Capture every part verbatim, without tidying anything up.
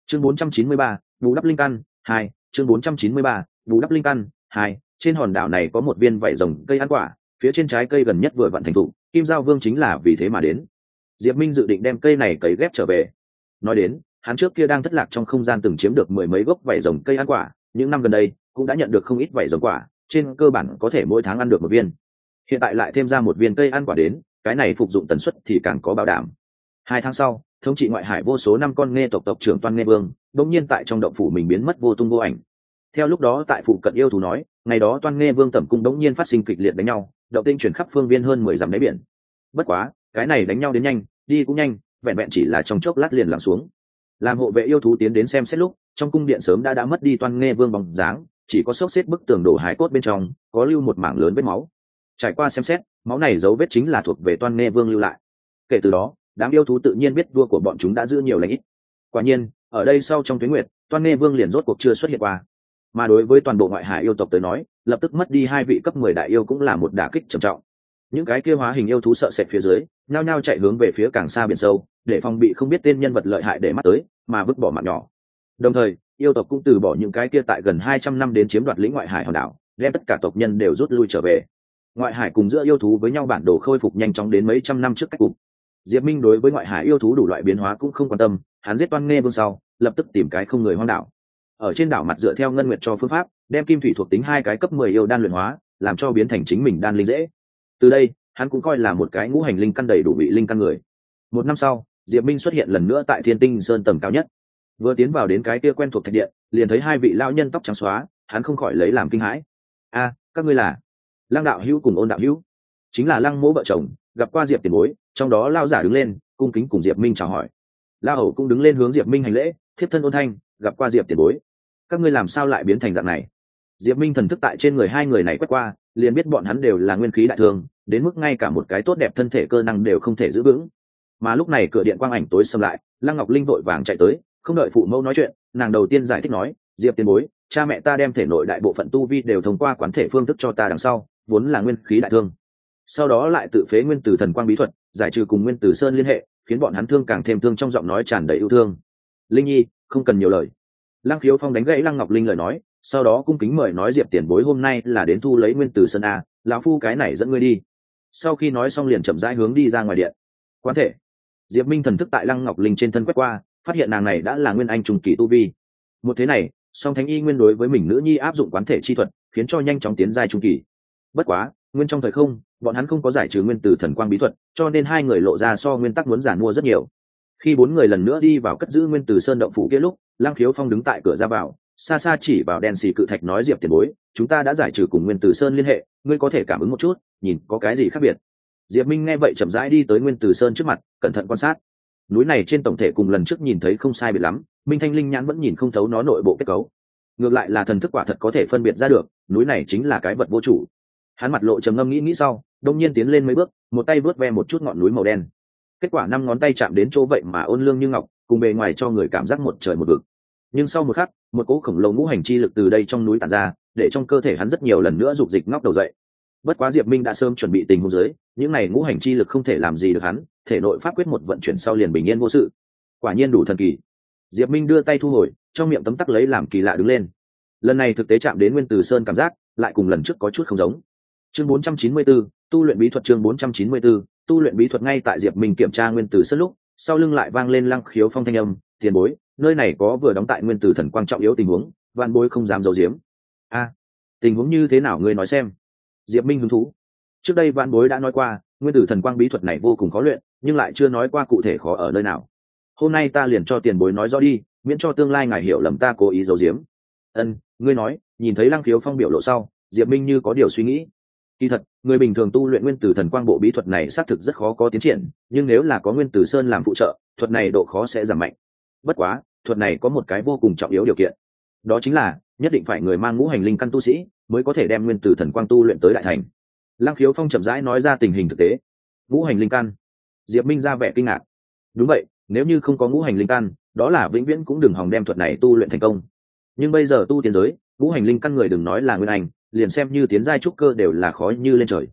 chương bốn trăm chín mươi ba, bù đắp linh căn hai. Chương bốn trăm chín mươi ba, bù đắp linh căn hai. Trên hòn đảo này có một viên vảy rồng cây ăn quả, phía trên trái cây gần nhất vừa vặn thành thụ, Kim Giao Vương chính là vì thế mà đến. Diệp Minh dự định đem cây này cấy ghép trở về. Nói đến, hắn trước kia đang thất lạc trong không gian từng chiếm được mười mấy gốc vảy rồng cây ăn quả, những năm gần đây cũng đã nhận được không ít vảy rồng quả, trên cơ bản có thể mỗi tháng ăn được một viên. Hiện tại lại thêm ra một viên cây ăn quả đến, cái này phục dụng tần suất thì càng có bảo đảm. Hai tháng sau, thống trị ngoại hải vô số năm con nghe tộc tộc trưởng Toan Nghe Vương, đột nhiên tại trong động phủ mình biến mất vô tung vô ảnh. Theo lúc đó tại phụ cận yêu thú nói, ngày đó Toan Nghe Vương tẩm cung đột nhiên phát sinh kịch liệt đánh nhau, động tĩnh chuyển khắp phương viên hơn mười dặm đáy biển. Bất quá, cái này đánh nhau đến nhanh, đi cũng nhanh, vẹn vẹn chỉ là trong chốc lát liền lắng xuống. Làm hộ vệ yêu thú tiến đến xem xét lúc, trong cung điện sớm đã đã mất đi Toan Nghe Vương bóng dáng, chỉ có xốc xếp bức tường đổ hải cốt bên trong, có lưu một mảng lớn vết máu. Trải qua xem xét, máu này dấu vết chính là thuộc về Toan Nghe Vương lưu lại. Kể từ đó, đám yêu thú tự nhiên biết vua của bọn chúng đã giữ nhiều lãnh ít. Quả nhiên, ở đây sau trong tuyến nguyệt, Toan Nghe Vương liền rốt cuộc chưa xuất hiện qua. Mà đối với toàn bộ ngoại hải yêu tộc tới nói, lập tức mất đi hai vị cấp mười đại yêu cũng là một đả kích trầm trọng. Những cái kia hóa hình yêu thú sợ sệt phía dưới, nhao nhao chạy hướng về phía càng xa biển sâu, để phòng bị không biết tên nhân vật lợi hại để mắt tới, mà vứt bỏ mạng nhỏ. Đồng thời, yêu tộc cũng từ bỏ những cái kia tại gần hai trăm năm đến chiếm đoạt lĩnh ngoại hải hòn đảo, đem tất cả tộc nhân đều rút lui trở về. Ngoại hải cùng giữa yêu thú với nhau bản đồ khôi phục nhanh chóng đến mấy trăm năm trước cách cục. Diệp Minh đối với ngoại hải yêu thú đủ loại biến hóa cũng không quan tâm, hắn giết Toan Nghe Vương sau, lập tức tìm cái không người hoang đảo. Ở trên đảo mặt dựa theo ngân nguyệt cho phương pháp, đem kim thủy thuộc tính hai cái cấp mười yêu đan luyện hóa, làm cho biến thành chính mình đan linh dễ. Từ đây, hắn cũng coi là một cái ngũ hành linh căn đầy đủ vị linh căn người. Một năm sau, Diệp Minh xuất hiện lần nữa tại Thiên Tinh Sơn tầm cao nhất. Vừa tiến vào đến cái kia quen thuộc thạch điện, liền thấy hai vị lão nhân tóc trắng xóa, hắn không khỏi lấy làm kinh hãi. A, các ngươi là? Lăng đạo hữu cùng Ôn đạo hữu, chính là Lăng Mỗ vợ chồng, gặp qua Diệp tiền bối. Trong đó lão giả đứng lên, cung kính cùng Diệp Minh chào hỏi. La Hầu cũng đứng lên hướng Diệp Minh hành lễ, thiếp thân Ôn Thanh, gặp qua Diệp tiền bối. Các ngươi làm sao lại biến thành dạng này? Diệp Minh thần thức tại trên người hai người này quét qua, liền biết bọn hắn đều là nguyên khí đại thương, đến mức ngay cả một cái tốt đẹp thân thể cơ năng đều không thể giữ vững. Mà lúc này cửa điện quang ảnh tối xâm lại, Lăng Ngọc Linh vội vàng chạy tới, không đợi phụ mẫu nói chuyện, nàng đầu tiên giải thích nói, Diệp tiền bối, cha mẹ ta đem thể nội đại bộ phận tu vi đều thông qua quán thể phương thức cho ta đằng sau, vốn là nguyên khí đại thương. Sau đó lại tự phế nguyên tử thần quang bí thuật, giải trừ cùng nguyên tử sơn liên hệ, khiến bọn hắn thương càng thêm thương, trong giọng nói tràn đầy yêu thương. Linh nhi, không cần nhiều lời. Lăng Khiếu Phong đánh gãy Lăng Ngọc Linh lời nói, sau đó cung kính mời nói, Diệp tiền bối hôm nay là đến thu lấy nguyên tử sơn a, lão phu cái này dẫn ngươi đi. Sau khi nói xong liền chậm rãi hướng đi ra ngoài điện. Quán thể. Diệp Minh thần thức tại Lăng Ngọc Linh trên thân quét qua, phát hiện nàng này đã là nguyên anh trùng kỳ tu vi. Một thế này, song thánh y nguyên đối với mình nữ nhi áp dụng quán thể chi thuật, khiến cho nhanh chóng tiến giai trung kỳ. Bất quá, nguyên trong thời không, bọn hắn không có giải trừ nguyên tử thần quang bí thuật, cho nên hai người lộ ra so nguyên tắc muốn giản mua rất nhiều. Khi bốn người lần nữa đi vào cất giữ nguyên tử sơn động phủ kia lúc, Lăng Khiếu Phong đứng tại cửa ra vào, xa xa chỉ vào đen xì cự thạch nói, Diệp tiền bối, chúng ta đã giải trừ cùng nguyên tử sơn liên hệ, ngươi có thể cảm ứng một chút, nhìn có cái gì khác biệt. Diệp Minh nghe vậy chậm rãi đi tới nguyên tử sơn trước mặt, cẩn thận quan sát. Núi này trên tổng thể cùng lần trước nhìn thấy không sai biệt lắm, Minh Thanh Linh nhãn vẫn nhìn không thấu nó nội bộ kết cấu. Ngược lại là thần thức quả thật có thể phân biệt ra được, núi này chính là cái vật vô chủ. Hắn mặt lộ trầm ngâm nghĩ nghĩ sau, đông nhiên tiến lên mấy bước, một tay vớt ve một chút ngọn núi màu đen. Kết quả năm ngón tay chạm đến chỗ vậy mà ôn lương như ngọc, cùng bề ngoài cho người cảm giác một trời một vực. Nhưng sau một khắc, một cỗ khổng lồ ngũ hành chi lực từ đây trong núi tản ra, để trong cơ thể hắn rất nhiều lần nữa dục dịch ngóc đầu dậy. Bất quá Diệp Minh đã sớm chuẩn bị tình huống dưới, những này ngũ hành chi lực không thể làm gì được hắn, thể nội pháp quyết một vận chuyển sau liền bình yên vô sự. Quả nhiên đủ thần kỳ. Diệp Minh đưa tay thu hồi, trong miệng tấm tắc lấy làm kỳ lạ đứng lên. Lần này thực tế chạm đến nguyên tử sơn cảm giác, lại cùng lần trước có chút không giống. Chương bốn trăm chín mươi tư, tu luyện bí thuật. Chương bốn trăm chín mươi tư, tu luyện bí thuật. Ngay tại Diệp Minh kiểm tra nguyên tử sơn lúc, sau lưng lại vang lên Lăng Khiếu Phong thanh âm, tiền bối, nơi này có vừa đóng tại nguyên tử thần quang trọng yếu tình huống, vạn bối không dám giấu giếm. A, tình huống như thế nào ngươi nói xem. Diệp Minh hứng thú. Trước đây vạn bối đã nói qua, nguyên tử thần quang bí thuật này vô cùng khó luyện, nhưng lại chưa nói qua cụ thể khó ở nơi nào. Hôm nay ta liền cho tiền bối nói rõ đi, miễn cho tương lai ngài hiểu lầm ta cố ý giấu giếm. Ân, ngươi nói. Nhìn thấy Lăng Khiếu Phong biểu lộ sau, Diệp Minh như có điều suy nghĩ. Kỳ thật, người bình thường tu luyện nguyên tử thần quang bộ bí thuật này xác thực rất khó có tiến triển, nhưng nếu là có nguyên tử sơn làm phụ trợ, thuật này độ khó sẽ giảm mạnh. Bất quá, thuật này có một cái vô cùng trọng yếu điều kiện, đó chính là nhất định phải người mang ngũ hành linh căn tu sĩ mới có thể đem nguyên tử thần quang tu luyện tới đại thành. Lăng Khiếu Phong chậm rãi nói ra tình hình thực tế. Ngũ hành linh căn? Diệp Minh ra vẻ kinh ngạc. Đúng vậy, nếu như không có ngũ hành linh căn, đó là vĩnh viễn cũng đừng hòng đem thuật này tu luyện thành công. Nhưng bây giờ tu tiên giới, ngũ hành linh căn người đừng nói là nguyên anh, liền xem như tiến giai trúc cơ đều là khó như lên trời.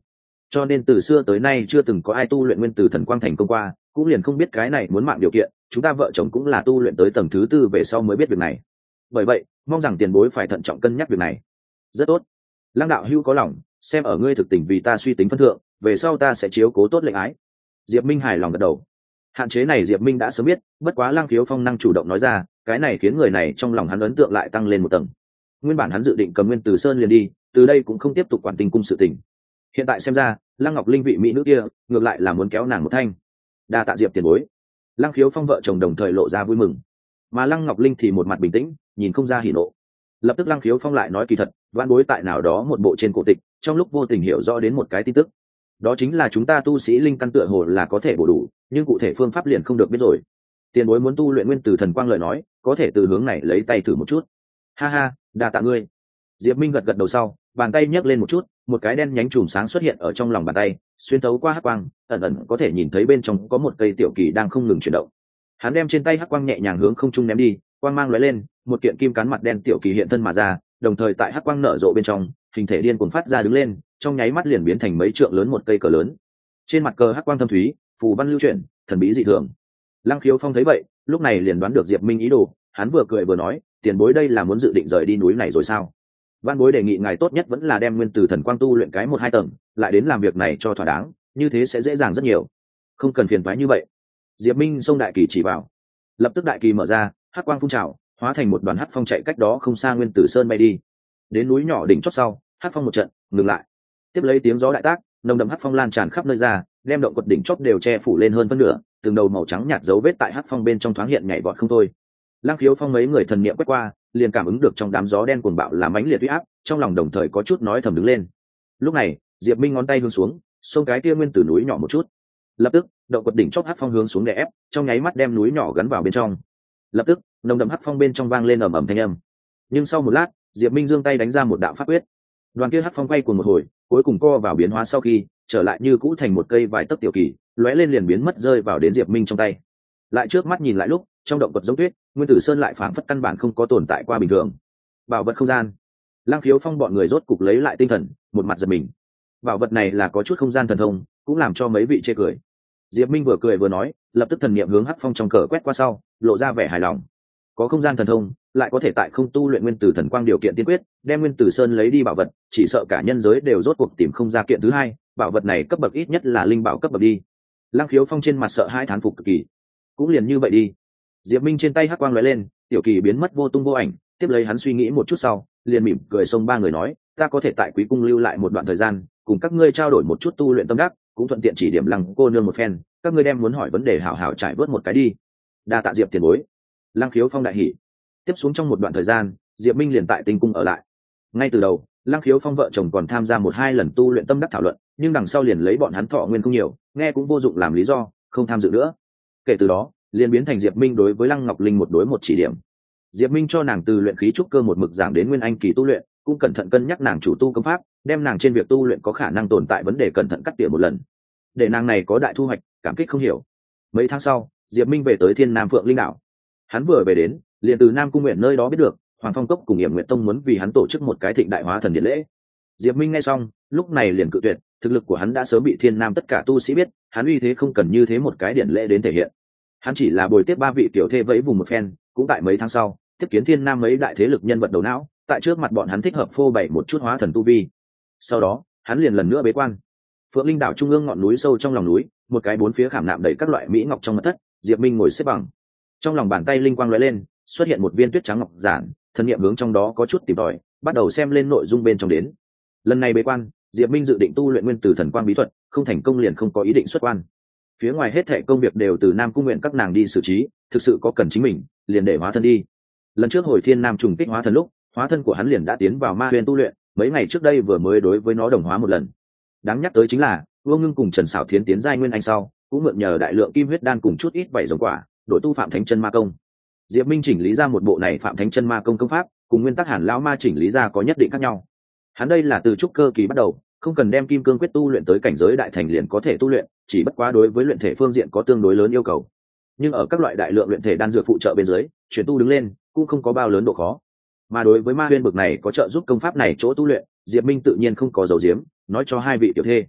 cho nên từ xưa tới nay chưa từng có ai tu luyện nguyên tử thần quang thành công qua, cũng liền không biết cái này muốn mạng điều kiện. Chúng ta vợ chồng cũng là tu luyện tới tầng thứ tư về sau mới biết việc này, bởi vậy mong rằng tiền bối phải thận trọng cân nhắc việc này. Rất tốt, Lăng đạo hữu có lòng, xem ở ngươi thực tình vì ta suy tính phân thượng, về sau ta sẽ chiếu cố tốt lệnh ái. Diệp Minh hài lòng gật đầu. Hạn chế này Diệp Minh đã sớm biết, bất quá Lăng Khiếu Phong năng chủ động nói ra, cái này khiến người này trong lòng hắn ấn tượng lại tăng lên một tầng. Nguyên bản hắn dự định cầm Nguyên Từ Sơn liền đi, từ đây cũng không tiếp tục quản tình cung sự tình. Hiện tại xem ra, Lăng Ngọc Linh vị mỹ nữ kia, ngược lại là muốn kéo nàng một thanh. Đa tạ Diệp tiền bối. Lăng Khiếu Phong vợ chồng đồng thời lộ ra vui mừng, mà Lăng Ngọc Linh thì một mặt bình tĩnh, nhìn không ra hỉ nộ. Lập tức Lăng Khiếu Phong lại nói kỳ thật, vãn bối tại nào đó một bộ trên cổ tịch, trong lúc vô tình hiểu rõ đến một cái tin tức. Đó chính là chúng ta tu sĩ linh căn tựa hồ là có thể bổ đủ, nhưng cụ thể phương pháp liền không được biết rồi. Tiền bối muốn tu luyện Nguyên Tử Thần Quang lời nói, có thể từ hướng này lấy tay thử một chút. Ha ha, đa tạ ngươi. Diệp Minh gật gật đầu sau, bàn tay nhấc lên một chút, một cái đen nhánh chùm sáng xuất hiện ở trong lòng bàn tay, xuyên thấu qua hắc quang, ẩn ẩn có thể nhìn thấy bên trong có một cây tiểu kỳ đang không ngừng chuyển động. Hắn đem trên tay hắc quang nhẹ nhàng hướng không trung ném đi, quang mang lóe lên, một kiện kim cán mặt đen tiểu kỳ hiện thân mà ra, đồng thời tại hắc quang nở rộ bên trong, hình thể điên cuồng phát ra đứng lên, trong nháy mắt liền biến thành mấy trượng lớn một cây cờ lớn. Trên mặt cờ hắc quang thâm thúy, phù văn lưu chuyển, thần bí dị thường. Lăng Khiếu Phong thấy vậy, lúc này liền đoán được Diệp Minh ý đồ, hắn vừa cười vừa nói, tiền bối đây là muốn dự định rời đi núi này rồi sao? Văn bối đề nghị ngài tốt nhất vẫn là đem Nguyên Tử Thần Quang tu luyện cái một hai tầng, lại đến làm việc này cho thỏa đáng, như thế sẽ dễ dàng rất nhiều. Không cần phiền toái như vậy. Diệp Minh xông đại kỳ chỉ vào, lập tức đại kỳ mở ra, hắc quang phun trào, hóa thành một đoàn hắc phong chạy cách đó không xa Nguyên Tử Sơn bay đi. Đến núi nhỏ đỉnh chót sau, hắc phong một trận ngừng lại, tiếp lấy tiếng gió đại tác, nồng đậm hắc phong lan tràn khắp nơi ra, đem động quật đỉnh chót đều che phủ lên hơn phân nửa, từng đầu màu trắng nhạt dấu vết tại hắc phong bên trong thoáng hiện nhảy vọt không thôi. Lăng Khiếu Phong mấy người thần niệm quét qua, liền cảm ứng được trong đám gió đen cuồng bạo là mãnh liệt uy áp, trong lòng đồng thời có chút nói thầm đứng lên. Lúc này, Diệp Minh ngón tay hướng xuống, xông cái kia nguyên tử núi nhỏ một chút. Lập tức, động quật đỉnh chót hắc phong hướng xuống đè ép, trong nháy mắt đem núi nhỏ gắn vào bên trong. Lập tức, nồng đậm hắc phong bên trong vang lên ầm ầm thanh âm. Nhưng sau một lát, Diệp Minh giương tay đánh ra một đạo pháp quyết. Đoàn kia hắc phong quay cuồng một hồi, cuối cùng co vào biến hóa sau khi trở lại như cũ thành một cây vài tấc tiểu kỳ, lóe lên liền biến mất rơi vào đến Diệp Minh trong tay. Lại trước mắt nhìn lại lúc, trong động quật giống tuyết, Nguyên Tử Sơn lại phảng phất căn bản không có tồn tại qua bình thường. Bảo vật không gian. Lăng Khiếu Phong bọn người rốt cục lấy lại tinh thần, một mặt giật mình. Bảo vật này là có chút không gian thần thông, cũng làm cho mấy vị chê cười. Diệp Minh vừa cười vừa nói, lập tức thần niệm hướng hắc phong trong cờ quét qua sau, lộ ra vẻ hài lòng. Có không gian thần thông, lại có thể tại không tu luyện Nguyên Tử Thần Quang điều kiện tiên quyết, đem Nguyên Tử Sơn lấy đi bảo vật, chỉ sợ cả nhân giới đều rốt cuộc tìm không ra kiện thứ hai, bảo vật này cấp bậc ít nhất là linh bảo cấp bậc đi. Lăng Khiếu Phong trên mặt sợ hãi thán phục cực kỳ. Cũng liền như vậy đi. Diệp Minh trên tay hắc quang lóe lên, tiểu kỳ biến mất vô tung vô ảnh, tiếp lấy hắn suy nghĩ một chút sau, liền mỉm cười xông ba người nói, ta có thể tại Quý cung lưu lại một đoạn thời gian, cùng các ngươi trao đổi một chút tu luyện tâm đắc, cũng thuận tiện chỉ điểm Lăng cô nương một phen, các ngươi đem muốn hỏi vấn đề hảo hảo trải vớt một cái đi. Đa tạ Diệp tiền bối. Lăng Khiếu Phong đại hỉ. Tiếp xuống trong một đoạn thời gian, Diệp Minh liền tại Tinh cung ở lại. Ngay từ đầu, Lăng Khiếu Phong vợ chồng còn tham gia một hai lần tu luyện tâm đắc thảo luận, nhưng đằng sau liền lấy bọn hắn thọ nguyên không nhiều, nghe cũng vô dụng làm lý do, không tham dự nữa. Kể từ đó, liền biến thành Diệp Minh đối với Lăng Ngọc Linh một đối một chỉ điểm. Diệp Minh cho nàng từ luyện khí trúc cơ một mực giảng đến nguyên anh kỳ tu luyện, cũng cẩn thận cân nhắc nàng chủ tu công pháp, đem nàng trên việc tu luyện có khả năng tồn tại vấn đề cẩn thận cắt tỉa một lần, để nàng này có đại thu hoạch, cảm kích không hiểu. Mấy tháng sau, Diệp Minh về tới Thiên Nam Phượng Linh đảo. Hắn vừa về đến, liền từ Nam Cung Nguyện nơi đó biết được, Hoàng Phong Cốc cùng Yểm Nguyện Tông muốn vì hắn tổ chức một cái thịnh đại hóa thần điện lễ. Diệp Minh nghe xong, lúc này liền cự tuyệt, thực lực của hắn đã sớm bị Thiên Nam tất cả tu sĩ biết, hắn uy thế không cần như thế một cái điện lễ đến thể hiện. Hắn chỉ là bồi tiếp ba vị tiểu thê vẫy vùng một phen, cũng tại mấy tháng sau, tiếp kiến Thiên Nam mấy đại thế lực nhân vật đầu não, tại trước mặt bọn hắn thích hợp phô bày một chút hóa thần tu vi. Sau đó, hắn liền lần nữa bế quan. Phượng Linh đảo trung ương ngọn núi sâu trong lòng núi, một cái bốn phía khảm nạm đầy các loại mỹ ngọc trong mật thất, Diệp Minh ngồi xếp bằng. Trong lòng bàn tay linh quang lóe lên, xuất hiện một viên tuyết trắng ngọc giản, thần niệm hướng trong đó có chút tìm tòi, bắt đầu xem lên nội dung bên trong đến. Lần này bế quan, Diệp Minh dự định tu luyện Nguyên Tử Thần Quang bí thuật, không thành công liền không có ý định xuất quan. Phía ngoài hết thảy công việc đều từ Nam Cung Nguyện các nàng đi xử trí, thực sự có cần chính mình, liền để hóa thân đi. Lần trước hồi Thiên Nam trùng kích hóa thân lúc, hóa thân của hắn liền đã tiến vào ma huyền tu luyện, mấy ngày trước đây vừa mới đối với nó đồng hóa một lần. Đáng nhắc tới chính là, Vương Ngưng cùng Trần Sảo Thiến tiến giai nguyên anh sau, cũng mượn nhờ đại lượng kim huyết đan cùng chút ít bảy rồng quả, đổi tu Phạm Thánh Chân Ma công. Diệp Minh chỉnh lý ra một bộ này Phạm Thánh Chân Ma công công pháp, cùng nguyên tắc Hàn lão ma chỉnh lý ra có nhất định khác nhau. Hắn đây là từ trúc cơ kỳ bắt đầu, không cần đem kim cương quyết tu luyện tới cảnh giới đại thành liền có thể tu luyện, chỉ bất quá đối với luyện thể phương diện có tương đối lớn yêu cầu. Nhưng ở các loại đại lượng luyện thể đan dược phụ trợ bên dưới, chuyển tu đứng lên cũng không có bao lớn độ khó. Mà đối với ma huyên bực này có trợ giúp công pháp này chỗ tu luyện, Diệp Minh tự nhiên không có dấu diếm, nói cho hai vị tiểu thê.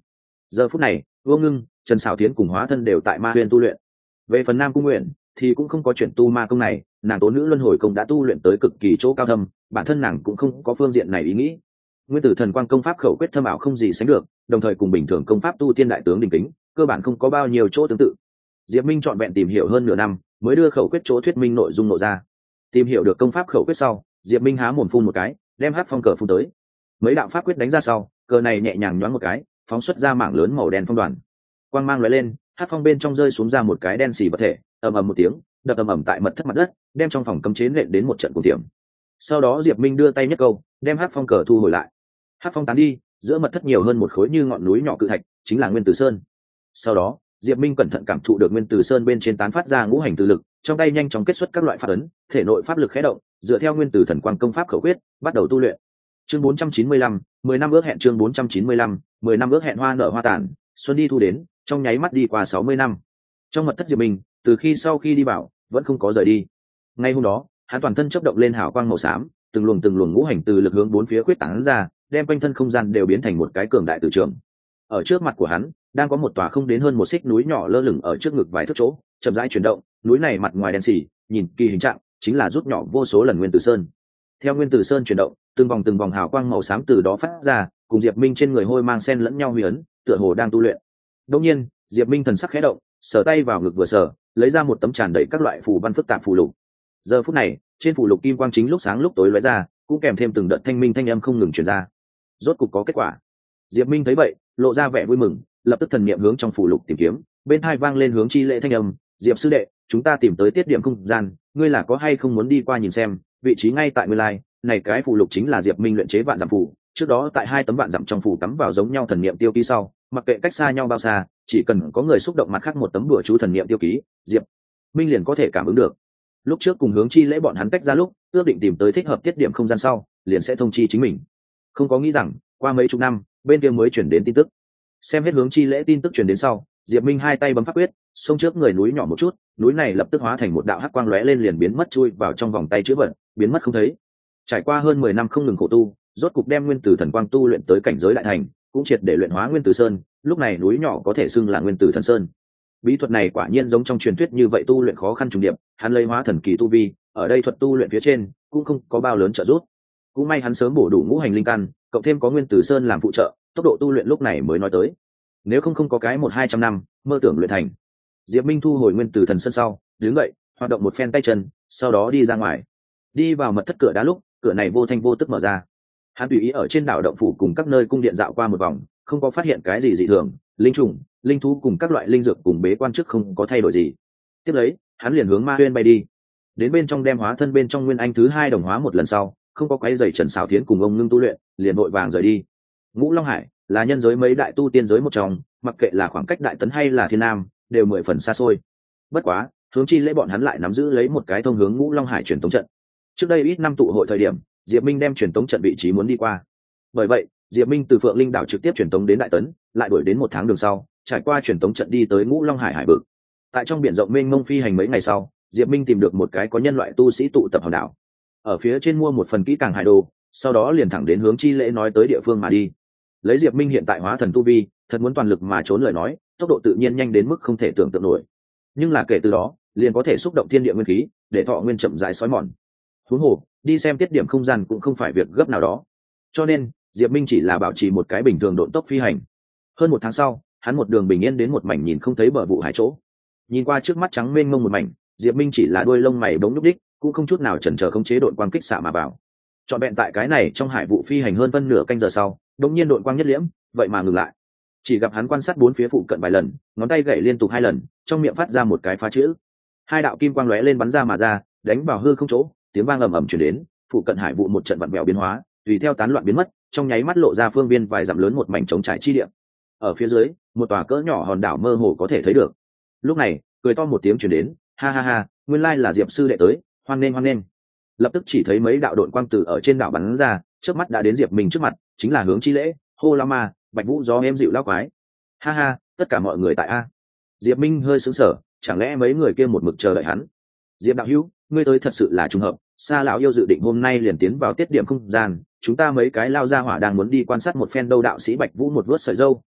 Giờ phút này Vô Ngưng, Trần Sảo Thiến cùng hóa thân đều tại ma huyền tu luyện. Về phần Nam Cung Nguyện thì cũng không có chuyện tu ma công này, nàng tố nữ luân hồi công đã tu luyện tới cực kỳ chỗ cao thâm, bản thân nàng cũng không có phương diện này ý nghĩ. Nguyên tử thần quang công pháp khẩu quyết thâm ảo không gì sánh được, đồng thời cùng bình thường công pháp tu tiên đại tướng đình kính cơ bản không có bao nhiêu chỗ tương tự. Diệp Minh chọn vẹn tìm hiểu hơn nửa năm mới đưa khẩu quyết chỗ thuyết minh nội dung nội ra. Tìm hiểu được công pháp khẩu quyết sau, Diệp Minh há mồm phun một cái, đem hát phong cờ phun tới. Mấy đạo pháp quyết đánh ra sau, cờ này nhẹ nhàng nhoáng một cái, phóng xuất ra mảng lớn màu đen phong đoàn. Quang mang lóe lên, hát phong bên trong rơi xuống ra một cái đen xì vật thể, ầm ầm một tiếng, đập ầm ầm tại mật thất mặt đất, đem trong phòng cấm chế nện đến một trận cuồng tiệm. Sau đó Diệp Minh đưa tay nhấc câu, đem hát phong cờ thu hồi lại. Hát phong tán đi, giữa mật thất nhiều hơn một khối như ngọn núi nhỏ cự thạch, chính là Nguyên Tử Sơn. Sau đó, Diệp Minh cẩn thận cảm thụ được Nguyên Tử Sơn bên trên tán phát ra ngũ hành từ lực, trong tay nhanh chóng kết xuất các loại pháp ấn, thể nội pháp lực khẽ động, dựa theo Nguyên Tử thần quang công pháp khẩu quyết, bắt đầu tu luyện. Chương bốn trăm chín mươi lăm, mười năm ước hẹn chương bốn trăm chín mươi lăm, mười năm ước hẹn hoa nở hoa tàn, xuân đi thu đến, trong nháy mắt đi qua sáu mươi năm. Trong mật thất Diệp Minh, từ khi sau khi đi vào, vẫn không có rời đi. Ngay hôm đó, hắn toàn thân chớp động lên hào quang màu xám, từng luồng từng luồng ngũ hành từ lực hướng bốn phía quyết tán ra, đem quanh thân không gian đều biến thành một cái cường đại tử trường. Ở trước mặt của hắn, đang có một tòa không đến hơn một xích núi nhỏ lơ lửng ở trước ngực vài thước chỗ, chậm rãi chuyển động, núi này mặt ngoài đen xì, nhìn kỳ hình trạng, chính là rút nhỏ vô số lần Nguyên Tử Sơn. Theo Nguyên Tử Sơn chuyển động, từng vòng từng vòng hào quang màu xám từ đó phát ra, cùng Diệp Minh trên người hôi mang sen lẫn nhau huy ấn, tựa hồ đang tu luyện. Đột nhiên, Diệp Minh thần sắc khẽ động, sờ tay vào ngực vừa sờ, lấy ra một tấm tràn đầy các loại phù văn phức tạp phù lục. Giờ phút này, trên phù lục kim quang chính lúc sáng lúc tối lóe ra, cũng kèm thêm từng đợt thanh minh thanh âm không ngừng truyền ra. Rốt cục có kết quả. Diệp Minh thấy vậy, lộ ra vẻ vui mừng, lập tức thần niệm hướng trong phù lục tìm kiếm, bên tai vang lên hướng chi lễ thanh âm, "Diệp sư đệ, chúng ta tìm tới tiết điểm không gian, ngươi là có hay không muốn đi qua nhìn xem, vị trí ngay tại nguyên lai." Này cái phù lục chính là Diệp Minh luyện chế vạn dặm phù, trước đó tại hai tấm vạn dặm trong phù tắm vào giống nhau thần niệm tiêu ký sau, mặc kệ cách xa nhau bao xa, chỉ cần có người xúc động mặt khác một tấm bùa chú thần niệm tiêu ký, Diệp Minh liền có thể cảm ứng được. Lúc trước cùng hướng chi lễ bọn hắn tách ra lúc, ước định tìm tới thích hợp tiết điểm không gian sau, liền sẽ thông chi chính mình. Không có nghĩ rằng, qua mấy chục năm, bên kia mới chuyển đến tin tức. Xem hết hướng chi lễ tin tức truyền đến sau, Diệp Minh hai tay bấm pháp quyết, xông trước người núi nhỏ một chút, núi này lập tức hóa thành một đạo hắc quang lóe lên liền biến mất chui vào trong vòng tay chữ vật, biến mất không thấy. Trải qua hơn mười năm không ngừng khổ tu, rốt cục đem Nguyên Tử thần quang tu luyện tới cảnh giới đại thành, cũng triệt để luyện hóa Nguyên Tử Sơn, lúc này núi nhỏ có thể xưng là Nguyên Tử thần sơn. Bí thuật này quả nhiên giống trong truyền thuyết như vậy, tu luyện khó khăn trùng điệp, hắn lấy hóa thần kỳ tu vi, ở đây thuật tu luyện phía trên cũng không có bao lớn trợ giúp. Cũng may hắn sớm bổ đủ ngũ hành linh căn, cộng thêm có Nguyên Tử Sơn làm phụ trợ, tốc độ tu luyện lúc này mới nói tới. Nếu không không có cái một hai trăm năm, mơ tưởng luyện thành. Diệp Minh thu hồi Nguyên Tử thần sơn sau, đứng dậy, hoạt động một phen tay chân, sau đó đi ra ngoài. Đi vào mật thất cửa đá lúc, cửa này vô thanh vô tức mở ra. Hắn tùy ý ở trên đảo động phủ cùng các nơi cung điện dạo qua một vòng, không có phát hiện cái gì dị thường, linh trùng, linh thú cùng các loại linh dược cùng bế quan chức không có thay đổi gì. Tiếp lấy, hắn liền hướng Ma Huyên bay đi. Đến bên trong đem hóa thân bên trong Nguyên Anh thứ hai đồng hóa một lần sau, không có quấy rầy Trần Sáo Thiến cùng ông Ngưng tu luyện, liền vội vàng rời đi. Ngũ Long Hải là nhân giới mấy đại tu tiên giới một trong, mặc kệ là khoảng cách Đại Tấn hay là Thiên Nam, đều mười phần xa xôi. Bất quá, hướng chi lễ bọn hắn lại nắm giữ lấy một cái thông hướng Ngũ Long Hải truyền tống trận. Trước đây ít năm tụ hội thời điểm, Diệp Minh đem truyền tống trận vị trí muốn đi qua. Bởi vậy, Diệp Minh từ Phượng Linh đảo trực tiếp truyền tống đến Đại Tấn, lại đuổi đến một tháng đường sau, trải qua truyền tống trận đi tới Ngũ Long Hải hải vực. Tại trong biển rộng mênh mông phi hành mấy ngày sau, Diệp Minh tìm được một cái có nhân loại tu sĩ tụ tập hòn đảo. Ở phía trên mua một phần kỹ càng hải đồ, sau đó liền thẳng đến hướng chi lễ nói tới địa phương mà đi. Lấy Diệp Minh hiện tại hóa thần tu vi, thật muốn toàn lực mà trốn lời nói, tốc độ tự nhiên nhanh đến mức không thể tưởng tượng nổi. Nhưng là kể từ đó, liền có thể xúc động thiên địa nguyên khí, để thọ nguyên chậm rãi sói mòn. Huống hồ, đi xem tiết điểm không gian cũng không phải việc gấp nào đó. Cho nên, Diệp Minh chỉ là bảo trì một cái bình thường độn tốc phi hành. Hơn một tháng sau, hắn một đường bình yên đến một mảnh nhìn không thấy bờ vụ hải chỗ. Nhìn qua trước mắt trắng mênh mông một mảnh, Diệp Minh chỉ là đuôi lông mày bỗng nhúc đích, cũng không chút nào chần chờ không chế đội quang kích xạ mà vào. Chọn bẹn tại cái này trong hải vụ phi hành hơn phân nửa canh giờ sau, đột nhiên đội quang nhất liễm, vậy mà ngừng lại. Chỉ gặp hắn quan sát bốn phía phụ cận vài lần, ngón tay gảy liên tục hai lần, trong miệng phát ra một cái phá chữ. Hai đạo kim quang lóe lên bắn ra mà ra, đánh vào hư không chỗ, tiếng vang ầm ầm truyền đến, phụ cận hải vụ một trận vặn vẹo biến hóa, tùy theo tán loạn biến mất, trong nháy mắt lộ ra phương viên vài dặm lớn một mảnh trống trải chi địa. Ở phía dưới, một tòa cỡ nhỏ hòn đảo mơ hồ có thể thấy được. Lúc này, cười to một tiếng truyền đến, ha ha ha, nguyên lai là Diệp sư đệ tới, hoan nghênh hoan nghênh. Lập tức chỉ thấy mấy đạo đội quang tử ở trên đảo bắn ra, trước mắt đã đến Diệp Minh trước mặt, chính là hướng chi lễ, hô la ma, bạch vũ gió em dịu lao quái. Ha ha, tất cả mọi người tại a. Diệp Minh hơi sững sờ, chẳng lẽ mấy người kia một mực chờ đợi hắn? Diệp đạo hữu, ngươi tới thật sự là trùng hợp, Sa lão yêu dự định hôm nay liền tiến vào tiết điểm không gian, chúng ta mấy cái lao ra hỏa đang muốn đi quan sát một phen đâu. Đạo sĩ Bạch Vũ một vuốt sợi râu,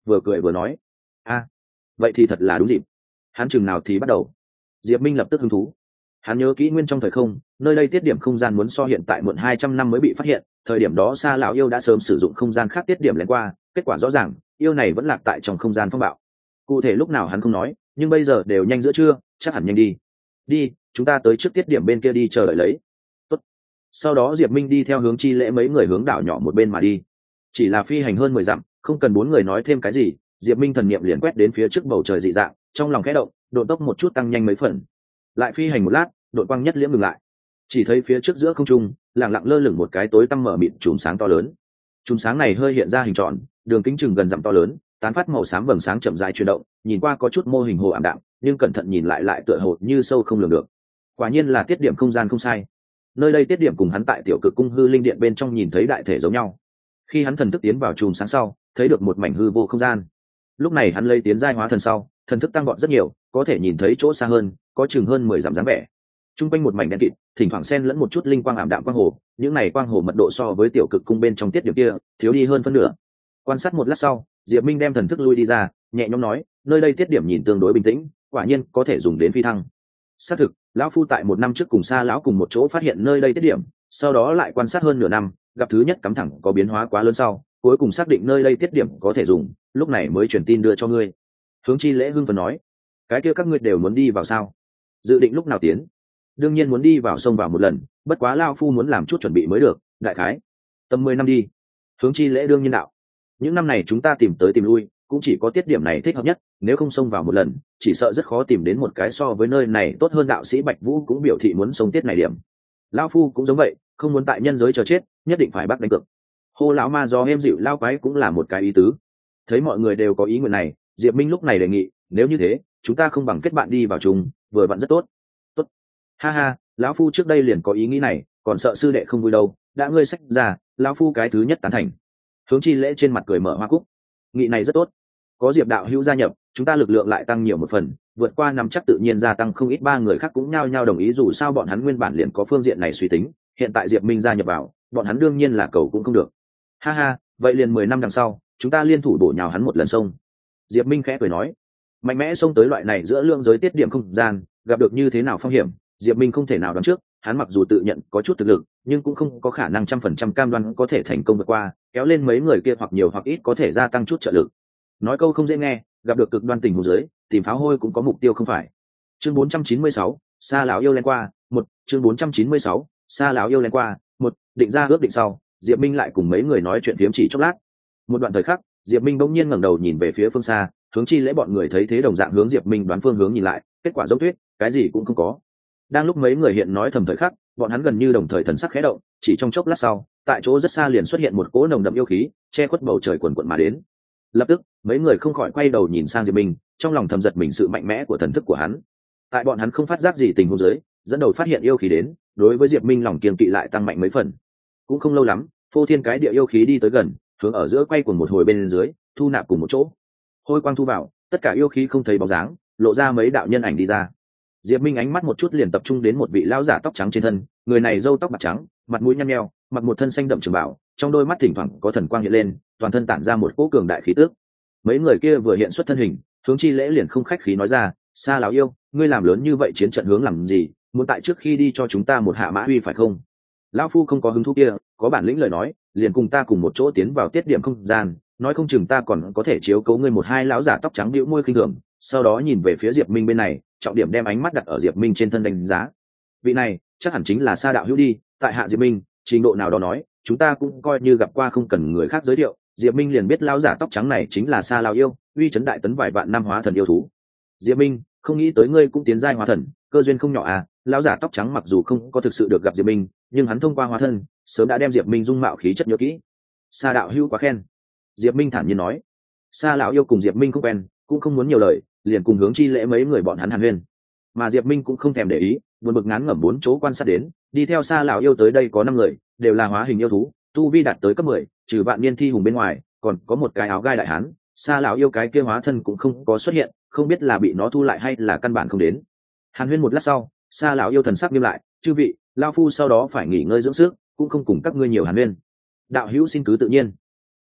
vừa cười vừa nói: a vậy thì thật là đúng dịp. Hắn chừng nào thì bắt đầu? Diệp Minh lập tức hứng thú. Hắn nhớ kỹ nguyên trong thời không, nơi đây tiết điểm không gian muốn so hiện tại muộn hai trăm năm mới bị phát hiện, thời điểm đó Sa lão yêu đã sớm sử dụng không gian khác tiết điểm lén qua, kết quả rõ ràng, yêu này vẫn lạc tại trong không gian phong bạo. Cụ thể lúc nào hắn không nói, nhưng bây giờ đều nhanh giữa trưa, chắc hẳn nhanh đi. Đi, chúng ta tới trước tiết điểm bên kia đi chờ đợi lấy. Tốt. Sau đó Diệp Minh đi theo hướng Chi Lễ mấy người hướng đảo nhỏ một bên mà đi. Chỉ là phi hành hơn mười dặm, không cần bốn người nói thêm cái gì, Diệp Minh thần niệm liền quét đến phía trước bầu trời dị dạng, trong lòng khẽ động, độ tốc một chút tăng nhanh mấy phần. Lại phi hành một lát, đội quang nhất liễm ngừng lại, chỉ thấy phía trước giữa không trung lặng lặng lơ lửng một cái tối tăm mở mịt chùm sáng to lớn. Chùm sáng này hơi hiện ra hình tròn, đường kính chừng gần dặm to lớn, tán phát màu xám vầng sáng chậm rãi chuyển động, nhìn qua có chút mô hình hồ ảm đạm, nhưng cẩn thận nhìn lại lại tựa hồ như sâu không lường được. Quả nhiên là tiết điểm không gian không sai. Nơi đây tiết điểm cùng hắn tại tiểu cực cung hư linh điện bên trong nhìn thấy đại thể giống nhau. Khi hắn thần thức tiến vào chùm sáng sau, thấy được một mảnh hư vô không gian. Lúc này hắn lấy tiến giai hóa thần sau, thần thức tăng vọt rất nhiều, có thể nhìn thấy chỗ xa hơn, có chừng hơn mười dặm dáng vẻ. Trung quanh một mảnh đen kịt, thỉnh thoảng xen lẫn một chút linh quang ảm đạm quang hồ, những này quang hồ mật độ so với tiểu cực cung bên trong tiết điểm kia thiếu đi hơn phân nửa. Quan sát một lát sau, Diệp Minh đem thần thức lui đi ra, nhẹ nhõm nói: nơi đây tiết điểm nhìn tương đối bình tĩnh, quả nhiên có thể dùng đến phi thăng. Xác thực, lão phu tại một năm trước cùng Sa lão cùng một chỗ phát hiện nơi đây tiết điểm, sau đó lại quan sát hơn nửa năm, gặp thứ nhất cắm thẳng có biến hóa quá lớn sau, cuối cùng xác định nơi đây tiết điểm có thể dùng, lúc này mới truyền tin đưa cho ngươi. Hướng Chi Lễ hưng phấn nói: cái kia các ngươi đều muốn đi vào sao? Dự định lúc nào tiến? Đương nhiên muốn đi vào sông vào một lần, bất quá lao phu muốn làm chút chuẩn bị mới được, đại khái tầm mười năm đi. Hướng Chi Lễ đương nhiên đạo: những năm này chúng ta tìm tới tìm lui, cũng chỉ có tiết điểm này thích hợp nhất, nếu không xông vào một lần, chỉ sợ rất khó tìm đến một cái so với nơi này tốt hơn. Đạo sĩ Bạch Vũ cũng biểu thị muốn xông tiết này điểm. Lao phu cũng giống vậy, không muốn tại nhân giới chờ chết, nhất định phải bắt đánh cược. Hô lão ma do êm dịu lao quái cũng là một cái ý tứ. Thấy mọi người đều có ý nguyện này, Diệp Minh lúc này đề nghị: nếu như thế, chúng ta không bằng kết bạn đi vào chung, vừa vặn rất tốt. Tốt. Ha ha, lão phu trước đây liền có ý nghĩ này, còn sợ sư đệ không vui đâu, đã ngươi sách ra, lão phu cái thứ nhất tán thành. Hướng Chi Lễ trên mặt cười mở hoa cúc. Nghị này rất tốt, có Diệp đạo hữu gia nhập, chúng ta lực lượng lại tăng nhiều một phần, vượt qua năm chắc tự nhiên gia tăng không ít. Ba người khác cũng nhao nhao đồng ý, dù sao bọn hắn nguyên bản liền có phương diện này suy tính, hiện tại Diệp Minh gia nhập vào, bọn hắn đương nhiên là cầu cũng không được. Ha ha, vậy liền mười năm đằng sau, chúng ta liên thủ bổ nhào hắn một lần sông. Diệp Minh khẽ cười nói: mạnh mẽ xông tới loại này giữa lượng giới tiết điểm không gian, gặp được như thế nào phong hiểm, Diệp Minh không thể nào đoán trước. Hắn mặc dù tự nhận có chút thực lực, nhưng cũng không có khả năng trăm phần trăm cam đoan có thể thành công vượt qua, kéo lên mấy người kia hoặc nhiều hoặc ít có thể gia tăng chút trợ lực. Nói câu không dễ nghe, gặp được cực đoan tình huống dưới, tìm pháo hôi cũng có mục tiêu không phải. Chương bốn trăm chín mươi sáu, Sa lão yêu lên qua, một. Chương bốn trăm chín mươi sáu, Sa lão yêu lên qua, một. Định ra ước định sau, Diệp Minh lại cùng mấy người nói chuyện phiếm chỉ chốc lát. Một đoạn thời khắc, Diệp Minh bỗng nhiên ngẩng đầu nhìn về phía phương xa, Hướng Chi Lễ bọn người thấy thế đồng dạng hướng Diệp Minh đoán phương hướng nhìn lại, kết quả giống tuyết, cái gì cũng không có. Đang lúc mấy người hiện nói thầm thời khắc, bọn hắn gần như đồng thời thần sắc khẽ động, chỉ trong chốc lát sau, tại chỗ rất xa liền xuất hiện một cỗ nồng đậm yêu khí, che khuất bầu trời quần quần mà đến. Lập tức, mấy người không khỏi quay đầu nhìn sang Diệp Minh, trong lòng thầm giật mình sự mạnh mẽ của thần thức của hắn. Tại bọn hắn không phát giác gì tình huống dưới, dẫn đầu phát hiện yêu khí đến, đối với Diệp Minh lòng kiên kỵ lại tăng mạnh mấy phần. Cũng không lâu lắm, phô thiên cái địa yêu khí đi tới gần, hướng ở giữa quay cuồng một hồi bên dưới, thu nạp cùng một chỗ. Hôi quang thu vào, tất cả yêu khí không thấy bóng dáng, lộ ra mấy đạo nhân ảnh đi ra. Diệp Minh ánh mắt một chút liền tập trung đến một vị lão giả tóc trắng trên thân, người này râu tóc bạc trắng, mặt mũi nhăn nheo, mặc một thân xanh đậm trường bảo, trong đôi mắt thỉnh thoảng có thần quang hiện lên, toàn thân tản ra một cỗ cường đại khí tức. Mấy người kia vừa hiện xuất thân hình, Hướng Chi Lễ liền không khách khí nói ra: Sa lão yêu, ngươi làm lớn như vậy chiến trận hướng làm gì, muốn tại trước khi đi cho chúng ta một hạ mã uy phải không? Lão phu không có hứng thú kia, có bản lĩnh lời nói, liền cùng ta cùng một chỗ tiến vào tiết điểm không gian, nói không chừng ta còn có thể chiếu cố ngươi một hai. Lão giả tóc trắng bĩu môi khinh thường, sau đó nhìn về phía Diệp Minh bên này, trọng điểm đem ánh mắt đặt ở Diệp Minh trên thân đánh giá. Vị này chắc hẳn chính là Sa đạo hữu đi, tại hạ Diệp Minh, trình độ nào đó nói, chúng ta cũng coi như gặp qua, không cần người khác giới thiệu, Diệp Minh liền biết lão giả tóc trắng này chính là Sa lão yêu, uy chấn đại tấn vài vạn năm hóa thần yêu thú. Diệp Minh, không nghĩ tới ngươi cũng tiến giai hóa thần, cơ duyên không nhỏ à? Lão giả tóc trắng mặc dù không có thực sự được gặp Diệp Minh, nhưng hắn thông qua hóa thân, sớm đã đem Diệp Minh dung mạo khí chất nhớ kỹ. Sa đạo hữu quá khen. Diệp Minh thản nhiên nói. Sa lão yêu cùng Diệp Minh không quen, cũng không muốn nhiều lời, liền cùng Hướng Chi Lễ mấy người bọn hắn hàn huyên. Mà Diệp Minh cũng không thèm để ý, buồn bực ngán ngẩm bốn chỗ quan sát đến, đi theo Sa lão yêu tới đây có năm người, đều là hóa hình yêu thú, tu vi đạt tới cấp mười, trừ vạn niên thi hùng bên ngoài, còn có một cái áo gai đại hán. Sa lão yêu cái kia hóa thân cũng không có xuất hiện, không biết là bị nó thu lại hay là căn bản không đến. Hàn huyên một lát sau, Sa lão yêu thần sắc nghiêm lại: chư vị, lão phu sau đó phải nghỉ ngơi dưỡng sức, cũng không cùng các ngươi nhiều hàn huyên. Đạo hữu xin cứ tự nhiên.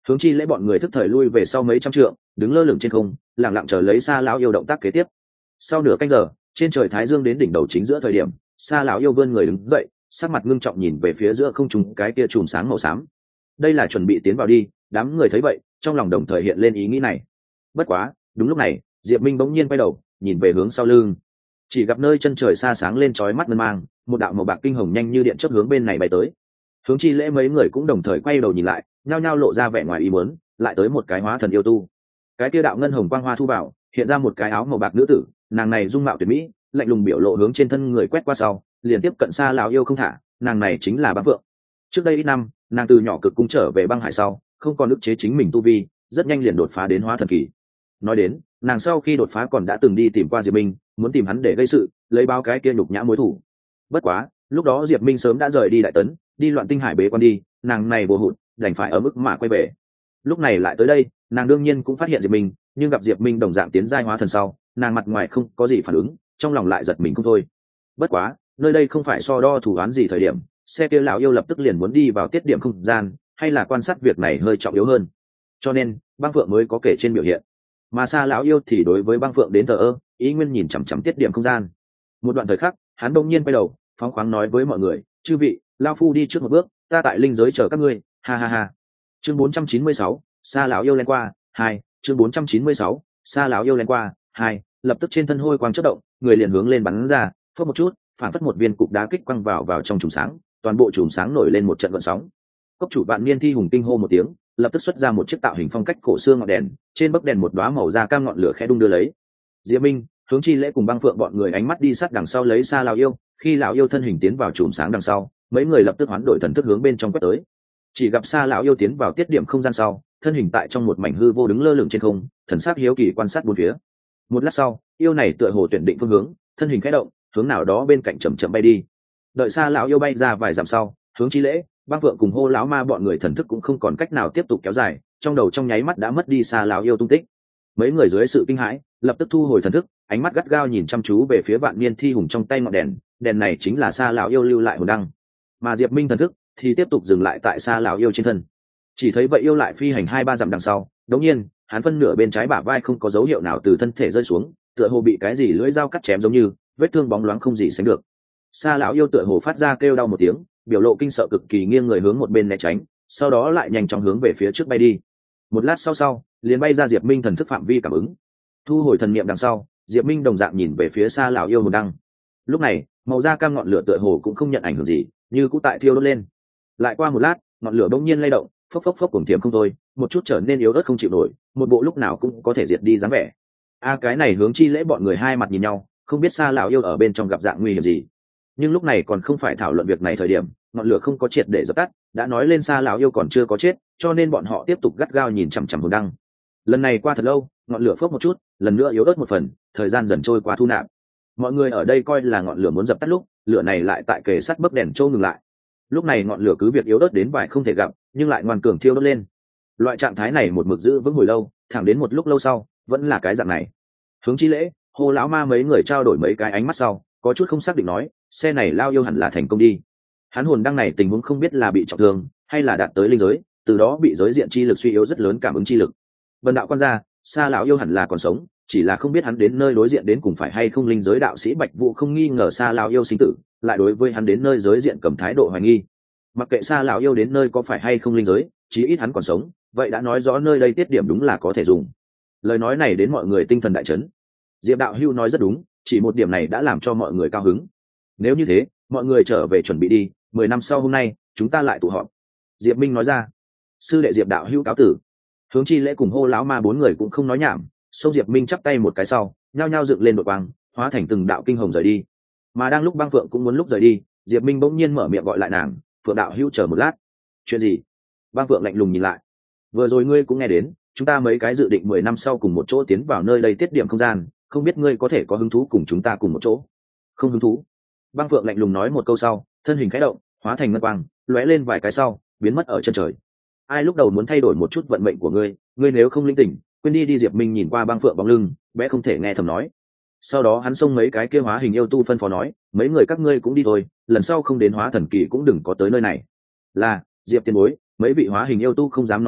Hướng Chi Lễ bọn người thức thời lui về sau mấy trăm trượng, đứng lơ lửng trên không, lặng lặng chờ lấy Sa lão yêu động tác kế tiếp. Sau nửa canh giờ, trên trời thái dương đến đỉnh đầu chính giữa thời điểm, Sa lão yêu vươn người đứng dậy, sắc mặt ngưng trọng nhìn về phía giữa không trung cái kia chùm sáng màu xám. Đây là chuẩn bị tiến vào đi. Đám người thấy vậy, trong lòng đồng thời hiện lên ý nghĩ này. Bất quá, đúng lúc này, Diệp Minh bỗng nhiên quay đầu, nhìn về hướng sau lưng. Chỉ gặp nơi chân trời xa sáng lên chói mắt ngân mang, một đạo màu bạc kinh hồng nhanh như điện chớp hướng bên này bay tới. Hướng Chi Lễ mấy người cũng đồng thời quay đầu nhìn lại, nhao nhao lộ ra vẻ ngoài ý muốn, lại tới một cái hóa thần yêu tu. Cái kia đạo ngân hồng quang hoa thu vào, hiện ra một cái áo màu bạc nữ tử, nàng này dung mạo tuyệt mỹ, lạnh lùng biểu lộ hướng trên thân người quét qua sau, liền tiếp cận Sa lão yêu không thả, nàng này chính là Băng Phượng. Trước đây ít năm, nàng từ nhỏ cực cung trở về băng hải sau, không còn ức chế chính mình tu vi, rất nhanh liền đột phá đến hóa thần kỳ. Nói đến, nàng sau khi đột phá còn đã từng đi tìm qua Diệp Minh, muốn tìm hắn để gây sự, lấy báo cái kia nhục nhã mối thù. Bất quá, lúc đó Diệp Minh sớm đã rời đi Đại Tấn, đi Loạn Tinh Hải bế quan đi, nàng này vô hụt, đành phải ở mức mà quay về. Lúc này lại tới đây, nàng đương nhiên cũng phát hiện Diệp Minh, nhưng gặp Diệp Minh đồng dạng tiến giai hóa thần sau, nàng mặt ngoài không có gì phản ứng, trong lòng lại giật mình không thôi. Bất quá, nơi đây không phải so đo thủ án gì thời điểm, xe kia lão yêu lập tức liền muốn đi vào tiết điểm không gian, hay là quan sát việc này hơi trọng yếu hơn. Cho nên, Băng Phượng mới có kể trên biểu hiện. Mà Sa lão yêu thì đối với Băng Phượng đến thờ ơ, ý nguyên nhìn chằm chằm tiết điểm không gian. Một đoạn thời khắc, hắn đông nhiên quay đầu, phóng khoáng nói với mọi người, chư vị, lão phu đi trước một bước, ta tại linh giới chờ các ngươi, ha ha ha. Chương bốn trăm chín mươi sáu, Sa lão yêu lên qua, hai, chương bốn trăm chín mươi sáu, Sa lão yêu lên qua, hai, lập tức trên thân hôi quang chớp động, người liền hướng lên bắn ra, phất một chút, phản phất một viên cục đá kích quăng vào vào trong chùm sáng, toàn bộ chùm sáng nổi lên một trận gợn sóng. Cốc chủ Vạn Niên Thi hùng kinh hô một tiếng, lập tức xuất ra một chiếc tạo hình phong cách cổ xưa ngọn đèn, trên bấc đèn một đóa màu da cam ngọn lửa khẽ đung đưa lấy. Diệp Minh, Hướng Chi Lễ cùng Băng Phượng bọn người ánh mắt đi sát đằng sau lấy Sa lão yêu, khi lão yêu thân hình tiến vào chùm sáng đằng sau, mấy người lập tức hoán đổi thần thức hướng bên trong quét tới. Chỉ gặp Sa lão yêu tiến vào tiết điểm không gian sau, thân hình tại trong một mảnh hư vô đứng lơ lửng trên không, thần sắc hiếu kỳ quan sát bốn phía. Một lát sau, yêu này tựa hồ tuyển định phương hướng, thân hình khẽ động, hướng nào đó bên cạnh chậm chậm bay đi. Đợi Sa lão yêu bay ra vài dặm sau, Hướng Chi Lễ, Băng Phượng cùng hô lão ma bọn người thần thức cũng không còn cách nào tiếp tục kéo dài, trong đầu trong nháy mắt đã mất đi Sa lão yêu tung tích. Mấy người dưới sự kinh hãi, lập tức thu hồi thần thức, ánh mắt gắt gao nhìn chăm chú về phía Vạn Niên Thi hùng trong tay ngọn đèn, đèn này chính là Sa lão yêu lưu lại hồn đăng. Mà Diệp Minh thần thức thì tiếp tục dừng lại tại Sa lão yêu trên thân. Chỉ thấy vậy yêu lại phi hành hai ba dặm đằng sau, đột nhiên, hắn phân nửa bên trái bả vai không có dấu hiệu nào từ thân thể rơi xuống, tựa hồ bị cái gì lưỡi dao cắt chém giống như, vết thương bóng loáng không gì sánh được. Sa lão yêu tựa hồ phát ra kêu đau một tiếng, biểu lộ kinh sợ cực kỳ, nghiêng người hướng một bên né tránh, sau đó lại nhanh chóng hướng về phía trước bay đi. Một lát sau sau, liền bay ra Diệp Minh thần thức phạm vi cảm ứng. Thu hồi thần niệm đằng sau, Diệp Minh đồng dạng nhìn về phía Sa lão yêu hồn đăng. Lúc này, màu da cam ngọn lửa tựa hồ cũng không nhận ảnh hưởng gì, như cũ tại thiêu đốt lên. Lại qua một lát, ngọn lửa bỗng nhiên lay động, phốc phốc phốc cùng tiềm không thôi, một chút trở nên yếu ớt không chịu nổi, một bộ lúc nào cũng có thể diệt đi dáng vẻ. A cái này Hướng Chi Lễ bọn người hai mặt nhìn nhau, không biết Sa lão yêu ở bên trong gặp dạng nguy hiểm gì. Nhưng lúc này còn không phải thảo luận việc này thời điểm, ngọn lửa không có triệt để dập tắt, đã nói lên Sa lão yêu còn chưa có chết, cho nên bọn họ tiếp tục gắt gao nhìn chằm chằm hồn đăng. Lần này qua thật lâu, ngọn lửa phốc một chút, lần nữa yếu ớt một phần, thời gian dần trôi qua thu nạp. Mọi người ở đây coi là ngọn lửa muốn dập tắt lúc, lửa này lại tại kề sát bấc đèn trâu ngừng lại. Lúc này ngọn lửa cứ việc yếu ớt đến vài không thể gặp, nhưng lại ngoan cường thiêu đốt lên. Loại trạng thái này một mực giữ vững hồi lâu, thẳng đến một lúc lâu sau, vẫn là cái dạng này. Hướng Chi Lễ, Hồ lão ma mấy người trao đổi mấy cái ánh mắt sau, có chút không xác định nói, xe này lao yêu hẳn là thành công đi. Hắn hồn đăng này tình huống không biết là bị trọng thương, hay là đạt tới linh giới, từ đó bị giới diện chi lực suy yếu rất lớn cảm ứng chi lực. Vân đạo quan gia, Sa lão yêu hẳn là còn sống, chỉ là không biết hắn đến nơi đối diện đến cùng phải hay không linh giới. Đạo sĩ Bạch Vũ không nghi ngờ Sa lão yêu sinh tử, lại đối với hắn đến nơi giới diện cầm thái độ hoài nghi. Mặc kệ Sa lão yêu đến nơi có phải hay không linh giới, chí ít hắn còn sống, vậy đã nói rõ nơi đây tiết điểm đúng là có thể dùng. Lời nói này đến mọi người tinh thần đại chấn. Diệp đạo hưu nói rất đúng, chỉ một điểm này đã làm cho mọi người cao hứng. Nếu như thế, mọi người trở về chuẩn bị đi, mười năm sau hôm nay chúng ta lại tụ họp. Diệp Minh nói ra. Sư đệ Diệp đạo hưu cáo tử. Hướng Chi Lễ cùng hô lão ma bốn người cũng không nói nhảm, xông Diệp Minh chắp tay một cái sau, nhao nhao dựng lên đội quang, hóa thành từng đạo kinh hồng rời đi. Mà đang lúc Băng Phượng cũng muốn lúc rời đi, Diệp Minh bỗng nhiên mở miệng gọi lại nàng, "Phượng đạo hữu chờ một lát." "Chuyện gì?" Băng Phượng lạnh lùng nhìn lại. "Vừa rồi ngươi cũng nghe đến, chúng ta mấy cái dự định mười năm sau cùng một chỗ tiến vào nơi đây tiết điểm không gian, không biết ngươi có thể có hứng thú cùng chúng ta cùng một chỗ?" "Không hứng thú." Băng Phượng lạnh lùng nói một câu sau, thân hình khẽ động, hóa thành ngân quang, lóe lên vài cái sau, biến mất ở chân trời. "Ai lúc đầu muốn thay đổi một chút vận mệnh của ngươi, ngươi nếu không linh tỉnh, quên đi đi." Diệp Minh nhìn qua Băng Phượng bóng lưng, bé không thể nghe thầm nói. Sau đó hắn xông mấy cái kia hóa hình yêu tu phân phó nói, "Mấy người các ngươi cũng đi thôi, lần sau không đến hóa thần kỳ cũng đừng có tới nơi này." "Là, Diệp tiền bối." Mấy vị hóa hình yêu tu không dám nói gì,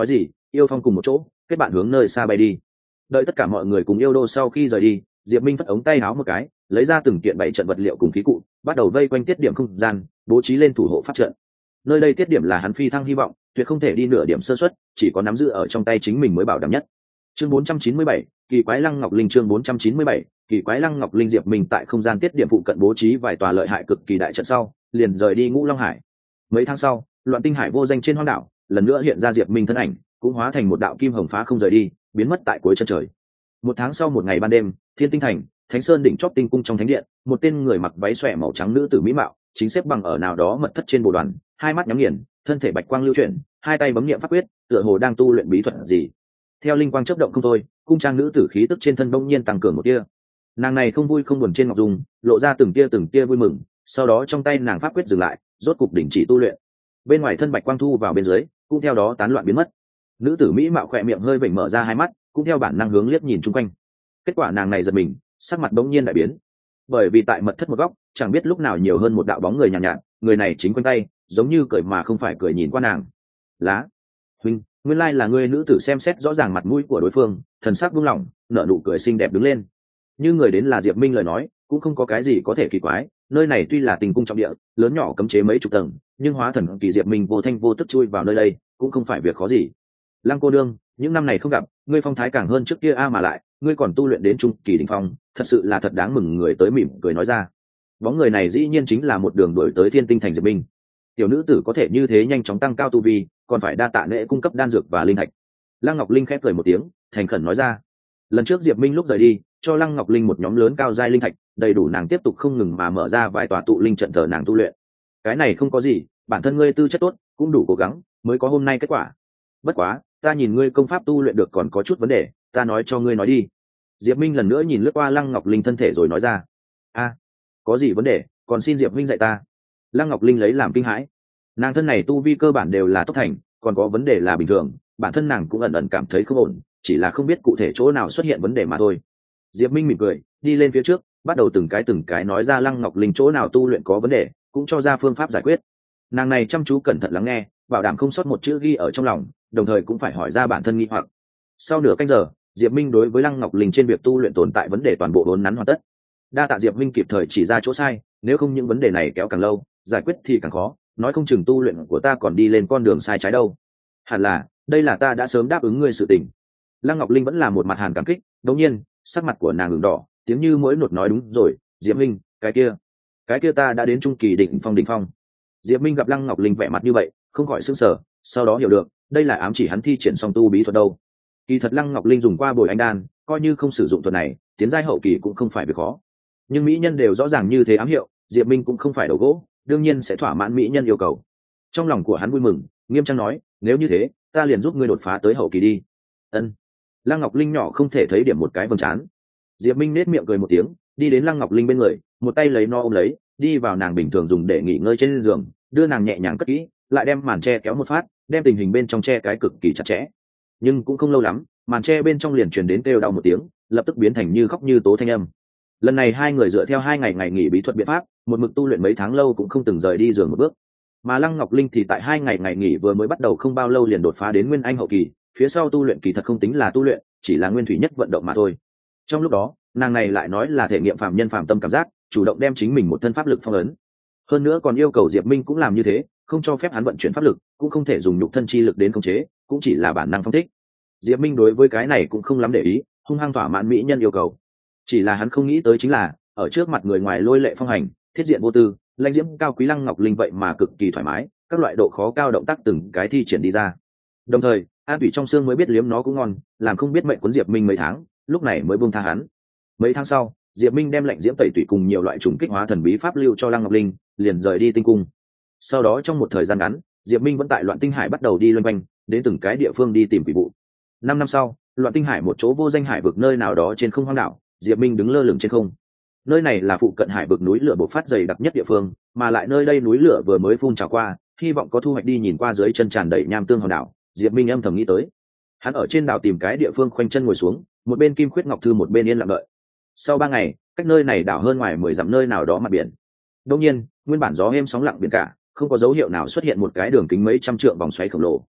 yêu phong cùng một chỗ kết bạn hướng nơi xa bay đi. Đợi tất cả mọi người cùng yêu đô sau khi rời đi, Diệp Minh phất ống tay áo một cái, lấy ra từng kiện bảy trận vật liệu cùng khí cụ, bắt đầu vây quanh tiết điểm không gian, bố trí lên thủ hộ pháp trận. Nơi đây tiết điểm là hắn phi thăng hy vọng, tuyệt không thể đi nửa điểm sơ suất, chỉ có nắm giữ ở trong tay chính mình mới bảo đảm nhất. Chương bốn trăm chín mươi bảy, Kỳ quái Lăng Ngọc Linh. Chương bốn trăm chín mươi bảy, Kỳ quái Lăng Ngọc Linh. Diệp Minh tại không gian tiết điểm phụ cận bố trí vài tòa lợi hại cực kỳ đại trận sau, liền rời đi Ngũ Long Hải. Mấy tháng sau, Loạn Tinh Hải vô danh trên hoang đảo, lần nữa hiện ra Diệp Minh thân ảnh, cũng hóa thành một đạo kim hồng phá không rời đi, biến mất tại cuối chân trời. Một tháng sau một ngày ban đêm, Thiên Tinh Thành, Thánh Sơn đỉnh chóp tinh cung trong thánh điện, một tên người mặc váy xòe màu trắng nữ tử mỹ mạo, chính xếp bằng ở nào đó mật thất trên bồ đoàn, hai mắt nhắm nghiền, thân thể bạch quang lưu chuyển, hai tay bấm niệm pháp quyết, tựa hồ đang tu luyện bí thuật gì. Theo linh quang chớp động không thôi, cung trang nữ tử khí tức trên thân bỗng nhiên tăng cường một tia. Nàng này không vui không buồn trên ngọc dung, lộ ra từng tia từng tia vui mừng, sau đó trong tay nàng pháp quyết dừng lại, rốt cục đình chỉ tu luyện. Bên ngoài thân bạch quang thu vào bên dưới, cũng theo đó tán loạn biến mất. Nữ tử mỹ mạo khỏe miệng hơi vểnh mở ra hai mắt, cũng theo bản năng hướng liếc nhìn chung quanh. Kết quả nàng này giật mình, sắc mặt bỗng nhiên đại biến, bởi vì tại mật thất một góc, chẳng biết lúc nào nhiều hơn một đạo bóng người nhàn nhạt, nhạt, người này chính quanh tay, giống như cười mà không phải cười nhìn qua nàng. Lá, huynh, nguyên lai là ngươi. Nữ tử xem xét rõ ràng mặt mũi của đối phương, thần sắc buông lỏng, nở nụ cười xinh đẹp đứng lên. Như người đến là Diệp Minh lời nói, cũng không có cái gì có thể kỳ quái. Nơi này tuy là tình cung trọng địa, lớn nhỏ cấm chế mấy chục tầng, nhưng hóa thần kỳ Diệp Minh vô thanh vô tức chui vào nơi đây, cũng không phải việc khó gì. Lăng cô đương, những năm này không gặp, ngươi phong thái càng hơn trước kia a, mà lại ngươi còn tu luyện đến trung kỳ đỉnh phong, thật sự là thật đáng mừng. Người tới mỉm cười nói ra. Bóng người này dĩ nhiên chính là một đường đuổi tới Thiên Tinh Thành Diệp Minh. Tiểu nữ tử có thể như thế nhanh chóng tăng cao tu vi, còn phải đa tạ nễ cung cấp đan dược và linh thạch. Lăng Ngọc Linh khép cười một tiếng, thành khẩn nói ra. Lần trước Diệp Minh lúc rời đi, cho Lăng Ngọc Linh một nhóm lớn cao giai linh thạch, đầy đủ nàng tiếp tục không ngừng mà mở ra vài tòa tụ linh trận thờ nàng tu luyện. Cái này không có gì, bản thân ngươi tư chất tốt, cũng đủ cố gắng, mới có hôm nay kết quả. Bất quá, ta nhìn ngươi công pháp tu luyện được còn có chút vấn đề, ta nói cho ngươi nói đi. Diệp Minh lần nữa nhìn lướt qua Lăng Ngọc Linh thân thể rồi nói ra. A, có gì vấn đề, còn xin Diệp Minh dạy ta. Lăng Ngọc Linh lấy làm kinh hãi. Nàng thân này tu vi cơ bản đều là tốc thành, còn có vấn đề là bình thường, bản thân nàng cũng ẩn ẩn cảm thấy không ổn, chỉ là không biết cụ thể chỗ nào xuất hiện vấn đề mà thôi. Diệp Minh mỉm cười, đi lên phía trước, bắt đầu từng cái từng cái nói ra Lăng Ngọc Linh chỗ nào tu luyện có vấn đề, cũng cho ra phương pháp giải quyết. Nàng này chăm chú cẩn thận lắng nghe, bảo đảm không sót một chữ ghi ở trong lòng, đồng thời cũng phải hỏi ra bản thân nghi hoặc. Sau nửa canh giờ, Diệp Minh đối với Lăng Ngọc Linh trên việc tu luyện tồn tại vấn đề toàn bộ vốn nắn hoàn tất. Đa tạ Diệp Minh kịp thời chỉ ra chỗ sai, nếu không những vấn đề này kéo càng lâu, giải quyết thì càng khó, nói không chừng tu luyện của ta còn đi lên con đường sai trái đâu. Hẳn là, đây là ta đã sớm đáp ứng ngươi sự tình. Lăng Ngọc Linh vẫn là một mặt hàn cảm kích, đột nhiên, sắc mặt của nàng ửng đỏ, tiếng như mỗi nột nói đúng rồi, Diệp Minh, cái kia, cái kia ta đã đến trung kỳ đỉnh phong đỉnh phong. Diệp Minh gặp Lăng Ngọc Linh vẻ mặt như vậy, không khỏi sửng sở, sau đó hiểu được, đây là ám chỉ hắn thi triển song tu bí thuật đâu. Kỳ thật Lăng Ngọc Linh dùng qua bồi anh đan, coi như không sử dụng thuật này, tiến giai hậu kỳ cũng không phải việc khó. Nhưng mỹ nhân đều rõ ràng như thế ám hiệu, Diệp Minh cũng không phải đầu gỗ, đương nhiên sẽ thỏa mãn mỹ nhân yêu cầu. Trong lòng của hắn vui mừng, nghiêm trang nói, nếu như thế, ta liền giúp ngươi đột phá tới hậu kỳ đi. Ân. Lăng Ngọc Linh nhỏ không thể thấy điểm một cái vầng trán. Diệp Minh nét miệng cười một tiếng, đi đến Lăng Ngọc Linh bên người, một tay lấy no ôm lấy, đi vào nàng bình thường dùng để nghỉ ngơi trên giường, đưa nàng nhẹ nhàng cất kỹ, lại đem màn che kéo một phát, đem tình hình bên trong che cái cực kỳ chặt chẽ. Nhưng cũng không lâu lắm, màn che bên trong liền truyền đến kêu đau một tiếng, lập tức biến thành như khóc như tố thanh âm. Lần này hai người dựa theo hai ngày ngày nghỉ bí thuật biện pháp, một mực tu luyện mấy tháng lâu cũng không từng rời đi giường một bước. Mà Lăng Ngọc Linh thì tại hai ngày ngày nghỉ vừa mới bắt đầu không bao lâu liền đột phá đến nguyên anh hậu kỳ, phía sau tu luyện kỳ thật không tính là tu luyện, chỉ là nguyên thủy nhất vận động mà thôi. Trong lúc đó, nàng này lại nói là thể nghiệm phàm nhân phàm tâm cảm giác, chủ động đem chính mình một thân pháp lực phong ấn. Hơn nữa còn yêu cầu Diệp Minh cũng làm như thế, không cho phép hắn vận chuyển pháp lực, cũng không thể dùng nhục thân chi lực đến khống chế, cũng chỉ là bản năng phong thích. Diệp Minh đối với cái này cũng không lắm để ý, hung hăng thỏa mãn mỹ nhân yêu cầu. Chỉ là hắn không nghĩ tới chính là, ở trước mặt người ngoài lôi lệ phong hành, thiết diện vô tư, lãnh diễm cao quý Lăng Ngọc Linh vậy mà cực kỳ thoải mái, các loại độ khó cao động tác từng cái thi triển đi ra. Đồng thời, An Thủy trong xương mới biết liếm nó cũng ngon, làm không biết mệnh cuốn Diệp Minh mấy tháng, lúc này mới buông tha hắn. Mấy tháng sau, Diệp Minh đem lệnh diễm tẩy tủy cùng nhiều loại trùng kích hóa thần bí pháp lưu cho Lăng Ngọc Linh, liền rời đi tinh cung. Sau đó trong một thời gian ngắn, Diệp Minh vẫn tại Loạn Tinh Hải bắt đầu đi loanh quanh, đến từng cái địa phương đi tìm quỷ vụ. Năm năm sau, Loạn Tinh Hải một chỗ vô danh hải vực nơi nào đó trên không hoang đảo, Diệp Minh đứng lơ lửng trên không. Nơi này là phụ cận hải vực núi lửa bộc phát dày đặc nhất địa phương, mà lại nơi đây núi lửa vừa mới phun trào qua, hy vọng có thu hoạch đi nhìn qua dưới chân tràn đầy nham tương hòn đảo. Diệp Minh âm thầm nghĩ tới. Hắn ở trên đảo tìm cái địa phương khoanh chân ngồi xuống, một bên Kim Khuyết Ngọc Thư một bên yên lặng đợi. Sau ba ngày, cách nơi này đảo hơn ngoài mười dặm nơi nào đó mặt biển. Đột nhiên, nguyên bản gió êm sóng lặng biển cả, không có dấu hiệu nào xuất hiện một cái đường kính mấy trăm trượng vòng xoáy khổng lồ.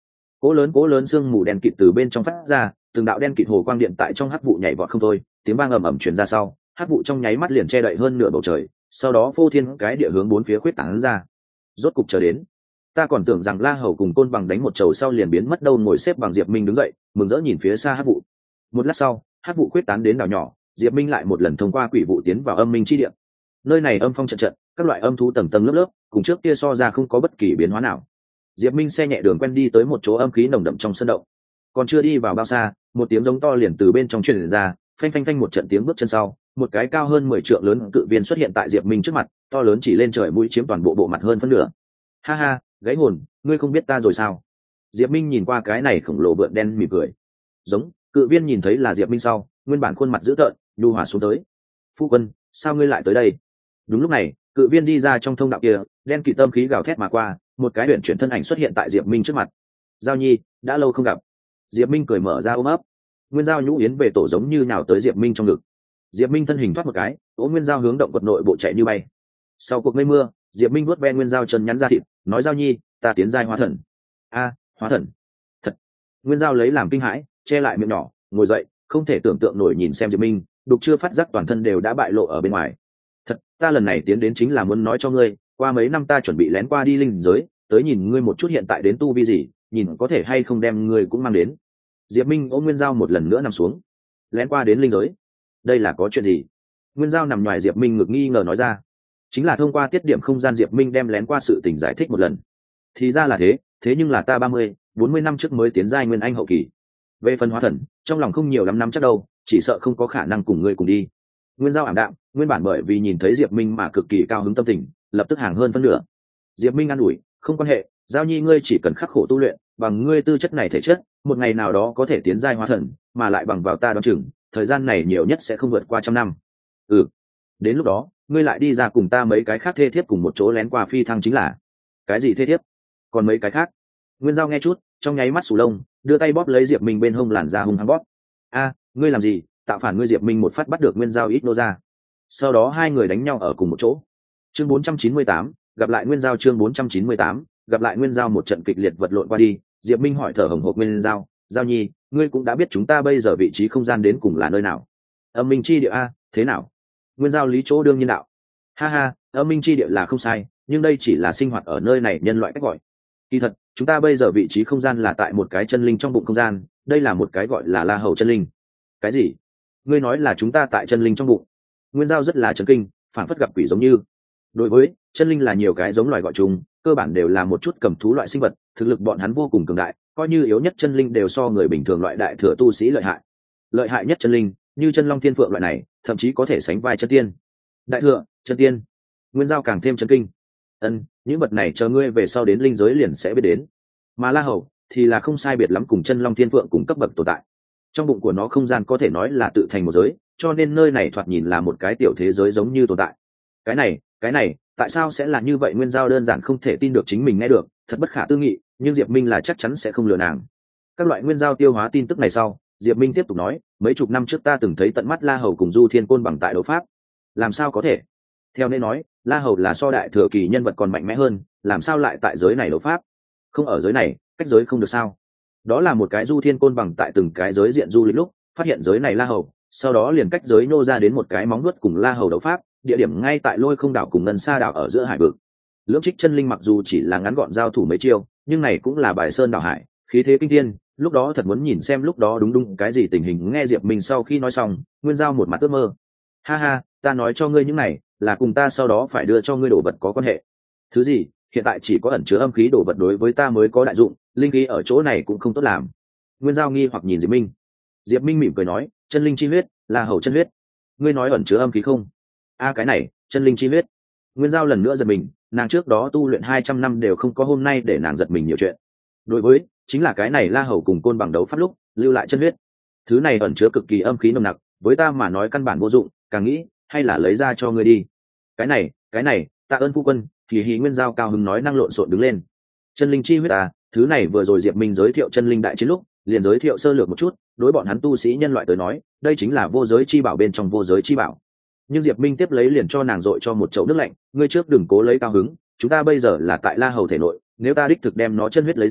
Cỗ lớn cỗ lớn sương mù đen kịt từ bên trong phát ra, từng đạo đen kịt hồ quang điện tại trong hắc vụ nhảy vọt không thôi, tiếng vang ầm ầm truyền ra sau, hắc vụ trong nháy mắt liền che đậy hơn nửa bầu trời, sau đó phô thiên cái địa hướng bốn phía khuyết tán ra. Rốt cục chờ đến. Ta còn tưởng rằng La Hầu cùng Côn Bằng đánh một chầu sau liền biến mất đâu, ngồi xếp bằng Diệp Minh đứng dậy, mừng rỡ nhìn phía xa hắc vụ. Một lát sau, hắc vụ khuyết tán đến đảo nhỏ, Diệp Minh lại một lần thông qua quỷ vụ tiến vào âm minh chi địa. Nơi này âm phong trận trận, các loại âm thú tầng tầng lớp lớp, cùng trước kia so ra không có bất kỳ biến hóa nào. Diệp Minh xe nhẹ đường quen đi tới một chỗ âm khí nồng đậm trong sân động. Còn chưa đi vào bao xa, một tiếng giống to liền từ bên trong truyền ra, phanh phanh phanh một trận tiếng bước chân sau, một cái cao hơn mười trượng lớn cự viên xuất hiện tại Diệp Minh trước mặt, to lớn chỉ lên trời mũi chiếm toàn bộ bộ mặt hơn phân nửa. Ha ha, gãy hồn, ngươi không biết ta rồi sao? Diệp Minh nhìn qua cái này khổng lồ vượn đen mỉm cười. Giống, cự viên nhìn thấy là Diệp Minh sau, nguyên bản khuôn mặt dữ tợn, nhu hòa xuống tới. Phu quân, sao ngươi lại tới đây? Đúng lúc này, cự viên đi ra trong thông đạo kia, đen kịt tâm khí gào thét mà qua, một cái huyền chuyển thân ảnh xuất hiện tại Diệp Minh trước mặt. Giao Nhi, đã lâu không gặp. Diệp Minh cười mở ra ôm ấp. Nguyên Giao nhũ yến về tổ giống như nào tới Diệp Minh trong ngực. Diệp Minh thân hình thoát một cái, ôm Nguyên Giao hướng động quật nội bộ chạy như bay. Sau cuộc mây mưa, Diệp Minh vuốt ve Nguyên Giao chân nhắn ra thịt, nói Giao Nhi, ta tiến giai hóa thần. A, hóa thần? Thật. Nguyên Giao lấy làm kinh hãi, che lại miệng nhỏ, ngồi dậy, không thể tưởng tượng nổi nhìn xem Diệp Minh, đục chưa phát giác toàn thân đều đã bại lộ ở bên ngoài. Thật, ta lần này tiến đến chính là muốn nói cho ngươi, qua mấy năm ta chuẩn bị lén qua đi linh giới, tới nhìn ngươi một chút hiện tại đến tu vi gì, nhìn có thể hay không đem ngươi cũng mang đến. Diệp Minh ôm Nguyên Giao một lần nữa nằm xuống. Lén qua đến linh giới? Đây là có chuyện gì? Nguyên Giao nằm ngoài Diệp Minh ngực nghi ngờ nói ra. Chính là thông qua tiết điểm không gian Diệp Minh đem lén qua sự tình giải thích một lần. Thì ra là thế, thế nhưng là ta ba mươi, bốn mươi năm trước mới tiến giai nguyên anh hậu kỳ. Về phần hóa thần, trong lòng không nhiều lắm năm chắc đâu, chỉ sợ không có khả năng cùng ngươi cùng đi. Nguyên Giao ảm đạm, nguyên bản bởi vì nhìn thấy Diệp Minh mà cực kỳ cao hứng tâm tình, lập tức hàng hơn phân nửa. Diệp Minh an ủi, không quan hệ, Giao Nhi ngươi chỉ cần khắc khổ tu luyện, bằng ngươi tư chất này thể chất, một ngày nào đó có thể tiến giai hóa thần, mà lại bằng vào ta đoán chừng, thời gian này nhiều nhất sẽ không vượt qua trăm năm. Ừ, đến lúc đó, ngươi lại đi ra cùng ta mấy cái khác thê thiếp cùng một chỗ lén qua phi thăng chính là. Cái gì thê thiếp? Còn mấy cái khác? Nguyên Giao nghe chút, trong nháy mắt sù lông, đưa tay bóp lấy Diệp Minh bên hông làn da hung hăng bóp. A, ngươi làm gì? Tạo phản ngươi? Diệp Minh một phát bắt được Nguyên Giao ít nô ra. Sau đó hai người đánh nhau ở cùng một chỗ. Chương bốn trăm chín mươi tám, gặp lại Nguyên Giao. Chương bốn trăm chín mươi tám, gặp lại Nguyên Giao. Một trận kịch liệt vật lộn qua đi, Diệp Minh hỏi thở hổn hộc Nguyên Giao, Giao Nhi, ngươi cũng đã biết chúng ta bây giờ vị trí không gian đến cùng là nơi nào? Âm minh chi địa a, thế nào? Nguyên Giao lý chỗ đương nhiên đạo. Ha ha, âm minh chi địa là không sai, nhưng đây chỉ là sinh hoạt ở nơi này nhân loại cách gọi. Kỳ thật, chúng ta bây giờ vị trí không gian là tại một cái chân linh trong bụng không gian, đây là một cái gọi là La Hầu chân linh. Cái gì? Ngươi nói là chúng ta tại chân linh trong bụng? Nguyên Giao rất là chấn kinh, phản phất gặp quỷ giống như. Đối với chân linh là nhiều cái giống loài gọi chung, cơ bản đều là một chút cầm thú loại sinh vật, thực lực bọn hắn vô cùng cường đại, coi như yếu nhất chân linh đều so người bình thường loại đại thừa tu sĩ lợi hại. Lợi hại nhất chân linh, như chân long thiên phượng loại này, thậm chí có thể sánh vai chân tiên. Đại thừa, chân tiên. Nguyên Giao càng thêm chấn kinh. Ân, những vật này chờ ngươi về sau đến linh giới liền sẽ biết đến. Mà La Hầu thì là không sai biệt lắm cùng chân long thiên phượng cùng cấp bậc tồn tại. Trong bụng của nó không gian có thể nói là tự thành một giới, cho nên nơi này thoạt nhìn là một cái tiểu thế giới giống như tồn tại. Cái này, cái này, tại sao sẽ là như vậy? Nguyên Giao đơn giản không thể tin được chính mình nghe được, thật bất khả tư nghị, nhưng Diệp Minh là chắc chắn sẽ không lừa nàng. Các loại Nguyên Giao tiêu hóa tin tức này sau, Diệp Minh tiếp tục nói, mấy chục năm trước ta từng thấy tận mắt La Hầu cùng Du Thiên Côn bằng tại đấu pháp. Làm sao có thể? Theo nên nói, La Hầu là so đại thừa kỳ nhân vật còn mạnh mẽ hơn, làm sao lại tại giới này đấu pháp? Không ở giới này, cách giới không được sao? Đó là một cái Du Thiên Côn bằng tại từng cái giới diện du lịch lúc, phát hiện giới này La Hầu, sau đó liền cách giới nô ra đến một cái móng nuốt cùng La Hầu đấu pháp, địa điểm ngay tại Lôi Không đảo cùng Ngân Sa đảo ở giữa hải vực. Lưỡng Trích chân linh mặc dù chỉ là ngắn gọn giao thủ mấy chiêu, nhưng này cũng là bài sơn đảo hải, khí thế kinh thiên, lúc đó thật muốn nhìn xem lúc đó đúng đúng cái gì tình hình. Nghe Diệp Minh sau khi nói xong, Nguyên Giao một mặt ước mơ. Ha ha, ta nói cho ngươi những này, là cùng ta sau đó phải đưa cho ngươi đồ vật có quan hệ. Thứ gì? Hiện tại chỉ có ẩn chứa âm khí đồ vật đối với ta mới có đại dụng, linh khí ở chỗ này cũng không tốt làm. Nguyên Giao nghi hoặc nhìn Diệp Minh. Diệp Minh mỉm cười nói, chân linh chi huyết, là hầu chân huyết. Ngươi nói ẩn chứa âm khí không? A cái này, chân linh chi huyết. Nguyên Giao lần nữa giật mình, nàng trước đó tu luyện hai trăm năm đều không có hôm nay để nàng giật mình nhiều chuyện. Đối với, chính là cái này La Hầu cùng Côn bằng đấu pháp lúc, lưu lại chân huyết. Thứ này ẩn chứa cực kỳ âm khí nồng nặc, với ta mà nói căn bản vô dụng, càng nghĩ, hay là lấy ra cho ngươi đi. Cái này, cái này, tạ ơn phu quân. Thì hí Nguyên Giao cao hứng nói năng lộn xộn đứng lên. Chân linh chi huyết à, thứ này vừa rồi Diệp Minh giới thiệu chân linh đại chiến lúc, liền giới thiệu sơ lược một chút, đối bọn hắn tu sĩ nhân loại tới nói, đây chính là vô giới chi bảo bên trong vô giới chi bảo. Nhưng Diệp Minh tiếp lấy liền cho nàng dội cho một chậu nước lạnh, ngươi trước đừng cố lấy cao hứng, chúng ta bây giờ là tại La Hầu thể nội, nếu ta đích thực đem nó chân huyết lấy ra,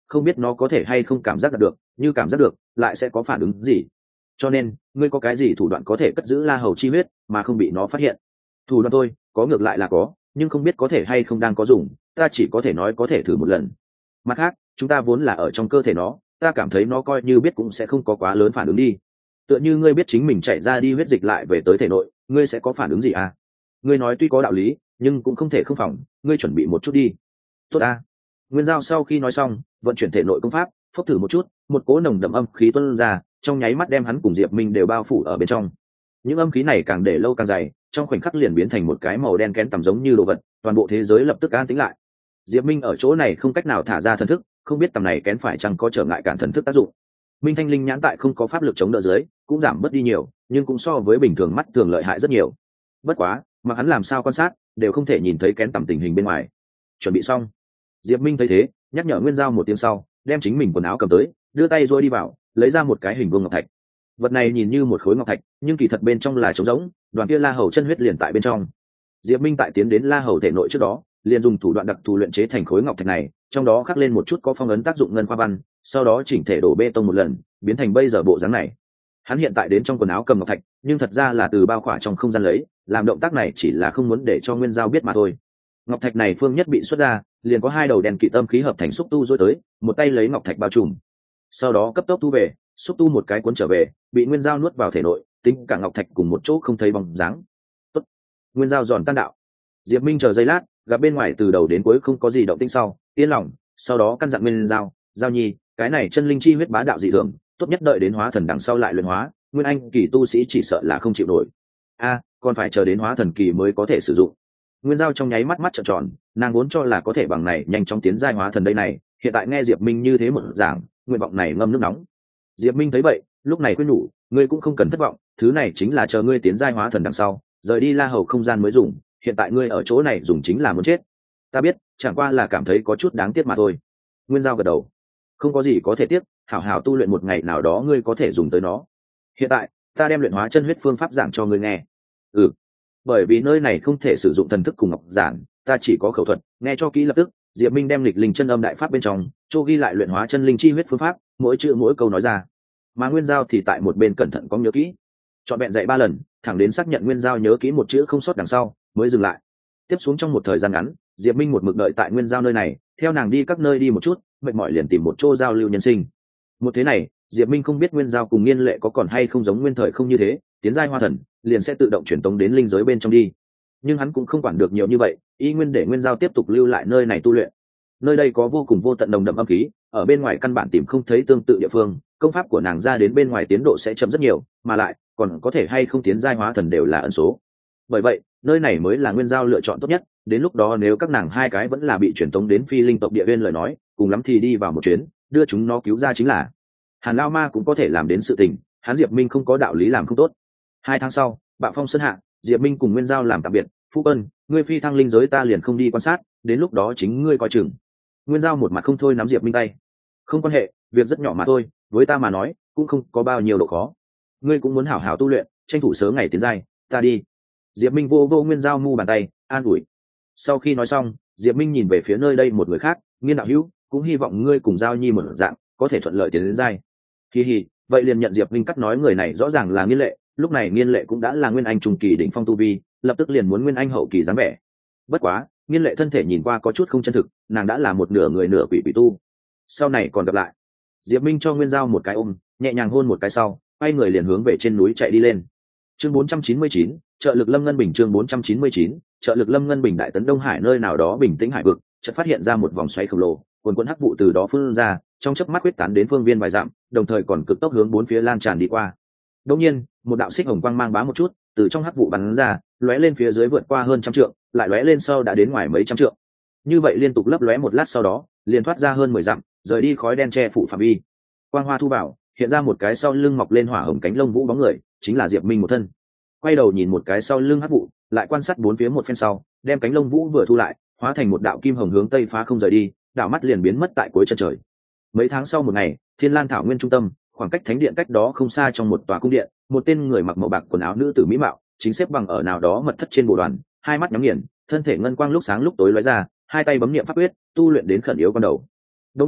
không biết nó có thể hay không cảm giác được, như cảm giác được lại sẽ có phản ứng gì. Cho nên ngươi có cái gì thủ đoạn có thể cất giữ La Hầu chi huyết mà không bị nó phát hiện? Thủ đoạn tôi có, ngược lại là có, nhưng không biết có thể hay không đang có dùng, ta chỉ có thể nói có thể thử một lần. Mặt khác, chúng ta vốn là ở trong cơ thể nó, ta cảm thấy nó coi như biết cũng sẽ không có quá lớn phản ứng đi. Tựa như ngươi biết chính mình chạy ra đi huyết dịch lại về tới thể nội, ngươi sẽ có phản ứng gì à? Ngươi nói tuy có đạo lý, nhưng cũng không thể không phòng, ngươi chuẩn bị một chút đi. Tốt a. Nguyên Giao sau khi nói xong, vận chuyển thể nội công pháp, phốc thử một chút, một cỗ nồng đậm âm khí tuôn ra, trong nháy mắt đem hắn cùng Diệp Minh đều bao phủ ở bên trong. Những âm khí này càng để lâu càng dày, trong khoảnh khắc liền biến thành một cái màu đen kén tầm giống như đồ vật, toàn bộ thế giới lập tức an tĩnh lại. Diệp Minh ở chỗ này không cách nào thả ra thần thức, không biết tầm này kén phải chăng có trở ngại cản thần thức tác dụng. Minh Thanh Linh nhãn tại không có pháp lực chống đỡ dưới, cũng giảm bớt đi nhiều, nhưng cũng so với bình thường mắt thường lợi hại rất nhiều. Bất quá, mà hắn làm sao quan sát, đều không thể nhìn thấy kén tầm tình hình bên ngoài. Chuẩn bị xong. Diệp Minh thấy thế, nhắc nhở Nguyên Giao một tiếng sau, đem chính mình quần áo cầm tới, đưa tay rồi đi vào, lấy ra một cái hình vuông ngọc thạch. Vật này nhìn như một khối ngọc thạch, nhưng kỳ thật bên trong là trống rỗng, đoàn kia La Hầu chân huyết liền tại bên trong. Diệp Minh tại tiến đến La Hầu thể nội trước đó, liền dùng thủ đoạn đặc thù luyện chế thành khối ngọc thạch này, trong đó khắc lên một chút có phong ấn tác dụng ngân khoa văn, sau đó chỉnh thể đổ bê tông một lần, biến thành bây giờ bộ dáng này. Hắn hiện tại đến trong quần áo cầm ngọc thạch, nhưng thật ra là từ bao khỏa trong không gian lấy, làm động tác này chỉ là không muốn để cho Nguyên Giao biết mà thôi. Ngọc thạch này phương nhất bị xuất ra, liền có hai đầu đèn kỵ tâm khí hợp thành xúc tu rối tới, một tay lấy ngọc thạch bao trùm, sau đó cấp tốc thu về, xúc tu một cái cuốn trở về, bị Nguyên Giao nuốt vào thể nội, tính cả ngọc thạch cùng một chỗ không thấy bóng dáng. Tốt. Nguyên Giao giòn tan đạo. Diệp Minh chờ giây lát, gặp bên ngoài từ đầu đến cuối không có gì động tĩnh sau, yên lòng, sau đó căn dặn Nguyên Giao, Giao nhi, cái này chân linh chi huyết bá đạo dị thường, tốt nhất đợi đến hóa thần đằng sau lại luyện hóa, nguyên anh kỳ tu sĩ chỉ sợ là không chịu nổi. A, còn phải chờ đến hóa thần kỳ mới có thể sử dụng. Nguyên Giao trong nháy mắt mắt trợn tròn, nàng vốn cho là có thể bằng này nhanh chóng tiến giai hóa thần đây này, hiện tại nghe Diệp Minh như thế một giảng, nguyện vọng này ngâm nước nóng. Diệp Minh thấy vậy, lúc này khuyên nhủ, ngươi cũng không cần thất vọng, thứ này chính là chờ ngươi tiến giai hóa thần đằng sau, rời đi La Hầu không gian mới dùng, hiện tại ngươi ở chỗ này dùng chính là muốn chết. Ta biết, chẳng qua là cảm thấy có chút đáng tiếc mà thôi. Nguyên Giao gật đầu, không có gì có thể tiếc, hảo hảo tu luyện một ngày nào đó ngươi có thể dùng tới nó. Hiện tại, ta đem luyện hóa chân huyết phương pháp giảng cho ngươi nghe. Ừ, bởi vì nơi này không thể sử dụng thần thức cùng ngọc giản, ta chỉ có khẩu thuật, nghe cho kỹ lập tức. Diệp Minh đem lịch linh chân âm đại pháp bên trong cho ghi lại luyện hóa chân linh chi huyết phương pháp, mỗi chữ mỗi câu nói ra. Mà Nguyên Giao thì tại một bên cẩn thận có nhớ kỹ, chọn vẹn dạy ba lần, thẳng đến xác nhận Nguyên Giao nhớ kỹ một chữ không sót đằng sau mới dừng lại. Tiếp xuống trong một thời gian ngắn, Diệp Minh một mực đợi tại Nguyên Giao nơi này, theo nàng đi các nơi đi một chút, mệt mỏi liền tìm một chỗ giao lưu nhân sinh. Một thế này, Diệp Minh không biết Nguyên Giao cùng Nghiên Lệ có còn hay không giống nguyên thời không như thế, tiến giai hoa thần liền sẽ tự động chuyển tống đến linh giới bên trong đi. Nhưng hắn cũng không quản được nhiều như vậy, y nguyên để Nguyên Giao tiếp tục lưu lại nơi này tu luyện. Nơi đây có vô cùng vô tận nồng đậm âm khí, ở bên ngoài căn bản tìm không thấy tương tự địa phương, công pháp của nàng ra đến bên ngoài tiến độ sẽ chậm rất nhiều, mà lại còn có thể hay không tiến giai hóa thần đều là ẩn số. Bởi vậy, nơi này mới là Nguyên Giao lựa chọn tốt nhất, đến lúc đó nếu các nàng hai cái vẫn là bị chuyển tống đến Phi Linh tộc địa viên lời nói, cùng lắm thì đi vào một chuyến, đưa chúng nó cứu ra chính là. Hàn Lao Ma cũng có thể làm đến sự tình, hắn Diệp Minh không có đạo lý làm không tốt. Hai tháng sau, Bạo Phong Sơn hạ, Diệp Minh cùng Nguyên Giao làm tạm biệt, "Phu quân, ngươi phi thăng linh giới ta liền không đi quan sát, đến lúc đó chính ngươi coi chừng." Nguyên Giao một mặt không thôi nắm Diệp Minh tay. "Không quan hệ, việc rất nhỏ mà thôi, với ta mà nói, cũng không có bao nhiêu độ khó. Ngươi cũng muốn hảo hảo tu luyện, tranh thủ sớm ngày tiến giai, ta đi." Diệp Minh vô vô Nguyên Giao mu bàn tay, an ủi. Sau khi nói xong, Diệp Minh nhìn về phía nơi đây một người khác, "Nghiên đạo hữu, cũng hy vọng ngươi cùng Giao Nhi một dạng, có thể thuận lợi tiến đến giai." Hi hi, vậy liền nhận Diệp Minh cắt nói người này rõ ràng là Nghiên Lệ, lúc này Nghiên Lệ cũng đã là nguyên anh trung kỳ đỉnh phong tu vi, lập tức liền muốn nguyên anh hậu kỳ dáng vẻ. Bất quá, Nghiên Lệ thân thể nhìn qua có chút không chân thực, nàng đã là một nửa người nửa quỷ quỷ tu. Sau này còn gặp lại. Diệp Minh cho Nguyên Giao một cái ôm, nhẹ nhàng hôn một cái sau, quay người liền hướng về trên núi chạy đi lên. Chương bốn trăm chín mươi chín, trợ lực Lâm Ngân Bình. Chương bốn trăm chín mươi chín, trợ lực Lâm Ngân Bình. Đại Tấn Đông Hải nơi nào đó bình tĩnh hải vực, chợt phát hiện ra một vòng xoáy khổng lồ, cuồn cuộn hắc vụ từ đó phun ra, trong chớp mắt quyết tán đến phương viên vài dặm, đồng thời còn cực tốc hướng bốn phía lan tràn đi qua. Đột nhiên, một đạo xích hồng quang mang bá một chút, từ trong hắc vụ bắn ra, lóe lên phía dưới vượt qua hơn trăm trượng, lại lóe lên sau đã đến ngoài mấy trăm trượng. Như vậy liên tục lấp lóe một lát sau đó, liền thoát ra hơn mười dặm, rời đi khói đen che phủ phạm vi. Quang hoa thu vào, hiện ra một cái sau lưng mọc lên hỏa hồng cánh lông vũ bóng người, chính là Diệp Minh một thân. Quay đầu nhìn một cái sau lưng hắc vụ, lại quan sát bốn phía một phen sau, đem cánh lông vũ vừa thu lại, hóa thành một đạo kim hồng hướng tây phá không rời đi, đạo mắt liền biến mất tại cuối chân trời. Mấy tháng sau một ngày, Thiên Lan Thảo Nguyên trung tâm, khoảng cách thánh điện cách đó không xa trong một tòa cung điện, một tên người mặc màu bạc quần áo nữ tử mỹ mạo, chính xếp bằng ở nào đó mật thất trên bộ đoàn, hai mắt nhắm nghiền, thân thể ngân quang lúc sáng lúc tối lóe ra, hai tay bấm niệm pháp quyết, tu luyện đến khẩn yếu con đầu. Đương nhiên,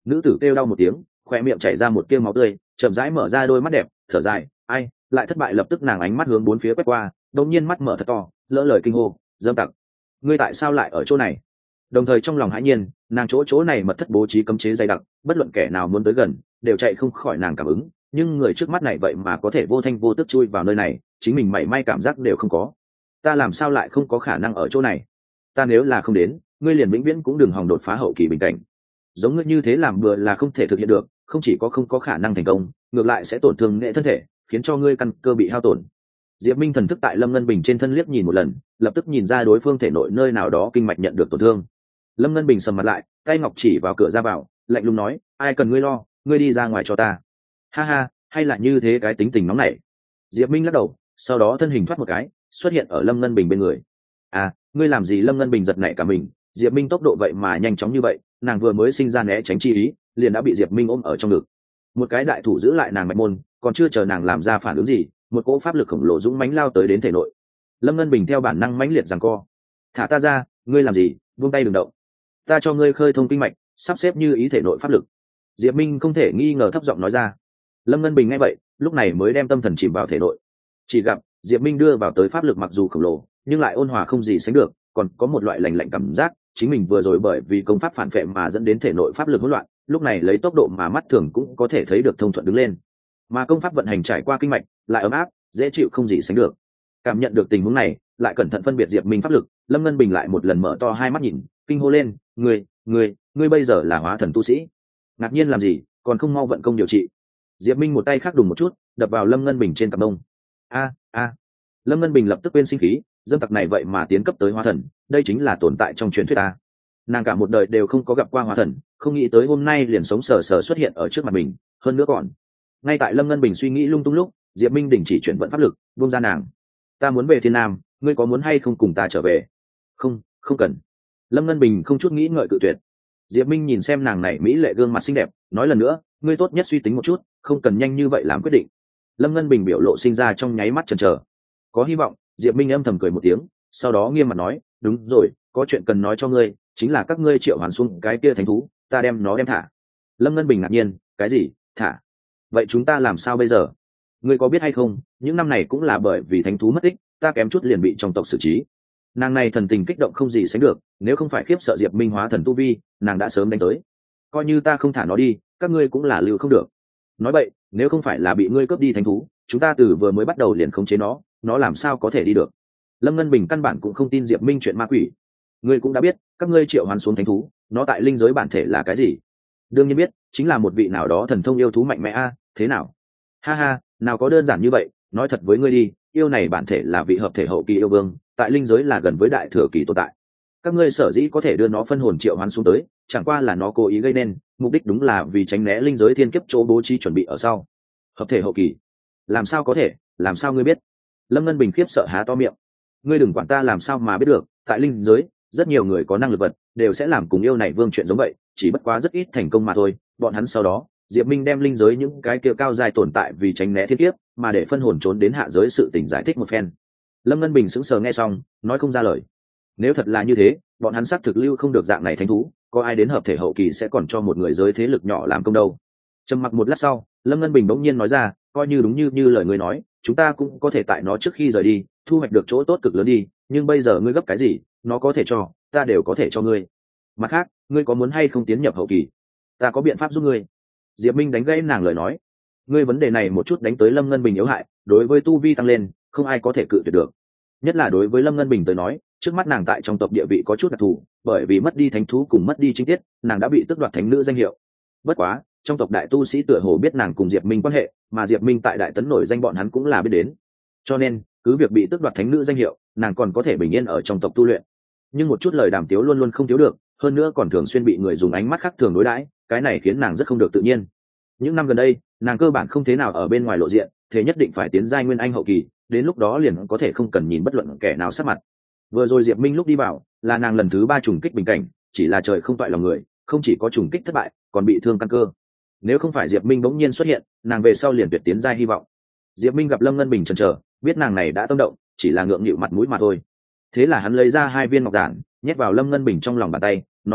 Nữ tử kêu đau một tiếng, khoe miệng chảy ra một tia máu tươi, chậm rãi mở ra đôi mắt đẹp, thở dài, ai, lại thất bại. Lập tức nàng ánh mắt hướng bốn phía quét qua, đột nhiên mắt mở thật to, lỡ lời kinh hô, dâm tặc, ngươi tại sao lại ở chỗ này? Đồng thời trong lòng hãi nhiên, nàng chỗ chỗ này mật thất bố trí cấm chế dày đặc, bất luận kẻ nào muốn tới gần đều chạy không khỏi nàng cảm ứng, nhưng người trước mắt này vậy mà có thể vô thanh vô tức chui vào nơi này, chính mình mảy may cảm giác đều không có. Ta làm sao lại không có khả năng ở chỗ này? Ta nếu là không đến, ngươi liền vĩnh viễn cũng đừng hòng đột phá hậu kỳ bình cảnh. Giống ngươi như thế làm bừa là không thể thực hiện được, không chỉ có không có khả năng thành công, ngược lại sẽ tổn thương nghệ thân thể, khiến cho ngươi căn cơ bị hao tổn. Diệp Minh thần thức tại Lâm Ngân Bình trên thân liếc nhìn một lần, lập tức nhìn ra đối phương thể nội nơi nào đó kinh mạch nhận được tổn thương. Lâm Ngân Bình sầm mặt lại, tay ngọc chỉ vào cửa ra vào, lạnh lùng nói, ai cần ngươi lo, ngươi đi ra ngoài cho ta. Ha ha, hay là như thế cái tính tình nóng nảy. Diệp Minh lắc đầu, sau đó thân hình thoát một cái, xuất hiện ở Lâm Ngân Bình bên người. À, ngươi làm gì? Lâm Ngân Bình giật nảy cả mình, Diệp Minh tốc độ vậy mà nhanh chóng như vậy, nàng vừa mới sinh ra né tránh chi ý, liền đã bị Diệp Minh ôm ở trong ngực. Một cái đại thủ giữ lại nàng mạch môn, còn chưa chờ nàng làm ra phản ứng gì, một cỗ pháp lực khổng lồ dũng mãnh lao tới đến thể nội. Lâm Ngân Bình theo bản năng mãnh liệt giằng co. Thả ta ra, ngươi làm gì? Buông tay đừng động. Ta cho ngươi khơi thông kinh mạch, sắp xếp như ý thể nội pháp lực. Diệp Minh không thể nghi ngờ thấp giọng nói ra. Lâm Ngân Bình nghe vậy, lúc này mới đem tâm thần chìm vào thể nội. Chỉ gặp Diệp Minh đưa vào tới pháp lực mặc dù khổng lồ, nhưng lại ôn hòa không gì sánh được, còn có một loại lạnh lạnh cảm giác, chính mình vừa rồi bởi vì công pháp phản phệ mà dẫn đến thể nội pháp lực hỗn loạn, lúc này lấy tốc độ mà mắt thường cũng có thể thấy được thông thuận đứng lên. Mà công pháp vận hành trải qua kinh mạch, lại ấm áp, dễ chịu không gì sánh được. Cảm nhận được tình huống này, lại cẩn thận phân biệt Diệp Minh pháp lực, Lâm Ngân Bình lại một lần mở to hai mắt nhìn, kinh hô lên, "Ngươi, ngươi, ngươi bây giờ là hóa thần tu sĩ? Ngạc nhiên làm gì, còn không mau vận công điều trị?" Diệp Minh một tay khác đùng một chút, đập vào Lâm Ngân Bình trên cằm đông. "A, a." Lâm Ngân Bình lập tức quên sinh khí, dâm tặc này vậy mà tiến cấp tới hóa thần, đây chính là tồn tại trong truyền thuyết ta. Nàng cả một đời đều không có gặp qua hóa thần, không nghĩ tới hôm nay liền sống sờ sờ xuất hiện ở trước mặt mình, hơn nữa còn. Ngay tại Lâm Ngân Bình suy nghĩ lung tung lúc, Diệp Minh đình chỉ chuyển vận pháp lực, buông ra nàng. "Ta muốn về Thiên Nam, ngươi có muốn hay không cùng ta trở về?" "Không, không cần." Lâm Ngân Bình không chút nghĩ ngợi cự tuyệt. Diệp Minh nhìn xem nàng này mỹ lệ gương mặt xinh đẹp, nói lần nữa, "Ngươi tốt nhất suy tính một chút, không cần nhanh như vậy làm quyết định." Lâm Ngân Bình biểu lộ sinh ra trong nháy mắt chần chờ. Có hy vọng. Diệp Minh âm thầm cười một tiếng, sau đó nghiêm mặt nói, "Đúng rồi, có chuyện cần nói cho ngươi, chính là các ngươi triệu hoàn xuống cái kia thánh thú, ta đem nó đem thả." Lâm Ngân Bình ngạc nhiên, "Cái gì? Thả? Vậy chúng ta làm sao bây giờ? Ngươi có biết hay không, những năm này cũng là bởi vì thánh thú mất tích, ta kém chút liền bị trong tộc xử trí." Nàng này thần tình kích động không gì sánh được, nếu không phải khiếp sợ Diệp Minh hóa thần tu vi, nàng đã sớm đánh tới. "Coi như ta không thả nó đi, các ngươi cũng là lưu không được." "Nói vậy, nếu không phải là bị ngươi cướp đi thánh thú, chúng ta từ vừa mới bắt đầu liền khống chế nó, nó làm sao có thể đi được?" Lâm Ngân Bình căn bản cũng không tin Diệp Minh chuyện ma quỷ. "Ngươi cũng đã biết, các ngươi triệu hoán xuống thánh thú, nó tại linh giới bản thể là cái gì?" "Đương nhiên biết, chính là một vị nào đó thần thông yêu thú mạnh mẽ a, thế nào?" "Ha ha, nào có đơn giản như vậy, nói thật với ngươi đi, yêu này bản thể là vị hợp thể hậu kỳ yêu vương, tại linh giới là gần với đại thừa kỳ tồn tại. Các ngươi sở dĩ có thể đưa nó phân hồn triệu hoán xuống tới, chẳng qua là nó cố ý gây nên, mục đích đúng là vì tránh né linh giới thiên kiếp chỗ bố trí chuẩn bị ở sau." "Hợp thể hậu kỳ? Làm sao có thể, làm sao ngươi biết?" Lâm Ngân Bình khiếp sợ há to miệng. "Ngươi đừng quản ta làm sao mà biết được, tại linh giới, rất nhiều người có năng lực vật, đều sẽ làm cùng yêu này vương chuyện giống vậy, chỉ bất quá rất ít thành công mà thôi. Bọn hắn sau đó, Diệp Minh đem linh giới những cái kia cao dài tồn tại vì tránh né thiên kiếp, mà để phân hồn trốn đến hạ giới sự tình giải thích một phen." Lâm Ngân Bình sững sờ nghe xong, nói không ra lời. Nếu thật là như thế, bọn hắn xác thực lưu không được dạng này thánh thú, có ai đến hợp thể hậu kỳ sẽ còn cho một người giới thế lực nhỏ làm công đâu. Trầm mặc một lát sau, Lâm Ngân Bình bỗng nhiên nói ra, "Coi như đúng như như lời ngươi nói, chúng ta cũng có thể tại nó trước khi rời đi, thu hoạch được chỗ tốt cực lớn đi, nhưng bây giờ ngươi gấp cái gì, nó có thể cho, ta đều có thể cho ngươi. Mặt khác, ngươi có muốn hay không tiến nhập hậu kỳ? Ta có biện pháp giúp ngươi." Diệp Minh đánh gãy nàng lời nói. Ngươi vấn đề này một chút đánh tới Lâm Ngân Bình yếu hại, đối với tu vi tăng lên, không ai có thể cự tuyệt được. Nhất là đối với Lâm Ngân Bình tới nói, trước mắt nàng tại trong tộc địa vị có chút đặc thù, bởi vì mất đi thánh thú cùng mất đi chính tiết, nàng đã bị tước đoạt thánh nữ danh hiệu. Bất quá, trong tộc đại tu sĩ tựa hồ biết nàng cùng Diệp Minh quan hệ, mà Diệp Minh tại đại tấn nổi danh bọn hắn cũng là biết đến. Cho nên, cứ việc bị tước đoạt thánh nữ danh hiệu, nàng còn có thể bình yên ở trong tộc tu luyện. Nhưng một chút lời đàm tiếu luôn luôn không thiếu được, hơn nữa còn thường xuyên bị người dùng ánh mắt khác thường đối đãi, cái này khiến nàng rất không được tự nhiên. Những năm gần đây, nàng cơ bản không thế nào ở bên ngoài lộ diện, thế nhất định phải tiến giai nguyên anh hậu kỳ, đến lúc đó liền có thể không cần nhìn bất luận kẻ nào sát mặt. Vừa rồi Diệp Minh lúc đi vào, là nàng lần thứ ba trùng kích bình cảnh, chỉ là trời không toại lòng người, không chỉ có trùng kích thất bại, còn bị thương căn cơ. Nếu không phải Diệp Minh bỗng nhiên xuất hiện, nàng về sau liền tuyệt tiến giai hy vọng. Diệp Minh gặp Lâm Ngân Bình chần chờ, biết nàng này đã tâm động, chỉ là ngượng nghịu mặt mũi mà thôi. Thế là hắn lấy ra hai viên ngọc giản, nhét vào Lâm Ngân Bình trong lòng bàn tay, nói ra,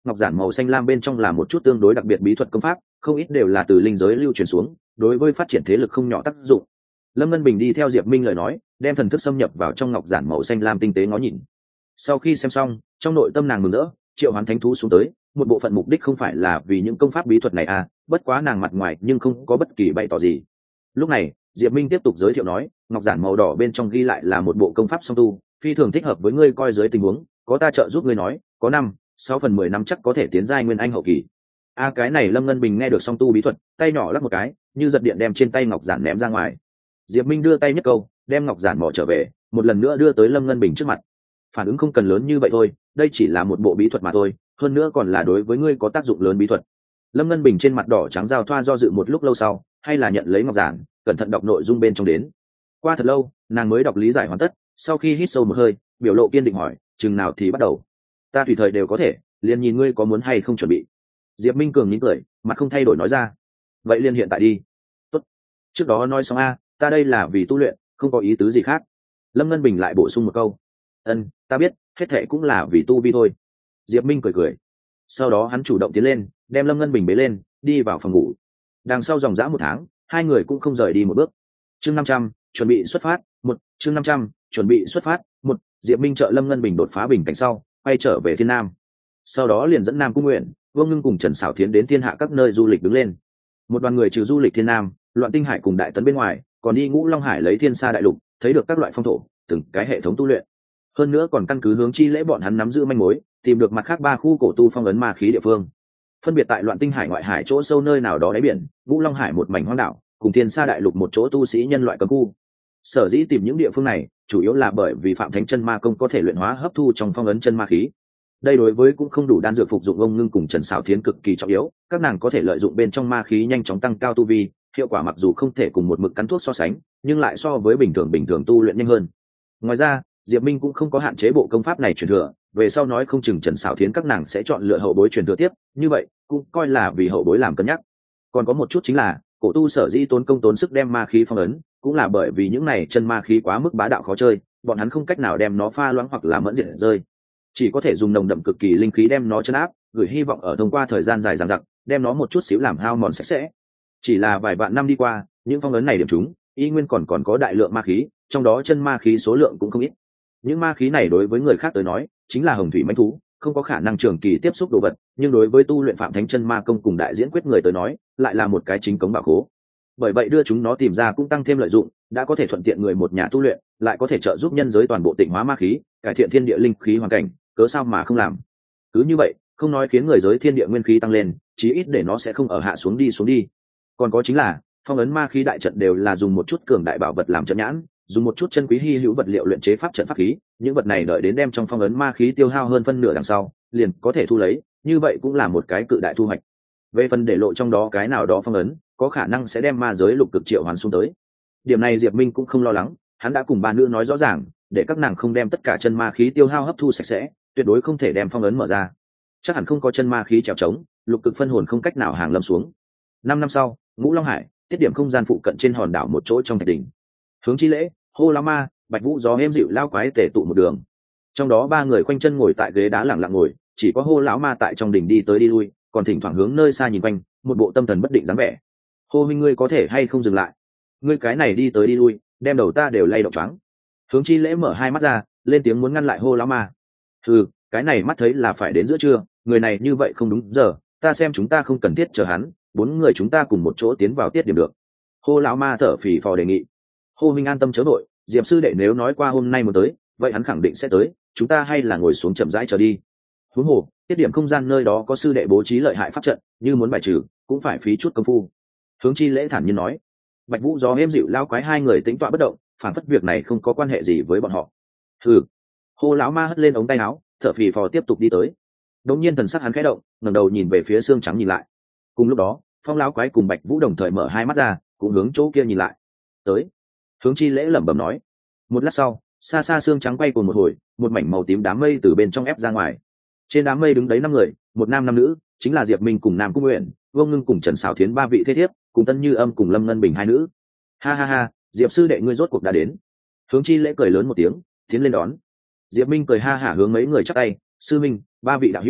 ngọc giản màu xanh lam bên trong là một chút tương đối đặc biệt bí thuật công pháp, không ít đều là từ linh giới lưu truyền xuống, đối với phát triển thế lực không nhỏ tác dụng. Lâm Ngân Bình đi theo Diệp Minh lời nói, đem thần thức xâm nhập vào trong ngọc giản màu xanh lam tinh tế ngó nhìn. Sau khi xem xong, trong nội tâm nàng mừng rỡ, triệu hoán thánh thú xuống tới, một bộ phận mục đích không phải là vì những công pháp bí thuật này à, bất quá nàng mặt ngoài nhưng không có bất kỳ bày tỏ gì. Lúc này, Diệp Minh tiếp tục giới thiệu nói, ngọc giản màu đỏ bên trong ghi lại là một bộ công pháp song tu, phi thường thích hợp với ngươi coi dưới tình huống, có ta trợ giúp ngươi nói, có năm, sáu phần mười năm chắc có thể tiến giai nguyên anh hậu kỳ. A à, cái này Lâm Ngân Bình nghe được song tu bí thuật, tay nhỏ lắc một cái, như giật điện đem trên tay ngọc giản ném ra ngoài. Diệp Minh đưa tay nhất câu, đem ngọc giản bỏ trở về, một lần nữa đưa tới Lâm Ngân Bình trước mặt. Phản ứng không cần lớn như vậy thôi, đây chỉ là một bộ bí thuật mà thôi, hơn nữa còn là đối với ngươi có tác dụng lớn bí thuật. Lâm Ngân Bình trên mặt đỏ trắng giao thoa do dự một lúc lâu sau, hay là nhận lấy ngọc giản, cẩn thận đọc nội dung bên trong đến. Qua thật lâu, nàng mới đọc lý giải hoàn tất, sau khi hít sâu một hơi, biểu lộ kiên định hỏi, chừng nào thì bắt đầu? Ta tùy thời đều có thể, liền nhìn ngươi có muốn hay không chuẩn bị. Diệp Minh cường mỉm cười, mặt không thay đổi nói ra. Vậy liền hiện tại đi. Tốt. Trước đó nói xong a, ta đây là vì tu luyện, không có ý tứ gì khác. Lâm Ngân Bình lại bổ sung một câu. Ân, ta biết, hết thệ cũng là vì tu vi thôi. Diệp Minh cười cười. Sau đó hắn chủ động tiến lên, đem Lâm Ngân Bình bế lên, đi vào phòng ngủ. Đằng sau dòng dã một tháng, hai người cũng không rời đi một bước. Chương năm trăm, chuẩn bị xuất phát. Một, chương năm trăm, chuẩn bị xuất phát. Một, Diệp Minh trợ Lâm Ngân Bình đột phá bình cảnh sau, quay trở về Thiên Nam. Sau đó liền dẫn Nam Cung Nguyện, Vương Ngưng cùng Trần Sảo Thiến đến thiên hạ các nơi du lịch đứng lên. Một đoàn người trừ du lịch Thiên Nam, Loạn Tinh Hải cùng Đại Tấn bên ngoài, còn đi Ngũ Long Hải lấy Thiên Sa đại lục, thấy được các loại phong thổ, từng cái hệ thống tu luyện. Hơn nữa còn căn cứ hướng chi lễ bọn hắn nắm giữ manh mối, tìm được mặt khác ba khu cổ tu phong ấn ma khí địa phương. Phân biệt tại Loạn Tinh Hải ngoại hải chỗ sâu nơi nào đó đáy biển, Ngũ Long Hải một mảnh hoang đảo, cùng Thiên Sa đại lục một chỗ tu sĩ nhân loại cấm khu. Sở dĩ tìm những địa phương này, chủ yếu là bởi vì Phạm Thánh Chân Ma Công có thể luyện hóa hấp thu trong phong ấn chân ma khí. Đây đối với cũng không đủ đan dược phục dụng ông Ngưng cùng Trần Sảo Thiến cực kỳ trọng yếu, các nàng có thể lợi dụng bên trong ma khí nhanh chóng tăng cao tu vi, hiệu quả mặc dù không thể cùng một mực cắn thuốc so sánh, nhưng lại so với bình thường bình thường tu luyện nhanh hơn. Ngoài ra, Diệp Minh cũng không có hạn chế bộ công pháp này truyền thừa, về sau nói không chừng Trần Sảo Thiến các nàng sẽ chọn lựa hậu bối truyền thừa tiếp, như vậy cũng coi là vì hậu bối làm cân nhắc. Còn có một chút chính là, cổ tu sở dĩ tốn công tốn sức đem ma khí phong ấn, cũng là bởi vì những này chân ma khí quá mức bá đạo khó chơi, bọn hắn không cách nào đem nó pha loãng hoặc là mẫn diệt rơi, chỉ có thể dùng nồng đậm cực kỳ linh khí đem nó chấn áp, gửi hy vọng ở thông qua thời gian dài dằng dặc, đem nó một chút xíu làm hao mòn sạch sẽ. Chỉ là vài vạn năm đi qua, những phong ấn này điểm chúng, y nguyên còn còn có đại lượng ma khí, trong đó chân ma khí số lượng cũng không ít. Những ma khí này đối với người khác tới nói, chính là hồng thủy mãnh thú, không có khả năng trường kỳ tiếp xúc đồ vật, nhưng đối với tu luyện Phạm Thánh Chân Ma Công cùng đại diễn quyết người tới nói, lại là một cái chính cống bảo khố. Bởi vậy đưa chúng nó tìm ra cũng tăng thêm lợi dụng, đã có thể thuận tiện người một nhà tu luyện, lại có thể trợ giúp nhân giới toàn bộ tịnh hóa ma khí, cải thiện thiên địa linh khí hoàn cảnh, cớ sao mà không làm. Cứ như vậy, không nói khiến người giới thiên địa nguyên khí tăng lên, chí ít để nó sẽ không ở hạ xuống đi xuống đi. Còn có chính là, phong ấn ma khí đại trận đều là dùng một chút cường đại bảo vật làm trận nhãn, dùng một chút chân quý hi hữu vật liệu luyện chế pháp trận pháp khí, những vật này đợi đến đem trong phong ấn ma khí tiêu hao hơn phân nửa đằng sau, liền có thể thu lấy, như vậy cũng là một cái cự đại thu hoạch. Về phần để lộ trong đó cái nào đó phong ấn, có khả năng sẽ đem ma giới lục cực triệu hoàn xuống tới. Điểm này Diệp Minh cũng không lo lắng, hắn đã cùng ba nữ nói rõ ràng, để các nàng không đem tất cả chân ma khí tiêu hao hấp thu sạch sẽ, tuyệt đối không thể đem phong ấn mở ra. Chắc hẳn không có chân ma khí trèo trống, lục cực phân hồn không cách nào hàng lâm xuống. Năm năm sau, Ngũ Long Hải, tiết điểm không gian phụ cận trên hòn đảo một chỗ trong thạch đỉnh. Hướng chi lễ, hô la ma, bạch vũ gió êm dịu lao quái tể tụ một đường. Trong đó ba người khoanh chân ngồi tại ghế đá lặng lặng ngồi, chỉ có hô lão ma tại trong đỉnh đi tới đi lui, còn thỉnh thoảng hướng nơi xa nhìn quanh, một bộ tâm thần bất định dáng vẻ. Hô minh, ngươi có thể hay không dừng lại? Ngươi cái này đi tới đi lui, đem đầu ta đều lay động choáng. Hướng chi lễ mở hai mắt ra, lên tiếng muốn ngăn lại hô lão ma. Ừ, cái này mắt thấy là phải đến giữa trưa, người này như vậy không đúng giờ, ta xem chúng ta không cần thiết chờ hắn, bốn người chúng ta cùng một chỗ tiến vào tiết điểm được. Hô lão ma thở phì phò đề nghị. Hô minh an tâm chớ vội, Diệp sư đệ nếu nói qua hôm nay muốn tới, vậy hắn khẳng định sẽ tới, chúng ta hay là ngồi xuống chậm rãi chờ đi. Huống hồ, tiết điểm không gian nơi đó có sư đệ bố trí lợi hại pháp trận, như muốn bài trừ, cũng phải phí chút công phu. Hướng chi lễ thản nhiên nói. Bạch vũ gió êm dịu lao quái hai người tĩnh tọa bất động, phản phất việc này không có quan hệ gì với bọn họ. Hừ. Hô lão ma hất lên ống tay áo, thở phì phò tiếp tục đi tới. Đột nhiên thần sắc hắn khẽ động, ngẩng đầu nhìn về phía xương trắng nhìn lại. Cùng lúc đó, phong lão quái cùng bạch vũ đồng thời mở hai mắt ra, cũng hướng chỗ kia nhìn lại. Tới. Hướng chi lễ lẩm bẩm nói. Một lát sau, xa xa xương trắng quay cuồng một hồi, một mảnh màu tím đám mây từ bên trong ép ra ngoài. Trên đám mây đứng đấy năm người, một nam năm nữ, chính là Diệp Minh cùng Nam Cung Nguyện, Vương Ngưng cùng Trần Sảo Thiến ba vị thế thiếp, cùng Tân Như Âm cùng Lâm Ngân Bình hai nữ. Ha ha ha, Diệp sư đệ ngươi rốt cuộc đã đến. Hướng chi lễ cười lớn một tiếng, tiến lên đón. Diệp Minh cười ha hả hướng mấy người chắp tay, sư minh, ba vị đạo hữu,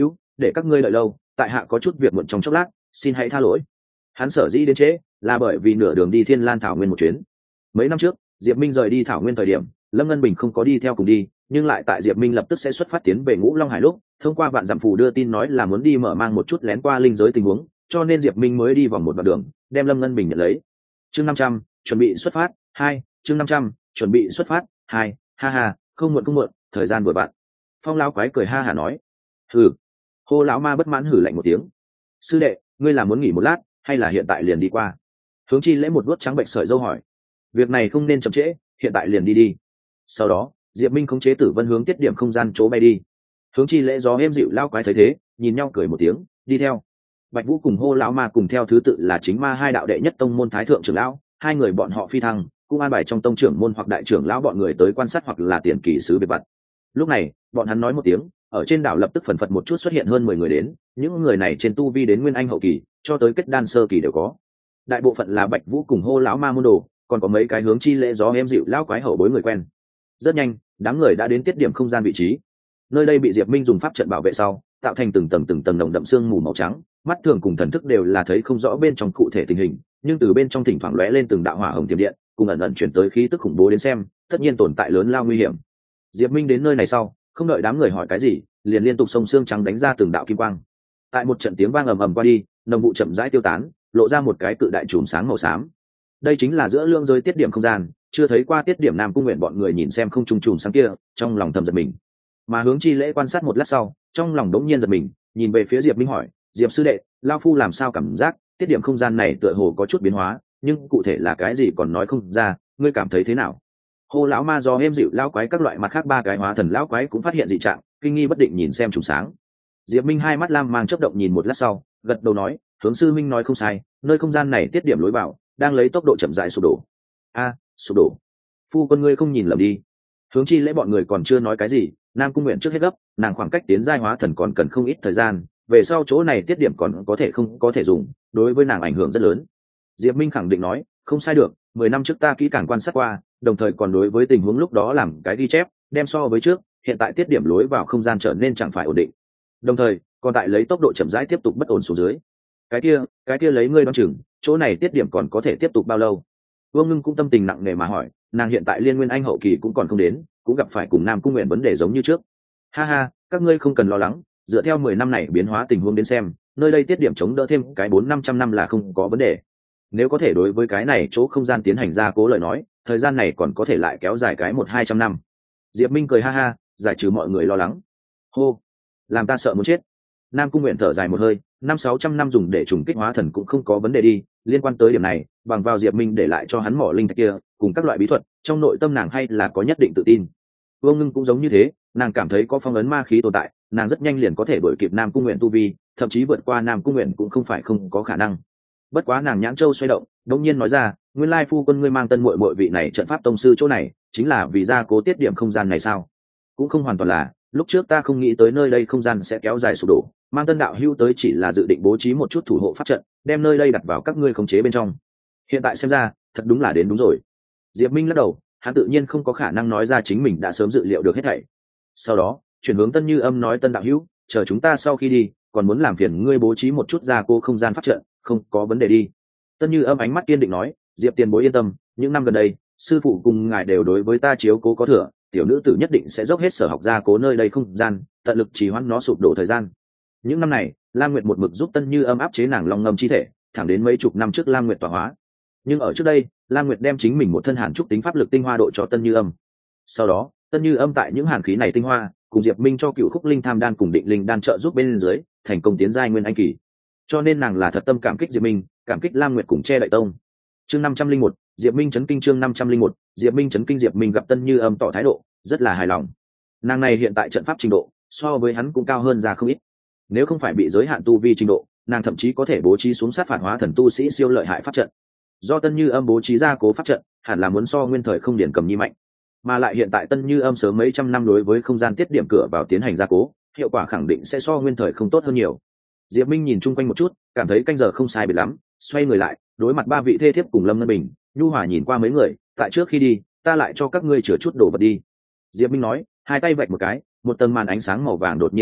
để các ngươi đợi lâu, tại hạ có chút việc muộn trong chốc lát, xin hãy tha lỗi. Hắn sở dĩ đến trễ là bởi vì nửa đường đi Thiên Lan Thảo Nguyên một chuyến. Mấy năm trước Diệp Minh rời đi Thảo Nguyên thời điểm, Lâm Ngân Bình không có đi theo cùng đi, nhưng lại tại Diệp Minh lập tức sẽ xuất phát tiến về Ngũ Long Hải lúc, thông qua vạn dặm phù đưa tin nói là muốn đi mở mang một chút lén qua linh giới tình huống, cho nên Diệp Minh mới đi vòng một đoạn đường, đem Lâm Ngân Bình nhận lấy. Chương năm trăm, chuẩn bị xuất phát, hai, chương năm trăm, chuẩn bị xuất phát, hai, ha ha, không muộn không muộn, thời gian vừa vặn. Phong lão quái cười ha hả nói. Hừ. Hô lão ma bất mãn hử lạnh một tiếng. Sư đệ, ngươi là muốn nghỉ một lát, hay là hiện tại liền đi qua? Hướng Chi Lễ một vuốt trắng bệnh sợi dâu hỏi. Việc này không nên chậm trễ, hiện tại liền đi đi. Sau đó Diệp Minh khống chế Tử Vân hướng tiết điểm không gian chỗ bay đi. Hướng Chi Lễ gió êm dịu lao quái thấy thế, nhìn nhau cười một tiếng, đi theo. Bạch Vũ cùng Hô lão ma cùng theo thứ tự là chính ma hai đạo đệ nhất tông môn thái thượng trưởng lão, hai người bọn họ phi thăng, cũng an bài trong tông trưởng môn hoặc đại trưởng lão bọn người tới quan sát hoặc là tiền kỳ sứ biệt vật. Lúc này, bọn hắn nói một tiếng, ở trên đảo lập tức phần phật một chút xuất hiện hơn mười người đến, những người này trên tu vi đến nguyên anh hậu kỳ, cho tới kết đan sơ kỳ đều có. Đại bộ phận là Bạch Vũ cùng Hô lão ma môn đồ, còn có mấy cái hướng Chi Lễ gió êm dịu lão quái hậu bối người quen. Rất nhanh, đám người đã đến tiết điểm không gian vị trí. Nơi đây bị Diệp Minh dùng pháp trận bảo vệ sau, tạo thành từng tầng từng tầng nồng đậm sương mù màu trắng, mắt thường cùng thần thức đều là thấy không rõ bên trong cụ thể tình hình, nhưng từ bên trong thỉnh thoảng lóe lên từng đạo hỏa hồng tiềm điện, cùng ẩn ẩn chuyển tới khí tức khủng bố đến xem, tất nhiên tồn tại lớn lao nguy hiểm. Diệp Minh đến nơi này sau, không đợi đám người hỏi cái gì, liền liên tục xông xương trắng đánh ra từng đạo kim quang. Tại một trận tiếng vang ầm ầm qua đi, nồng vụ chậm rãi tiêu tán, lộ ra một cái cự đại chùm sáng màu xám. Đây chính là giữa lương giới tiết điểm không gian, chưa thấy qua tiết điểm Nam Cung Nguyện bọn người nhìn xem không trung chùm sáng kia, trong lòng thầm giật mình. Mà Hướng Chi Lễ quan sát một lát sau, trong lòng đống nhiên giật mình, nhìn về phía Diệp Minh hỏi, Diệp sư đệ, lão phu làm sao cảm giác tiết điểm không gian này tựa hồ có chút biến hóa, nhưng cụ thể là cái gì còn nói không ra, ngươi cảm thấy thế nào? Hô lão ma do êm dịu lão quái các loại mặt khác ba cái hóa thần lão quái cũng phát hiện dị trạng, kinh nghi bất định nhìn xem chùm sáng. Diệp Minh hai mắt lam mang chớp động nhìn một lát sau, gật đầu nói, Hướng sư minh nói không sai, nơi không gian này tiết điểm lối vào đang lấy tốc độ chậm rãi sụp đổ. A, sụp đổ. Phu con ngươi không nhìn lầm đi. Hướng Chi Lễ bọn người còn chưa nói cái gì, Nam Cung Nguyện trước hết gấp, nàng khoảng cách tiến giai hóa thần còn cần không ít thời gian, về sau chỗ này tiết điểm còn có thể không có thể dùng, đối với nàng ảnh hưởng rất lớn. Diệp Minh khẳng định nói, không sai được, mười năm trước ta kỹ càng quan sát qua, đồng thời còn đối với tình huống lúc đó làm cái ghi chép, đem so với trước, hiện tại tiết điểm lối vào không gian trở nên chẳng phải ổn định. Đồng thời, còn tại lấy tốc độ chậm rãi tiếp tục bất ổn xuống dưới. Cái kia, cái kia lấy ngươi đoán chừng, chỗ này tiết điểm còn có thể tiếp tục bao lâu? Vương Ngưng cũng tâm tình nặng nề mà hỏi, nàng hiện tại liên nguyên anh hậu kỳ cũng còn không đến, cũng gặp phải cùng Nam Cung Nguyện vấn đề giống như trước. Ha ha, các ngươi không cần lo lắng, dựa theo mười năm này biến hóa tình huống đến xem, nơi đây tiết điểm chống đỡ thêm cái bốn năm trăm năm là không có vấn đề. Nếu có thể đối với cái này chỗ không gian tiến hành gia cố lời nói, thời gian này còn có thể lại kéo dài cái một hai trăm năm. Diệp Minh cười ha ha, giải trừ mọi người lo lắng. Hô, làm ta sợ muốn chết. Nam Cung Nguyện thở dài một hơi, năm sáu trăm năm dùng để trùng kích hóa thần cũng không có vấn đề đi. Liên quan tới điểm này, bằng vào Diệp Minh để lại cho hắn mỏ linh thạch kia, cùng các loại bí thuật, trong nội tâm nàng hay là có nhất định tự tin. Vương Ngưng cũng giống như thế, nàng cảm thấy có phong ấn ma khí tồn tại, nàng rất nhanh liền có thể đuổi kịp Nam Cung Nguyện tu vi, thậm chí vượt qua Nam Cung Nguyện cũng không phải không có khả năng. Bất quá nàng nhãn châu xoay động, đống nhiên nói ra, nguyên lai phu quân ngươi mang tân muội muội vị này trận pháp tông sư chỗ này, chính là vì gia cố tiết điểm không gian này sao? Cũng không hoàn toàn là, lúc trước ta không nghĩ tới nơi đây không gian sẽ kéo dài sụp đổ, mang tân đạo hữu tới chỉ là dự định bố trí một chút thủ hộ pháp trận, đem nơi đây đặt vào các ngươi khống chế bên trong. Hiện tại xem ra, thật đúng là đến đúng rồi. Diệp Minh lắc đầu, hắn tự nhiên không có khả năng nói ra chính mình đã sớm dự liệu được hết thảy. Sau đó, chuyển hướng Tân Như Âm nói, Tân đạo hữu, chờ chúng ta sau khi đi, còn muốn làm phiền ngươi bố trí một chút gia cố không gian pháp trận, không có vấn đề đi. Tân Như Âm ánh mắt kiên định nói, Diệp tiền bối yên tâm, những năm gần đây, sư phụ cùng ngài đều đối với ta chiếu cố có thừa, tiểu nữ tử nhất định sẽ dốc hết sở học gia cố nơi đây không gian, tận lực trì hoãn nó sụp đổ thời gian. Những năm này, Lam Nguyệt một mực giúp Tân Như Âm áp chế nàng long ngâm chi thể, thẳng đến mấy chục năm trước Lam Nguyệt tọa hóa. Nhưng ở trước đây, Lam Nguyệt đem chính mình một thân hàn trúc tính pháp lực tinh hoa độ cho Tân Như Âm. Sau đó, Tân Như Âm tại những hàn khí này tinh hoa, cùng Diệp Minh cho cựu khúc linh tham đan cùng định linh đan trợ giúp bên dưới, thành công tiến giai nguyên anh kỳ. Cho nên nàng là thật tâm cảm kích Diệp Minh, cảm kích Lam Nguyệt cùng che đậy tông. Chương năm trăm linh một, Diệp Minh chấn kinh chương năm trăm linh một, Diệp Minh chấn kinh Diệp Minh gặp Tân Như Âm tỏ thái độ, rất là hài lòng. Nàng này hiện tại trận pháp trình độ, so với hắn cũng cao hơn ra không ít. Nếu không phải bị giới hạn tu vi trình độ, nàng thậm chí có thể bố trí xuống sát phạt hóa thần tu sĩ siêu lợi hại pháp trận. Do Tân Như Âm bố trí ra cố pháp trận, hẳn là muốn so nguyên thời không điển cầm nhi mạnh. Mà lại hiện tại Tân Như Âm sớm mấy trăm năm đối với không gian tiết điểm cửa vào tiến hành gia cố, hiệu quả khẳng định sẽ so nguyên thời không tốt hơn nhiều. Diệp Minh nhìn chung quanh một chút, cảm thấy canh giờ không sai biệt lắm, xoay người lại, đối mặt ba vị thê thiếp cùng Lâm Ngân Bình, nhu hòa nhìn qua mấy người, tại trước khi đi, ta lại cho các ngươi chừa chút đồ vật đi. Diệp Minh nói, hai tay vạch một cái, một tầng màn ánh sáng màu vàng đột nhiên hiện hiện,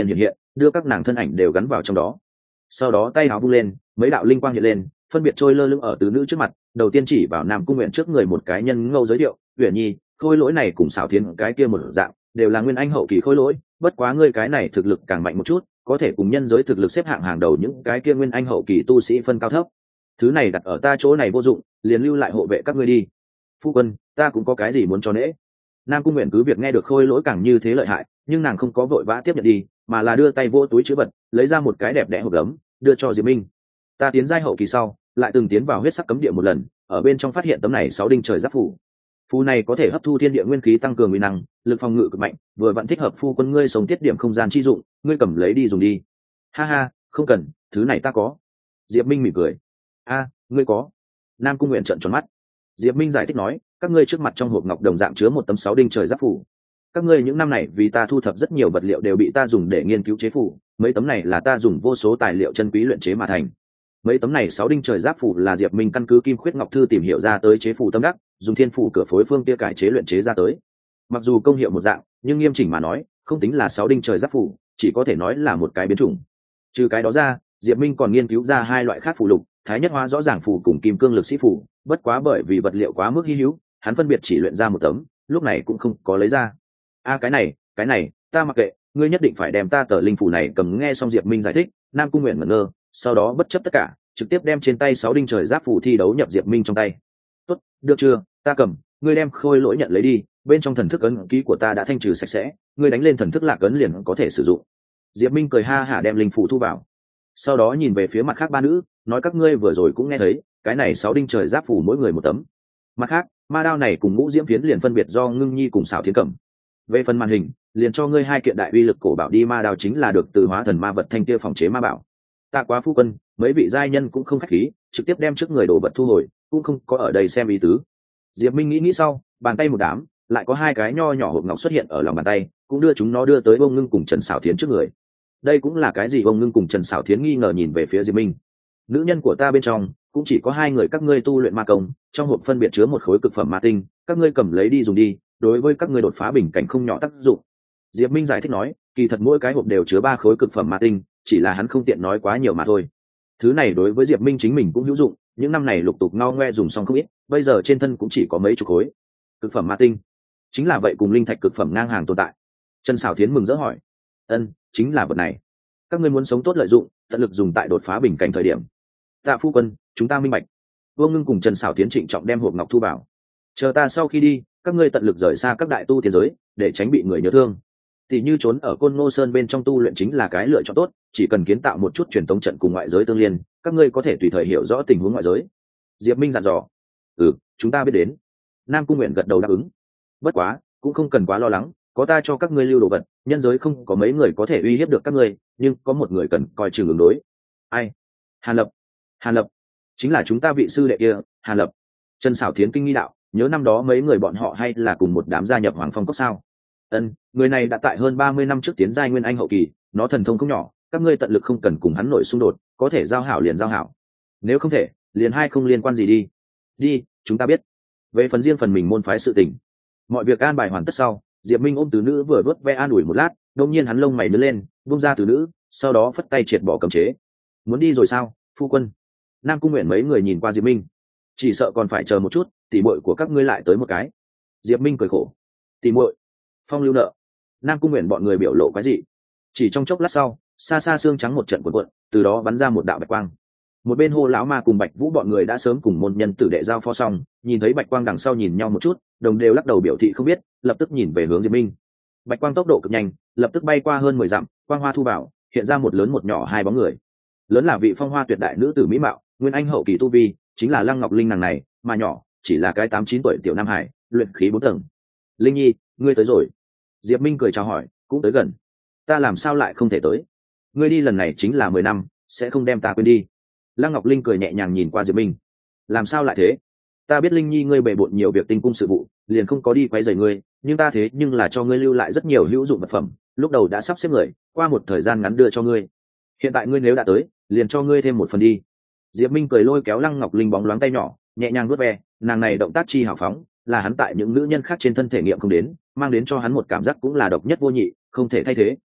đưa các nàng thân ảnh đều gắn vào trong đó. Sau đó tay áo vung lên, mấy đạo linh quang hiện lên, phân biệt trôi lơ lửng ở tứ nữ trước mặt. Đầu tiên chỉ vào Nam Cung Nguyện trước người một cái nhân ngâu giới thiệu, Uyển Nhi, khôi lỗi này cùng Xảo Thiến cái kia một dạng, đều là nguyên anh hậu kỳ khôi lỗi, bất quá ngươi cái này thực lực càng mạnh một chút, có thể cùng nhân giới thực lực xếp hạng hàng đầu những cái kia nguyên anh hậu kỳ tu sĩ phân cao thấp. Thứ này đặt ở ta chỗ này vô dụng, liền lưu lại hộ vệ các ngươi đi. Phu quân, ta cũng có cái gì muốn cho nễ. Nam Cung Nguyện cứ việc nghe được khôi lỗi càng như thế lợi hại, nhưng nàng không có vội vã tiếp nhận đi, mà là đưa tay vô túi chứa vật, lấy ra một cái đẹp đẽ hộp gấm, đưa cho Diệp Minh. Ta tiến giai hậu kỳ sau, lại từng tiến vào huyết sắc cấm địa một lần, ở bên trong phát hiện tấm này sáu đinh trời giáp phủ. Phù này có thể hấp thu thiên địa nguyên khí, tăng cường uy năng, lực phòng ngự cực mạnh, vừa vặn thích hợp phu quân ngươi sống tiết điểm không gian chi dụng, ngươi cầm lấy đi dùng đi. Ha ha, không cần, thứ này ta có. Diệp Minh mỉm cười. A, ngươi có? Nam Cung Nguyện trợn tròn mắt. Diệp Minh giải thích nói, các ngươi trước mặt trong hộp ngọc đồng dạng chứa một tấm sáu đinh trời giáp phủ. Các ngươi những năm này vì ta thu thập rất nhiều vật liệu đều bị ta dùng để nghiên cứu chế phủ, mấy tấm này là ta dùng vô số tài liệu chân quý luyện chế mà thành. Mấy tấm này sáu đinh trời giáp phủ là Diệp Minh căn cứ Kim Khuyết Ngọc Thư tìm hiểu ra tới chế phủ tâm đắc, dùng thiên phủ cửa phối phương kia cải chế luyện chế ra tới. Mặc dù công hiệu một dạng, nhưng nghiêm chỉnh mà nói, không tính là sáu đinh trời giáp phủ, chỉ có thể nói là một cái biến chủng. Trừ cái đó ra, Diệp Minh còn nghiên cứu ra hai loại khác phù lục, Thái Nhất Hóa rõ ràng phù cùng Kim Cương Lực Sĩ phù, bất quá bởi vì vật liệu quá mức hi hữu, hắn phân biệt chỉ luyện ra một tấm, lúc này cũng không có lấy ra. A cái này, cái này, ta mặc kệ, ngươi nhất định phải đem ta tờ linh phù này cầm. Nghe xong Diệp Minh giải thích, Nam Cung Nguyện ngẩn ngơ, sau đó bất chấp tất cả, trực tiếp đem trên tay sáu đinh trời giáp phù thi đấu nhập Diệp Minh trong tay. Tốt, được chưa, ta cầm, ngươi đem khôi lỗi nhận lấy đi, bên trong thần thức ấn ký của ta đã thanh trừ sạch sẽ, ngươi đánh lên thần thức lạc ấn liền có thể sử dụng. Diệp Minh cười ha hả đem linh phù thu vào, sau đó nhìn về phía mặt khác ba nữ, nói các ngươi vừa rồi cũng nghe thấy, cái này sáu đinh trời giáp phù mỗi người một tấm. Mặt khác, ma đao này cùng ngũ diễm phiến liền phân biệt do Ngưng Nhi cùng Xảo Thiến cầm. Về phần màn hình, liền cho ngươi hai kiện đại uy lực cổ bảo đi. Ma đao chính là được từ hóa thần ma vật thanh kia phòng chế ma bảo. Tạ quá phu quân, mấy vị giai nhân cũng không khách khí, trực tiếp đem trước người đồ vật thu hồi, cũng không có ở đây xem ý tứ. Diệp Minh nghĩ nghĩ sau, bàn tay một đám, lại có hai cái nho nhỏ hộp ngọc xuất hiện ở lòng bàn tay, cũng đưa chúng nó đưa tới Bông Ngưng cùng Trần Xảo Thiến trước người. Đây cũng là cái gì? Bông Ngưng cùng Trần Xảo Thiến nghi ngờ nhìn về phía Diệp Minh. Nữ nhân của ta bên trong cũng chỉ có hai người các ngươi tu luyện ma công, trong hộp phân biệt chứa một khối cực phẩm ma tinh, các ngươi cầm lấy đi dùng đi, đối với các ngươi đột phá bình cảnh không nhỏ tác dụng. Diệp Minh giải thích nói, kỳ thật mỗi cái hộp đều chứa ba khối cực phẩm ma tinh, chỉ là hắn không tiện nói quá nhiều mà thôi. Thứ này đối với Diệp Minh chính mình cũng hữu dụng, những năm này lục tục ngao ngoe dùng xong không ít, bây giờ trên thân cũng chỉ có mấy chục khối. Cực phẩm ma tinh chính là vậy, cùng linh thạch cực phẩm ngang hàng tồn tại. Trần Xảo Thiến mừng rỡ hỏi, ân, chính là vật này. Các ngươi muốn sống tốt lợi dụng, tận lực dùng tại đột phá bình cảnh thời điểm. Tạ phu quân, chúng ta minh bạch. Vương Ngưng cùng Trần Xảo Thiến trịnh trọng đem hộp ngọc thu vào. Chờ ta sau khi đi, các ngươi tận lực rời xa các đại tu tiên giới, để tránh bị người nhớ thương. Tỷ như trốn ở Côn Ngô Sơn bên trong tu luyện chính là cái lựa chọn tốt, chỉ cần kiến tạo một chút truyền tống trận cùng ngoại giới tương liên, các ngươi có thể tùy thời hiểu rõ tình huống ngoại giới. Diệp Minh dặn dò. Ừ, chúng ta biết đến. Nam Cung Nguyện gật đầu đáp ứng. Bất quá, cũng không cần quá lo lắng, có ta cho các ngươi lưu đồ vật, nhân giới không có mấy người có thể uy hiếp được các ngươi, nhưng có một người cần coi chừng ứng đối. Ai? Hàn Lập. Hàn Lập chính là chúng ta vị sư đệ kia. Hàn Lập. Trần Xảo Thiến kinh nghi đạo, nhớ năm đó mấy người bọn họ hay là cùng một đám gia nhập Hoàng Phong Cốc sao? Ân, người này đã tại hơn ba mươi năm trước tiến giai nguyên anh hậu kỳ, nó thần thông không nhỏ, các ngươi tận lực không cần cùng hắn nổi xung đột, có thể giao hảo liền giao hảo, nếu không thể, liền hai không liên quan gì đi. Đi, chúng ta biết. Về phần riêng phần mình môn phái sự tình, mọi việc an bài hoàn tất sau, Diệp Minh ôm tứ nữ vừa vớt ve an ủi một lát, đột nhiên hắn lông mày nhướng lên, buông ra tứ nữ, sau đó phất tay triệt bỏ cấm chế. Muốn đi rồi sao, phu quân? Nam Cung Nguyện mấy người nhìn qua Diệp Minh, chỉ sợ còn phải chờ một chút, tỷ muội của các ngươi lại tới một cái. Diệp Minh cười khổ, tỷ muội, phong lưu nợ. Nam Cung Nguyện bọn người biểu lộ cái gì? Chỉ trong chốc lát sau, xa xa xương trắng một trận cuộn cuộn, từ đó bắn ra một đạo bạch quang. Một bên Hô lão ma cùng Bạch Vũ bọn người đã sớm cùng môn nhân tử đệ giao phó xong, nhìn thấy bạch quang đằng sau nhìn nhau một chút, đồng đều lắc đầu biểu thị không biết, lập tức nhìn về hướng Diệp Minh. Bạch quang tốc độ cực nhanh, lập tức bay qua hơn mười dặm, quang hoa thu vào, hiện ra một lớn một nhỏ hai bóng người. Lớn là vị phong hoa tuyệt đại nữ tử mỹ mạo, nguyên anh hậu kỳ tu vi, chính là Lăng Ngọc Linh nàng này, mà nhỏ chỉ là cái tám chín tuổi tiểu nam hải, luyện khí bốn tầng. Linh Nhi, ngươi tới rồi. Diệp Minh cười chào hỏi, cũng tới gần. Ta làm sao lại không thể tới? Ngươi đi lần này chính là mười năm, sẽ không đem ta quên đi. Lăng Ngọc Linh cười nhẹ nhàng nhìn qua Diệp Minh. Làm sao lại thế? Ta biết Linh Nhi ngươi bề bộn nhiều việc tinh cung sự vụ, liền không có đi quấy rầy ngươi, nhưng ta thế nhưng là cho ngươi lưu lại rất nhiều hữu dụng vật phẩm, lúc đầu đã sắp xếp người, qua một thời gian ngắn đưa cho ngươi. Hiện tại ngươi nếu đã tới, liền cho ngươi thêm một phần đi. Diệp Minh cười lôi kéo Lăng Ngọc Linh bóng loáng tay nhỏ, nhẹ nhàng vuốt ve, nàng này động tác chi hào phóng, là hắn tại những nữ nhân khác trên thân thể nghiệm không đến, mang đến cho hắn một cảm giác cũng là độc nhất vô nhị, không thể thay thế.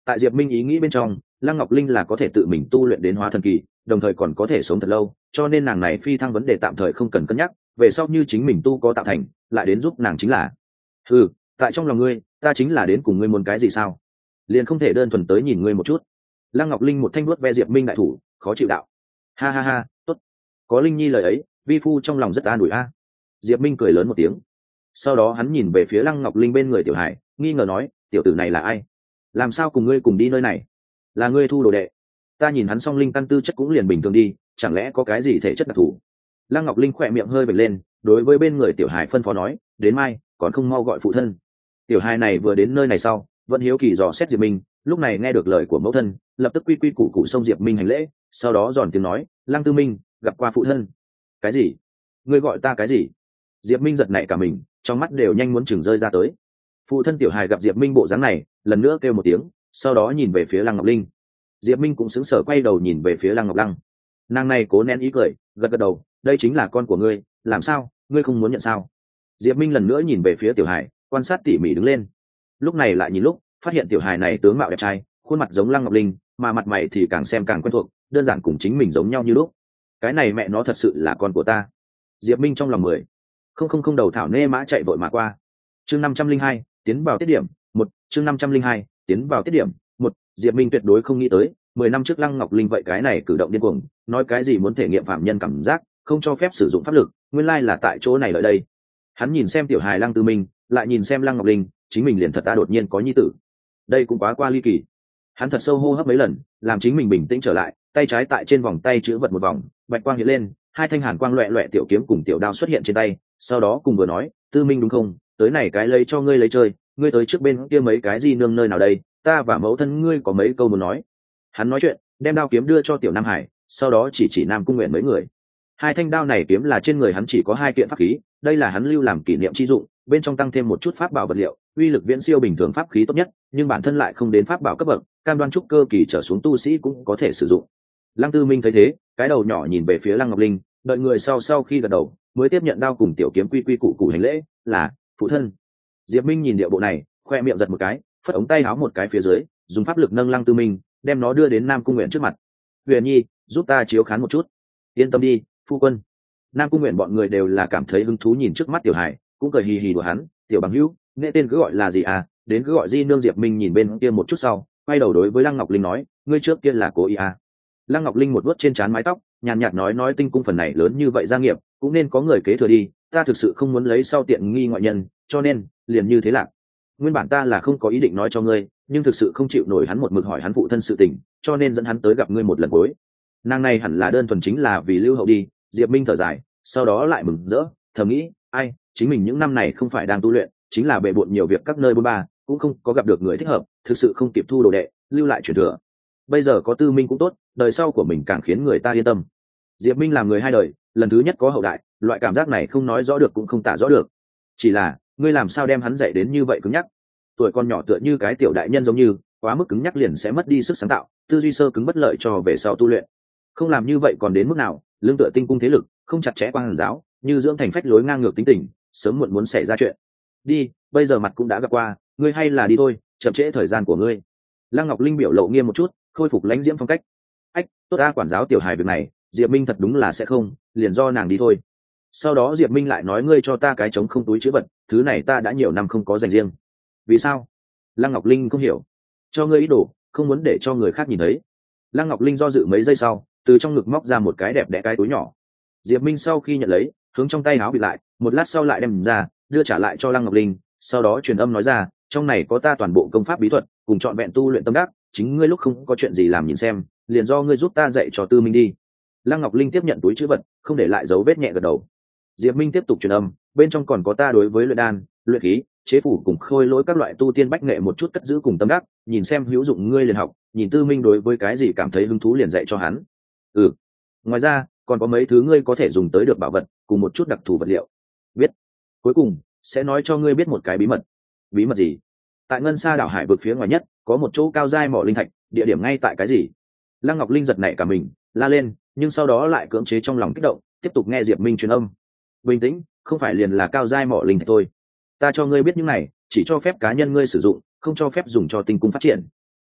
Tại Diệp Minh ý nghĩ bên trong, Lăng Ngọc Linh là có thể tự mình tu luyện đến hóa thần kỳ, đồng thời còn có thể sống thật lâu, cho nên nàng này phi thăng vấn đề tạm thời không cần cân nhắc, về sau như chính mình tu có tạo thành, lại đến giúp nàng chính là. Ừ, tại trong lòng ngươi, ta chính là đến cùng ngươi muốn cái gì sao? Liền không thể đơn thuần tới nhìn ngươi một chút. Lăng Ngọc Linh một thanh nuốt ve Diệp Minh đại thủ, khó chịu đạo. Ha ha ha, tốt. Có Linh Nhi lời ấy, vi phu trong lòng rất an ủi a. Diệp Minh cười lớn một tiếng. Sau đó hắn nhìn về phía Lăng Ngọc Linh bên người Tiểu Hải, nghi ngờ nói, tiểu tử này là ai? Làm sao cùng ngươi cùng đi nơi này? Là ngươi thu đồ đệ? Ta nhìn hắn song linh căn tư chất cũng liền bình thường đi, chẳng lẽ có cái gì thể chất đặc thù? Lăng Ngọc Linh khỏe miệng hơi bật lên, đối với bên người Tiểu Hải phân phó nói, đến mai còn không mau gọi phụ thân. Tiểu Hải này vừa đến nơi này sau, vẫn hiếu kỳ dò xét Diệp Minh, lúc này nghe được lời của mẫu thân, lập tức quy quy củ củ xông Diệp Minh hành lễ, sau đó giòn tiếng nói, Lăng Tư Minh gặp qua phụ thân. Cái gì? Ngươi gọi ta cái gì? Diệp Minh giật nảy cả mình, trong mắt đều nhanh muốn chừng rơi ra tới. Phụ thân Tiểu Hải gặp Diệp Minh bộ dáng này, lần nữa kêu một tiếng, sau đó nhìn về phía Lăng Ngọc Linh. Diệp Minh cũng sững sờ quay đầu nhìn về phía Lăng Ngọc Lăng. Nàng này cố nén ý cười, gật gật đầu, đây chính là con của ngươi, làm sao, ngươi không muốn nhận sao? Diệp Minh lần nữa nhìn về phía Tiểu Hải, quan sát tỉ mỉ đứng lên. Lúc này lại nhìn lúc, phát hiện Tiểu Hải này tướng mạo đẹp trai, khuôn mặt giống Lăng Ngọc Linh, mà mặt mày thì càng xem càng quen thuộc, đơn giản cùng chính mình giống nhau như lúc. Cái này mẹ nó thật sự là con của ta. Diệp Minh trong lòng mười. Không không không đầu thảo nê mã chạy vội mà qua. Chương năm trăm linh hai, tiến vào tiết điểm, một, chương năm trăm linh hai, tiến vào tiết điểm, một, Diệp Minh tuyệt đối không nghĩ tới, mười năm trước Lăng Ngọc Linh vậy cái này cử động điên cuồng, nói cái gì muốn thể nghiệm phạm nhân cảm giác, không cho phép sử dụng pháp lực, nguyên lai là tại chỗ này ở đây. Hắn nhìn xem Tiểu Hài Lăng Tư Minh, lại nhìn xem Lăng Ngọc Linh, chính mình liền thật ta đột nhiên có nhi tử. Đây cũng quá qua ly kỳ. Hắn thật sâu hô hấp mấy lần, làm chính mình bình tĩnh trở lại, tay trái tại trên vòng tay chữ vật một vòng, bạch quang hiện lên, hai thanh hàn quang loẹt loẹt tiểu kiếm cùng tiểu đao xuất hiện trên tay, sau đó cùng vừa nói, Tư Minh đúng không, tới này cái lấy cho ngươi lấy chơi, ngươi tới trước bên kia mấy cái gì nương nơi nào đây, ta và mẫu thân ngươi có mấy câu muốn nói. Hắn nói chuyện, đem đao kiếm đưa cho Tiểu Nam Hải, sau đó chỉ chỉ Nam Cung Nguyện mấy người. Hai thanh đao này kiếm là trên người hắn chỉ có hai kiện pháp khí, đây là hắn lưu làm kỷ niệm chi dụng, bên trong tăng thêm một chút pháp bảo vật liệu, uy lực viễn siêu bình thường pháp khí tốt nhất, nhưng bản thân lại không đến pháp bảo cấp bậc, cam đoan trúc cơ kỳ trở xuống tu sĩ cũng có thể sử dụng. Lăng Tư Minh thấy thế, cái đầu nhỏ nhìn về phía Lăng Ngọc Linh, đợi người sau sau khi gật đầu, mới tiếp nhận đao cùng tiểu kiếm quy quy củ củ hành lễ, là phụ thân. Diệp Minh nhìn địa bộ này, khoe miệng giật một cái, phất ống tay áo một cái phía dưới, dùng pháp lực nâng Lăng Tư Minh, đem nó đưa đến Nam Cung Nguyện trước mặt. Huyền Nhi, giúp ta chiếu khán một chút. Yên tâm đi, phu quân. Nam Cung Nguyện bọn người đều là cảm thấy hứng thú nhìn trước mắt Tiểu Hải, cũng cười hì hì đùa hắn, tiểu bằng hữu, nghệ tên cứ gọi là gì à, đến cứ gọi Di nương. Diệp Minh nhìn bên kia một chút sau, quay đầu đối với Lăng Ngọc Linh nói, ngươi trước kia là cố ý à. Lăng Ngọc Linh một vuốt trên trán mái tóc, nhàn nhạt nói nói tinh cung phần này lớn như vậy gia nghiệp, cũng nên có người kế thừa đi, ta thực sự không muốn lấy sau tiện nghi ngoại nhân, cho nên, liền như thế lạc. Nguyên bản ta là không có ý định nói cho ngươi, nhưng thực sự không chịu nổi hắn một mực hỏi hắn phụ thân sự tình, cho nên dẫn hắn tới gặp ngươi một lần cuối. Nàng này hẳn là đơn thuần chính là vì lưu hậu đi. Diệp Minh thở dài, sau đó lại mừng rỡ, thầm nghĩ, ai, chính mình những năm này không phải đang tu luyện, chính là bề bộn nhiều việc các nơi bôn ba, cũng không có gặp được người thích hợp, thực sự không kịp thu đồ đệ, lưu lại truyền thừa. Bây giờ có Tư Minh cũng tốt, đời sau của mình càng khiến người ta yên tâm. Diệp Minh làm người hai đời, lần thứ nhất có hậu đại, loại cảm giác này không nói rõ được cũng không tả rõ được. Chỉ là, ngươi làm sao đem hắn dạy đến như vậy cứng nhắc? Tuổi con nhỏ tựa như cái tiểu đại nhân giống như, quá mức cứng nhắc liền sẽ mất đi sức sáng tạo, tư duy sơ cứng bất lợi cho về sau tu luyện. Không làm như vậy còn đến mức nào, lương tựa tinh cung thế lực, không chặt chẽ quan hàn giáo, như dưỡng thành phách lối ngang ngược tính tình, sớm muộn muốn xảy ra chuyện. Đi, bây giờ mặt cũng đã gặp qua, ngươi hay là đi thôi, chậm trễ thời gian của ngươi. Lăng Ngọc Linh biểu lộ nghiêm một chút, khôi phục lãnh diễm phong cách. Ách, tốt a, quản giáo Tiểu Hài việc này, Diệp Minh thật đúng là sẽ không, liền do nàng đi thôi. Sau đó Diệp Minh lại nói, ngươi cho ta cái trống không túi chữ vật, thứ này ta đã nhiều năm không có dành riêng. Vì sao? Lăng Ngọc Linh không hiểu. Cho ngươi ý đồ, không muốn để cho người khác nhìn thấy. Lăng Ngọc Linh do dự mấy giây sau, từ trong ngực móc ra một cái đẹp đẽ cái túi nhỏ. Diệp Minh sau khi nhận lấy, hướng trong tay áo bịt lại, một lát sau lại đem ra, đưa trả lại cho Lăng Ngọc Linh, sau đó truyền âm nói ra, trong này có ta toàn bộ công pháp bí thuật, cùng chọn vẹn tu luyện tâm đắc, chính ngươi lúc không có chuyện gì làm nhìn xem, liền do ngươi giúp ta dạy cho Tư Minh đi. Lăng Ngọc Linh tiếp nhận túi trữ vật, không để lại dấu vết, nhẹ gật đầu. Diệp Minh tiếp tục truyền âm, bên trong còn có ta đối với luyện đan, luyện khí, chế phủ cùng khôi lỗi các loại tu tiên bách nghệ một chút cất giữ cùng tâm đắc, nhìn xem hữu dụng ngươi liền học, nhìn Tư Minh đối với cái gì cảm thấy hứng thú liền dạy cho hắn. Ừ. Ngoài ra, còn có mấy thứ ngươi có thể dùng tới được bảo vật, cùng một chút đặc thù vật liệu. Biết. Cuối cùng, sẽ nói cho ngươi biết một cái bí mật. Bí mật gì? Tại Ngân Sa đảo hải vực phía ngoài nhất, có một chỗ cao giai mỏ linh thạch, địa điểm ngay tại cái gì? Lăng Ngọc Linh giật nảy cả mình, la lên, nhưng sau đó lại cưỡng chế trong lòng kích động, tiếp tục nghe Diệp Minh truyền âm. Bình tĩnh, không phải liền là cao giai mỏ linh thạch thôi. Ta cho ngươi biết những này, chỉ cho phép cá nhân ngươi sử dụng, không cho phép dùng cho tinh cung phát triển.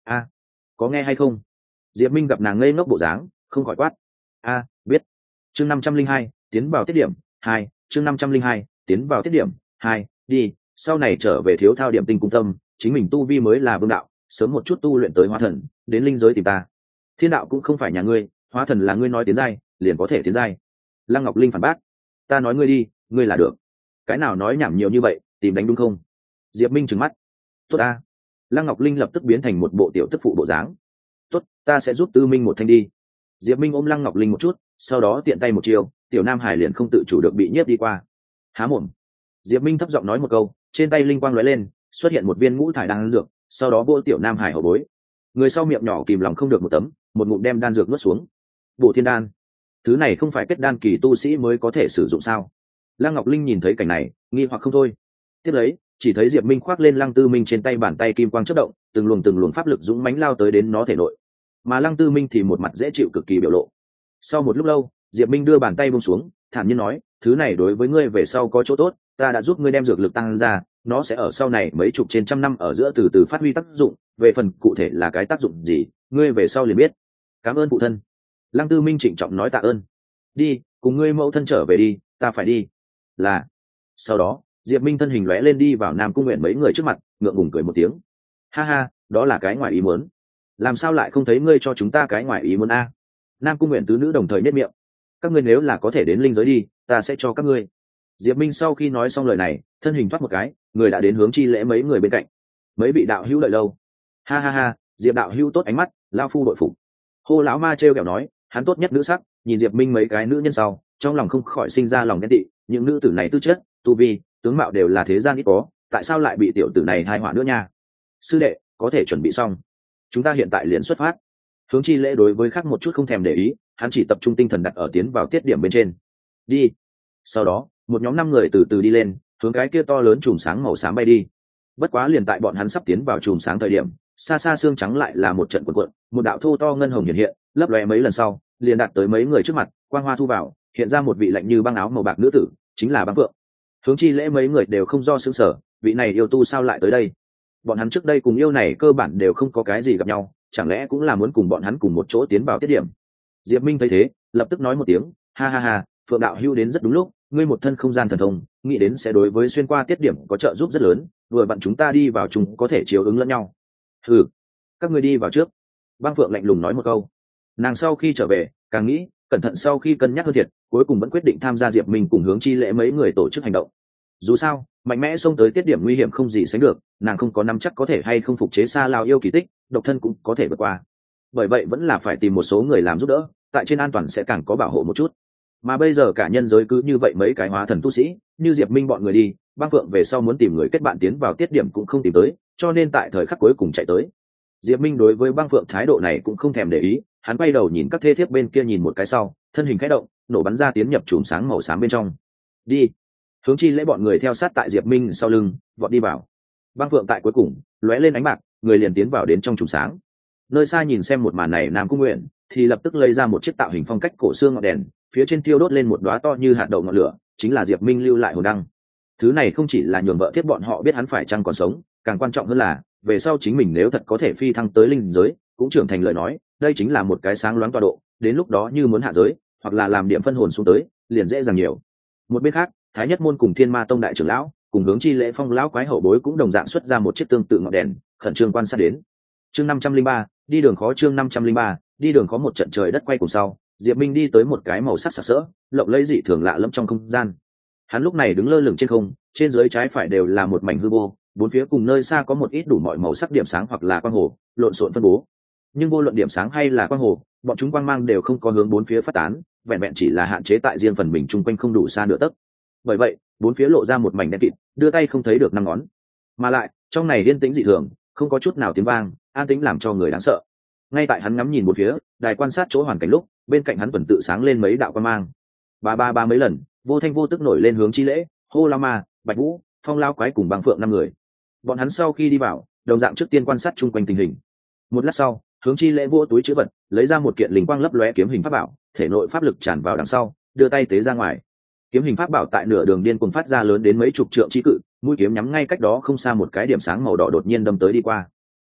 a có nghe hay không? Diệp Minh gặp nàng ngây ngốc bộ dáng, không khỏi quát. A biết. Chương năm trăm linh hai, tiến vào tiết điểm hai. Chương năm trăm linh hai, tiến vào tiết điểm hai. Đi, sau này trở về thiếu thao điểm tinh cung tâm, chính mình tu vi mới là vương đạo, sớm một chút tu luyện tới hóa thần, đến linh giới tìm ta. Thiên đạo cũng không phải nhà ngươi, hóa thần là ngươi nói tiến giai, liền có thể tiến giai. Lăng Ngọc Linh phản bác. Ta nói ngươi đi, ngươi là được. Cái nào nói nhảm nhiều như vậy, tìm đánh đúng không? Diệp Minh trừng mắt. Tốt ta. Lăng Ngọc Linh lập tức biến thành một bộ tiểu tức phụ bộ dáng. Tốt, ta sẽ giúp Tư Minh một thanh đi. Diệp Minh ôm Lăng Ngọc Linh một chút, sau đó tiện tay một chiều, tiểu Nam Hải liền không tự chủ được bị nhiếp đi qua. Há mồm. Diệp Minh thấp giọng nói một câu, trên tay linh quang lóe lên, xuất hiện một viên ngũ thải đan dược, sau đó vỗ tiểu Nam Hải hổ bối. Người sau miệng nhỏ kìm lòng không được một tấm, một ngụm đem đan dược nuốt xuống. Bổ thiên đan. Thứ này không phải kết đan kỳ tu sĩ mới có thể sử dụng sao? Lăng Ngọc Linh nhìn thấy cảnh này, nghi hoặc không thôi. Tiếp lấy, chỉ thấy Diệp Minh khoác lên Lăng Tư Minh trên tay bàn tay kim quang chớp động, từng luồng từng luồng pháp lực dũng mãnh lao tới đến nó thể nội. Mà Lăng Tư Minh thì một mặt dễ chịu cực kỳ biểu lộ. Sau một lúc lâu, Diệp Minh đưa bàn tay buông xuống, thản nhiên nói, thứ này đối với ngươi về sau có chỗ tốt, ta đã giúp ngươi đem dược lực tăng ra, nó sẽ ở sau này mấy chục trên trăm năm ở giữa từ từ phát huy tác dụng, về phần cụ thể là cái tác dụng gì, ngươi về sau liền biết. Cảm ơn phụ thân. Lăng Tư Minh trịnh trọng nói tạ ơn. Đi, cùng ngươi mẫu thân trở về đi, ta phải đi. Là. Sau đó, Diệp Minh thân hình lóe lên đi vào Nam Cung Nguyện mấy người trước mặt, ngượng ngùng cười một tiếng. Ha ha, đó là cái ngoài ý muốn. Làm sao lại không thấy ngươi cho chúng ta cái ngoài ý muốn a? Nam Cung Nguyện tứ nữ đồng thời nhếch miệng. Các ngươi nếu là có thể đến linh giới đi, ta sẽ cho các ngươi. Diệp Minh sau khi nói xong lời này, thân hình thoát một cái, người đã đến hướng chi lễ mấy người bên cạnh. Mấy vị đạo hữu đợi lâu. Ha ha ha, Diệp đạo hữu tốt ánh mắt, lão phu đội phục. Hô lão ma trêu ghẹo nói, hắn tốt nhất nữ sắc, nhìn Diệp Minh mấy cái nữ nhân sau, trong lòng không khỏi sinh ra lòng ghen tị, những nữ tử này tư chất, tu vi, tướng mạo đều là thế gian ít có, tại sao lại bị tiểu tử này hai họa nữa nha? Sư đệ, có thể chuẩn bị xong. Chúng ta hiện tại liền xuất phát. Hướng chi lễ đối với khác một chút không thèm để ý, hắn chỉ tập trung tinh thần đặt ở tiến vào tiết điểm bên trên. Đi. Sau đó, một nhóm năm người từ từ đi lên, hướng cái kia to lớn chùm sáng màu xám bay đi. Bất quá liền tại bọn hắn sắp tiến vào chùm sáng thời điểm, xa xa xương trắng lại là một trận cuộn cuộn, một đạo thô to ngân hồng hiện hiện, lấp lóe mấy lần sau, liền đạt tới mấy người trước mặt, quang hoa thu vào, hiện ra một vị lạnh như băng áo màu bạc nữ tử, chính là Băng Phượng. Hướng chi lễ mấy người đều không do sững sở, vị này yêu tu sao lại tới đây? Bọn hắn trước đây cùng yêu này cơ bản đều không có cái gì gặp nhau, chẳng lẽ cũng là muốn cùng bọn hắn cùng một chỗ tiến vào tiết điểm? Diệp Minh thấy thế, lập tức nói một tiếng, ha ha ha, Phượng đạo hưu đến rất đúng lúc, ngươi một thân không gian thần thông, nghĩ đến sẽ đối với xuyên qua tiết điểm có trợ giúp rất lớn, vừa bạn chúng ta đi vào chúng có thể chiếu ứng lẫn nhau. Hừ, các ngươi đi vào trước. Băng Phượng lạnh lùng nói một câu. Nàng sau khi trở về, càng nghĩ, cẩn thận sau khi cân nhắc hơn thiệt, cuối cùng vẫn quyết định tham gia Diệp Minh cùng hướng chi lễ mấy người tổ chức hành động. Dù sao, mạnh mẽ xông tới tiết điểm nguy hiểm không gì sánh được, nàng không có nắm chắc có thể hay không phục chế Sa Lao yêu kỳ tích, độc thân cũng có thể vượt qua. Bởi vậy vẫn là phải tìm một số người làm giúp đỡ, tại trên an toàn sẽ càng có bảo hộ một chút. Mà bây giờ cả nhân giới cứ như vậy mấy cái hóa thần tu sĩ, như Diệp Minh bọn người đi, Băng Phượng về sau muốn tìm người kết bạn tiến vào tiết điểm cũng không tìm tới, cho nên tại thời khắc cuối cùng chạy tới. Diệp Minh đối với Băng Phượng thái độ này cũng không thèm để ý, hắn quay đầu nhìn các thê thiếp bên kia nhìn một cái sau, thân hình khẽ động, nổ bắn ra tiến nhập chùm sáng màu xám bên trong. Đi. Hướng chi lễ bọn người theo sát tại Diệp Minh sau lưng, vọt đi vào. Băng Phượng tại cuối cùng, lóe lên ánh bạc, người liền tiến vào đến trong chùm sáng. Nơi xa nhìn xem một màn này, Nam Cung Nguyện thì lập tức lấy ra một chiếc tạo hình phong cách cổ xưa ngọn đèn, phía trên tiêu đốt lên một đóa to như hạt đậu ngọn lửa, chính là Diệp Minh lưu lại hồn đăng. Thứ này không chỉ là nhường vợ thiết bọn họ biết hắn phải chăng còn sống, càng quan trọng hơn là về sau chính mình nếu thật có thể phi thăng tới linh giới, cũng trưởng thành lời nói, đây chính là một cái sáng loáng tọa độ, đến lúc đó như muốn hạ giới, hoặc là làm điểm phân hồn xuống tới, liền dễ dàng nhiều. Một bên khác, Thái Nhất môn cùng Thiên Ma tông đại trưởng lão, cùng hướng chi lễ phong lão quái hậu bối cũng đồng dạng xuất ra một chiếc tương tự ngọn đèn, khẩn trương quan sát đến. Chương năm trăm linh ba, đi đường khó chương năm trăm linh ba, đi đường có một trận trời đất quay cùng sau, Diệp Minh đi tới một cái màu sắc sặc sỡ, lộng lẫy dị thường lạ lẫm trong không gian. Hắn lúc này đứng lơ lửng trên không, trên dưới trái phải đều là một mảnh hư vô, bốn phía cùng nơi xa có một ít đủ mọi màu sắc điểm sáng hoặc là quang hồ, lộn xộn phân bố. Nhưng vô luận điểm sáng hay là quang hồ, bọn chúng quang mang đều không có hướng bốn phía phát tán, vẹn vẹn chỉ là hạn chế tại riêng phần mình chung quanh không đủ xa nửa tấc. Bởi vậy, bốn phía lộ ra một mảnh đen kịt, đưa tay không thấy được năm ngón. Mà lại, trong này yên tĩnh dị thường, không có chút nào tiếng vang, an tĩnh làm cho người đáng sợ. Ngay tại hắn ngắm nhìn bốn phía, đài quan sát chỗ hoàn cảnh lúc, bên cạnh hắn tuần tự sáng lên mấy đạo quang mang. Ba ba ba mấy lần, vô thanh vô tức nổi lên hướng chi lễ, hô la ma, Bạch Vũ, Phong Lao quái cùng Băng Phượng năm người. Bọn hắn sau khi đi vào, đồng dạng trước tiên quan sát chung quanh tình hình. Một lát sau, hướng chi lễ vô túi chữ vật, lấy ra một kiện linh quang lấp lóe kiếm hình pháp bảo, thể nội pháp lực tràn vào đằng sau, đưa tay tế ra ngoài. Kiếm hình pháp bảo tại nửa đường điên cuồng phát ra lớn đến mấy chục trượng chi cự, mũi kiếm nhắm ngay cách đó không xa một cái điểm sáng màu đỏ đột nhiên đâm tới đi qua.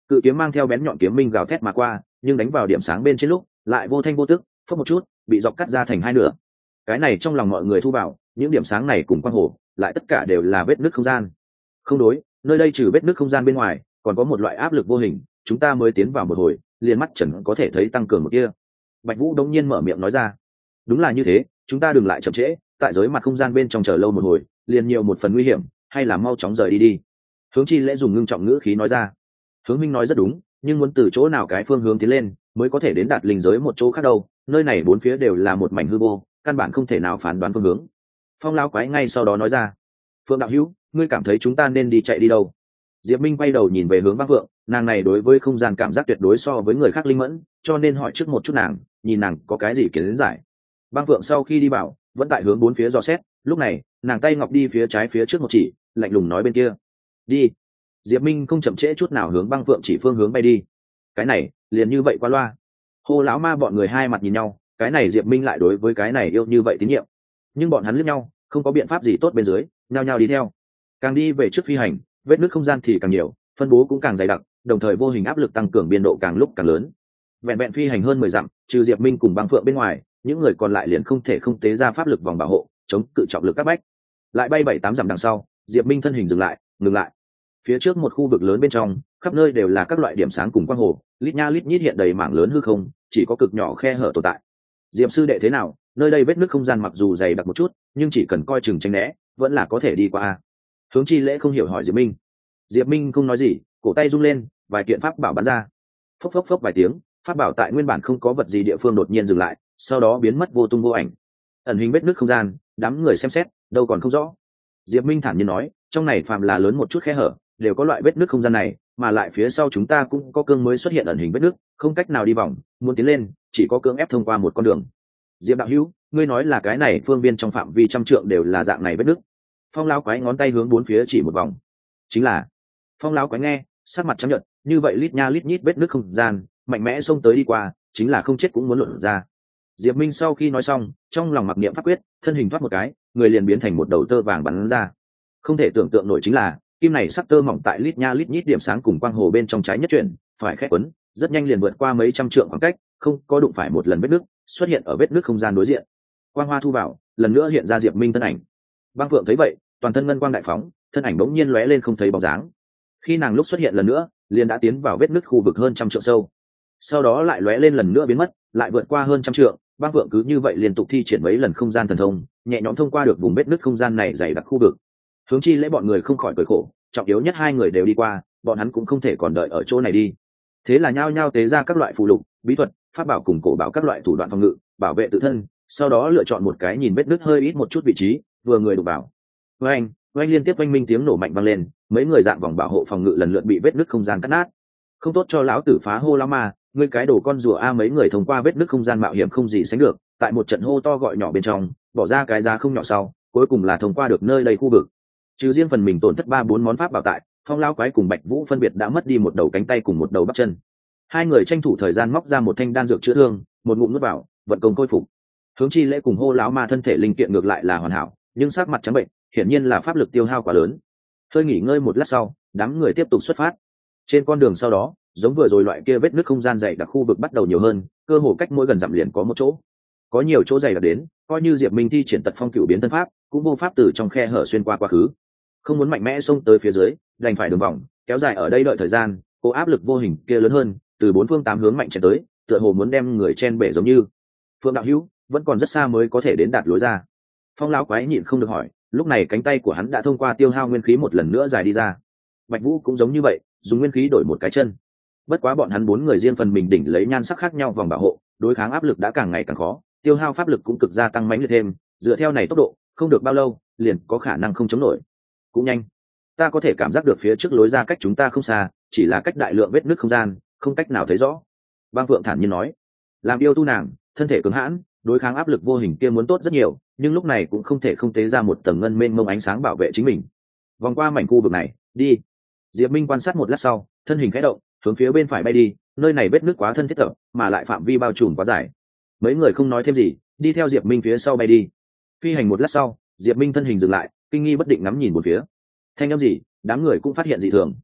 Cự kiếm mang theo bén nhọn kiếm minh gào thét mà qua, nhưng đánh vào điểm sáng bên trên lúc lại vô thanh vô tức, phất một chút bị dọc cắt ra thành hai nửa. Cái này trong lòng mọi người thu vào, những điểm sáng này cùng quang hồ lại tất cả đều là vết nứt không gian. Không đối, nơi đây trừ vết nứt không gian bên ngoài còn có một loại áp lực vô hình, chúng ta mới tiến vào một hồi liền mắt trần có thể thấy tăng cường một kia. Bạch Vũ đống nhiên mở miệng nói ra. Đúng là như thế, chúng ta đừng lại chậm trễ, tại giới mặt không gian bên trong chờ lâu một hồi liền nhiều một phần nguy hiểm, hay là mau chóng rời đi đi. Hướng Chi Lễ dùng ngưng trọng ngữ khí nói ra. Hướng Minh nói rất đúng, nhưng muốn từ chỗ nào cái phương hướng tiến lên mới có thể đến đạt linh giới một chỗ khác đâu, nơi này bốn phía đều là một mảnh hư vô, căn bản không thể nào phán đoán phương hướng. Phong lão quái ngay sau đó nói ra. Phượng đạo hữu, ngươi cảm thấy chúng ta nên đi chạy đi đâu? Diệp Minh quay đầu nhìn về hướng Băng Phượng, nàng này đối với không gian cảm giác tuyệt đối so với người khác linh mẫn, cho nên hỏi trước một chút nàng, nhìn nàng có cái gì kiến giải. Băng Phượng sau khi đi bảo, vẫn tại hướng bốn phía dò xét, lúc này, nàng tay ngọc đi phía trái phía trước một chỉ, lạnh lùng nói bên kia. Đi. Diệp Minh không chậm trễ chút nào hướng Băng Phượng chỉ phương hướng bay đi. Cái này, liền như vậy qua loa. Hô lão ma bọn người hai mặt nhìn nhau, cái này Diệp Minh lại đối với cái này yêu như vậy tín nhiệm. Nhưng bọn hắn liếc nhau, không có biện pháp gì tốt bên dưới, nhao nhao đi theo. Càng đi về trước phi hành, vết nứt không gian thì càng nhiều, phân bố cũng càng dày đặc, đồng thời vô hình áp lực tăng cường biên độ càng lúc càng lớn. Vẹn vẹn phi hành hơn mười dặm, trừ Diệp Minh cùng Băng Phượng bên ngoài, những người còn lại liền không thể không tế ra pháp lực vòng bảo hộ, chống cự trọng lực các bách. Lại bay bảy tám dặm đằng sau, Diệp Minh thân hình dừng lại, ngừng lại. Phía trước một khu vực lớn bên trong, khắp nơi đều là các loại điểm sáng cùng quang hồ, lít nha lít nhít hiện đầy mảng lớn hư không, chỉ có cực nhỏ khe hở tồn tại. Diệp sư đệ thế nào? Nơi đây vết nứt không gian mặc dù dày đặc một chút, nhưng chỉ cần coi chừng tránh né, vẫn là có thể đi qua. Hướng Chi Lễ không hiểu hỏi Diệp Minh. Diệp Minh không nói gì, cổ tay rung lên, vài kiện pháp bảo bắn ra. Phốc phốc phốc vài tiếng, pháp bảo tại nguyên bản không có vật gì địa phương đột nhiên dừng lại, sau đó biến mất vô tung vô ảnh. Ẩn hình vết nứt không gian, đám người xem xét, đâu còn không rõ. Diệp Minh thản nhiên nói, trong này phàm là lớn một chút khe hở, đều có loại vết nứt không gian này, mà lại phía sau chúng ta cũng có cương mới xuất hiện ẩn hình vết nứt, không cách nào đi vòng, muốn tiến lên, chỉ có cưỡng ép thông qua một con đường. Diệp đạo hữu, ngươi nói là cái này phương viên trong phạm vi trăm trượng đều là dạng này vết nứt? Phong lão quái ngón tay hướng bốn phía chỉ một vòng. Chính là. Phong lão quái nghe, sắc mặt trắng nhợt, như vậy lít nha lít nhít vết nứt không gian, mạnh mẽ xông tới đi qua, chính là không chết cũng muốn luận ra. Diệp Minh sau khi nói xong, trong lòng mặc niệm pháp quyết, thân hình thoát một cái, người liền biến thành một đầu tơ vàng bắn ra. Không thể tưởng tượng nổi chính là, kim này sắc tơ mỏng tại lít nha lít nhít điểm sáng cùng quang hồ bên trong trái nhất chuyển, phải khép quấn, rất nhanh liền vượt qua mấy trăm trượng khoảng cách, không có đụng phải một lần vết nứt, xuất hiện ở vết nứt không gian đối diện. Quang hoa thu vào, lần nữa hiện ra Diệp Minh thân ảnh. Băng Phượng thấy vậy, toàn thân ngân quang đại phóng, thân ảnh bỗng nhiên lóe lên không thấy bóng dáng. Khi nàng lúc xuất hiện lần nữa, liền đã tiến vào vết nứt khu vực hơn trăm trượng sâu. Sau đó lại lóe lên lần nữa biến mất, lại vượt qua hơn trăm trượng, Băng Phượng cứ như vậy liên tục thi triển mấy lần không gian thần thông, nhẹ nhõm thông qua được vùng vết nứt không gian này dày đặc khu vực. Hướng Chi Lễ bọn người không khỏi cười khổ, trọng yếu nhất hai người đều đi qua, bọn hắn cũng không thể còn đợi ở chỗ này đi. Thế là nhao nhao tế ra các loại phù lục, bí thuật, pháp bảo cùng cổ bảo các loại thủ đoạn phòng ngự, bảo vệ tự thân, sau đó lựa chọn một cái nhìn vết nứt hơi ít một chút vị trí, vừa người đụng vào. Oanh, oanh liên tiếp oanh minh tiếng nổ mạnh vang lên, mấy người dạng vòng bảo hộ phòng ngự lần lượt bị vết nứt không gian cắt nát. Không tốt cho lão tử phá hô lão ma, ngươi cái đồ con rùa a, mấy người thông qua vết nứt không gian mạo hiểm không gì sánh được, tại một trận hô to gọi nhỏ bên trong, bỏ ra cái giá không nhỏ sau, cuối cùng là thông qua được nơi đây khu vực. Trừ riêng phần mình tổn thất ba bốn món pháp bảo tại, Phong lão quái cùng Bạch Vũ phân biệt đã mất đi một đầu cánh tay cùng một đầu bắp chân. Hai người tranh thủ thời gian móc ra một thanh đan dược chữa thương, một ngụm nuốt vào, vận công khôi phục. Hướng Chi Lễ cùng hô lão ma thân thể linh kiện ngược lại là hoàn hảo, nhưng sắc mặt trắng bệnh, hiển nhiên là pháp lực tiêu hao quá lớn. Hơi nghỉ ngơi một lát sau, đám người tiếp tục xuất phát. Trên con đường sau đó, giống vừa rồi loại kia vết nứt không gian dày đặc khu vực bắt đầu nhiều hơn, cơ hồ cách mỗi gần dặm liền có một chỗ. Có nhiều chỗ dày đặc đến, coi như Diệp Minh thi triển tật phong cửu biến thân pháp, cũng vô pháp từ trong khe hở xuyên qua quá khứ. Không muốn mạnh mẽ xông tới phía dưới, đành phải đường vòng, kéo dài ở đây đợi thời gian, cố áp lực vô hình kia lớn hơn, từ bốn phương tám hướng mạnh chen tới, tựa hồ muốn đem người chen bể giống như. Phương đạo hữu, vẫn còn rất xa mới có thể đến đạt lối ra. Phong lão quái nhịn không được hỏi, lúc này cánh tay của hắn đã thông qua tiêu hao nguyên khí một lần nữa dài đi ra. Bạch Vũ cũng giống như vậy, dùng nguyên khí đổi một cái chân. Bất quá bọn hắn bốn người riêng phần mình đỉnh lấy nhan sắc khác nhau vòng bảo hộ, đối kháng áp lực đã càng ngày càng khó, tiêu hao pháp lực cũng cực gia tăng mãnh liệt thêm, dựa theo này tốc độ, không được bao lâu, liền có khả năng không chống nổi. Cũng nhanh. Ta có thể cảm giác được phía trước lối ra cách chúng ta không xa, chỉ là cách đại lượng vết nứt không gian, không cách nào thấy rõ. Bang Phượng thản nhiên nói, làm yêu tu nàng, thân thể cứng hãn, đối kháng áp lực vô hình kia muốn tốt rất nhiều, nhưng lúc này cũng không thể không tế ra một tầng ngân mênh mông ánh sáng bảo vệ chính mình. Vòng qua mảnh khu vực này, đi. Diệp Minh quan sát một lát sau, thân hình khẽ động, hướng phía bên phải bay đi, nơi này vết nứt quá thân thiết tập, mà lại phạm vi bao trùm quá dài. Mấy người không nói thêm gì, đi theo Diệp Minh phía sau bay đi. Phi hành một lát sau, Diệp Minh thân hình dừng lại, kinh nghi bất định ngắm nhìn một phía. Thanh âm gì? Đám người cũng phát hiện dị thường.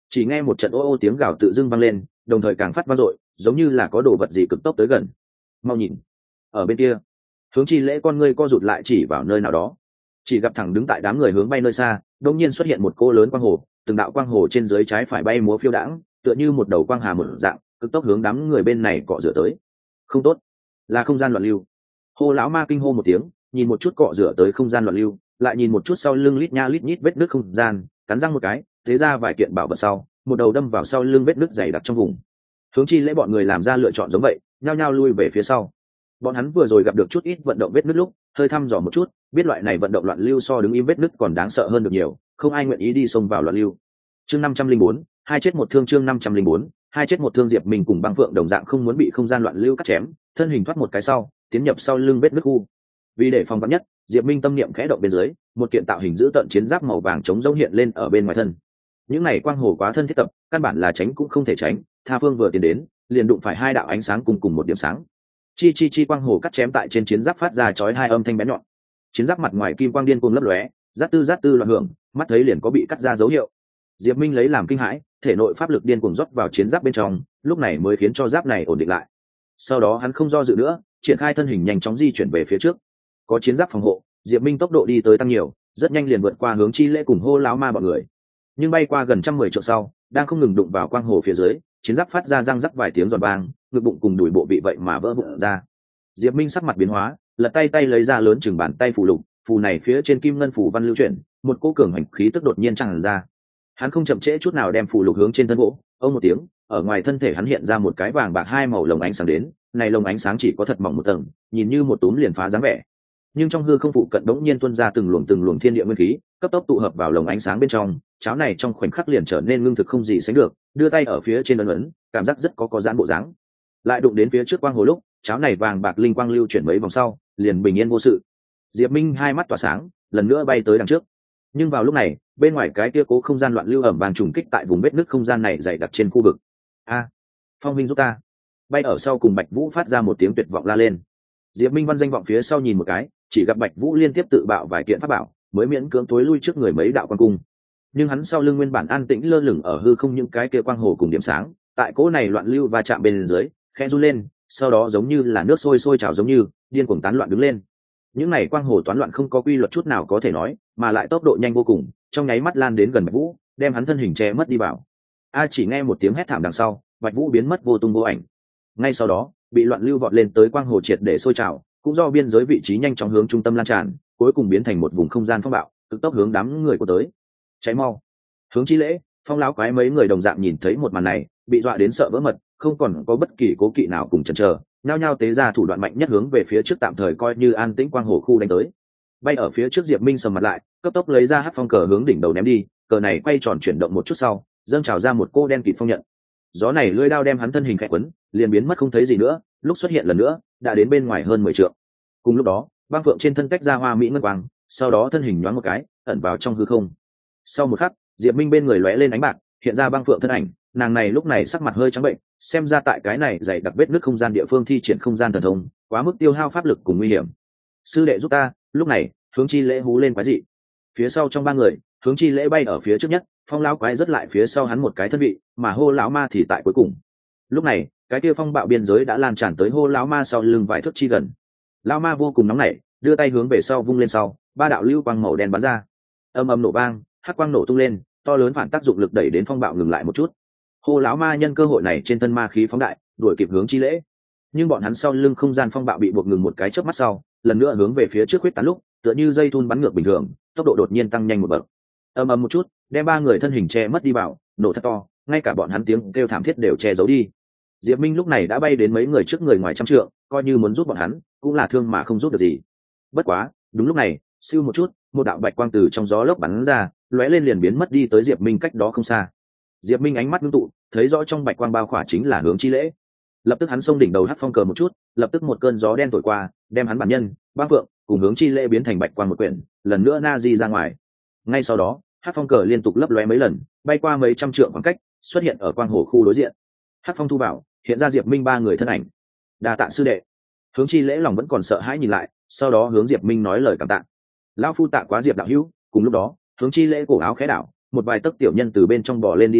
Chỉ nghe một trận ô ô tiếng gào tự dưng vang lên, đồng thời càng phát vang dội, giống như là có đồ vật gì cực tốc tới gần. Mau nhìn, ở bên kia. Hướng Chi Lễ con ngươi co rụt lại chỉ vào nơi nào đó, chỉ gặp thẳng đứng tại đám người hướng bay nơi xa, đột nhiên xuất hiện một cô lớn quang hồ, từng đạo quang hồ trên dưới trái phải bay múa phiêu đãng, tựa như một đầu quang hà mở dạng, cực tốc hướng đám người bên này cọ rửa tới. Không tốt, là không gian loạn lưu. Hô lão ma kinh hô một tiếng, nhìn một chút cọ rửa tới không gian loạn lưu, lại nhìn một chút sau lưng lít nha lít nhít vết nứt không gian, cắn răng một cái, thế ra vài kiện bảo vật sau, một đầu đâm vào sau lưng vết nứt dày đặc trong vùng. Hướng Chi Lễ bọn người làm ra lựa chọn giống vậy, nhao nhao lui về phía sau. Bọn hắn vừa rồi gặp được chút ít vận động vết nứt lúc, hơi thăm dò một chút, biết loại này vận động loạn lưu so đứng im vết nứt còn đáng sợ hơn được nhiều, không ai nguyện ý đi xông vào loạn lưu. Chương năm trăm linh bốn, hai chết một thương chương năm trăm linh bốn, hai chết một thương Diệp Minh cùng Băng Phượng đồng dạng không muốn bị không gian loạn lưu cắt chém, thân hình thoát một cái sau, tiến nhập sau lưng vết nứt khu. Vì để phòng vắn nhất, Diệp Minh tâm niệm khẽ động bên dưới, một kiện tạo hình giữ tận chiến giáp màu vàng chống rỗng hiện lên ở bên ngoài thân. Những này quang hồ quá thân thiết tập, căn bản là tránh cũng không thể tránh, Tha Phương vừa tiến đến, liền đụng phải hai đạo ánh sáng cùng cùng một điểm sáng. Chi chi chi quang hồ cắt chém tại trên chiến giáp phát ra chói hai âm thanh bén nhọn. Chiến giáp mặt ngoài kim quang điên cuồng lấp lóe, rát tư rát tư loạn hưởng, mắt thấy liền có bị cắt ra dấu hiệu. Diệp Minh lấy làm kinh hãi, thể nội pháp lực điên cuồng rót vào chiến giáp bên trong, lúc này mới khiến cho giáp này ổn định lại. Sau đó hắn không do dự nữa, triển khai thân hình nhanh chóng di chuyển về phía trước. Có chiến giáp phòng hộ, Diệp Minh tốc độ đi tới tăng nhiều, rất nhanh liền vượt qua Hướng Chi Lễ cùng Hô lão ma bọn người. Nhưng bay qua gần trăm mười trượng sau, đang không ngừng đụng vào quang hồ phía dưới, chiến giáp phát ra răng rắc vài tiếng giòn vang, ngực bụng cùng đùi bộ vị vậy mà vỡ vụn ra. Diệp Minh sắc mặt biến hóa, lật tay tay lấy ra lớn chừng bàn tay phù lục, phù này phía trên kim ngân phù văn lưu chuyển, một cỗ cường hành khí tức đột nhiên tràn ra. Hắn không chậm trễ chút nào đem phù lục hướng trên thân gỗ, ông một tiếng, ở ngoài thân thể hắn hiện ra một cái vàng bạc hai màu lồng ánh sáng đến, này lồng ánh sáng chỉ có thật mỏng một tầng, nhìn như một túm liền phá dáng vẻ. Nhưng trong hư không phụ cận đống nhiên tuôn ra từng luồng từng luồng thiên địa nguyên khí, cấp tốc tụ hợp vào lồng ánh sáng bên trong, cháo này trong khoảnh khắc liền trở nên ngưng thực không gì sánh được, đưa tay ở phía trên ấn ấn, cảm giác rất có có giãn bộ dáng. Lại đụng đến phía trước quang hồ lúc, cháo này vàng bạc linh quang lưu chuyển mấy vòng sau, liền bình yên vô sự. Diệp Minh hai mắt tỏa sáng, lần nữa bay tới đằng trước. Nhưng vào lúc này, bên ngoài cái kia cố không gian loạn lưu ẩm vàng trùng kích tại vùng vết nứt không gian này dày đặc trên khu vực. A, Phong Minh giúp ta! Bay ở sau cùng Bạch Vũ phát ra một tiếng tuyệt vọng la lên. Diệp Minh văn danh vọng phía sau nhìn một cái, chỉ gặp Bạch Vũ liên tiếp tự bạo vài kiện pháp bảo, mới miễn cưỡng tối lui trước người mấy đạo quan cung. Nhưng hắn sau lưng nguyên bản an tĩnh lơ lửng ở hư không những cái kia quang hồ cùng điểm sáng, tại cỗ này loạn lưu va chạm bên dưới, khẽ run lên, sau đó giống như là nước sôi sôi trào giống như điên cuồng tán loạn đứng lên. Những này quang hồ toán loạn không có quy luật chút nào có thể nói, mà lại tốc độ nhanh vô cùng, trong nháy mắt lan đến gần Bạch Vũ, đem hắn thân hình che mất đi vào. A chỉ nghe một tiếng hét thảm đằng sau, Bạch Vũ biến mất vô tung vô ảnh. Ngay sau đó, bị loạn lưu vọt lên tới quang hồ triệt để sôi trào, cũng do biên giới vị trí nhanh chóng hướng trung tâm lan tràn, cuối cùng biến thành một vùng không gian phong bạo, cực tốc hướng đám người của tới. Cháy mau! Hướng Chi Lễ, Phong lão quái mấy người đồng dạng nhìn thấy một màn này, bị dọa đến sợ vỡ mật, không còn có bất kỳ cố kỵ nào cùng chần chờ, nhao nhao tế ra thủ đoạn mạnh nhất hướng về phía trước tạm thời coi như an tĩnh quang hồ khu đánh tới. Bay ở phía trước Diệp Minh sầm mặt lại, cấp tốc lấy ra hắc phong cờ hướng đỉnh đầu ném đi, cờ này quay tròn chuyển động một chút sau, dâng trào ra một cô đen kịt phong nhận. Gió này lưỡi đao đem hắn thân hình khẽ quấn, liền biến mất không thấy gì nữa, lúc xuất hiện lần nữa, đã đến bên ngoài hơn mười trượng. Cùng lúc đó, Băng Phượng trên thân cách ra hoa mỹ ngân quang, sau đó thân hình nhoáng một cái, ẩn vào trong hư không. Sau một khắc, Diệp Minh bên người lóe lên ánh bạc, hiện ra Băng Phượng thân ảnh, nàng này lúc này sắc mặt hơi trắng bệnh, xem ra tại cái này dày đặc vết nứt không gian địa phương thi triển không gian thần thông, quá mức tiêu hao pháp lực cùng nguy hiểm. Sư đệ giúp ta! Lúc này, Hướng Chi Lễ hú lên quái dị. Phía sau trong ba người, Hướng Chi Lễ bay ở phía trước nhất, Phong lão quái rất lại phía sau hắn một cái thân vị, mà Hô lão ma thì tại cuối cùng. Lúc này, cái kia phong bạo biên giới đã lan tràn tới Hô lão ma sau lưng vài thước chi gần. Lão ma vô cùng nóng nảy, đưa tay hướng về sau vung lên sau, ba đạo lưu quang màu đen bắn ra. Âm âm nổ vang, hắc quang nổ tung lên, to lớn phản tác dụng lực đẩy đến phong bạo ngừng lại một chút. Hô lão ma nhân cơ hội này trên thân ma khí phóng đại, đuổi kịp Hướng Chi Lễ. Nhưng bọn hắn sau lưng không gian phong bạo bị buộc ngừng một cái chớp mắt sau, lần nữa hướng về phía trước huyết tán lúc, tựa như dây thun bắn ngược bình thường, tốc độ đột nhiên tăng nhanh một bậc. Ầm ầm một chút, đem ba người thân hình che mất đi vào, nổ thật to, ngay cả bọn hắn tiếng kêu thảm thiết đều che giấu đi. Diệp Minh lúc này đã bay đến mấy người trước người ngoài trăm trượng, coi như muốn giúp bọn hắn, cũng là thương mà không giúp được gì. Bất quá, đúng lúc này, siêu một chút, một đạo bạch quang từ trong gió lốc bắn ra, lóe lên liền biến mất đi tới Diệp Minh cách đó không xa. Diệp Minh ánh mắt ngưng tụ, thấy rõ trong bạch quang bao khỏa chính là Hướng Chi Lễ. Lập tức hắn xông đỉnh đầu hất phong cờ một chút, lập tức một cơn gió đen thổi qua, đem hắn bản nhân, Băng Phượng cùng Hướng Chi Lễ biến thành bạch quang một quyển, lần nữa na di ra ngoài. Ngay sau đó, hất phong cờ liên tục lấp lóe mấy lần, bay qua mấy trăm trượng khoảng cách, xuất hiện ở quang hồ khu đối diện. Hất phong thu bảo, hiện ra Diệp Minh ba người thân ảnh. Đa tạ sư đệ. Hướng Chi Lễ lòng vẫn còn sợ hãi nhìn lại, sau đó hướng Diệp Minh nói lời cảm tạ. Lão phu tạ quá Diệp đạo hữu. Cùng lúc đó, Hướng Chi Lễ cổ áo khẽ đảo, một vài tấc tiểu nhân từ bên trong bò lên đi ra,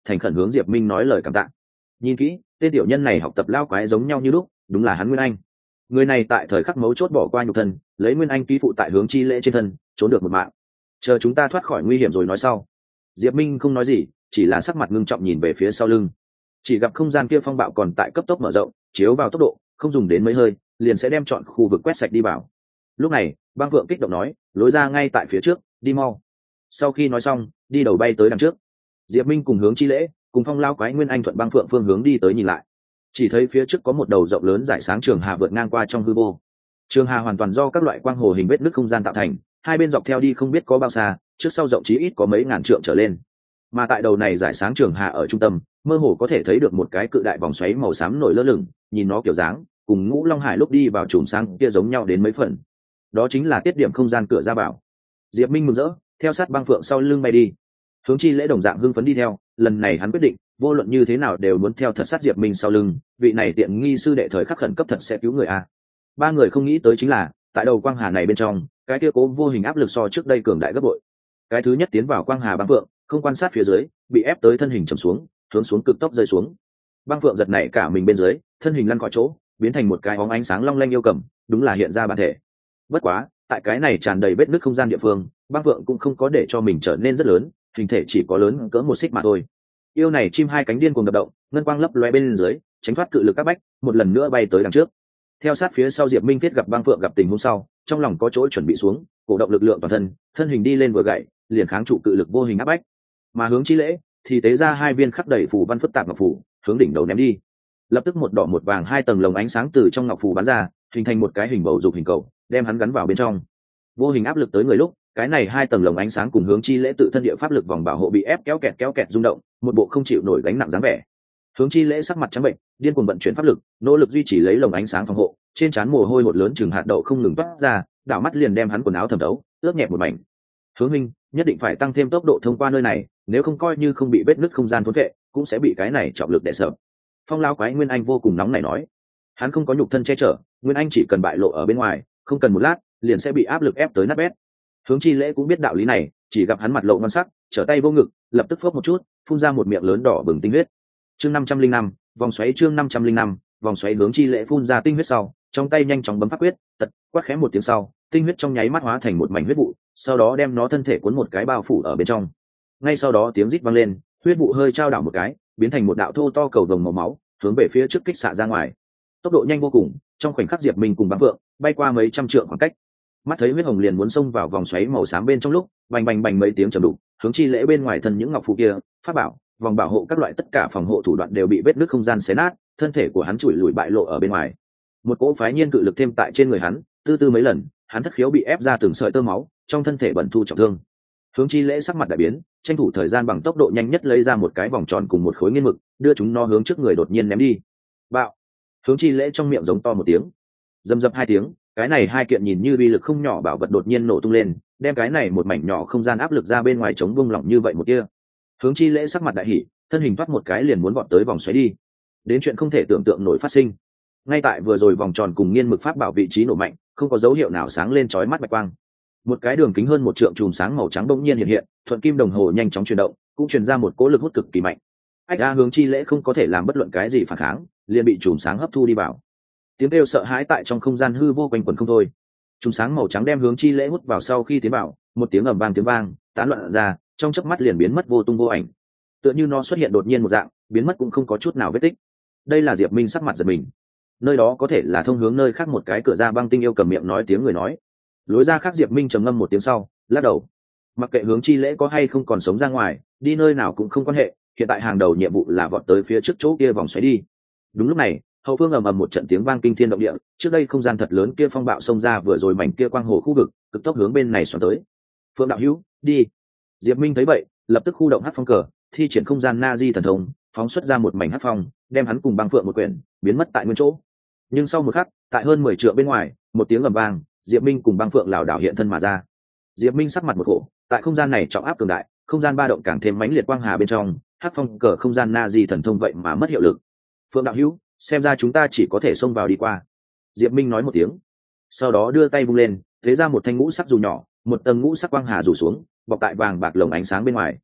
thành khẩn hướng Diệp Minh nói lời cảm tạ. Nhìn kỹ, tên tiểu nhân này học tập lao quái giống nhau như lúc, đúng là hắn Nguyên Anh. Người này tại thời khắc mấu chốt bỏ qua nhục thân, lấy Nguyên Anh ký phụ tại hướng chi lễ trên thân, trốn được một mạng. Chờ chúng ta thoát khỏi nguy hiểm rồi nói sau. Diệp Minh không nói gì, chỉ là sắc mặt ngưng trọng nhìn về phía sau lưng. Chỉ gặp không gian kia phong bạo còn tại cấp tốc mở rộng, chiếu vào tốc độ, không dùng đến mấy hơi, liền sẽ đem chọn khu vực quét sạch đi vào. Lúc này, Băng Phượng kích động nói, lối ra ngay tại phía trước, đi mau. Sau khi nói xong, đi đầu bay tới đằng trước. Diệp Minh cùng hướng chi lễ, cùng phong lao quái Nguyên Anh thuận Băng Phượng phương hướng đi tới nhìn lại. Chỉ thấy phía trước có một đầu rộng lớn rải sáng trường hà vượt ngang qua trong hư vô. Trường hà hoàn toàn do các loại quang hồ hình vết nứt không gian tạo thành, hai bên dọc theo đi không biết có bao xa, trước sau rộng chí ít có mấy ngàn trượng trở lên. Mà tại đầu này rải sáng trường hà ở trung tâm, mơ hồ có thể thấy được một cái cự đại vòng xoáy màu xám nổi lơ lửng, nhìn nó kiểu dáng cùng Ngũ Long Hải lúc đi vào chùm sáng kia giống nhau đến mấy phần. Đó chính là tiết điểm không gian cửa ra vào. Diệp Minh mừng rỡ, theo sát Băng Phượng sau lưng bay đi. Hướng chi lễ đồng dạng hưng phấn đi theo, lần này hắn quyết định, vô luận như thế nào đều muốn theo thật sát Diệp Minh sau lưng, vị này tiện nghi sư đệ thời khắc khẩn cấp thật sẽ cứu người a. Ba người không nghĩ tới chính là, tại đầu quang hà này bên trong, cái kia cố vô hình áp lực so trước đây cường đại gấp bội. Cái thứ nhất tiến vào quang hà Băng Phượng, không quan sát phía dưới, bị ép tới thân hình trầm xuống, hướng xuống cực tốc rơi xuống. Băng Phượng giật nảy cả mình bên dưới, thân hình lăn khỏi chỗ, biến thành một cái bóng ánh sáng long lanh yêu cầm, đúng là hiện ra bản thể. Bất quá, tại cái này tràn đầy vết nứt không gian địa phương, Băng Phượng cũng không có để cho mình trở nên rất lớn, hình thể chỉ có lớn cỡ một xích mà thôi. Yêu này chim hai cánh điên cuồng đập động, ngân quang lấp lóe bên dưới, tránh thoát cự lực các bách, một lần nữa bay tới đằng trước. Theo sát phía sau Diệp Minh Thiết gặp Băng Phượng gặp tình huống sau, trong lòng có chỗ chuẩn bị xuống, cổ động lực lượng toàn thân, thân hình đi lên vừa gậy, liền kháng trụ cự lực vô hình áp bách. Mà hướng chi lễ thì tế ra hai viên khắc đầy phù văn phức tạp ngọc phù, hướng đỉnh đầu ném đi. Lập tức một đỏ một vàng hai tầng lồng ánh sáng từ trong ngọc phù bắn ra, hình thành một cái hình bầu dục hình cầu, đem hắn gắn vào bên trong. Vô hình áp lực tới người lúc, cái này hai tầng lồng ánh sáng cùng hướng chi lễ tự thân địa pháp lực vòng bảo hộ bị ép kéo kẹt kéo kẹt rung động, một bộ không chịu nổi gánh nặng dáng vẻ. Hướng chi lễ sắc mặt trắng bệnh, điên cuồng vận chuyển pháp lực, nỗ lực duy trì lấy lồng ánh sáng phòng hộ, trên trán mồ hôi hột lớn chừng hạt đậu không ngừng toát ra, đảo mắt liền đem hắn quần áo thấm thấu, ướt nhẹp một mảnh. Hướng minh nhất định phải tăng thêm tốc độ thông qua nơi này, nếu không coi như không bị vết nứt không gian thốn vệ, cũng sẽ bị cái này trọng lực đè sập. Phong lao quái Nguyên Anh vô cùng nóng này nói, hắn không có nhục thân che chở, Nguyên Anh chỉ cần bại lộ ở bên ngoài, không cần một lát, liền sẽ bị áp lực ép tới nát bét. Hướng chi lễ cũng biết đạo lý này, chỉ gặp hắn mặt lộ ngon sắc, trở tay vô ngực, lập tức phớp một chút, phun ra một miệng lớn đỏ bừng tinh huyết. Chương năm trăm linh năm, vòng xoáy chương năm trăm linh năm, vòng xoáy hướng chi lễ phun ra tinh huyết sau, trong tay nhanh chóng bấm pháp quyết, tật quát khẽ một tiếng sau, tinh huyết trong nháy mắt hóa thành một mảnh huyết vụ, sau đó đem nó thân thể cuốn một cái bao phủ ở bên trong. Ngay sau đó tiếng rít vang lên, huyết vụ hơi trao đảo một cái, biến thành một đạo thô to cầu vồng màu máu, hướng về phía trước kích xạ ra ngoài. Tốc độ nhanh vô cùng, trong khoảnh khắc Diệp Minh cùng Băng Phượng bay qua mấy trăm trượng khoảng cách. Mắt thấy huyết hồng liền muốn xông vào vòng xoáy màu xám bên trong lúc, bành bành bành mấy tiếng trầm đục, hướng chi lễ bên ngoài thân những ngọc phù kia, pháp bảo, vòng bảo hộ các loại tất cả phòng hộ thủ đoạn đều bị vết nứt không gian xé nát, thân thể của hắn chùi lùi bại lộ ở bên ngoài. Một cỗ phái nhiên cự lực thêm tại trên người hắn, tư tư mấy lần, hắn thất khiếu bị ép ra từng sợi tơ máu, trong thân thể bẩn thu trọng thương. Hướng chi lễ sắc mặt đại biến, tranh thủ thời gian bằng tốc độ nhanh nhất lấy ra một cái vòng tròn cùng một khối nghiên mực, đưa chúng nó hướng trước người đột nhiên ném đi. Bạo! Hướng chi lễ trong miệng giống to một tiếng, dầm dập hai tiếng, cái này hai kiện nhìn như uy lực không nhỏ bảo vật đột nhiên nổ tung lên, đem cái này một mảnh nhỏ không gian áp lực ra bên ngoài chống vung lỏng như vậy một kia. Hướng chi lễ sắc mặt đại hỉ, thân hình thoát một cái liền muốn vọt tới vòng xoáy đi. Đến chuyện không thể tưởng tượng nổi phát sinh. Ngay tại vừa rồi vòng tròn cùng nghiên mực pháp bảo vị trí nổ mạnh, không có dấu hiệu nào sáng lên chói mắt bạch quang. Một cái đường kính hơn một trượng chùm sáng màu trắng bỗng nhiên hiện hiện, thuận kim đồng hồ nhanh chóng chuyển động, cũng truyền ra một cỗ lực hút cực kỳ mạnh. Ách A Hướng chi lễ không có thể làm bất luận cái gì phản kháng, liền bị chùm sáng hấp thu đi vào. Tiếng kêu sợ hãi tại trong không gian hư vô quanh quẩn không thôi. Chùm sáng màu trắng đem Hướng chi lễ hút vào sau khi tiến vào, một tiếng ầm vang tiếng vang, tán loạn ra, trong chớp mắt liền biến mất vô tung vô ảnh. Tựa như nó xuất hiện đột nhiên một dạng, biến mất cũng không có chút nào vết tích. Đây là Diệp Minh sắc mặt giật mình. Nơi đó có thể là thông hướng nơi khác một cái cửa ra băng tinh yêu cầm miệng nói tiếng người nói. Lối ra khác Diệp Minh trầm ngâm một tiếng sau, lắc đầu. Mặc kệ Hướng chi lễ có hay không còn sống ra ngoài, đi nơi nào cũng không quan hệ, hiện tại hàng đầu nhiệm vụ là vọt tới phía trước chỗ kia vòng xoáy đi. Đúng lúc này, hậu phương ầm ầm một trận tiếng vang kinh thiên động địa, trước đây không gian thật lớn kia phong bạo xông ra vừa rồi mảnh kia quang hồ khu vực, cực tốc hướng bên này xoắn tới. Phương đạo hữu, đi. Diệp Minh thấy vậy, lập tức khu động hắc phong cờ, thi triển không gian na di thần thông, phóng xuất ra một mảnh hắc phong, đem hắn cùng Băng Phượng một quyển, biến mất tại nguyên chỗ. Nhưng sau một khắc, tại hơn mười trượng bên ngoài, một tiếng ầm vang, Diệp Minh cùng Băng Phượng lảo đảo hiện thân mà ra. Diệp Minh sắc mặt một khổ, tại không gian này trọng áp cường đại, không gian ba động càng thêm mãnh liệt quang hà bên trong, hắc phong cờ không gian na di thần thông vậy mà mất hiệu lực. Phượng đạo hữu, xem ra chúng ta chỉ có thể xông vào đi qua. Diệp Minh nói một tiếng, sau đó đưa tay vung lên, thế ra một thanh ngũ sắc dù nhỏ, một tầng ngũ sắc quang hà rủ xuống, bọc tại vàng bạc lồng ánh sáng bên ngoài.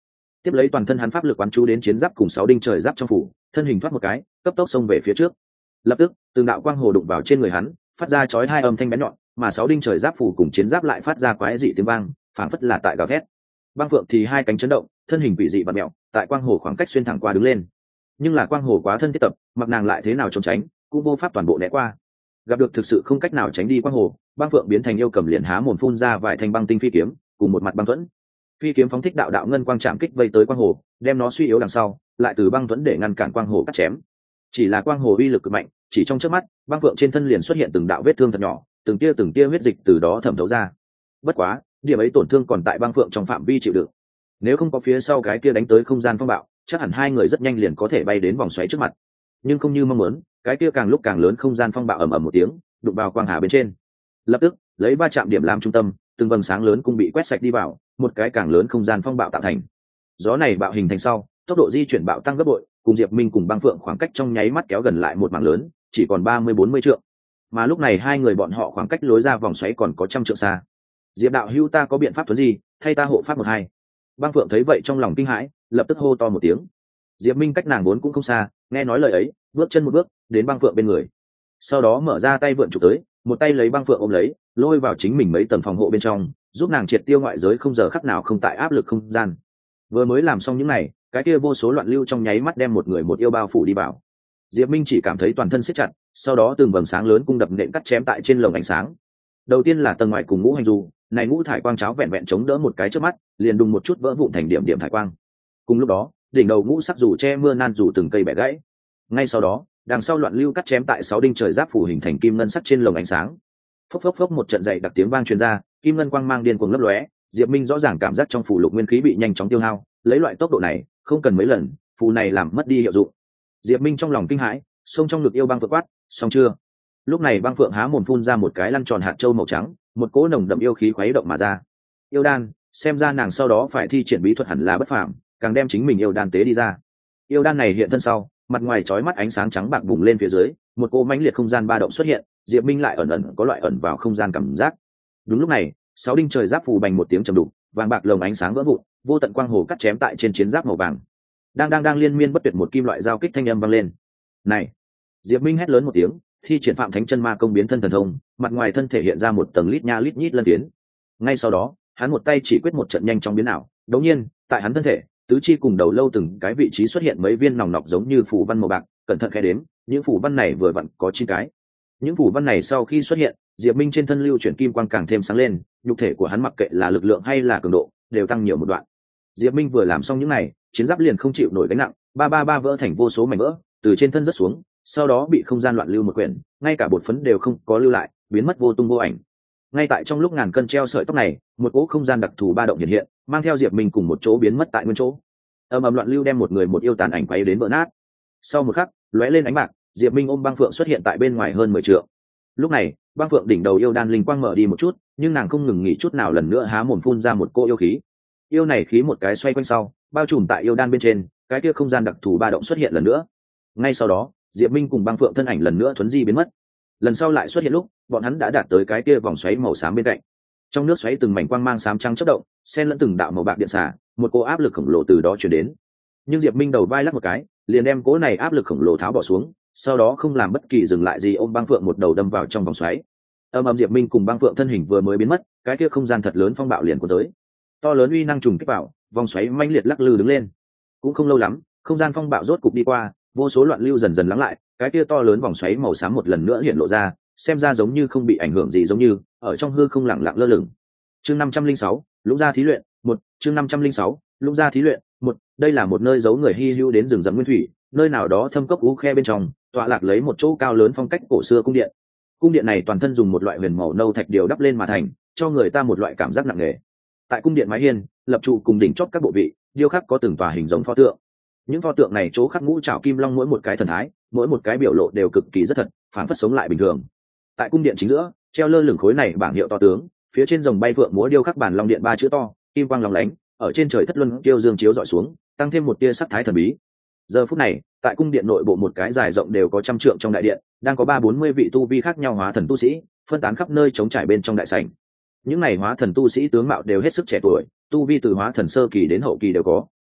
tiếp lấy toàn thân hắn pháp lực quán chú đến chiến giáp cùng sáu đinh trời giáp trong phủ, thân hình thoát một cái, cấp tốc xông về phía trước. Lập tức từng đạo quang hồ đụng vào trên người hắn, phát ra chói hai âm thanh bén nhọn, mà sáu đinh trời giáp phủ cùng chiến giáp lại phát ra quái dị tiếng vang, phảng phất là tại gào thét. Băng Phượng thì hai cánh chấn động, thân hình quỷ dị vặn mèo, tại quang hồ khoảng cách xuyên thẳng qua đứng lên. Nhưng là quang hồ quá thân thiết tập, mặc nàng lại thế nào trốn tránh, cũng vô pháp toàn bộ né qua. Gặp được thực sự không cách nào tránh đi quang hồ, Băng Phượng biến thành yêu cầm liền há mồm phun ra vài thanh băng tinh phi kiếm, cùng một mặt băng thuẫn. Phi kiếm phóng thích đạo đạo ngân quang chạm kích vây tới quang hồ, đem nó suy yếu đằng sau, lại từ băng thuẫn để ngăn cản quang hồ cắt chém. Chỉ là quang hồ uy lực cực mạnh, chỉ trong chớp mắt, Băng Phượng trên thân liền xuất hiện từng đạo vết thương thật nhỏ, từng tia từng tia huyết dịch từ đó thẩm thấu ra. Bất quá, điểm ấy tổn thương còn tại Băng Phượng trong phạm vi chịu đựng. Nếu không có phía sau cái kia đánh tới không gian phong bạo, chắc hẳn hai người rất nhanh liền có thể bay đến vòng xoáy trước mặt. Nhưng không như mong muốn, cái kia càng lúc càng lớn không gian phong bạo ầm ầm một tiếng, đụng vào quang hà bên trên. Lập tức, lấy ba chạm điểm làm trung tâm, từng vầng sáng lớn cũng bị quét sạch đi vào, một cái càng lớn không gian phong bạo tạo thành. Gió này bạo hình thành sau, tốc độ di chuyển bạo tăng gấp bội, cùng Diệp Minh cùng Băng Phượng khoảng cách trong nháy mắt kéo gần lại một mảng lớn, chỉ còn ba mươi bốn mươi trượng. Mà lúc này hai người bọn họ khoảng cách lối ra vòng xoáy còn có trăm trượng xa. Diệp đạo hữu, ta có biện pháp thuần gì, thay ta hộ pháp một hai. Băng Phượng thấy vậy trong lòng kinh hãi, lập tức hô to một tiếng. Diệp Minh cách nàng vốn cũng không xa, nghe nói lời ấy, bước chân một bước, đến Băng Phượng bên người. Sau đó mở ra tay vượn chụp tới, một tay lấy Băng Phượng ôm lấy, lôi vào chính mình mấy tầng phòng hộ bên trong, giúp nàng triệt tiêu ngoại giới không giờ khắc nào không tại áp lực không gian. Vừa mới làm xong những này, cái kia vô số loạn lưu trong nháy mắt đem một người một yêu bao phủ đi vào. Diệp Minh chỉ cảm thấy toàn thân siết chặt, sau đó từng vầng sáng lớn cung đập nện cắt chém tại trên lồng ánh sáng. Đầu tiên là tầng ngoài cùng ngũ hành dù, này ngũ thải quang cháo vẹn vẹn chống đỡ một cái trước mắt, liền đùng một chút vỡ vụn thành điểm điểm thải quang. Cùng lúc đó, đỉnh đầu ngũ sắc dù che mưa nan dù từng cây bẻ gãy. Ngay sau đó, đằng sau loạn lưu cắt chém tại sáu đinh trời giáp phủ hình thành kim ngân sắc trên lồng ánh sáng. Phốc phốc phốc một trận dậy đặc tiếng vang truyền ra, kim ngân quang mang điên cuồng lấp lóe, Diệp Minh rõ ràng cảm giác trong phủ lục nguyên khí bị nhanh chóng tiêu hao, lấy loại tốc độ này, không cần mấy lần, phù này làm mất đi hiệu dụng. Diệp Minh trong lòng kinh hãi, xông trong ngực yêu băng phượng quát, xong chưa? Lúc này băng phượng há mồm phun ra một cái lăn tròn hạt châu màu trắng, một cỗ nồng đậm yêu khí khuấy động mà ra. Yêu đan, xem ra nàng sau đó phải thi triển bí thuật hẳn là bất phàm, càng đem chính mình yêu đan tế đi ra. Yêu đan này hiện thân sau, mặt ngoài chói mắt ánh sáng trắng bạc bùng lên phía dưới, một cỗ mãnh liệt không gian ba động xuất hiện, Diệp Minh lại ẩn ẩn có loại ẩn vào không gian cảm giác. Đúng lúc này, sáu đinh trời giáp phù bành một tiếng trầm đục, vàng bạc lồng ánh sáng vỡ vụn, vô tận quang hồ cắt chém tại trên chiến giáp màu vàng. Đang đang đang liên miên bất tuyệt một kim loại giao kích thanh âm vang lên. Này! Diệp Minh hét lớn một tiếng, thi triển Phạm Thánh Chân Ma công biến thân thần thông, mặt ngoài thân thể hiện ra một tầng lít nha lít nhít lân tiến. Ngay sau đó, hắn một tay chỉ quyết một trận nhanh chóng biến ảo, đột nhiên, tại hắn thân thể, tứ chi cùng đầu lâu từng cái vị trí xuất hiện mấy viên nòng nọc giống như phù văn màu bạc, cẩn thận khẽ đếm, những phù văn này vừa vặn có chín cái. Những phù văn này sau khi xuất hiện, Diệp Minh trên thân lưu chuyển kim quang càng thêm sáng lên, nhục thể của hắn mặc kệ là lực lượng hay là cường độ, đều tăng nhiều một đoạn. Diệp Minh vừa làm xong những này, chiến giáp liền không chịu nổi gánh nặng, ba ba ba vỡ thành vô số mảnh vỡ, từ trên thân rớt xuống, sau đó bị không gian loạn lưu một quyển, ngay cả bột phấn đều không có lưu lại, biến mất vô tung vô ảnh. Ngay tại trong lúc ngàn cân treo sợi tóc này, một cỗ không gian đặc thù ba động hiện hiện, mang theo Diệp Minh cùng một chỗ biến mất tại nguyên chỗ. Ầm ầm loạn lưu đem một người một yêu tàn ảnh quay đến vỡ nát. Sau một khắc, lóe lên ánh bạc, Diệp Minh ôm băng phượng xuất hiện tại bên ngoài hơn mười trượng. Lúc này, băng phượng đỉnh đầu yêu đan linh quang mở đi một chút, nhưng nàng không ngừng nghỉ chút nào lần nữa há mồm phun ra một cỗ yêu khí. Yêu này khí một cái xoay quanh sau, bao trùm tại yêu đan bên trên, cái kia không gian đặc thù ba động xuất hiện lần nữa. Ngay sau đó, Diệp Minh cùng băng phượng thân ảnh lần nữa thuấn di biến mất. Lần sau lại xuất hiện lúc, bọn hắn đã đạt tới cái kia vòng xoáy màu xám bên cạnh. Trong nước xoáy từng mảnh quang mang xám trắng chớp động, xen lẫn từng đạo màu bạc điện xả, một cỗ áp lực khổng lồ từ đó truyền đến. Nhưng Diệp Minh đầu vai lắc một cái, liền đem cỗ này áp lực khổng lồ tháo bỏ xuống, sau đó không làm bất kỳ dừng lại gì ôm băng phượng một đầu đâm vào trong vòng xoáy. Âm ầm Diệp Minh cùng băng phượng thân hình vừa mới biến mất, cái kia không gian thật lớn phong bạo liền cuốn tới. To lớn uy năng trùng kích vào, vòng xoáy manh liệt lắc lư đứng lên. Cũng không lâu lắm, không gian phong bạo rốt cục đi qua, vô số loạn lưu dần dần lắng lại, cái kia to lớn vòng xoáy màu xám một lần nữa hiện lộ ra, xem ra giống như không bị ảnh hưởng gì, giống như ở trong hư không lặng lặng lơ lửng. Chương năm trăm linh sáu, Lũng Gia thí luyện, một, chương năm trăm linh sáu, Lũng Gia thí luyện, một, đây là một nơi giấu người hi hữu đến rừng rậm nguyên thủy, nơi nào đó thâm cốc u khe bên trong, tọa lạc lấy một chỗ cao lớn phong cách cổ xưa cung điện. Cung điện này toàn thân dùng một loại huyền màu nâu thạch điều đắp lên mà thành, cho người ta một loại cảm giác nặng nề. Tại cung điện mái hiên, lập trụ cùng đỉnh chót các bộ vị, điêu khắc có từng tòa hình giống pho tượng. Những pho tượng này chỗ khắc ngũ trảo kim long mỗi một cái thần thái, mỗi một cái biểu lộ đều cực kỳ rất thật, phản phất sống lại bình thường. Tại cung điện chính giữa, treo lơ lửng khối này bảng hiệu to tướng, phía trên rồng bay phượng múa điêu khắc bản long điện ba chữ to, kim quang lóng lánh, ở trên trời thất luân kiêu dương chiếu dọi xuống, tăng thêm một tia sắc thái thần bí. Giờ phút này, tại cung điện nội bộ một cái dài rộng đều có trăm trượng trong đại điện, đang có ba bốn mươi vị tu vi khác nhau hóa thần tu sĩ, phân tán khắp nơi trống trải bên trong đại sảnh. Những này hóa thần tu sĩ tướng mạo đều hết sức trẻ tuổi, tu vi từ hóa thần sơ kỳ đến hậu kỳ đều có,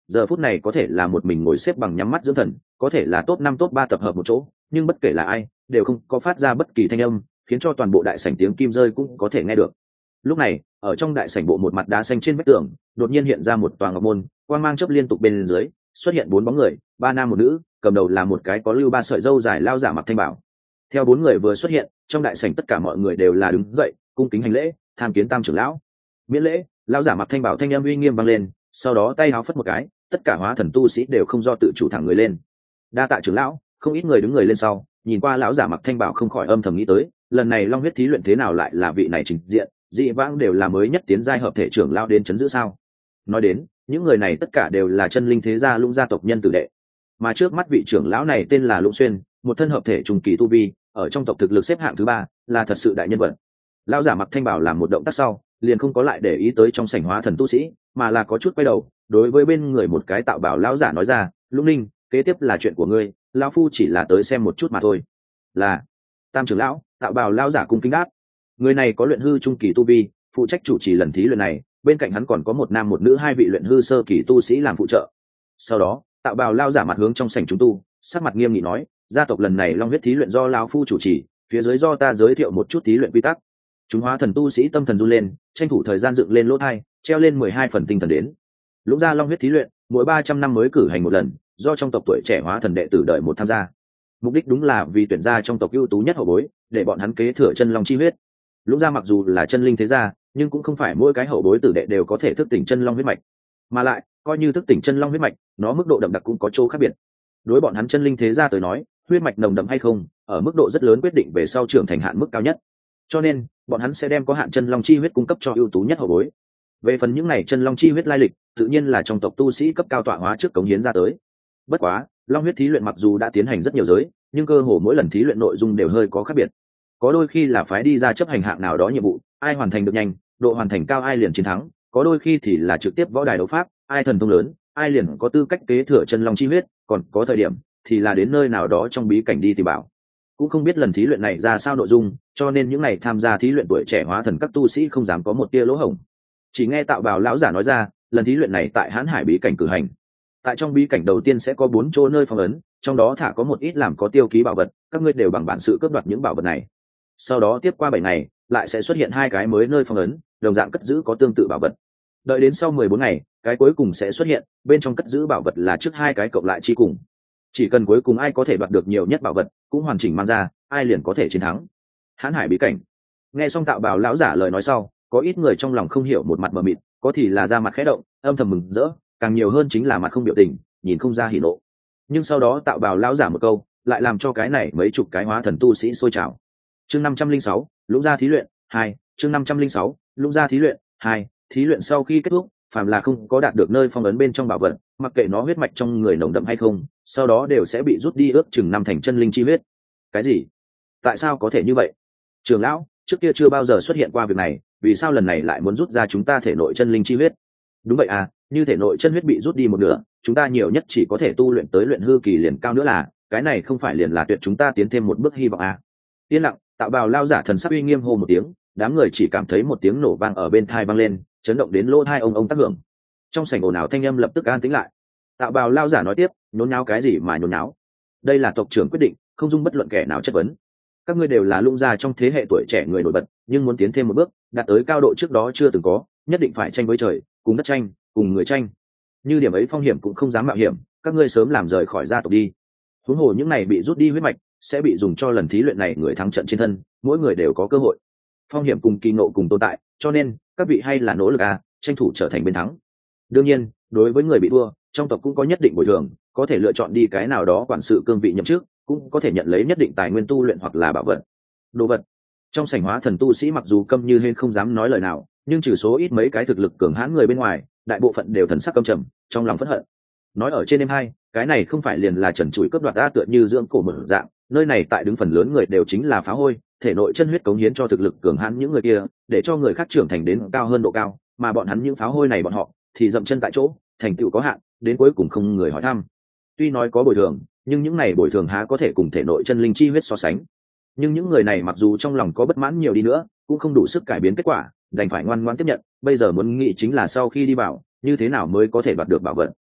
giờ phút này có thể là một mình ngồi xếp bằng nhắm mắt dưỡng thần, có thể là top năm top ba tập hợp một chỗ, nhưng bất kể là ai đều không có phát ra bất kỳ thanh âm, khiến cho toàn bộ đại sảnh tiếng kim rơi cũng có thể nghe được. Lúc này ở trong đại sảnh bộ một mặt đá xanh trên vách tường đột nhiên hiện ra một tòa ngọc môn, quang mang chớp liên tục bên dưới xuất hiện bốn bóng người, ba nam một nữ, cầm đầu là một cái có lưu ba sợi râu dài lao giả mặc thanh bảo. Theo bốn người vừa xuất hiện, trong đại sảnh tất cả mọi người đều là đứng dậy cung kính hành lễ, tham kiến tam trưởng lão. Miễn lễ. Lao giả mặc thanh bảo thanh âm uy nghiêm vang lên, sau đó tay áo phất một cái, tất cả hóa thần tu sĩ đều không do tự chủ thẳng người lên. Đa tạ trưởng lão. Không ít người đứng người lên sau, nhìn qua lão giả mặc thanh bảo không khỏi âm thầm nghĩ tới, lần này long huyết thí luyện thế nào lại là vị này trình diện, dị vãng đều là mới nhất tiến giai hợp thể trưởng lão đến chấn giữ sao? Nói đến, những người này tất cả đều là chân linh thế gia Lũng gia tộc nhân tử đệ, mà trước mắt vị trưởng lão này tên là Lũng Xuyên, một thân hợp thể trùng kỳ tu vi, ở trong tộc thực lực xếp hạng thứ ba, là thật sự đại nhân vật. Lão giả mặc thanh bảo làm một động tác sau, liền không có lại để ý tới trong sảnh hóa thần tu sĩ, mà là có chút quay đầu, đối với bên người một cái tạo bảo lão giả nói ra, Lũng Ninh, kế tiếp là chuyện của ngươi, lão phu chỉ là tới xem một chút mà thôi. Là. Tam trưởng lão. Tạo bảo lão giả cung kính đáp. Người này có luyện hư trung kỳ tu vi, phụ trách chủ trì lần thí luyện này, bên cạnh hắn còn có một nam một nữ hai vị luyện hư sơ kỳ tu sĩ làm phụ trợ. Sau đó tạo bào lao giả mặt hướng trong sảnh chúng tu, sắc mặt nghiêm nghị nói, gia tộc lần này long huyết thí luyện do lão phu chủ trì, phía dưới do ta giới thiệu một chút thí luyện quy tắc. Chúng hóa thần tu sĩ tâm thần run lên, tranh thủ thời gian dựng lên lỗ thai, treo lên mười hai phần tinh thần đến. Lũng gia long huyết thí luyện mỗi ba trăm năm mới cử hành một lần, do trong tộc tuổi trẻ hóa thần đệ tử đợi một tham gia, mục đích đúng là vì tuyển ra trong tộc ưu tú nhất hậu bối, để bọn hắn kế thừa chân long chi huyết. Lũng gia mặc dù là chân linh thế gia, nhưng cũng không phải mỗi cái hậu bối tử đệ đều có thể thức tỉnh chân long huyết mạch, mà lại coi như thức tỉnh chân long huyết mạch, nó mức độ đậm đặc cũng có chỗ khác biệt. Đối bọn hắn chân linh thế gia tới nói, huyết mạch nồng đậm hay không ở mức độ rất lớn quyết định về sau trưởng thành hạn mức cao nhất, cho nên bọn hắn sẽ đem có hạn chân long chi huyết cung cấp cho ưu tú nhất hậu bối. Về phần những này chân long chi huyết lai lịch, tự nhiên là trong tộc tu sĩ cấp cao tọa hóa trước cống hiến ra tới. Bất quá long huyết thí luyện mặc dù đã tiến hành rất nhiều giới, nhưng cơ hồ mỗi lần thí luyện nội dung đều hơi có khác biệt. Có đôi khi là phái đi ra chấp hành hạng nào đó nhiệm vụ, ai hoàn thành được nhanh, độ hoàn thành cao ai liền chiến thắng, có đôi khi thì là trực tiếp võ đài đấu pháp, ai thần thông lớn ai liền có tư cách kế thừa chân long chi huyết, còn có thời điểm thì là đến nơi nào đó trong bí cảnh đi tìm bảo. Cũng không biết lần thí luyện này ra sao nội dung, cho nên những ngày tham gia thí luyện tuổi trẻ hóa thần các tu sĩ không dám có một tia lỗ hổng. Chỉ nghe tạo bào lão giả nói ra, lần thí luyện này tại Hán Hải bí cảnh cử hành. Tại trong bí cảnh đầu tiên sẽ có bốn chỗ nơi phong ấn, trong đó thả có một ít làm có tiêu ký bảo vật, các ngươi đều bằng bản sự cướp đoạt những bảo vật này. Sau đó tiếp qua bảy ngày, lại sẽ xuất hiện hai cái mới nơi phong ấn, đồng dạng cất giữ có tương tự bảo vật. Đợi đến sau mười bốn ngày, cái cuối cùng sẽ xuất hiện, bên trong cất giữ bảo vật là trước hai cái cộng lại chi cùng. Chỉ cần cuối cùng ai có thể đoạt được nhiều nhất bảo vật, cũng hoàn chỉnh mang ra, ai liền có thể chiến thắng. Hán Hải bí cảnh. Nghe xong tạo bào lão giả lời nói sau, có ít người trong lòng không hiểu, một mặt mờ mịt, có thì là ra mặt khẽ động, âm thầm mừng rỡ, càng nhiều hơn chính là mặt không biểu tình, nhìn không ra hỉ nộ. Nhưng sau đó tạo bào lão giả một câu, lại làm cho cái này mấy chục cái hóa thần tu sĩ sôi trào. Chương năm trăm linh sáu, Lũng gia thí luyện hai. Chương năm trăm linh sáu, Lũng gia thí luyện hai. Thí luyện sau khi kết thúc, phàm là không có đạt được nơi phong ấn bên trong bảo vật, mặc kệ nó huyết mạch trong người nồng đậm hay không, sau đó đều sẽ bị rút đi ước chừng năm thành chân linh chi huyết. Cái gì? Tại sao có thể như vậy? Trưởng lão, trước kia chưa bao giờ xuất hiện qua việc này, vì sao lần này lại muốn rút ra chúng ta thể nội chân linh chi huyết? Đúng vậy à, như thể nội chân huyết bị rút đi một nửa, chúng ta nhiều nhất chỉ có thể tu luyện tới luyện hư kỳ liền cao nữa là, cái này không phải liền là tuyệt chúng ta tiến thêm một bước hy vọng à? Yên lặng, tạo bào lao giả thần sắc uy nghiêm hô một tiếng, đám người chỉ cảm thấy một tiếng nổ vang ở bên tai vang lên, chấn động đến lỗ tai ông ông tác hưởng. Trong sảnh ồn ào thanh âm lập tức an tĩnh lại. Tạo bào lao giả nói tiếp, nhốn nháo cái gì mà nhốn nháo? Đây là tộc trưởng quyết định, không dung bất luận kẻ nào chất vấn. Các ngươi đều là Lũng gia trong thế hệ tuổi trẻ người nổi bật, nhưng muốn tiến thêm một bước, đạt tới cao độ trước đó chưa từng có, nhất định phải tranh với trời, cùng đất tranh, cùng người tranh. Như điểm ấy phong hiểm cũng không dám mạo hiểm, các ngươi sớm làm rời khỏi gia tộc đi. Huống hồ những này bị rút đi huyết mạch, sẽ bị dùng cho lần thí luyện này người thắng trận trên thân, mỗi người đều có cơ hội. Phong hiểm cùng kỳ ngộ cùng tồn tại, cho nên các vị hay là nỗ lực à, tranh thủ trở thành bên thắng. Đương nhiên, đối với người bị thua, trong tộc cũng có nhất định bồi thường, có thể lựa chọn đi cái nào đó quản sự cương vị nhậm chức, cũng có thể nhận lấy nhất định tài nguyên tu luyện hoặc là bảo vật, đồ vật. Trong sảnh hóa thần tu sĩ mặc dù câm như hên không dám nói lời nào, nhưng trừ số ít mấy cái thực lực cường hãn người bên ngoài, đại bộ phận đều thần sắc căm trầm, trong lòng phẫn hận. Nói ở trên đêm hai, cái này không phải liền là trần trụi cướp đoạt a, tựa như dưỡng cổ mở dạng, nơi này tại đứng phần lớn người đều chính là phá hôi, thể nội chân huyết cống hiến cho thực lực cường hãn những người kia, để cho người khác trưởng thành đến cao hơn độ cao, mà bọn hắn những phá hôi này bọn họ thì dậm chân tại chỗ, thành tựu có hạn, đến cuối cùng không người hỏi thăm. Tuy nói có bồi thường, nhưng những này bồi thường há có thể cùng thể nội chân linh chi huyết so sánh. Nhưng những người này mặc dù trong lòng có bất mãn nhiều đi nữa, cũng không đủ sức cải biến kết quả, đành phải ngoan ngoãn tiếp nhận. Bây giờ muốn nghĩ chính là sau khi đi bảo, như thế nào mới có thể đoạt được bảo vật.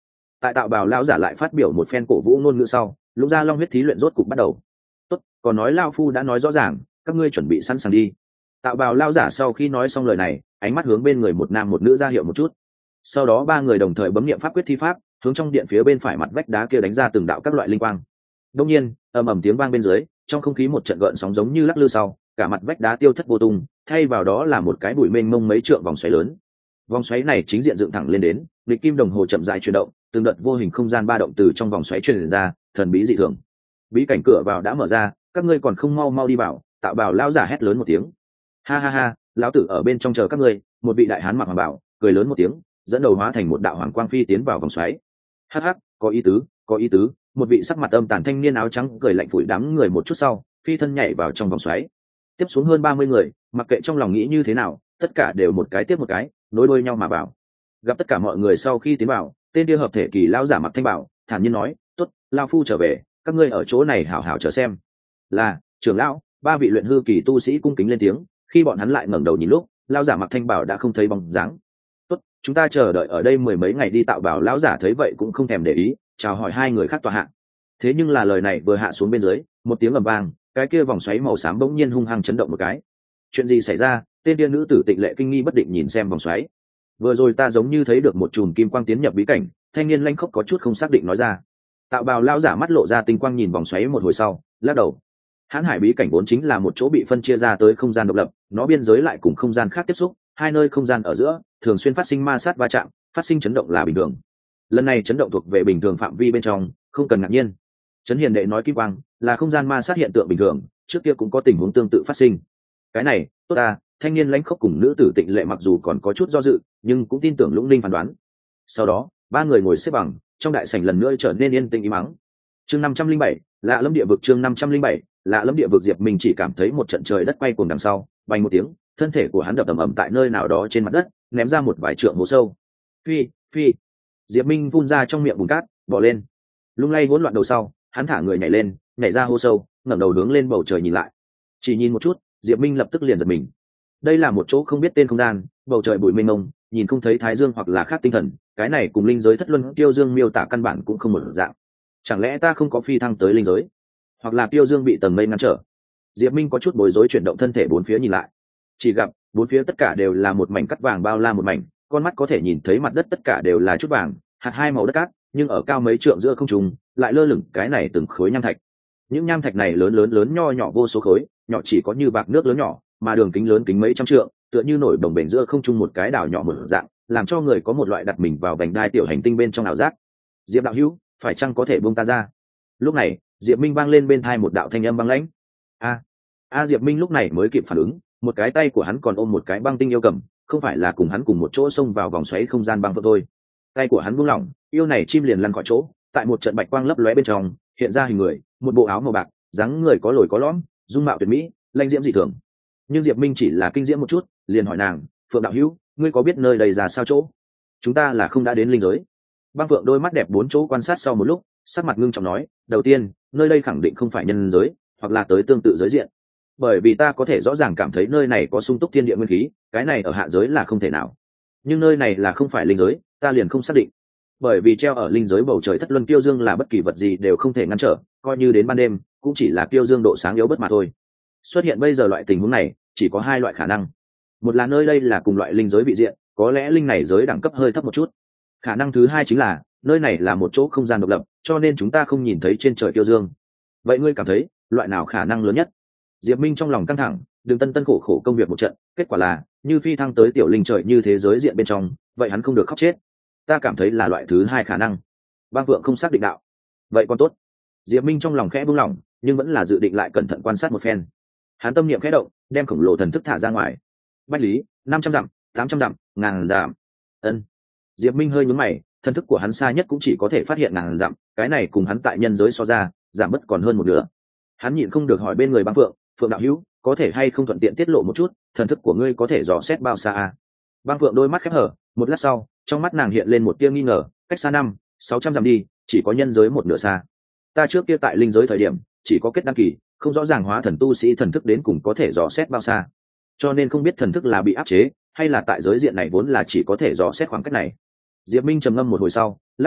Tại tạo bào lão giả lại phát biểu một phen cổ vũ ngôn ngữ sau, Lũng Gia Long huyết thí luyện rốt cục bắt đầu. Tốt, còn nói lão phu đã nói rõ ràng, các ngươi chuẩn bị sẵn sàng đi. Tạo bào lão giả sau khi nói xong lời này, ánh mắt hướng bên người một nam một nữ ra hiệu một chút. Sau đó ba người đồng thời bấm niệm pháp quyết thi pháp, hướng trong điện phía bên phải mặt vách đá kia đánh ra từng đạo các loại linh quang. Đương nhiên, ầm ầm tiếng vang bên dưới, trong không khí một trận gợn sóng giống như lắc lư sau, cả mặt vách đá tiêu thất vô tung, thay vào đó là một cái bụi mênh mông mấy trượng vòng xoáy lớn. Vòng xoáy này chính diện dựng thẳng lên đến, lịch kim đồng hồ chậm rãi chuyển động, từng đợt vô hình không gian ba động từ trong vòng xoáy truyền ra, thần bí dị thường. Bí cảnh cửa vào đã mở ra, các ngươi còn không mau mau đi vào. Tạo bào lão giả hét lớn một tiếng. Ha ha ha, lão tử ở bên trong chờ các ngươi. Một vị đại hán mặc hoàng bào, cười lớn một tiếng, dẫn đầu hóa thành một đạo hoàng quang phi tiến vào vòng xoáy. Hắc hắc, có ý tứ, có ý tứ. Một vị sắc mặt âm tàn thanh niên áo trắng cười lạnh phủi đám người một chút sau, phi thân nhảy vào trong vòng xoáy. Tiếp xuống hơn ba mươi người, mặc kệ trong lòng nghĩ như thế nào, tất cả đều một cái tiếp một cái, nối đuôi nhau mà vào. Gặp tất cả mọi người sau khi tiến vào, tên kia hợp thể kỳ lão giả mặc thanh bảo, thản nhiên nói, "Tốt, lão phu trở về, các ngươi ở chỗ này hảo hảo chờ xem." Là, trưởng lão. Ba vị luyện hư kỳ tu sĩ cung kính lên tiếng, khi bọn hắn lại ngẩng đầu nhìn lúc, lão giả mặc thanh bảo đã không thấy bóng dáng. "Tốt, chúng ta chờ đợi ở đây mười mấy ngày đi." Tạo bảo lão giả thấy vậy cũng không thèm để ý, chào hỏi hai người khác tọa hạ. Thế nhưng là lời này vừa hạ xuống bên dưới, một tiếng ầm vang, cái kia vòng xoáy màu xám bỗng nhiên hung hăng chấn động một cái. Chuyện gì xảy ra? Tên tiên nữ tử Tịnh Lệ kinh nghi bất định nhìn xem vòng xoáy. Vừa rồi ta giống như thấy được một chùm kim quang tiến nhập bí cảnh. Thanh niên lanh khốc có chút không xác định nói ra. Tạo bào lão giả mắt lộ ra tinh quang nhìn vòng xoáy một hồi sau, lắc đầu. Hán hải bí cảnh vốn chính là một chỗ bị phân chia ra tới không gian độc lập, nó biên giới lại cùng không gian khác tiếp xúc, hai nơi không gian ở giữa thường xuyên phát sinh ma sát va chạm, phát sinh chấn động là bình thường. Lần này chấn động thuộc về bình thường phạm vi bên trong, không cần ngạc nhiên. Trấn Hiền đệ nói kim quang là không gian ma sát hiện tượng bình thường, trước kia cũng có tình huống tương tự phát sinh. Cái này, tốt ta. Thanh niên lãnh khốc cùng nữ tử Tịnh Lệ mặc dù còn có chút do dự, nhưng cũng tin tưởng Lũng Linh phán đoán. Sau đó, ba người ngồi xếp bằng, trong đại sảnh lần nữa trở nên yên tĩnh im mắng. Chương năm trăm linh bảy, Lạ Lâm Địa Vực. Chương năm trăm linh bảy, Lạ Lâm Địa Vực. Diệp Minh chỉ cảm thấy một trận trời đất quay cuồng đằng sau, vang một tiếng, thân thể của hắn đập ầm ầm tại nơi nào đó trên mặt đất, ném ra một vài trượng hố sâu. Phi, phi. Diệp Minh phun ra trong miệng bùn cát, bỏ lên. Lung lay hỗn loạn đầu sau, hắn thả người nhảy lên, nhảy ra hố sâu, ngẩng đầu hướng lên bầu trời nhìn lại. Chỉ nhìn một chút, Diệp Minh lập tức liền giật mình. Đây là một chỗ không biết tên không gian, bầu trời bụi mênh mông, nhìn không thấy thái dương hoặc là khác tinh thần, cái này cùng linh giới thất luân tiêu dương miêu tả căn bản cũng không một dạng. Chẳng lẽ ta không có phi thăng tới linh giới, hoặc là tiêu dương bị tầng mây ngăn trở? Diệp Minh có chút bối rối chuyển động thân thể bốn phía nhìn lại, chỉ gặp bốn phía tất cả đều là một mảnh cắt vàng bao la một mảnh, con mắt có thể nhìn thấy mặt đất tất cả đều là chút vàng, hạt hai màu đất cát, nhưng ở cao mấy trượng giữa không trung lại lơ lửng cái này từng khối nham thạch. Những nham thạch này lớn lớn lớn nho nhỏ vô số khối, nhỏ chỉ có như bạc nước lớn nhỏ, mà đường kính lớn kính mấy trăm trượng, tựa như nổi đồng bền giữa không trung một cái đảo nhỏ mở dạng, làm cho người có một loại đặt mình vào vành đai tiểu hành tinh bên trong ảo giác. Diệp đạo hữu, phải chăng có thể buông ta ra? Lúc này, Diệp Minh vang lên bên tai một đạo thanh âm băng lãnh. A, a Diệp Minh lúc này mới kịp phản ứng, một cái tay của hắn còn ôm một cái băng tinh yêu cầm, không phải là cùng hắn cùng một chỗ xông vào vòng xoáy không gian băng vỡ thôi. Tay của hắn buông lỏng, yêu này chim liền lăn khỏi chỗ, tại một trận bạch quang lấp lóe bên trong, hiện ra hình người, một bộ áo màu bạc, dáng người có lồi có lõm, dung mạo tuyệt mỹ, lãnh diễm dị thường. Nhưng Diệp Minh chỉ là kinh diễm một chút, liền hỏi nàng, Phượng đạo hữu, ngươi có biết nơi đây ra sao chỗ? Chúng ta là không đã đến linh giới. Băng Phượng đôi mắt đẹp bốn chỗ quan sát sau một lúc, sắc mặt ngưng trọng nói, đầu tiên, nơi đây khẳng định không phải nhân giới, hoặc là tới tương tự giới diện. Bởi vì ta có thể rõ ràng cảm thấy nơi này có sung túc thiên địa nguyên khí, cái này ở hạ giới là không thể nào. Nhưng nơi này là không phải linh giới, ta liền không xác định. Bởi vì treo ở linh giới bầu trời thất luân kiêu dương là bất kỳ vật gì đều không thể ngăn trở, coi như đến ban đêm, cũng chỉ là kiêu dương độ sáng yếu bất mà thôi. Xuất hiện bây giờ loại tình huống này, chỉ có hai loại khả năng. Một là nơi đây là cùng loại linh giới vị diện, có lẽ linh này giới đẳng cấp hơi thấp một chút. Khả năng thứ hai chính là nơi này là một chỗ không gian độc lập, cho nên chúng ta không nhìn thấy trên trời kiêu dương. Vậy ngươi cảm thấy loại nào khả năng lớn nhất? Diệp Minh trong lòng căng thẳng, đường tân tân khổ khổ công việc một trận, kết quả là như phi thăng tới tiểu linh trời như thế giới diện bên trong, vậy hắn không được khóc chết. Ta cảm thấy là loại thứ hai khả năng. Bang Vượng không xác định đạo. Vậy còn tốt. Diệp Minh trong lòng khẽ buông lỏng, nhưng vẫn là dự định lại cẩn thận quan sát một phen. Hắn tâm niệm khẽ động, đem khổng lồ thần thức thả ra ngoài. Bách lý, năm trăm dặm, tám trăm dặm, ngàn dặm. Ân. Diệp Minh hơi nhướng mày, thần thức của hắn xa nhất cũng chỉ có thể phát hiện ngàn dặm, cái này cùng hắn tại nhân giới so ra, giảm mất còn hơn một nửa. Hắn nhịn không được hỏi bên người Bang Phượng, Phượng đạo hữu, có thể hay không thuận tiện tiết lộ một chút, thần thức của ngươi có thể dò xét bao xa à? Bang Phượng đôi mắt khép hở, một lát sau, trong mắt nàng hiện lên một tia nghi ngờ, cách xa năm, sáu trăm dặm đi, chỉ có nhân giới một nửa xa. Ta trước kia tại linh giới thời điểm, chỉ có kết đăng kỳ, không rõ ràng hóa thần tu sĩ thần thức đến cùng có thể dò xét bao xa, cho nên không biết thần thức là bị áp chế, hay là tại giới diện này vốn là chỉ có thể dò xét khoảng cách này. Diệp Minh trầm ngâm một hồi sau, lắc đầu,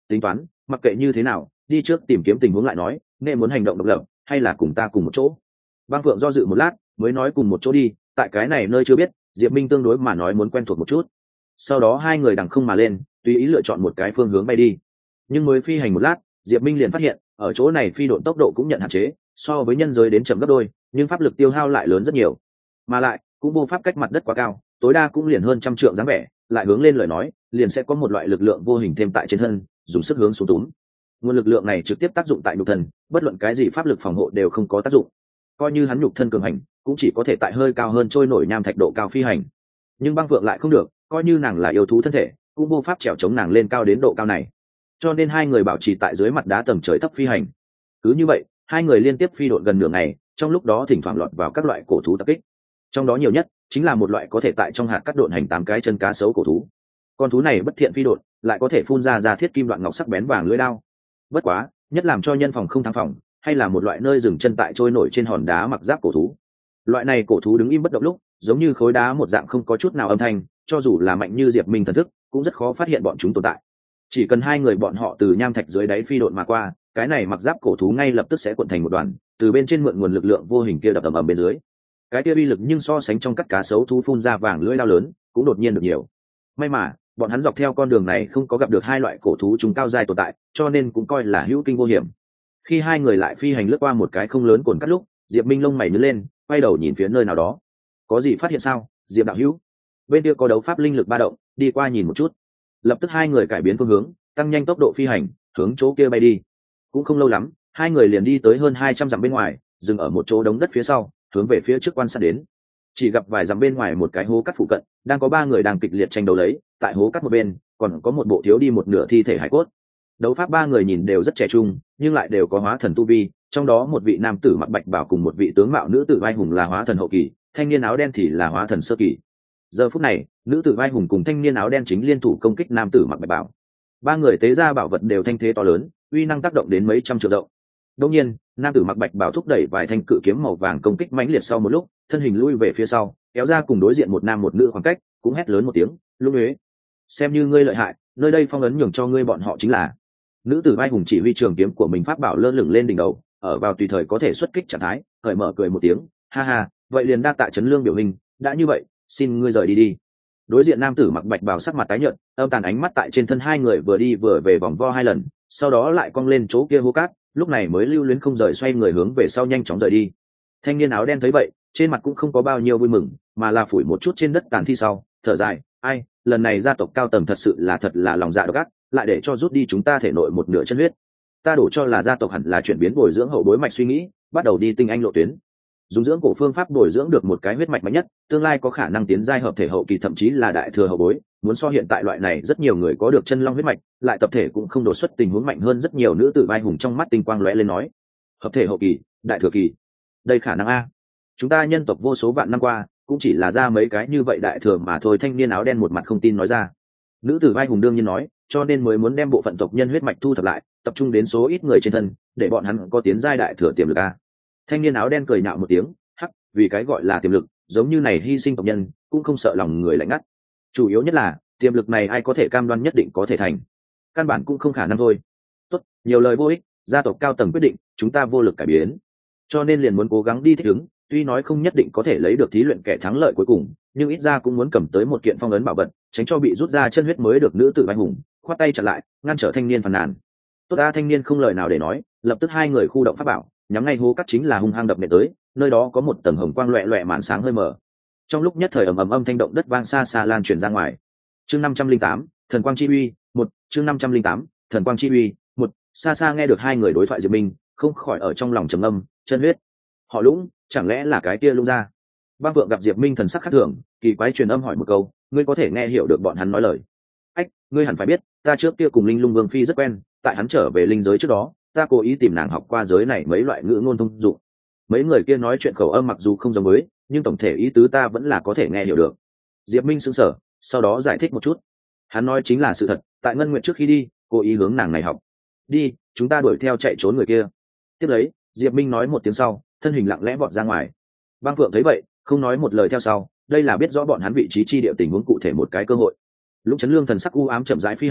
tính toán mặc kệ như thế nào đi trước tìm kiếm tình huống lại nói, nghe muốn hành động độc lập hay là cùng ta cùng một chỗ. Băng Phượng do dự một lát mới nói cùng một chỗ đi, tại cái này nơi chưa biết, Diệp Minh tương đối mà nói muốn quen thuộc một chút. Sau đó hai người đằng không mà lên, tùy ý lựa chọn một cái phương hướng bay đi. Nhưng mới phi hành một lát, Diệp Minh liền phát hiện ở chỗ này phi độn tốc độ cũng nhận hạn chế, so với nhân giới đến chậm gấp đôi, nhưng pháp lực tiêu hao lại lớn rất nhiều, mà lại cũng vô pháp cách mặt đất quá cao, tối đa cũng liền hơn trăm trượng dáng vẻ, lại hướng lên lời nói liền sẽ có một loại lực lượng vô hình thêm tại trên thân, dùng sức hướng xuống túm. Nguồn lực lượng này trực tiếp tác dụng tại nhục thân, bất luận cái gì pháp lực phòng hộ đều không có tác dụng, coi như hắn nhục thân cường hành cũng chỉ có thể tại hơi cao hơn trôi nổi nham thạch độ cao phi hành. Nhưng Băng Phượng lại không được, coi như nàng là yêu thú thân thể cũng vô pháp trèo chống nàng lên cao đến độ cao này, cho nên hai người bảo trì tại dưới mặt đá tầng trời thấp phi hành. Cứ như vậy hai người liên tiếp phi độn gần nửa ngày, trong lúc đó thỉnh thoảng lọt vào các loại cổ thú tập kích, trong đó nhiều nhất chính là một loại có thể tại trong hạt cắt độn hành tám cái chân cá sấu cổ thú. Con thú này bất thiện phi độn, lại có thể phun ra ra thiết kim đoạn ngọc sắc bén vàng lưỡi đao. Bất quá nhất làm cho nhân phòng không thắng phòng, hay là một loại nơi dừng chân tại trôi nổi trên hòn đá mặc giáp cổ thú. Loại này cổ thú đứng im bất động lúc giống như khối đá một dạng, không có chút nào âm thanh, cho dù là mạnh như Diệp Minh thần thức cũng rất khó phát hiện bọn chúng tồn tại. Chỉ cần hai người bọn họ từ nham thạch dưới đáy phi độn mà qua, cái này mặc giáp cổ thú ngay lập tức sẽ cuộn thành một đoàn, từ bên trên mượn nguồn lực lượng vô hình kia đập ầm ầm bên dưới. Cái kia uy lực nhưng so sánh trong các cá sấu thú phun ra vàng lưỡi đao lớn cũng đột nhiên được nhiều. May mà bọn hắn dọc theo con đường này không có gặp được hai loại cổ thú trùng cao dài tồn tại, cho nên cũng coi là hữu kinh vô hiểm. Khi hai người lại phi hành lướt qua một cái không lớn cồn cắt lúc, Diệp Minh lông mày nhướng lên, quay đầu nhìn phía nơi nào đó. Có gì phát hiện sao, Diệp đạo hữu? Bên kia có đấu pháp linh lực ba động, đi qua nhìn một chút. Lập tức hai người cải biến phương hướng, tăng nhanh tốc độ phi hành, hướng chỗ kia bay đi. Cũng không lâu lắm, hai người liền đi tới hơn hai trăm dặm bên ngoài, dừng ở một chỗ đống đất phía sau, hướng về phía trước quan sát đến. Chỉ gặp vài dặm bên ngoài một cái hố cắt phụ cận, đang có ba người đang kịch liệt tranh đấu lấy, tại hố cắt một bên, còn có một bộ thiếu đi một nửa thi thể hải cốt. Đấu pháp ba người nhìn đều rất trẻ trung, nhưng lại đều có hóa thần tu vi, trong đó một vị nam tử mặc bạch bào cùng một vị tướng mạo nữ tử vai hùng là hóa thần hậu kỳ, thanh niên áo đen thì là hóa thần sơ kỳ. Giờ phút này, nữ tử vai hùng cùng thanh niên áo đen chính liên thủ công kích nam tử mặc bạch bào. Ba người tế ra bảo vật đều thanh thế to lớn, uy năng tác động đến mấy trăm triệu rộng. Đương nhiên, nam tử mặc bạch bào thúc đẩy vài thanh cự kiếm màu vàng công kích mãnh liệt, sau một lúc, thân hình lui về phía sau, kéo ra cùng đối diện một nam một nữ khoảng cách, cũng hét lớn một tiếng, "Lũ ế! Xem như ngươi lợi hại, nơi đây phong ấn nhường cho ngươi bọn họ chính là." Nữ tử vai hùng chỉ huy trường kiếm của mình pháp bảo lơ lửng lên đỉnh đầu, ở vào tùy thời có thể xuất kích trạng thái, cởi mở cười một tiếng, "Ha ha, vậy liền đa tạ trấn lương biểu hình, đã như vậy, xin ngươi rời đi đi." Đối diện nam tử mặc bạch bào sắc mặt tái nhợt, âm tàn ánh mắt tại trên thân hai người vừa đi vừa về vòng vo hai lần, sau đó lại cong lên chỗ kia hố cát, lúc này mới lưu luyến không rời xoay người hướng về sau nhanh chóng rời đi. Thanh niên áo đen thấy vậy, trên mặt cũng không có bao nhiêu vui mừng, mà là phủi một chút trên đất tàn thi sau, thở dài, "Ai, lần này gia tộc cao tầng thật sự là thật là lòng dạ độc ác, lại để cho rút đi chúng ta thể nội một nửa chân huyết. Ta đổ cho là gia tộc hẳn là chuyển biến bồi dưỡng hậu bối mạch suy nghĩ, bắt đầu đi tinh anh lộ tuyến, dùng dưỡng cổ phương pháp bồi dưỡng được một cái huyết mạch mạnh nhất, tương lai có khả năng tiến giai hợp thể hậu kỳ, thậm chí là đại thừa hậu bối. Muốn so hiện tại loại này rất nhiều người có được chân long huyết mạch, lại tập thể cũng không đột xuất tình huống mạnh hơn rất nhiều." Nữ tử vai hùng trong mắt tinh quang lóe lên nói, "Hợp thể hậu kỳ, đại thừa kỳ, đây khả năng a? Chúng ta nhân tộc vô số vạn năm qua cũng chỉ là ra mấy cái như vậy đại thừa mà thôi." Thanh niên áo đen một mặt không tin nói ra. Nữ tử vai hùng đương nhiên nói, cho nên mới muốn đem bộ phận tộc nhân huyết mạch thu thập lại, tập trung đến số ít người trên thân, để bọn hắn có tiến giai đại thừa tiềm lực a. Thanh niên áo đen cười nhạo một tiếng, hắc, vì cái gọi là tiềm lực, giống như này hy sinh tộc nhân cũng không sợ lòng người lạnh ngắt. Chủ yếu nhất là tiềm lực này ai có thể cam đoan nhất định có thể thành, căn bản cũng không khả năng thôi. Tốt, nhiều lời vô ích, gia tộc cao tầng quyết định, chúng ta vô lực cải biến, cho nên liền muốn cố gắng đi thích ứng. Tuy nói không nhất định có thể lấy được thí luyện kẻ thắng lợi cuối cùng, nhưng ít ra cũng muốn cầm tới một kiện phong ấn bảo vật, tránh cho bị rút ra chân huyết mới được. Nữ tử vai hùng khoát tay chặn lại, ngăn trở thanh niên phàn nàn. Tốt đa thanh niên không lời nào để nói, lập tức hai người khu động pháp bảo, nhắm ngay hố cắt chính là hung hăng đập nện tới. Nơi đó có một tầng hồng quang loẹ loẹ màn sáng hơi mờ, trong lúc nhất thời ầm ầm âm thanh động đất vang xa xa lan truyền ra ngoài. Chương năm trăm linh tám, thần quang chi uy một. Chương năm trăm linh tám, thần quang chi uy một. Xa xa nghe được hai người đối thoại Diệp Minh không khỏi ở trong lòng trầm âm, chân huyết, họ Lũng, chẳng lẽ là cái kia Lũng ra? Băng Phượng gặp Diệp Minh thần sắc khác thường, kỳ quái truyền âm hỏi một câu, ngươi có thể nghe hiểu được bọn hắn nói lời? Ách, ngươi hẳn phải biết, ta trước kia cùng Linh Lung Vương phi rất quen, tại hắn trở về linh giới trước đó, ta cố ý tìm nàng học qua giới này mấy loại ngữ ngôn thông dụng. Mấy người kia nói chuyện khẩu âm mặc dù không giống với, nhưng tổng thể ý tứ ta vẫn là có thể nghe hiểu được. Diệp Minh sững sờ, sau đó giải thích một chút. Hắn nói chính là sự thật, tại Ngân Nguyệt trước khi đi, cố ý hướng nàng này học. Đi, chúng ta đuổi theo chạy trốn người kia. Tiếp lấy, Diệp Minh nói một tiếng sau, thân hình lặng lẽ vọt ra ngoài. Băng Phượng thấy vậy, không nói một lời theo sau, đây là biết rõ bọn hắn vị trí chi địa tình huống cụ thể một cái cơ hội. Lúc Chấn Lương thần sắc u ám chậm rãi phi hành,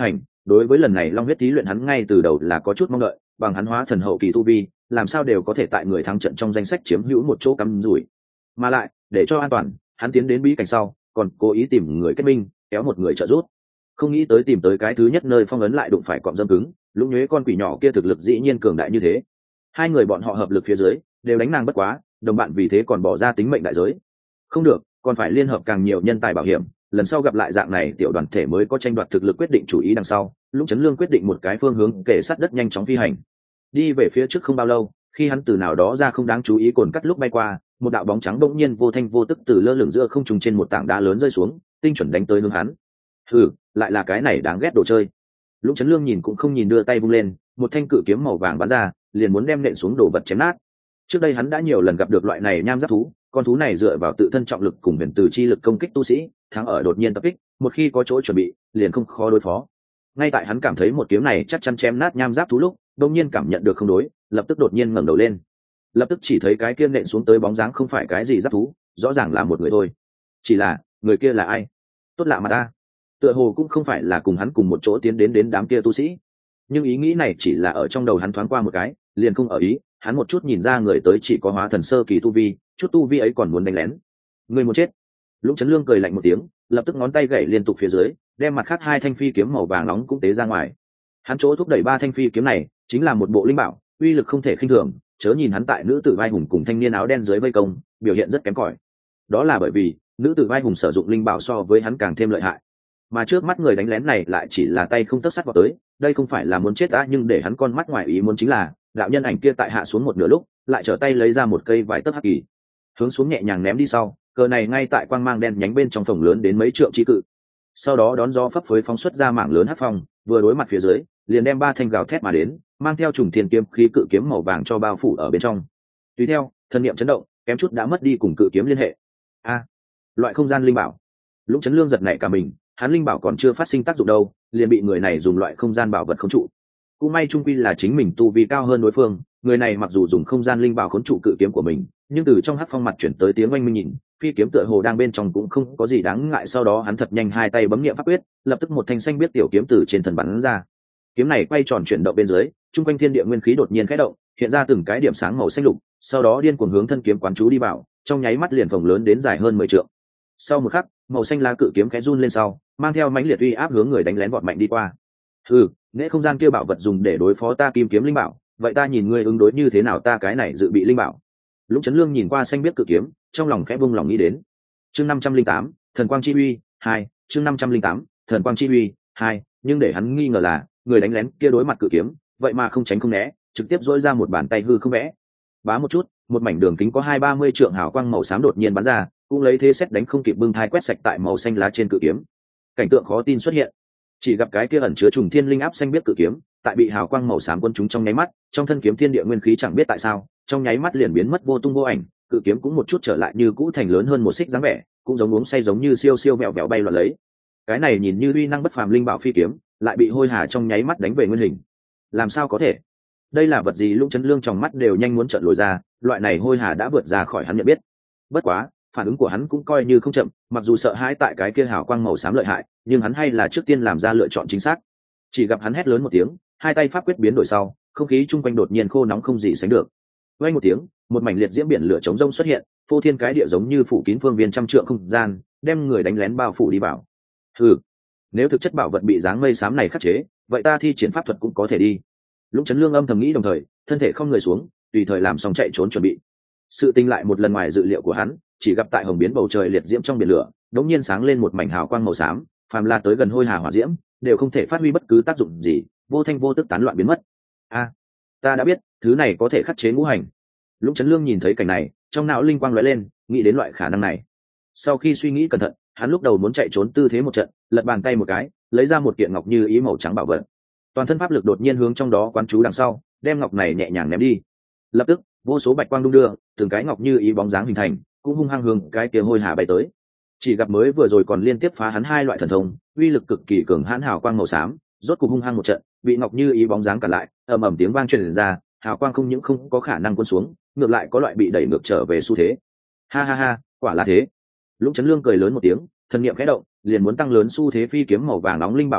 đối với lần này long huyết thí luyện hắn ngay từ đầu là có chút mong đợi, bằng hắn hóa thần hậu kỳ tu vi làm sao đều có thể tại người thắng trận trong danh sách chiếm hữu một chỗ cắm rủi. Mà lại để cho an toàn, hắn tiến đến bí cảnh sau còn cố ý tìm người kết minh, kéo một người trợ giúp. Không nghĩ tới tìm tới cái thứ nhất nơi phong ấn lại đụng phải cọm dâm cứng, lũ nhuế con quỷ nhỏ kia thực lực dĩ nhiên cường đại như thế. Hai người bọn họ hợp lực phía dưới đều đánh nàng bất quá, đồng bạn vì thế còn bỏ ra tính mệnh đại giới. Không được, còn phải liên hợp càng nhiều nhân tài bảo hiểm, lần sau gặp lại dạng này tiểu đoàn thể mới có tranh đoạt thực lực quyết định chủ ý đằng sau. Lũng Chấn Lương quyết định một cái phương hướng kể sát đất nhanh chóng phi hành, đi về phía trước không bao lâu, khi hắn từ nào đó ra không đáng chú ý cồn cắt lúc bay qua, một đạo bóng trắng bỗng nhiên vô thanh vô tức từ lơ lửng giữa không trung trên một tảng đá lớn rơi xuống, tinh chuẩn đánh tới hướng hắn. Hừ, lại là cái này đáng ghét đồ chơi. Lũng Chấn Lương nhìn cũng không nhìn đưa tay vung lên, một thanh cự kiếm màu vàng bắn ra, liền muốn đem nện xuống đồ vật chém nát. Trước đây hắn đã nhiều lần gặp được loại này nham giáp thú, con thú này dựa vào tự thân trọng lực cùng huyền từ chi lực công kích tu sĩ, thắng ở đột nhiên tập kích, một khi có chỗ chuẩn bị, liền không khó đối phó. Ngay tại hắn cảm thấy một kiếm này chắc chắn chém nát nham giáp thú lúc, đột nhiên cảm nhận được không đối, lập tức đột nhiên ngẩng đầu lên. Lập tức chỉ thấy cái kia nện xuống tới bóng dáng không phải cái gì giáp thú, rõ ràng là một người thôi. Chỉ là, người kia là ai? Tốt lạ mà ta. Tựa hồ cũng không phải là cùng hắn cùng một chỗ tiến đến đến đám kia tu sĩ. Nhưng ý nghĩ này chỉ là ở trong đầu hắn thoáng qua một cái, liền không ở ý, hắn một chút nhìn ra người tới chỉ có hóa thần sơ kỳ tu vi, chút tu vi ấy còn muốn đánh lén. Người muốn chết. Lũng Chấn Lương cười lạnh một tiếng, lập tức ngón tay gảy liên tục phía dưới, đem mặt khác hai thanh phi kiếm màu vàng nóng cũng tế ra ngoài. Hắn chỗ thúc đẩy ba thanh phi kiếm này chính là một bộ linh bảo, uy lực không thể khinh thường, chớ nhìn hắn tại nữ tử vai hùng cùng thanh niên áo đen dưới vây công, biểu hiện rất kém cỏi. Đó là bởi vì nữ tử vai hùng sử dụng linh bảo so với hắn càng thêm lợi hại, mà trước mắt người đánh lén này lại chỉ là tay không tấc sắt vào tới, đây không phải là muốn chết đã, nhưng để hắn con mắt ngoài ý muốn chính là đạo nhân ảnh kia tại hạ xuống một nửa lúc, lại trở tay lấy ra một cây vài tấc hắc kỳ, hướng xuống nhẹ nhàng ném đi sau, cờ này ngay tại quang mang đen nhánh bên trong phòng lớn đến mấy trượng chi cự. Sau đó đón gió phấp phới phóng xuất ra mảng lớn hắc phong, vừa đối mặt phía dưới, liền đem ba thanh gào thét mà đến, mang theo trùng thiên kiếm khí cự kiếm màu vàng cho bao phủ ở bên trong. Tùy theo, thân niệm chấn động, kém chút đã mất đi cùng cự kiếm liên hệ. A, loại không gian linh bảo. Lũng Chấn Lương giật nảy cả mình, hắn linh bảo còn chưa phát sinh tác dụng đâu, liền bị người này dùng loại không gian bảo vật khống trụ. Cũng may trung quy là chính mình tu vi cao hơn đối phương, người này mặc dù dùng không gian linh bảo khống trụ cự kiếm của mình, nhưng từ trong hắc phong mặt chuyển tới tiếng oanh minh nhìn, phi kiếm tựa hồ đang bên trong cũng không có gì đáng ngại. Sau đó hắn thật nhanh hai tay bấm niệm pháp quyết, lập tức một thanh xanh biết tiểu kiếm từ trên thân bắn ra. Kiếm này quay tròn chuyển động bên dưới, trung quanh thiên địa nguyên khí đột nhiên khẽ động, hiện ra từng cái điểm sáng màu xanh lục, sau đó điên cuồng hướng thân kiếm quán chú đi vào, trong nháy mắt liền phồng lớn đến dài hơn mười trượng. Sau một khắc, màu xanh lá cự kiếm khẽ run lên sau, mang theo mãnh liệt uy áp hướng người đánh lén vọt mạnh đi qua. Hừ, nễ không gian kia bảo vật dùng để đối phó ta kim kiếm linh bảo, vậy ta nhìn ngươi ứng đối như thế nào, ta cái này dự bị linh bảo. Lũng Chấn Lương nhìn qua xanh biết cự kiếm, trong lòng khẽ buông lòng nghĩ đến. Chương năm trăm linh tám, thần quang chi uy hai, chương năm trăm linh tám, thần quang chi uy hai, nhưng để hắn nghi ngờ là, người đánh lén kia đối mặt cự kiếm, vậy mà không tránh không né, trực tiếp dỗi ra một bàn tay hư không vẽ. Bá một chút, một mảnh đường kính có hai ba mươi trượng hào quang màu xám đột nhiên bắn ra, cũng lấy thế xét đánh không kịp bưng thai quét sạch tại màu xanh lá trên cự kiếm. Cảnh tượng khó tin xuất hiện, chỉ gặp cái kia ẩn chứa trùng thiên linh áp xanh biết cự kiếm, tại bị hào quang màu xám quân chúng trong nháy mắt, trong thân kiếm thiên địa nguyên khí chẳng biết tại sao, trong nháy mắt liền biến mất vô tung vô ảnh, cự kiếm cũng một chút trở lại như cũ thành lớn hơn một xích dáng vẻ, cũng giống uống say giống như siêu siêu vẹo vẹo bay loạn lấy. Cái này nhìn như uy năng bất phàm linh bảo phi kiếm, lại bị hôi hà trong nháy mắt đánh về nguyên hình. Làm sao có thể? Đây là vật gì? Lũng Chấn Lương trong mắt đều nhanh muốn trợn lồi ra, loại này hôi hà đã vượt ra khỏi hắn nhận biết. Bất quá, phản ứng của hắn cũng coi như không chậm, mặc dù sợ hãi tại cái kia hào quang màu xám lợi hại, nhưng hắn hay là trước tiên làm ra lựa chọn chính xác. Chỉ gặp hắn hét lớn một tiếng, hai tay pháp quyết biến đổi sau, không khí chung quanh đột nhiên khô nóng không gì sánh được. Vang một tiếng, một mảnh liệt diễm biển lửa chống rông xuất hiện, phô thiên cái địa giống như phủ kín phương viên trăm trượng không gian, đem người đánh lén bao phủ đi vào. Hừ, nếu thực chất bảo vật bị dáng mây xám này khắc chế, vậy ta thi triển pháp thuật cũng có thể đi. Lũng Chấn Lương âm thầm nghĩ, đồng thời thân thể không người xuống, tùy thời làm xong chạy trốn chuẩn bị. Sự tình lại một lần ngoài dự liệu của hắn, chỉ gặp tại hồng biến bầu trời liệt diễm trong biển lửa, đống nhiên sáng lên một mảnh hào quang màu xám, phàm là tới gần hôi hà hỏa diễm, đều không thể phát huy bất cứ tác dụng gì, vô thanh vô tức tán loạn biến mất. A, ta đã biết, thứ này có thể khắc chế ngũ hành. Lũng Chấn Lương nhìn thấy cảnh này, trong não linh quang lóe lên, nghĩ đến loại khả năng này. Sau khi suy nghĩ cẩn thận, hắn lúc đầu muốn chạy trốn tư thế một trận, lật bàn tay một cái, lấy ra một kiện ngọc như ý màu trắng bảo vật. Toàn thân pháp lực đột nhiên hướng trong đó quán chú đằng sau, đem ngọc này nhẹ nhàng ném đi. Lập tức, vô số bạch quang đung đưa, từng cái ngọc như ý bóng dáng hình thành, cũng hung hăng hướng cái kia hôi hà bay tới. Chỉ gặp mới vừa rồi còn liên tiếp phá hắn hai loại thần thông, uy lực cực kỳ cường hãn hào quang màu xám, rốt cục hung hăng một trận, bị ngọc như ý bóng dáng cản lại, ầm ầm tiếng vang truyền ra, hào quang không những không có khả năng cuốn xuống, ngược lại có loại bị đẩy ngược trở về xu thế. Ha ha ha, quả là thế. Lũng Chấn Lương cười lớn một tiếng, thần niệm khẽ động, liền muốn tăng lớn xu thế phi kiếm màu vàng nóng linh bảo cường độ,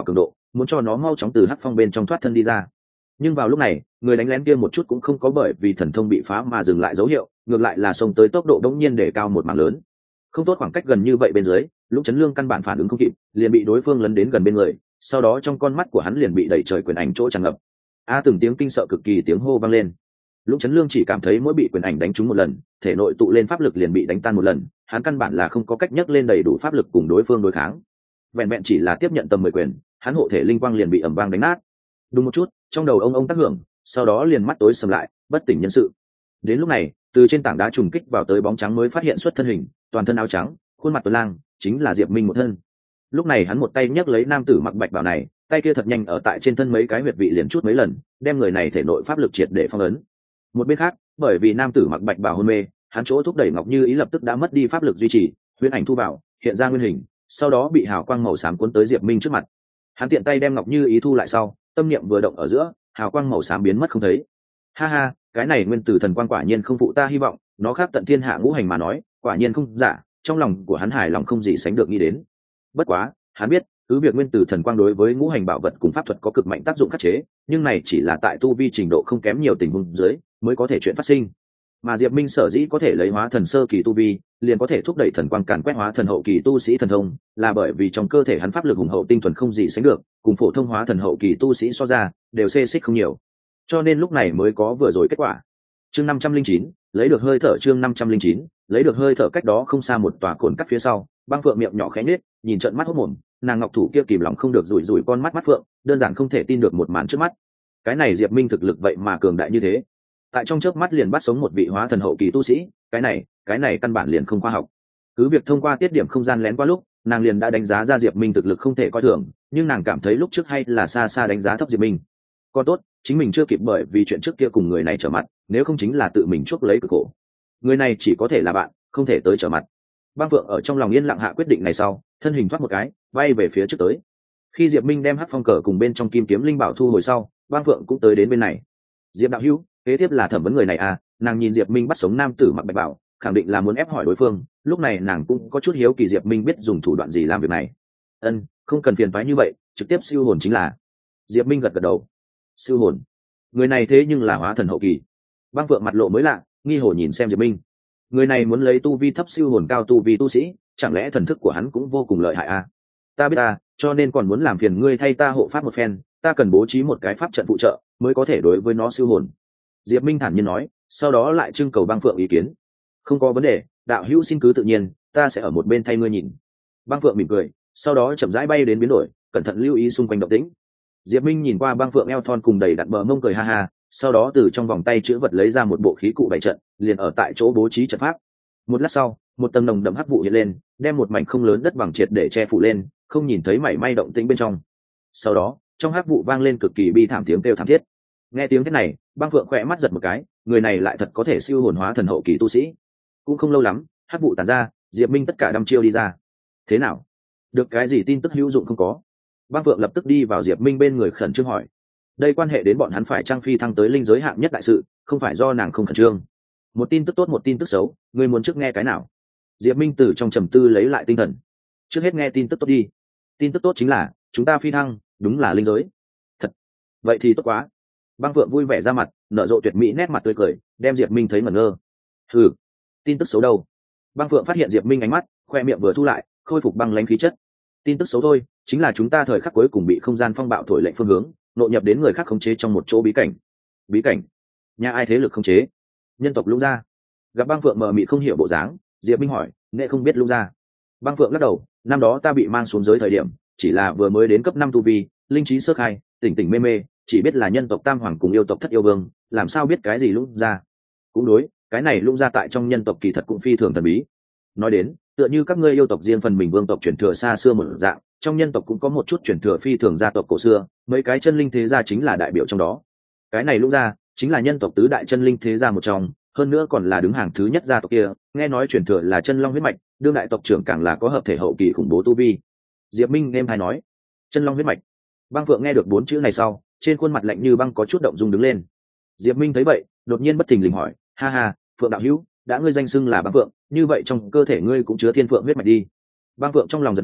muốn cho nó mau chóng từ hắc phong bên trong thoát thân đi ra. Nhưng vào lúc này người đánh lén kia một chút cũng không có bởi vì thần thông bị phá mà dừng lại dấu hiệu, ngược lại là xông tới tốc độ đống nhiên để cao một mảng lớn. Không tốt, khoảng cách gần như vậy bên dưới, Lũng Chấn Lương căn bản phản ứng không kịp, liền bị đối phương lấn đến gần bên người, sau đó trong con mắt của hắn liền bị đẩy trời quyền ảnh chỗ tràn ngập. A từng tiếng kinh sợ cực kỳ tiếng hô vang lên. Lũng Chấn Lương chỉ cảm thấy mỗi bị quyền ảnh đánh trúng một lần, thể nội tụ lên pháp lực liền bị đánh tan một lần, hắn căn bản là không có cách nhấc lên đầy đủ pháp lực cùng đối phương đối kháng. Vẹn vẹn chỉ là tiếp nhận tầm mười quyền, hắn hộ thể linh quang liền bị ầm vang đánh nát. Đúng một chút, trong đầu ông ông tác hưởng, sau đó liền mắt tối sầm lại, bất tỉnh nhân sự. Đến lúc này, từ trên tảng đá trùng kích vào tới bóng trắng mới phát hiện xuất thân hình, toàn thân áo trắng, khuôn mặt tuấn lang, chính là Diệp Minh một thân. Lúc này hắn một tay nhấc lấy nam tử mặc bạch bào này, tay kia thật nhanh ở tại trên thân mấy cái huyệt vị liền chút mấy lần, đem người này thể nội pháp lực triệt để phong ấn. Một bên khác, bởi vì nam tử mặc bạch bào hôn mê, hắn chỗ thúc đẩy Ngọc Như Ý lập tức đã mất đi pháp lực duy trì, huyễn ảnh thu vào, hiện ra nguyên hình, sau đó bị hào quang màu xám cuốn tới Diệp Minh trước mặt. Hắn tiện tay đem Ngọc Như Ý thu lại sau, tâm niệm vừa động ở giữa, hào quang màu xám biến mất không thấy. Ha ha, cái này nguyên tử thần quang quả nhiên không phụ ta hy vọng, nó khác tận thiên hạ ngũ hành mà nói, quả nhiên không giả. Trong lòng của hắn hài lòng không gì sánh được nghĩ đến. Bất quá, hắn biết, cứ việc nguyên tử thần quang đối với ngũ hành bảo vật cùng pháp thuật có cực mạnh tác dụng khắc chế, nhưng này chỉ là tại tu vi trình độ không kém nhiều tình huống dưới mới có thể chuyện phát sinh. Mà Diệp Minh sở dĩ có thể lấy hóa thần sơ kỳ tu vi, liền có thể thúc đẩy thần quang càn quét hóa thần hậu kỳ tu sĩ thần thông, là bởi vì trong cơ thể hắn pháp lực hùng hậu tinh thuần không gì sánh được, cùng phổ thông hóa thần hậu kỳ tu sĩ so ra, đều xê xích không nhiều. Cho nên lúc này mới có vừa rồi kết quả. Chương năm trăm linh chín, lấy được hơi thở chương năm trăm linh chín, lấy được hơi thở cách đó không xa một tòa cồn cắt phía sau, Băng Phượng miệng nhỏ khẽ nhếch, nhìn trận mắt hốt mồm, nàng ngọc thủ kia kìm lòng không được rủi rủi con mắt mắt phượng, đơn giản không thể tin được một màn trước mắt. Cái này Diệp Minh thực lực vậy mà cường đại như thế, tại trong chớp mắt liền bắt sống một vị hóa thần hậu kỳ tu sĩ, cái này, cái này căn bản liền không khoa học. Cứ việc thông qua tiết điểm không gian lén qua lúc, nàng liền đã đánh giá ra Diệp Minh thực lực không thể coi thường, nhưng nàng cảm thấy lúc trước hay là xa xa đánh giá thấp Diệp Minh. Còn tốt, chính mình chưa kịp bởi vì chuyện trước kia cùng người này trở mặt, nếu không chính là tự mình chuốc lấy cực khổ. Người này chỉ có thể là bạn, không thể tới trở mặt. Băng Phượng ở trong lòng yên lặng hạ quyết định này sau, thân hình thoát một cái, bay về phía trước tới. Khi Diệp Minh đem hắc phong cờ cùng bên trong kim kiếm linh bảo thu hồi sau, Băng Phượng cũng tới đến bên này. Diệp đạo hữu, kế tiếp là thẩm vấn người này à? Nàng nhìn Diệp Minh bắt sống nam tử mặc bạch bảo, khẳng định là muốn ép hỏi đối phương. Lúc này nàng cũng có chút hiếu kỳ Diệp Minh biết dùng thủ đoạn gì làm việc này. Ân, không cần phiền toái như vậy, trực tiếp siêu hồn chính là. Diệp Minh gật gật đầu. Siêu hồn? Người này thế nhưng là hóa thần hậu kỳ. Băng Phượng mặt lộ mới lạ, nghi hồ nhìn xem Diệp Minh. Người này muốn lấy tu vi thấp siêu hồn cao tu vi tu sĩ, chẳng lẽ thần thức của hắn cũng vô cùng lợi hại à? Ta biết ta, cho nên còn muốn làm phiền ngươi thay ta hộ pháp một phen, ta cần bố trí một cái pháp trận phụ trợ, mới có thể đối với nó siêu hồn. Diệp Minh thản nhiên nói, sau đó lại trưng cầu Băng Phượng ý kiến. Không có vấn đề, đạo hữu xin cứ tự nhiên, ta sẽ ở một bên thay ngươi nhìn. Băng Phượng mỉm cười, sau đó chậm rãi bay đến biến đổi, cẩn thận lưu ý xung quanh động tĩnh. Diệp Minh nhìn qua Băng Phượng eo thon cùng đầy đặn bờ mông cười ha ha, sau đó từ trong vòng tay chữ vật lấy ra một bộ khí cụ bày trận, liền ở tại chỗ bố trí trận pháp. Một lát sau, một tầng nồng đậm hắc vụ hiện lên, đem một mảnh không lớn đất bằng triệt để che phủ lên, không nhìn thấy mảy may động tĩnh bên trong. Sau đó, trong hắc vụ vang lên cực kỳ bi thảm tiếng kêu thảm thiết. Nghe tiếng thế này, Băng Phượng khẽ mắt giật một cái, người này lại thật có thể siêu hồn hóa thần hậu kỳ tu sĩ. Cũng không lâu lắm, hắc vụ tàn ra, Diệp Minh tất cả đăm chiêu đi ra. Thế nào? Được cái gì tin tức hữu dụng không có? Băng Phượng lập tức đi vào Diệp Minh bên người khẩn trương hỏi. Đây quan hệ đến bọn hắn phải trang phi thăng tới linh giới hạng nhất đại sự, không phải do nàng không khẩn trương. Một tin tức tốt một tin tức xấu, ngươi muốn trước nghe cái nào? Diệp Minh từ trong trầm tư lấy lại tinh thần. Trước hết nghe tin tức tốt đi. Tin tức tốt chính là chúng ta phi thăng, đúng là linh giới. Thật? Vậy thì tốt quá. Băng Phượng vui vẻ ra mặt, nở rộ tuyệt mỹ nét mặt tươi cười, đem Diệp Minh thấy ngẩn ngơ. Hừ, tin tức xấu đâu? Băng Phượng phát hiện Diệp Minh ánh mắt, khoe miệng vừa thu lại, khôi phục băng lãnh khí chất. Tin tức xấu thôi, chính là chúng ta thời khắc cuối cùng bị không gian phong bạo thổi lệnh phương hướng, nội nhập đến người khác khống chế trong một chỗ bí cảnh. Bí cảnh? Nhà ai thế lực khống chế? Nhân tộc Lũng Gia. Gặp Băng Phượng mờ mịt không hiểu bộ dáng, Diệp Minh hỏi, nghệ không biết Lũng Gia? Băng Phượng lắc đầu, năm đó ta bị mang xuống giới thời điểm, chỉ là vừa mới đến cấp năm tu vi, linh trí sơ khai, tỉnh tỉnh mê mê, chỉ biết là nhân tộc Tam Hoàng cùng yêu tộc Thất Yêu Vương, làm sao biết cái gì Lũng Gia? Cũng đối, cái này Lũng Gia tại trong nhân tộc kỳ thật cũng phi thường thần bí. Nói đến, tựa như các ngươi yêu tộc riêng phần mình vương tộc truyền thừa xa xưa một dạng, trong nhân tộc cũng có một chút truyền thừa phi thường gia tộc cổ xưa, mấy cái chân linh thế gia chính là đại biểu trong đó. Cái này Lũng Gia chính là nhân tộc tứ đại chân linh thế gia một trong, hơn nữa còn là đứng hàng thứ nhất gia tộc kia, nghe nói truyền thừa là chân long huyết mạch, đương đại tộc trưởng càng là có hợp thể hậu kỳ khủng bố tu vi. Diệp Minh em hay nói, chân long huyết mạch. Băng Phượng nghe được bốn chữ này sau, trên khuôn mặt lạnh như băng có chút động dung đứng lên. Diệp Minh thấy vậy, đột nhiên bất thình lình hỏi, ha ha, Phượng đạo hữu, đã ngươi danh xưng là Băng Phượng, như vậy trong cơ thể ngươi cũng chứa thiên phượng huyết mạch đi. Băng Phượng trong lòng giật mình,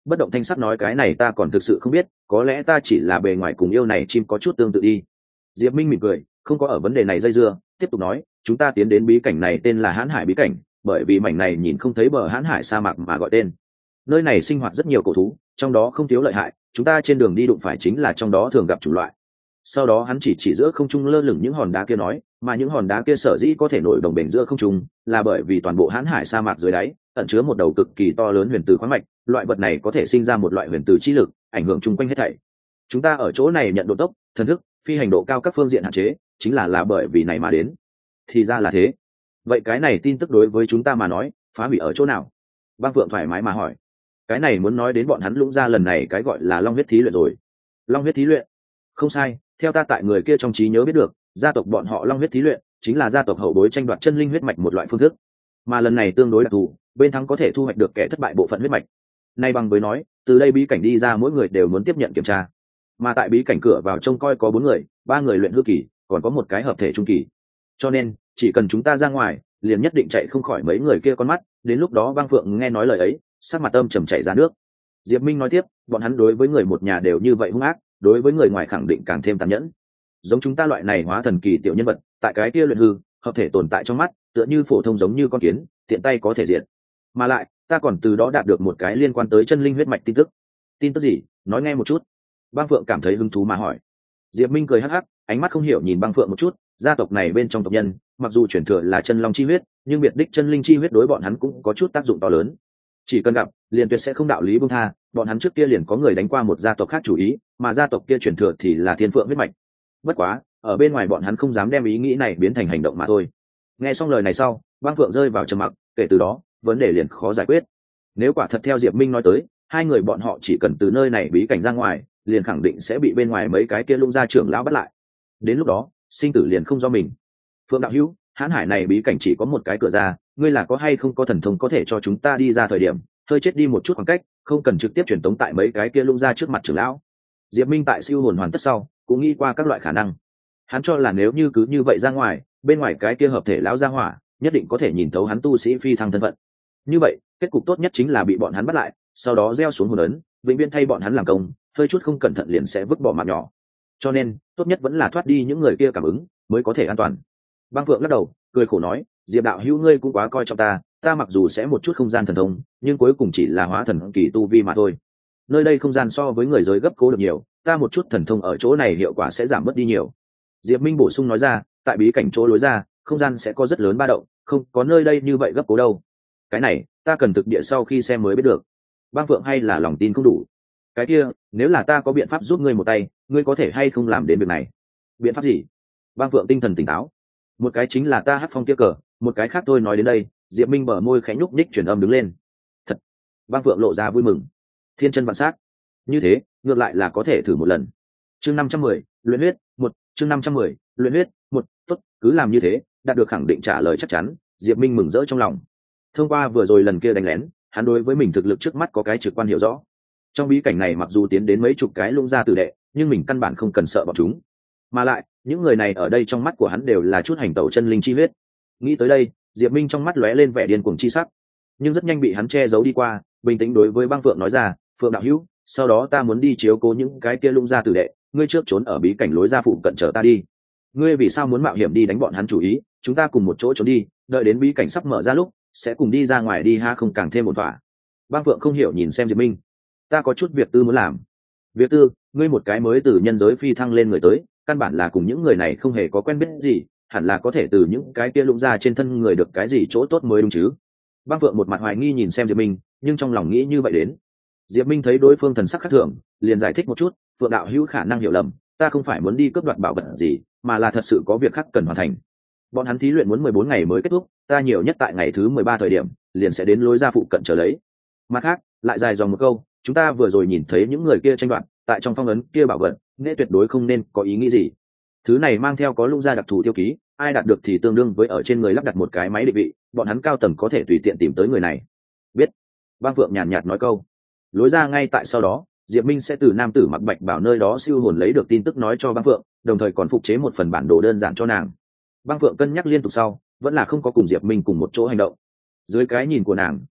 bất động thanh sắc nói cái này ta còn thực sự không biết, có lẽ ta chỉ là bề ngoài cùng yêu này chim có chút tương tự đi. Diệp Minh mỉm cười, không có ở vấn đề này dây dưa, tiếp tục nói, chúng ta tiến đến bí cảnh này tên là Hãn Hải bí cảnh, bởi vì mảnh này nhìn không thấy bờ Hãn Hải sa mạc mà gọi tên. Nơi này sinh hoạt rất nhiều cổ thú, trong đó không thiếu lợi hại, chúng ta trên đường đi đụng phải chính là trong đó thường gặp chủng loại. Sau đó hắn chỉ chỉ giữa không trung lơ lửng những hòn đá kia nói, mà những hòn đá kia sở dĩ có thể nổi đồng bền giữa không trung, là bởi vì toàn bộ Hãn Hải sa mạc dưới đáy ẩn chứa một đầu cực kỳ to lớn huyền tử khoáng mạch, loại vật này có thể sinh ra một loại huyền tử chi lực, ảnh hưởng chung quanh hết thảy. Chúng ta ở chỗ này nhận độ tốc, thần thức, phi hành độ cao các phương diện hạn chế, chính là là bởi vì này mà đến. Thì ra là thế. Vậy cái này tin tức đối với chúng ta mà nói, phá hủy ở chỗ nào? Băng Phượng thoải mái mà hỏi. Cái này muốn nói đến bọn hắn lũng ra lần này cái gọi là Long huyết thí luyện rồi. Long huyết thí luyện? Không sai, theo ta tại người kia trong trí nhớ biết được, gia tộc bọn họ Long huyết thí luyện chính là gia tộc hậu bối tranh đoạt chân linh huyết mạch một loại phương thức. Mà lần này tương đối đặc thù, bên thắng có thể thu hoạch được kẻ thất bại bộ phận huyết mạch. Nay bằng với nói, từ đây bí cảnh đi ra mỗi người đều muốn tiếp nhận kiểm tra. Mà tại bí cảnh cửa vào trông coi có bốn người, ba người luyện hư kỳ, còn có một cái hợp thể trung kỳ. Cho nên, chỉ cần chúng ta ra ngoài, liền nhất định chạy không khỏi mấy người kia con mắt. Đến lúc đó Băng Phượng nghe nói lời ấy, sắc mặt âm trầm chảy ra nước. Diệp Minh nói tiếp, bọn hắn đối với người một nhà đều như vậy hung ác, đối với người ngoài khẳng định càng thêm tàn nhẫn. Giống chúng ta loại này hóa thần kỳ tiểu nhân vật, tại cái kia luyện hư, hợp thể tồn tại trong mắt, tựa như phổ thông giống như con kiến, tiện tay có thể diệt. Mà lại, ta còn từ đó đạt được một cái liên quan tới chân linh huyết mạch tin tức. Tin tức gì? Nói nghe một chút. Băng Phượng cảm thấy hứng thú mà hỏi. Diệp Minh cười hắc hắc, ánh mắt không hiểu nhìn Băng Phượng một chút, gia tộc này bên trong tộc nhân, mặc dù truyền thừa là chân long chi huyết, nhưng biệt đích chân linh chi huyết đối bọn hắn cũng có chút tác dụng to lớn. Chỉ cần gặp, liền tuyệt sẽ không đạo lý buông tha, bọn hắn trước kia liền có người đánh qua một gia tộc khác chủ ý, mà gia tộc kia truyền thừa thì là Thiên Phượng huyết mạch. Bất quá, ở bên ngoài bọn hắn không dám đem ý nghĩ này biến thành hành động mà thôi. Nghe xong lời này sau, Băng Phượng rơi vào trầm mặc, kể từ đó, vấn đề liền khó giải quyết. Nếu quả thật theo Diệp Minh nói tới, hai người bọn họ chỉ cần từ nơi này bí cảnh ra ngoài, liền khẳng định sẽ bị bên ngoài mấy cái kia lũng gia trưởng lão bắt lại. Đến lúc đó, sinh tử liền không do mình. Phượng đạo hữu, Hãn Hải này bí cảnh chỉ có một cái cửa ra, ngươi là có hay không có thần thông có thể cho chúng ta đi ra thời điểm, hơi chết đi một chút khoảng cách, không cần trực tiếp truyền tống tại mấy cái kia lũng gia trước mặt trưởng lão. Diệp Minh tại siêu hồn hoàn tất sau, cũng nghĩ qua các loại khả năng. Hắn cho là nếu như cứ như vậy ra ngoài, bên ngoài cái kia hợp thể lão gia hỏa, nhất định có thể nhìn thấu hắn tu sĩ phi thăng thân phận. Như vậy, kết cục tốt nhất chính là bị bọn hắn bắt lại, sau đó gieo xuống hồn ấn, vĩnh viễn thay bọn hắn làm công, hơi chút không cẩn thận liền sẽ vứt bỏ mạng nhỏ. Cho nên, tốt nhất vẫn là thoát đi những người kia cảm ứng, mới có thể an toàn. Băng Phượng lắc đầu, cười khổ nói, Diệp đạo hữu ngươi cũng quá coi trọng ta, ta mặc dù sẽ một chút không gian thần thông, nhưng cuối cùng chỉ là hóa thần kỳ tu vi mà thôi. Nơi đây không gian so với người giới gấp cố được nhiều, ta một chút thần thông ở chỗ này hiệu quả sẽ giảm bớt đi nhiều. Diệp Minh bổ sung nói ra, tại bí cảnh chỗ lối ra, không gian sẽ có rất lớn ba động, không có nơi đây như vậy gấp cố đâu. Cái này, ta cần thực địa sau khi xem mới biết được. Băng Phượng hay là lòng tin không đủ. Cái kia, nếu là ta có biện pháp giúp ngươi một tay, ngươi có thể hay không làm đến việc này? Biện pháp gì? Băng Phượng tinh thần tỉnh táo. Một cái chính là ta hắc phong kia cờ, một cái khác tôi nói đến đây, Diệp Minh bờ môi khẽ nhúc nhích chuyển âm đứng lên. Thật. Băng Phượng lộ ra vui mừng. Thiên chân vạn sát. Như thế, ngược lại là có thể thử một lần. Chương năm trăm mười, luyện huyết, một, chương năm trăm mười, luyện huyết, một, tốt, cứ làm như thế, đạt được khẳng định trả lời chắc chắn, Diệp Minh mừng rỡ trong lòng. Thông qua vừa rồi lần kia đánh lén, hắn đối với mình thực lực trước mắt có cái trực quan hiểu rõ. Trong bí cảnh này mặc dù tiến đến mấy chục cái lũng gia tử đệ, nhưng mình căn bản không cần sợ bọn chúng. Mà lại, những người này ở đây trong mắt của hắn đều là chút hành tẩu chân linh chi huyết. Nghĩ tới đây, Diệp Minh trong mắt lóe lên vẻ điên cuồng chi sắc, nhưng rất nhanh bị hắn che giấu đi qua, bình tĩnh đối với Băng Phượng nói ra, "Phượng đạo hữu, sau đó ta muốn đi chiếu cố những cái kia lũng gia tử đệ, ngươi trước trốn ở bí cảnh lối ra phụ cận chờ ta đi. Ngươi vì sao muốn mạo hiểm đi đánh bọn hắn chủ ý, chúng ta cùng một chỗ trốn đi, đợi đến bí cảnh sắp mở ra lúc, sẽ cùng đi ra ngoài đi ha không càng thêm một thỏa." Băng Phượng không hiểu nhìn xem Diệp Minh, "Ta có chút việc tư muốn làm." "Việc tư?" Ngươi một cái mới từ nhân giới phi thăng lên người tới, căn bản là cùng những người này không hề có quen biết gì, hẳn là có thể từ những cái kia lũng ra trên thân người được cái gì chỗ tốt mới đúng chứ. Băng Phượng một mặt hoài nghi nhìn xem Diệp Minh, nhưng trong lòng nghĩ như vậy đến. Diệp Minh thấy đối phương thần sắc khác thường, liền giải thích một chút, "Phượng đạo hữu khả năng hiểu lầm, ta không phải muốn đi cướp đoạt bảo vật gì, mà là thật sự có việc khác cần hoàn thành. Bọn hắn thí luyện muốn mười bốn ngày mới kết thúc, ta nhiều nhất tại ngày thứ mười ba thời điểm, liền sẽ đến lối ra phụ cận chờ lấy." Mặt khác, lại dài dòng một câu, "Chúng ta vừa rồi nhìn thấy những người kia tranh đoạt, tại trong phong ấn kia bảo vật, nghệ tuyệt đối không nên có ý nghĩ gì. Thứ này mang theo có lũng gia đặc thù tiêu ký, ai đạt được thì tương đương với ở trên người lắp đặt một cái máy định vị, bọn hắn cao tầng có thể tùy tiện tìm tới người này." "Biết." Băng Phượng nhàn nhạt nói câu. Lối ra ngay tại sau đó, Diệp Minh sẽ từ nam tử mặc bạch bảo nơi đó siêu hồn lấy được tin tức nói cho Băng Phượng, đồng thời còn phục chế một phần bản đồ đơn giản cho nàng. Băng Phượng cân nhắc liên tục sau, vẫn là không có cùng Diệp Minh cùng một chỗ hành động. Dưới cái nhìn của nàng,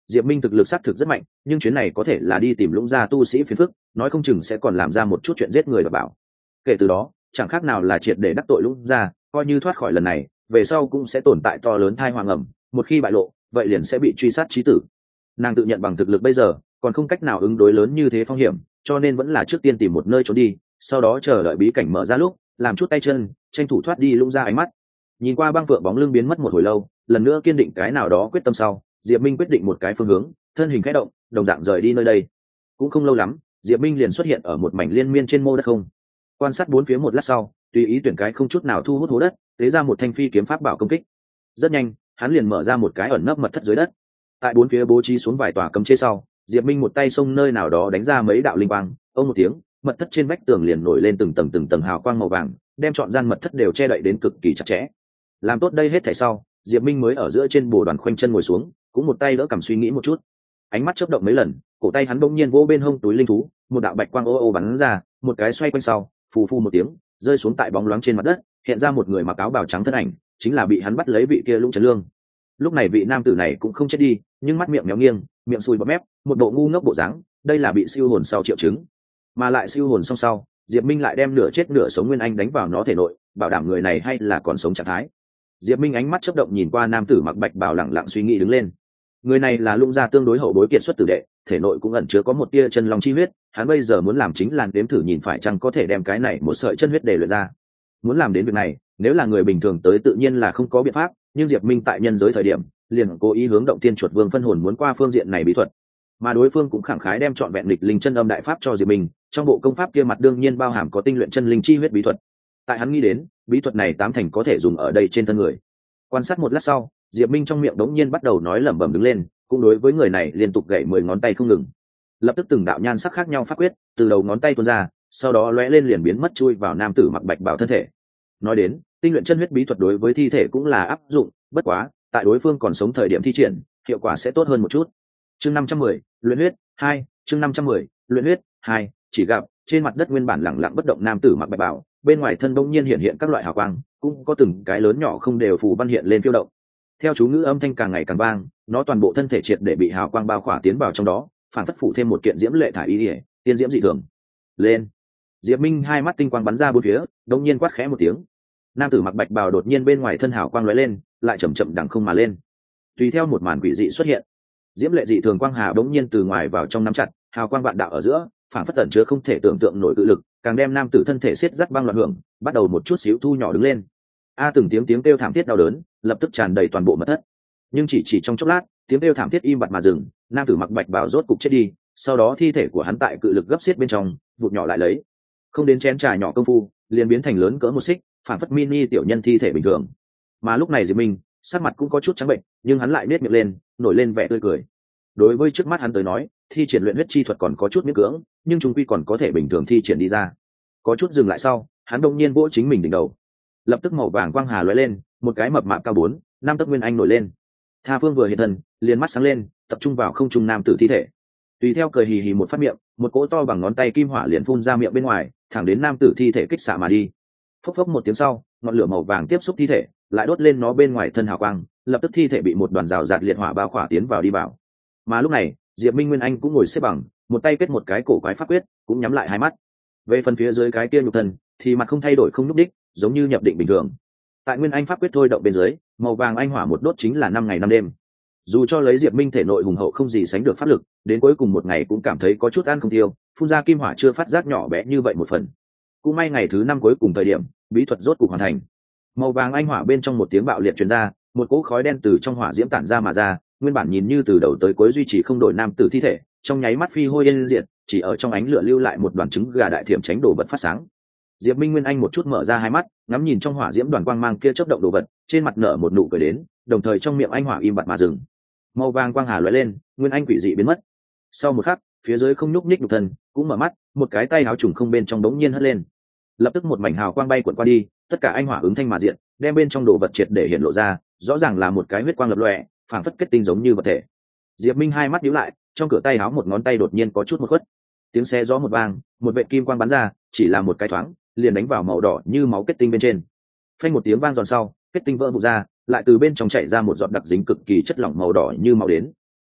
Diệp Minh thực lực xác thực rất mạnh, nhưng chuyến này có thể là đi tìm Lũng gia tu sĩ phiền phức, nói không chừng sẽ còn làm ra một chút chuyện giết người và bảo. Kể từ đó, chẳng khác nào là triệt để đắc tội Lũng gia, coi như thoát khỏi lần này, về sau cũng sẽ tồn tại to lớn thai hoàng ẩm, một khi bại lộ, vậy liền sẽ bị truy sát chí tử. Nàng tự nhận bằng thực lực bây giờ, còn không cách nào ứng đối lớn như thế phong hiểm, cho nên vẫn là trước tiên tìm một nơi trốn đi, sau đó chờ đợi bí cảnh mở ra lúc, làm chút tay chân, tranh thủ thoát đi Lũng gia ánh mắt. Nhìn qua băng phượng bóng lưng biến mất một hồi lâu, lần nữa kiên định cái nào đó quyết tâm sau, Diệp Minh quyết định một cái phương hướng, thân hình khẽ động, đồng dạng rời đi nơi đây. Cũng không lâu lắm, Diệp Minh liền xuất hiện ở một mảnh liên miên trên mô đất không. Quan sát bốn phía một lát sau, tùy ý tuyển cái không chút nào thu hút hố đất, tế ra một thanh phi kiếm pháp bảo công kích. Rất nhanh, hắn liền mở ra một cái ẩn nấp mật thất dưới đất. Tại bốn phía bố trí xuống vài tòa cấm chế sau, Diệp Minh một tay xông nơi nào đó đánh ra mấy đạo linh quang, ông một tiếng, mật thất trên vách tường liền nổi lên từng tầng từng tầng hào quang màu vàng, đem trọn gian mật thất đều che đậy đến cực kỳ chặt chẽ. Làm tốt đây hết thảy sau, Diệp Minh mới ở giữa trên bồ đoàn khoanh chân ngồi xuống, cũng một tay đỡ cầm suy nghĩ một chút. Ánh mắt chớp động mấy lần, cổ tay hắn bỗng nhiên vỗ bên hông túi linh thú, một đạo bạch quang ô ô bắn ra, một cái xoay quanh sau, phù phù một tiếng, rơi xuống tại bóng loáng trên mặt đất, hiện ra một người mặc áo bào trắng thân ảnh, chính là bị hắn bắt lấy vị kia Lũng Trấn Lương. Lúc này vị nam tử này cũng không chết đi, nhưng mắt miệng méo nghiêng, miệng sùi bọt mép, một bộ ngu ngốc bộ dáng, đây là bị siêu hồn sau triệu chứng. Mà lại siêu hồn xong sau, Diệp Minh lại đem nửa chết nửa sống nguyên anh đánh vào nó thể nội, bảo đảm người này hay là còn sống trạng thái. Diệp Minh ánh mắt chớp động nhìn qua nam tử mặc bạch bào lặng lặng suy nghĩ đứng lên. Người này là Lũng gia tương đối hậu bối kiệt xuất tử đệ, thể nội cũng ẩn chứa có một tia chân long chi huyết, hắn bây giờ muốn làm chính là đếm thử nhìn phải chăng có thể đem cái này một sợi chân huyết để luyện ra. Muốn làm đến việc này, nếu là người bình thường tới tự nhiên là không có biện pháp, nhưng Diệp Minh tại nhân giới thời điểm, liền cố ý hướng động tiên chuột vương phân hồn muốn qua phương diện này bí thuật. Mà đối phương cũng khẳng khái đem chọn vẹn lịch linh chân âm đại pháp cho Diệp Minh, trong bộ công pháp kia mặt đương nhiên bao hàm có tinh luyện chân linh chi huyết bí thuật. Tại hắn nghĩ đến, bí thuật này tám thành có thể dùng ở đây trên thân người. Quan sát một lát sau, Diệp Minh trong miệng đống nhiên bắt đầu nói lẩm bẩm đứng lên, cũng đối với người này liên tục gảy mười ngón tay không ngừng. Lập tức từng đạo nhan sắc khác nhau pháp quyết từ đầu ngón tay tuôn ra, sau đó lóe lên liền biến mất chui vào nam tử mặc bạch bào thân thể. Nói đến, tinh luyện chân huyết bí thuật đối với thi thể cũng là áp dụng, bất quá, tại đối phương còn sống thời điểm thi triển, hiệu quả sẽ tốt hơn một chút. Chương năm trăm mười, luyện huyết hai, chương năm trăm mười, luyện huyết hai, chỉ gặp trên mặt đất nguyên bản lặng lặng bất động nam tử mặc bạch bào, bên ngoài thân bỗng nhiên hiện hiện các loại hào quang, cũng có từng cái lớn nhỏ không đều phù văn hiện lên phiêu động. Theo chú ngữ âm thanh càng ngày càng vang, nó toàn bộ thân thể triệt để bị hào quang bao khỏa tiến vào trong đó, phản phất phủ thêm một kiện diễm lệ thải y ỉa, tiên diễm dị thường. Lên! Diệp Minh hai mắt tinh quang bắn ra bốn phía, đống nhiên quát khẽ một tiếng. Nam tử mặc bạch bào đột nhiên bên ngoài thân hào quang lóe lên, lại chậm chậm đằng không mà lên. Tùy theo một màn quỷ dị xuất hiện, diễm lệ dị thường quang hà đống nhiên từ ngoài vào trong nắm chặt, hào quang vạn đạo ở giữa, phản phất tẩn chứa không thể tưởng tượng nổi cự lực, càng đem nam tử thân thể siết dắt băng loạn hưởng, bắt đầu một chút xíu thu nhỏ đứng lên. A từng tiếng tiếng kêu thảm thiết đau đớn, lập tức tràn đầy toàn bộ mật thất. Nhưng chỉ chỉ trong chốc lát, tiếng kêu thảm thiết im bặt mà dừng, nam tử mặc bạch bào rốt cục chết đi, sau đó thi thể của hắn tại cự lực gấp xiết bên trong, vụt nhỏ lại lấy. Không đến chén trà nhỏ công phu, liền biến thành lớn cỡ một xích, phản phất mini tiểu nhân thi thể bình thường. Mà lúc này Diệp Minh, sắc mặt cũng có chút trắng bệnh, nhưng hắn lại nết miệng lên, nổi lên vẻ tươi cười. Đối với trước mắt hắn tới nói, thi triển luyện huyết chi thuật còn có chút miễn cưỡng, nhưng chúng quy còn có thể bình thường thi triển đi ra. Có chút dừng lại sau, hắn đông nhiên vỗ chính mình đỉnh đầu. Lập tức màu vàng quang hà lóe lên, một cái mập mạp cao bốn, năm tấc nguyên anh nổi lên. Tha Phương vừa hiện thân, liền mắt sáng lên, tập trung vào không trung nam tử thi thể. Tùy theo cười hì hì một phát miệng, một cỗ to bằng ngón tay kim hỏa liền phun ra miệng bên ngoài, thẳng đến nam tử thi thể kích xạ mà đi. Phốc phốc một tiếng sau, ngọn lửa màu vàng tiếp xúc thi thể, lại đốt lên nó bên ngoài thân hào quang, lập tức thi thể bị một đoàn rào rạt liệt hỏa bao khỏa tiến vào đi vào. Mà lúc này, Diệp Minh Nguyên Anh cũng ngồi xếp bằng, một tay kết một cái cổ quái pháp quyết, cũng nhắm lại hai mắt. Về phần phía dưới cái kia nhục thân, thì mặt không thay đổi không nhúc đích, giống như nhập định bình thường. Tại Nguyên Anh pháp quyết thôi động bên dưới, màu vàng anh hỏa một đốt chính là năm ngày năm đêm. Dù cho lấy Diệp Minh thể nội hùng hậu không gì sánh được pháp lực, đến cuối cùng một ngày cũng cảm thấy có chút ăn không tiêu, phun ra kim hỏa chưa phát giác nhỏ bé như vậy một phần. Cũng may ngày thứ năm cuối cùng thời điểm, bí thuật rốt cục hoàn thành. Màu vàng anh hỏa bên trong một tiếng bạo liệt truyền ra, một cỗ khói đen từ trong hỏa diễm tản ra mà ra, nguyên bản nhìn như từ đầu tới cuối duy trì không đổi nam tử thi thể, trong nháy mắt phi hôi yên diệt, chỉ ở trong ánh lửa lưu lại một đoàn trứng gà đại thiểm tránh đồ vật phát sáng. Diệp Minh Nguyên Anh một chút mở ra hai mắt, ngắm nhìn trong hỏa diễm đoàn quang mang kia chớp động đồ vật, trên mặt nở một nụ cười đến, đồng thời trong miệng anh hỏa im bặt mà dừng. Màu vàng quang hà lóe lên, Nguyên Anh quỷ dị biến mất. Sau một khắc, phía dưới không nhúc nhích nhục thân, cũng mở mắt, một cái tay áo trùng không bên trong đống nhiên hất lên. Lập tức một mảnh hào quang bay cuộn qua đi, tất cả anh hỏa ứng thanh mà diện, đem bên trong đồ vật triệt để hiện lộ ra, rõ ràng là một cái huyết quang lập lòe, phảng phất kết tinh giống như vật thể. Diệp Minh hai mắt nhíu lại, trong cửa tay áo một ngón tay đột nhiên có chút một khuất. Tiếng xe gió một vang, một vệt kim quang bắn ra, chỉ là một cái thoáng, liền đánh vào màu đỏ như máu kết tinh bên trên. Phanh một tiếng vang giòn sau, kết tinh vỡ vụn ra, lại từ bên trong chảy ra một giọt đặc dính cực kỳ chất lỏng màu đỏ như máu đến.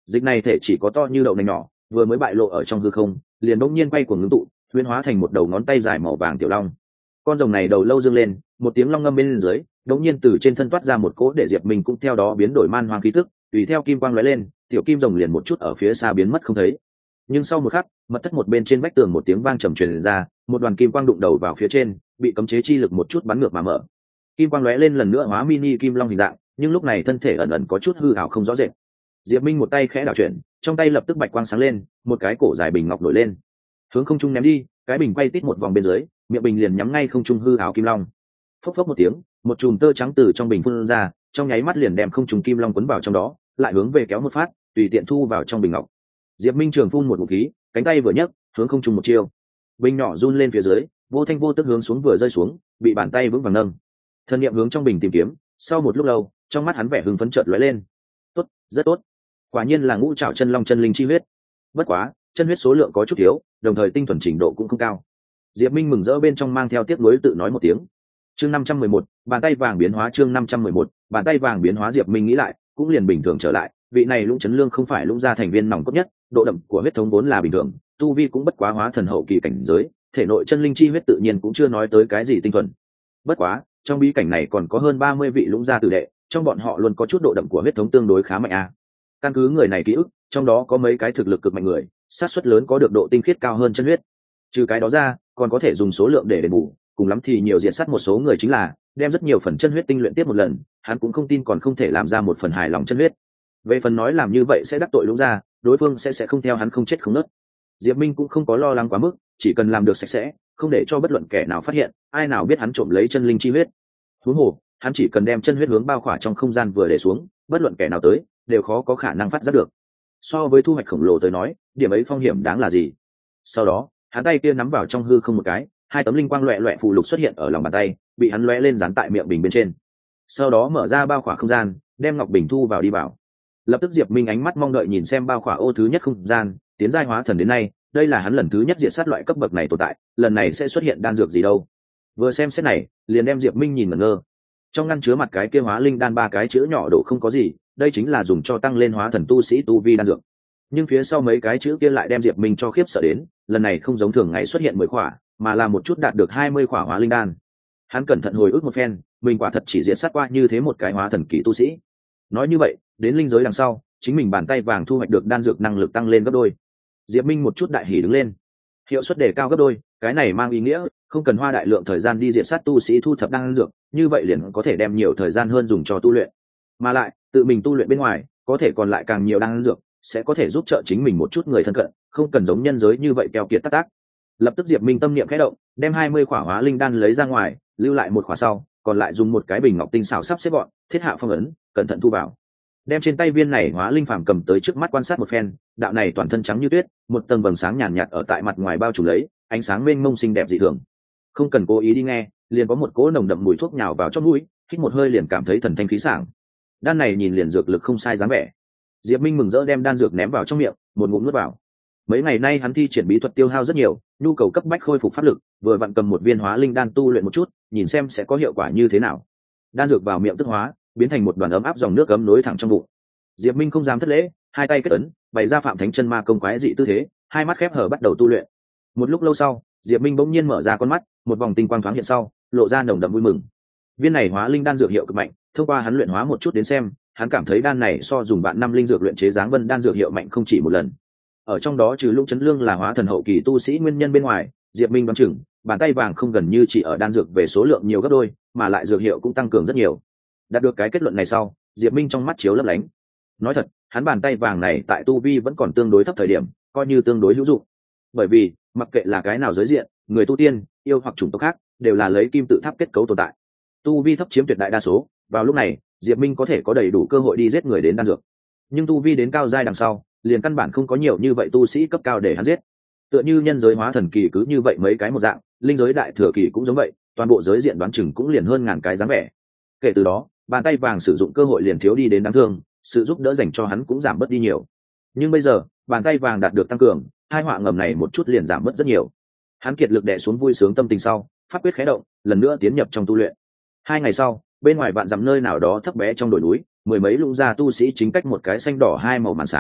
dịch này thể chỉ có to như đậu nành nhỏ, vừa mới bại lộ ở trong hư không liền bỗng nhiên quay cuồng ngưng tụ, huyễn hóa thành một đầu ngón tay dài màu vàng tiểu long. Con rồng này đầu lâu dương lên, một tiếng long ngâm bên dưới, đống nhiên từ trên thân toát ra một cỗ để Diệp Minh cũng theo đó biến đổi man hoang khí tức, tùy theo kim quang lóe lên, tiểu kim rồng liền một chút ở phía xa biến mất không thấy. Nhưng sau một khắc, mật thất một bên trên vách tường một tiếng vang trầm truyền ra, một đoàn kim quang đụng đầu vào phía trên, bị cấm chế chi lực một chút bắn ngược mà mở. Kim quang lóe lên lần nữa hóa mini kim long hình dạng, nhưng lúc này thân thể ẩn ẩn có chút hư ảo không rõ rệt. Diệp Minh một tay khẽ đảo chuyển, trong tay lập tức bạch quang sáng lên, một cái cổ dài bình ngọc nổi lên, hướng không trung ném đi, cái bình quay tít một vòng bên dưới, miệng bình liền nhắm ngay không trung hư ảo kim long. Phốc phốc một tiếng, một chùm tơ trắng từ trong bình phun ra, trong nháy mắt liền đem không trung kim long cuốn vào trong đó, lại hướng về kéo một phát, tùy tiện thu vào trong bình ngọc. Diệp Minh trường phun một ngụm khí, cánh tay vừa nhấc, hướng không trung một chiêu. Bình nhỏ run lên phía dưới, vô thanh vô tức hướng xuống vừa rơi xuống, bị bàn tay vững vàng nâng. Thân niệm hướng trong bình tìm kiếm, sau một lúc lâu, trong mắt hắn vẻ hưng phấn chợt lóe lên. Tốt, rất tốt. Quả nhiên là ngũ trảo chân long chân linh chi huyết. Bất quá, chân huyết số lượng có chút thiếu, đồng thời tinh thuần trình độ cũng không cao. Diệp Minh mừng rỡ bên trong mang theo tiếc nuối tự nói một tiếng. Chương năm trăm mười một, bàn tay vàng biến hóa chương năm trăm mười một, bàn tay vàng biến hóa Diệp Minh nghĩ lại, cũng liền bình thường trở lại, vị này Lũng Chấn Lương không phải Lũng gia thành viên nòng cốt nhất, độ đậm của huyết thống vốn là bình thường, tu vi cũng bất quá hóa thần hậu kỳ cảnh giới, thể nội chân linh chi huyết tự nhiên cũng chưa nói tới cái gì tinh thuần. Bất quá, trong bí cảnh này còn có hơn ba mươi vị Lũng gia tử đệ, trong bọn họ luôn có chút độ đậm của huyết thống tương đối khá mạnh a. Căn cứ người này ký ức, trong đó có mấy cái thực lực cực mạnh người, xác suất lớn có được độ tinh khiết cao hơn chân huyết. Trừ cái đó ra, còn có thể dùng số lượng để đền bù, cùng lắm thì nhiều diện sát một số người chính là đem rất nhiều phần chân huyết tinh luyện tiếp một lần, hắn cũng không tin còn không thể làm ra một phần hài lòng chân huyết. Về phần nói làm như vậy sẽ đắc tội Lũng gia, đối phương sẽ sẽ không theo hắn không chết không nứt. Diệp Minh cũng không có lo lắng quá mức, chỉ cần làm được sạch sẽ, không để cho bất luận kẻ nào phát hiện, ai nào biết hắn trộm lấy chân linh chi huyết. Huống hồ, hắn chỉ cần đem chân huyết hướng bao khỏa trong không gian vừa để xuống, bất luận kẻ nào tới đều khó có khả năng phát giác được. So với thu hoạch khổng lồ tới nói, điểm ấy phong hiểm đáng là gì? Sau đó, hắn tay kia nắm vào trong hư không một cái, hai tấm linh quang loẹt loẹt phù lục xuất hiện ở lòng bàn tay, bị hắn lóe lên dán tại miệng bình bên trên. Sau đó mở ra bao khỏa không gian, đem ngọc bình thu vào đi vào. Lập tức Diệp Minh ánh mắt mong đợi nhìn xem bao khỏa ô thứ nhất không gian, tiến giai hóa thần đến nay, đây là hắn lần thứ nhất diệt sát loại cấp bậc này tồn tại, lần này sẽ xuất hiện đan dược gì đâu? Vừa xem xét này, liền đem Diệp Minh nhìn ngẩn ngơ. Trong ngăn chứa mặt cái kia hóa linh đan ba cái chữ nhỏ độ không có gì, đây chính là dùng cho tăng lên hóa thần tu sĩ tu vi đan dược. Nhưng phía sau mấy cái chữ kia lại đem Diệp Minh cho khiếp sợ đến, lần này không giống thường ngày xuất hiện mười khỏa, mà là một chút đạt được hai mươi khỏa hóa linh đan. Hắn cẩn thận hồi ức một phen, mình quả thật chỉ diệt sát qua như thế một cái hóa thần kỳ tu sĩ. Nói như vậy, đến linh giới đằng sau, chính mình bàn tay vàng thu hoạch được đan dược năng lực tăng lên gấp đôi. Diệp Minh một chút đại hỉ đứng lên. Hiệu suất đề cao gấp đôi, cái này mang ý nghĩa không cần hoa đại lượng thời gian đi diệt sát tu sĩ thu thập đan dược, như vậy liền có thể đem nhiều thời gian hơn dùng cho tu luyện. Mà lại, tự mình tu luyện bên ngoài, có thể còn lại càng nhiều đan dược, sẽ có thể giúp trợ chính mình một chút người thân cận, không cần giống nhân giới như vậy keo kiệt tắc tác. Lập tức Diệp Minh tâm niệm khẽ động, đem hai mươi khỏa hóa linh đan lấy ra ngoài, lưu lại một khỏa sau, còn lại dùng một cái bình ngọc tinh xảo sắp xếp gọn, thiết hạ phong ấn, cẩn thận thu vào. Đem trên tay viên này hóa linh phàm cầm tới trước mắt quan sát một phen, đạo này toàn thân trắng như tuyết, một tầng vầng sáng nhàn nhạt ở tại mặt ngoài bao trùm lấy, ánh sáng mênh mông xinh đẹp dị thường. Không cần cố ý đi nghe, liền có một cỗ nồng đậm mùi thuốc nhào vào trong mũi, hít một hơi liền cảm thấy thần thanh khí sảng. Đan này nhìn liền dược lực không sai dáng vẻ. Diệp Minh mừng rỡ đem đan dược ném vào trong miệng, một ngụm nuốt vào. Mấy ngày nay hắn thi triển bí thuật tiêu hao rất nhiều, nhu cầu cấp bách khôi phục pháp lực, vừa vặn cầm một viên hóa linh đan tu luyện một chút, nhìn xem sẽ có hiệu quả như thế nào. Đan dược vào miệng tức hóa, biến thành một đoàn ấm áp dòng nước ấm nối thẳng trong bụng. Diệp Minh không dám thất lễ, hai tay kết ấn, bày ra Phạm Thánh Chân Ma công quái dị tư thế, hai mắt khép hờ bắt đầu tu luyện. Một lúc lâu sau, Diệp Minh bỗng nhiên mở ra con mắt, một vòng tinh quang thoáng hiện sau, lộ ra nồng đậm vui mừng. Viên này hóa linh đan dược hiệu cực mạnh, thông qua hắn luyện hóa một chút đến xem, hắn cảm thấy đan này so dùng vạn năm linh dược luyện chế dáng vân đan dược hiệu mạnh không chỉ một lần. Ở trong đó trừ Lũng Chấn Lương là hóa thần hậu kỳ tu sĩ nguyên nhân bên ngoài, Diệp Minh đoán chừng, bàn tay vàng không gần như chỉ ở đan dược về số lượng nhiều gấp đôi, mà lại dược hiệu cũng tăng cường rất nhiều. Đạt được cái kết luận này sau, Diệp Minh trong mắt chiếu lấp lánh. Nói thật, hắn bàn tay vàng này tại tu vi vẫn còn tương đối thấp thời điểm, coi như tương đối hữu dụng. Bởi vì, mặc kệ là cái nào giới diện, người tu tiên, yêu hoặc chủng tộc khác, đều là lấy kim tự tháp kết cấu tồn tại. Tu vi thấp chiếm tuyệt đại đa số, vào lúc này, Diệp Minh có thể có đầy đủ cơ hội đi giết người đến đan dược. Nhưng tu vi đến cao giai đằng sau, liền căn bản không có nhiều như vậy tu sĩ cấp cao để hắn giết. Tựa như nhân giới hóa thần kỳ cứ như vậy mấy cái một dạng, linh giới đại thừa kỳ cũng giống vậy, toàn bộ giới diện đoán chừng cũng liền hơn ngàn cái dáng vẻ. Kể từ đó, bàn tay vàng sử dụng cơ hội liền thiếu đi đến đáng thương, sự giúp đỡ dành cho hắn cũng giảm bớt đi nhiều. Nhưng bây giờ, bàn tay vàng đạt được tăng cường, hai họa ngầm này một chút liền giảm bớt rất nhiều. Hắn kiệt lực đè xuống vui sướng tâm tình sau, pháp quyết khẽ động, lần nữa tiến nhập trong tu luyện. Hai ngày sau, bên ngoài vạn dặm nơi nào đó thấp bé trong đồi núi, mười mấy lũng gia tu sĩ chính cách một cái xanh đỏ hai màu màn sáng,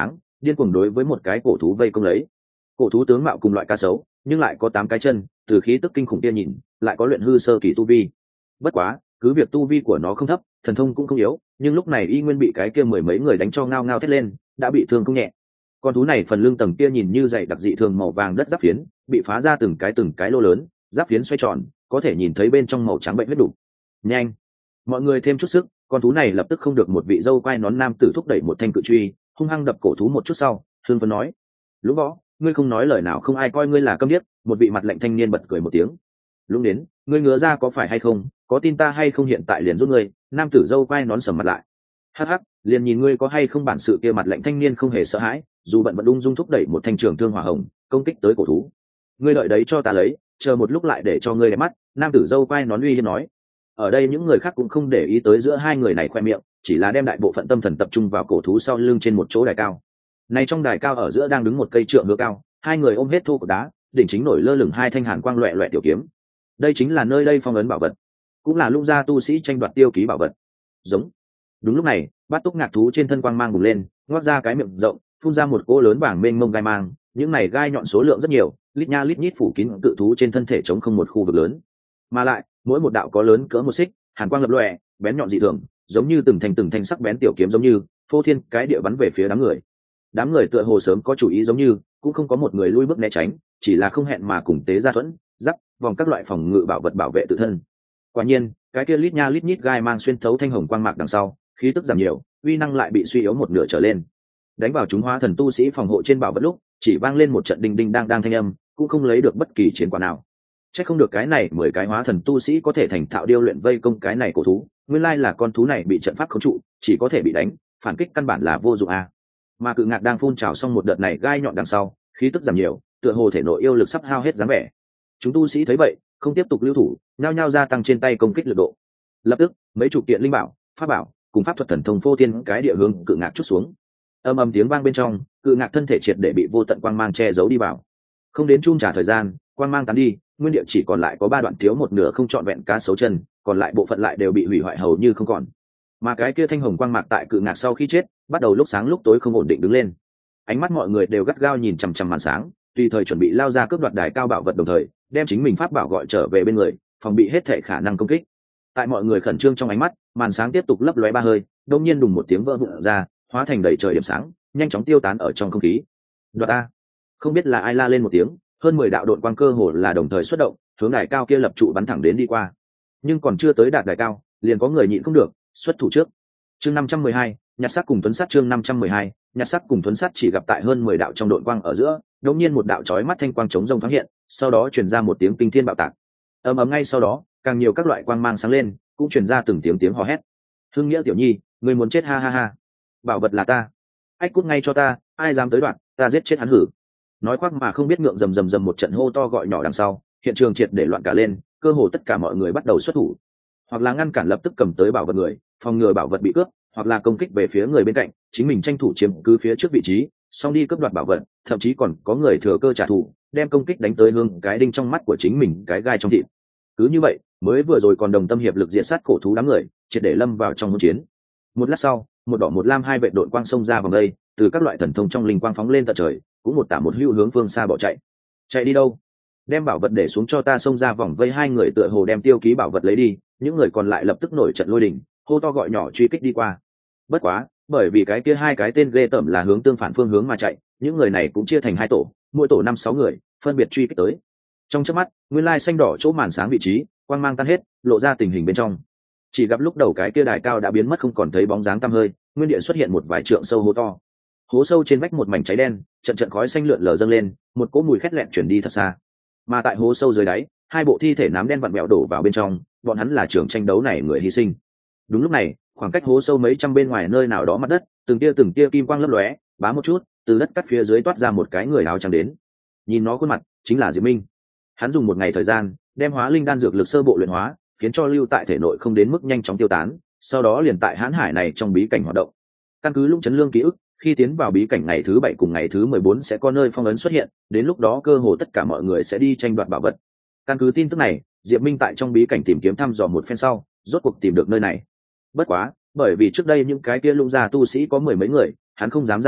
điên cuồng đối với một cái cổ thú vây công lấy. Cổ thú tướng mạo cùng loại cá sấu, nhưng lại có tám cái chân, từ khí tức kinh khủng kia nhìn, lại có luyện hư sơ kỳ tu vi. Bất quá, cứ việc tu vi của nó không thấp, thần thông cũng không yếu, nhưng lúc này y nguyên bị cái kia mười mấy người đánh cho ngao ngao thét lên, đã bị thương không nhẹ. Con thú này phần lưng tầng kia nhìn như dày đặc dị thường màu vàng đất giáp phiến, bị phá ra từng cái từng cái lô lớn, giáp phiến xoay tròn, có thể nhìn thấy bên trong màu trắng bệnh huyết đủ. Nhanh, mọi người thêm chút sức, con thú này lập tức không được một vị dâu quai nón nam tử thúc đẩy một thanh cự truy, hung hăng đập cổ thú một chút sau, thương phấn nói: Lũng Võ, ngươi không nói lời nào không ai coi ngươi là câm điếc. Một vị mặt lạnh thanh niên bật cười một tiếng: Lũng đến, ngươi ngứa ra có phải hay không, có tin ta hay không hiện tại liền giúp ngươi. Nam tử dâu quai nón sầm mặt lại: hắc hắc, liền nhìn ngươi có hay không bản sự. Kia mặt lạnh thanh niên không hề sợ hãi, dù bận bận ung dung thúc đẩy một thanh trường thương hỏa hồng công kích tới cổ thú. Ngươi đợi đấy cho ta lấy, chờ một lúc lại để cho ngươi đẹp mắt. Nam tử dâu quai nón uy hiếp nói. Ở đây những người khác cũng không để ý tới giữa hai người này khoe miệng, chỉ là đem đại bộ phận tâm thần tập trung vào cổ thú sau lưng trên một chỗ đài cao. Này trong đài cao ở giữa đang đứng một cây trượng ngựa cao, hai người ôm hết thô cột đá, đỉnh chính nổi lơ lửng hai thanh hàn quang loẹt loẹt tiểu kiếm. Đây chính là nơi đây phong ấn bảo vật, cũng là Lũng gia tu sĩ tranh đoạt tiêu ký bảo vật. Giống. Đúng lúc này, bát túc ngạc thú trên thân quang mang bùng lên, ngoác ra cái miệng rộng, phun ra một cỗ lớn vàng mênh mông gai mang. Những này gai nhọn số lượng rất nhiều, lít nha lít nhít phủ kín cự thú trên thân thể chống không một khu vực lớn. Mà lại, mỗi một đạo có lớn cỡ một xích, hàn quang lập lòe, bén nhọn dị thường, giống như từng thanh từng thanh sắc bén tiểu kiếm, giống như phô thiên cái địa bắn về phía đám người. Đám người tựa hồ sớm có chủ ý, giống như cũng không có một người lui bước né tránh, chỉ là không hẹn mà cùng tế ra thuẫn giáp vòng các loại phòng ngự bảo vật bảo vệ tự thân. Quả nhiên, cái kia lít nha lít nhít gai mang xuyên thấu thanh hồng quang mạc đằng sau, khí tức giảm nhiều, uy năng lại bị suy yếu một nửa trở lên. Đánh vào chúng hóa thần tu sĩ phòng hộ trên bảo vật lúc, chỉ vang lên một trận đinh đinh đang đang thanh âm, cũng không lấy được bất kỳ chiến quả nào. Chắc không được cái này mười cái hóa thần tu sĩ có thể thành thạo điêu luyện vây công cái này cổ thú, nguyên lai là con thú này bị trận pháp khống trụ, chỉ có thể bị đánh, phản kích căn bản là vô dụng à. Mà cự ngạc đang phun trào xong một đợt này gai nhọn đằng sau, khí tức giảm nhiều, tựa hồ thể nội yêu lực sắp hao hết dáng vẻ. Chúng tu sĩ thấy vậy, không tiếp tục lưu thủ, nhao nhao gia tăng trên tay công kích lực độ. Lập tức, mấy chục kiện linh bảo, pháp bảo cùng pháp thuật thần thông phô thiên cái địa hướng cự ngạc chút xuống. Âm ầm tiếng vang bên trong, cự ngạc thân thể triệt để bị vô tận quang mang che giấu đi vào. Không đến chung trả thời gian, quang mang tán đi, nguyên địa chỉ còn lại có ba đoạn thiếu một nửa không trọn vẹn cá sấu chân, còn lại bộ phận lại đều bị hủy hoại hầu như không còn. Mà cái kia thanh hồng quang mạc tại cự ngạc sau khi chết, bắt đầu lúc sáng lúc tối không ổn định đứng lên. Ánh mắt mọi người đều gắt gao nhìn chằm chằm màn sáng, tùy thời chuẩn bị lao ra cướp đoạt đài cao bảo vật, đồng thời đem chính mình pháp bảo gọi trở về bên người, phòng bị hết thệ khả năng công kích. Tại mọi người khẩn trương trong ánh mắt, màn sáng tiếp tục lấp lóe ba hơi, đột nhiên đùng một tiếng vỡ vụn ra, hóa thành đầy trời điểm sáng, nhanh chóng tiêu tán ở trong không khí. Đoạt a! Không biết là ai la lên một tiếng, hơn mười đạo độn quang cơ hồ là đồng thời xuất động, hướng đài cao kia lập trụ bắn thẳng đến đi qua. Nhưng còn chưa tới đạt đài cao, liền có người nhịn không được, xuất thủ trước. Chương năm trăm mười hai, nhặt sắc cùng tuấn sắt. Chương năm trăm mười hai, nhặt sắc cùng tuấn sắt chỉ gặp tại hơn mười đạo trong độn quang ở giữa, đột nhiên một đạo chói mắt thanh quang chống rông thoáng hiện, sau đó truyền ra một tiếng kinh thiên bạo tạc. Ầm ầm, ngay sau đó, càng nhiều các loại quang mang sáng lên, cũng truyền ra từng tiếng tiếng hò hét. Hưng Nghĩa tiểu nhi, ngươi muốn chết ha ha ha. Bảo vật là ta. Ách cút ngay cho ta, ai dám tới đoạn, ta giết chết hắn hử. Nói khoác mà không biết ngượng, rầm rầm rầm một trận hô to gọi nhỏ đằng sau, hiện trường triệt để loạn cả lên, cơ hồ tất cả mọi người bắt đầu xuất thủ, hoặc là ngăn cản lập tức cầm tới bảo vật người, phòng ngừa bảo vật bị cướp, hoặc là công kích về phía người bên cạnh, chính mình tranh thủ chiếm cứ phía trước vị trí, xong đi cướp đoạt bảo vật, thậm chí còn có người thừa cơ trả thù, đem công kích đánh tới hương cái đinh trong mắt của chính mình, cái gai trong thịt. Cứ như vậy, mới vừa rồi còn đồng tâm hiệp lực diện sát cổ thú đám người, triệt để lâm vào trong hỗn chiến. Một lát sau, một đỏ một lam hai vệ đội quang xông ra vòng đây, từ các loại thần thông trong linh quang phóng lên tận trời, cũng một tả một hữu hướng phương xa bỏ chạy. Chạy đi đâu? Đem bảo vật để xuống cho ta. Xông ra vòng vây hai người tựa hồ đem tiêu ký bảo vật lấy đi, những người còn lại lập tức nổi trận lôi đình, hô to gọi nhỏ truy kích đi qua. Bất quá, bởi vì cái kia hai cái tên ghê tởm là hướng tương phản phương hướng mà chạy, những người này cũng chia thành hai tổ, mỗi tổ năm sáu người, phân biệt truy kích tới. Trong chớp mắt, nguyên lai xanh đỏ chỗ màn sáng vị trí, quang mang tan hết, lộ ra tình hình bên trong. Chỉ gặp lúc đầu cái kia đài cao đã biến mất không còn thấy bóng dáng tăm hơi, nguyên địa xuất hiện một vài trượng sâu hố to. Hố sâu trên vách một mảnh cháy đen, trận trận khói xanh lượn lờ dâng lên, một cỗ mùi khét lẹn chuyển đi thật xa. Mà tại hố sâu dưới đáy, hai bộ thi thể nám đen vặn vẹo đổ vào bên trong, bọn hắn là trường tranh đấu này người hy sinh. Đúng lúc này, khoảng cách hố sâu mấy trăm bên ngoài nơi nào đó mặt đất, từng tia từng tia kim quang lấp lóe, bá một chút, từ đất cắt phía dưới toát ra một cái người áo trắng đến. Nhìn nó khuôn mặt, chính là Diệp Minh. Hắn dùng một ngày thời gian, đem hóa linh đan dược lực sơ bộ luyện hóa, khiến cho lưu tại thể nội không đến mức nhanh chóng tiêu tán, sau đó liền tại hãn hải này trong bí cảnh hoạt động. Căn cứ Lũng Chấn Lương ký ức, khi tiến vào bí cảnh ngày thứ bảy cùng ngày thứ mười bốn sẽ có nơi phong ấn xuất hiện, đến lúc đó cơ hồ tất cả mọi người sẽ đi tranh đoạt bảo vật. Căn cứ tin tức này, Diệp Minh tại trong bí cảnh tìm kiếm thăm dò một phen sau, rốt cuộc tìm được nơi này. Bất quá, bởi vì trước đây những cái kia Lũng gia tu sĩ có mười mấy người, hắn không dám ra tay,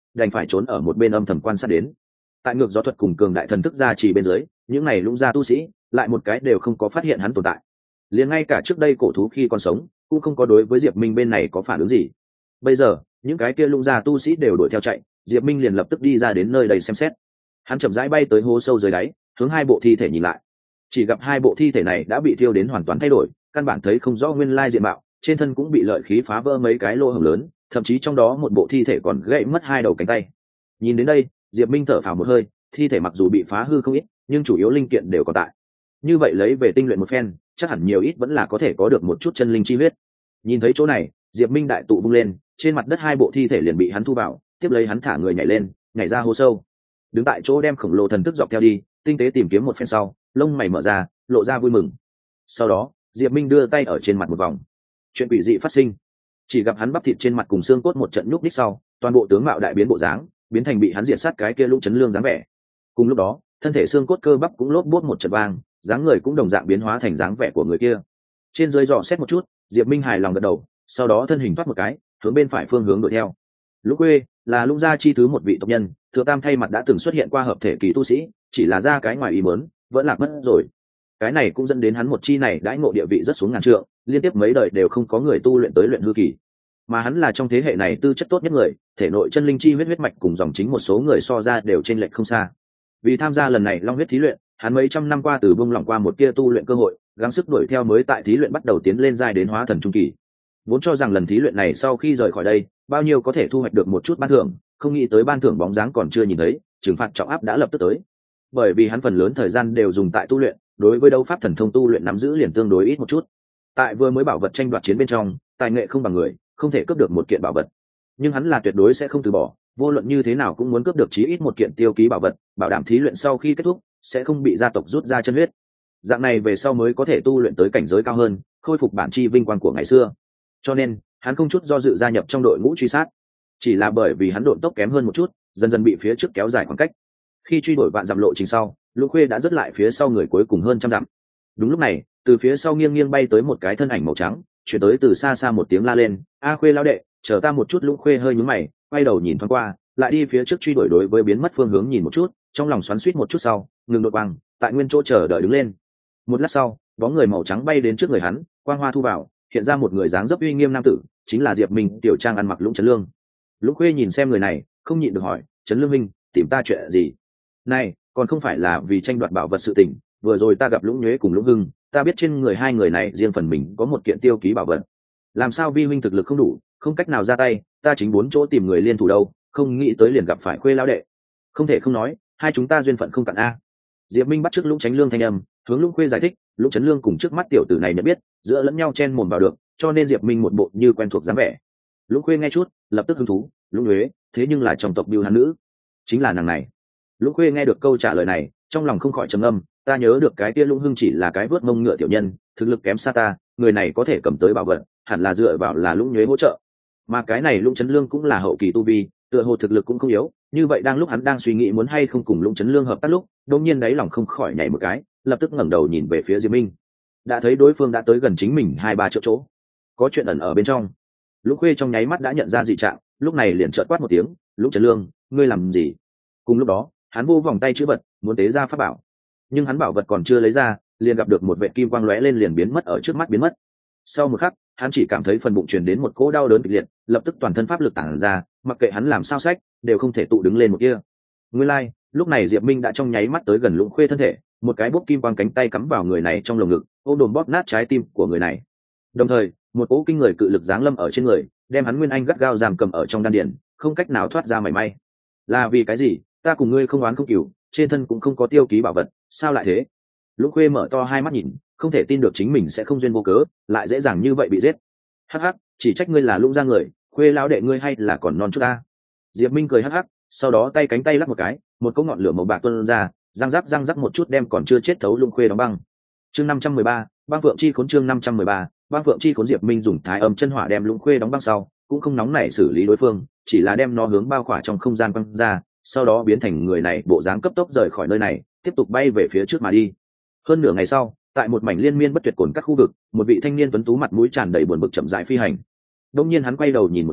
đành phải trốn ở một bên âm thầm quan sát đến. Tại ngược gió thuật cùng cường đại thần thức gia trì bên dưới, những này lũng gia tu sĩ lại một cái đều không có phát hiện hắn tồn tại. Liền ngay cả trước đây cổ thú khi còn sống cũng không có đối với Diệp Minh bên này có phản ứng gì. Bây giờ những cái kia lũng gia tu sĩ đều đuổi theo chạy, Diệp Minh liền lập tức đi ra đến nơi đây xem xét. Hắn chậm rãi bay tới hố sâu dưới đáy, hướng hai bộ thi thể nhìn lại. Chỉ gặp hai bộ thi thể này đã bị thiêu đến hoàn toàn thay đổi, căn bản thấy không rõ nguyên lai diện mạo, trên thân cũng bị lợi khí phá vỡ mấy cái lỗ hổng lớn, thậm chí trong đó một bộ thi thể còn gãy mất hai đầu cánh tay. Nhìn đến đây, Diệp Minh thở phào một hơi, thi thể mặc dù bị phá hư không ít, nhưng chủ yếu linh kiện đều còn tại. Như vậy lấy về tinh luyện một phen, chắc hẳn nhiều ít vẫn là có thể có được một chút chân linh chi huyết. Nhìn thấy chỗ này, Diệp Minh đại tụ vung lên, trên mặt đất hai bộ thi thể liền bị hắn thu vào, tiếp lấy hắn thả người nhảy lên, nhảy ra hố sâu. Đứng tại chỗ đem khổng lồ thần thức dọc theo đi, tinh tế tìm kiếm một phen sau, lông mày mở ra, lộ ra vui mừng. Sau đó, Diệp Minh đưa tay ở trên mặt một vòng. Chuyện quỷ dị phát sinh. Chỉ gặp hắn bắp thịt trên mặt cùng xương cốt một trận nhúc nhích sau, toàn bộ tướng mạo đại biến bộ dáng, biến thành bị hắn diệt sát cái kia lũ chấn lương dáng vẻ. Cùng lúc đó, thân thể xương cốt cơ bắp cũng lốp bốt một trận vang, dáng người cũng đồng dạng biến hóa thành dáng vẻ của người kia. Trên dưới dò xét một chút, Diệp Minh hài lòng gật đầu, sau đó thân hình thoát một cái, hướng bên phải phương hướng đuổi theo. Lũ quê là lũng gia chi thứ một vị tộc nhân, thừa tam thay mặt đã từng xuất hiện qua hợp thể kỳ tu sĩ, chỉ là ra cái ngoài ý muốn, vẫn lạc mất rồi. Cái này cũng dẫn đến hắn một chi này đãi ngộ địa vị rất xuống ngàn trượng, liên tiếp mấy đời đều không có người tu luyện tới luyện hư kỳ. Mà hắn là trong thế hệ này tư chất tốt nhất người, thể nội chân linh chi huyết huyết mạch cùng dòng chính một số người so ra đều trên lệch không xa. Vì tham gia lần này long huyết thí luyện, hắn mấy trăm năm qua từ bông lỏng qua một tia tu luyện cơ hội, gắng sức đuổi theo mới tại thí luyện bắt đầu tiến lên giai đến hóa thần trung kỳ. Vốn cho rằng lần thí luyện này sau khi rời khỏi đây, bao nhiêu có thể thu hoạch được một chút ban thưởng, không nghĩ tới ban thưởng bóng dáng còn chưa nhìn thấy, trừng phạt trọng áp đã lập tức tới. Bởi vì hắn phần lớn thời gian đều dùng tại tu luyện, đối với đấu pháp thần thông tu luyện nắm giữ liền tương đối ít một chút. Tại vừa mới bảo vật tranh đoạt chiến bên trong, tài nghệ không bằng người, không thể cướp được một kiện bảo vật, nhưng hắn là tuyệt đối sẽ không từ bỏ, vô luận như thế nào cũng muốn cướp được chí ít một kiện tiêu ký bảo vật, bảo đảm thí luyện sau khi kết thúc sẽ không bị gia tộc rút ra chân huyết. Dạng này về sau mới có thể tu luyện tới cảnh giới cao hơn, khôi phục bản chi vinh quang của ngày xưa. Cho nên hắn không chút do dự gia nhập trong đội ngũ truy sát. Chỉ là bởi vì hắn độn tốc kém hơn một chút, dần dần bị phía trước kéo dài khoảng cách. Khi truy đuổi vạn dặm lộ trình sau, Lũ Khuê đã dứt lại phía sau người cuối cùng hơn trăm dặm. Đúng lúc này, từ phía sau nghiêng nghiêng bay tới một cái thân ảnh màu trắng, chuyển tới từ xa xa một tiếng la lên: "A Khuê lão đệ, chờ ta một chút." Lũ Khuê hơi nhướng mày, quay đầu nhìn thoáng qua, lại đi phía trước truy đuổi đối với biến mất phương hướng nhìn một chút, trong lòng xoắn xuýt một chút sau, ngừng đột bằng, tại nguyên chỗ chờ đợi đứng lên. Một lát sau, bóng người màu trắng bay đến trước người hắn, quang hoa thu vào, hiện ra một người dáng dấp uy nghiêm nam tử, chính là Diệp Minh, tiểu trang ăn mặc Lũng Chấn Lương. Lũ Khuê nhìn xem người này, không nhịn được hỏi: "Chấn Lương minh, tìm ta chuyện gì?" "Này, còn không phải là vì tranh đoạt bảo vật sự tình, vừa rồi ta gặp Lũng Nhuế cùng Lũng Hưng, ta biết trên người hai người này riêng phần mình có một kiện tiêu ký bảo vật. Làm sao vi huynh thực lực không đủ, không cách nào ra tay, ta chính bốn chỗ tìm người liên thủ đâu, không nghĩ tới liền gặp phải Khuê lão đệ. Không thể không nói, hai chúng ta duyên phận không cạn a." Diệp Minh bắt trước Lũng Chánh Lương thanh âm, hướng Lũng Khuê giải thích, Lũng Chấn Lương cùng trước mắt tiểu tử này nhận biết, giữa lẫn nhau chen mồm vào được, cho nên Diệp Minh một bộ như quen thuộc dáng vẻ. Lũng Khuê nghe chút, lập tức hứng thú: "Lũng Nhuế, thế nhưng là trong tộc Bưu Hán nữ, chính là nàng này." Lũng Khuê nghe được câu trả lời này, trong lòng không khỏi trầm ngâm, ta nhớ được cái kia Lũng Hưng chỉ là cái vớt mông ngựa tiểu nhân, thực lực kém xa ta, người này có thể cầm tới bảo vật, hẳn là dựa vào là Lũng Nhuế hỗ trợ. Mà cái này Lũng Chấn Lương cũng là hậu kỳ tu vi, tựa hồ thực lực cũng không yếu, như vậy đang lúc hắn đang suy nghĩ muốn hay không cùng Lũng Chấn Lương hợp tác lúc, đột nhiên đáy lòng không khỏi nhảy một cái, lập tức ngẩng đầu nhìn về phía Diệp Minh. Đã thấy đối phương đã tới gần chính mình hai ba triệu chỗ, có chuyện ẩn ở bên trong. Lũng Khuê trong nháy mắt đã nhận ra dị trạng, lúc này liền trợn quát một tiếng: "Lũng Chấn Lương, ngươi làm gì?" Cùng lúc đó, hắn vô vòng tay chữ vật, muốn tế ra pháp bảo, nhưng hắn bảo vật còn chưa lấy ra, liền gặp được một vệt kim quang lóe lên liền biến mất ở trước mắt biến mất. Sau một khắc, hắn chỉ cảm thấy phần bụng truyền đến một cỗ đau đớn kịch liệt, lập tức toàn thân pháp lực tản ra, mặc kệ hắn làm sao sách, đều không thể tụ đứng lên một kia. Nguyên lai, like, lúc này Diệp Minh đã trong nháy mắt tới gần Lũng Khuê thân thể, một cái bốc kim quang cánh tay cắm vào người này trong lồng ngực, ôm đồn bóp nát trái tim của người này. Đồng thời, một cỗ kinh người cự lực giáng lâm ở trên người, đem hắn nguyên anh gắt gao giam cầm ở trong đan điền, không cách nào thoát ra mảy may. Là vì cái gì? Ta cùng ngươi không oán không cừu, trên thân cũng không có tiêu ký bảo vật, sao lại thế? Lũng Khuê mở to hai mắt nhìn, không thể tin được chính mình sẽ không duyên vô cớ, lại dễ dàng như vậy bị giết. Hắc hắc, chỉ trách ngươi là Lũng gia người, Khuê lão đệ ngươi hay là còn non chút ta. Diệp Minh cười hắc hắc, sau đó tay cánh tay lắc một cái, một cỗ ngọn lửa màu bạc tuôn ra, răng rắc răng rắc một chút đem còn chưa chết thấu Lũng Khuê đóng băng. Chương năm trăm mười ba, Băng Phượng Chi Khốn. Chương năm trăm mười ba, Băng Phượng Chi Khốn. Diệp Minh dùng Thái Âm chân hỏa đem Lũng Khuê đóng băng sau, cũng không nóng nảy xử lý đối phương, chỉ là đem nó hướng bao khỏa trong không gian băng ra, sau đó biến thành người này bộ dáng cấp tốc rời khỏi nơi này, tiếp tục bay về phía trước mà đi. Hơn nửa ngày sau, tại một mảnh liên miên bất tuyệt cồn các khu vực, một vị thanh niên tuấn tú mặt mũi tràn đầy buồn bực chậm rãi phi hành. Đột nhiên hắn quay đầu nhìn một cái,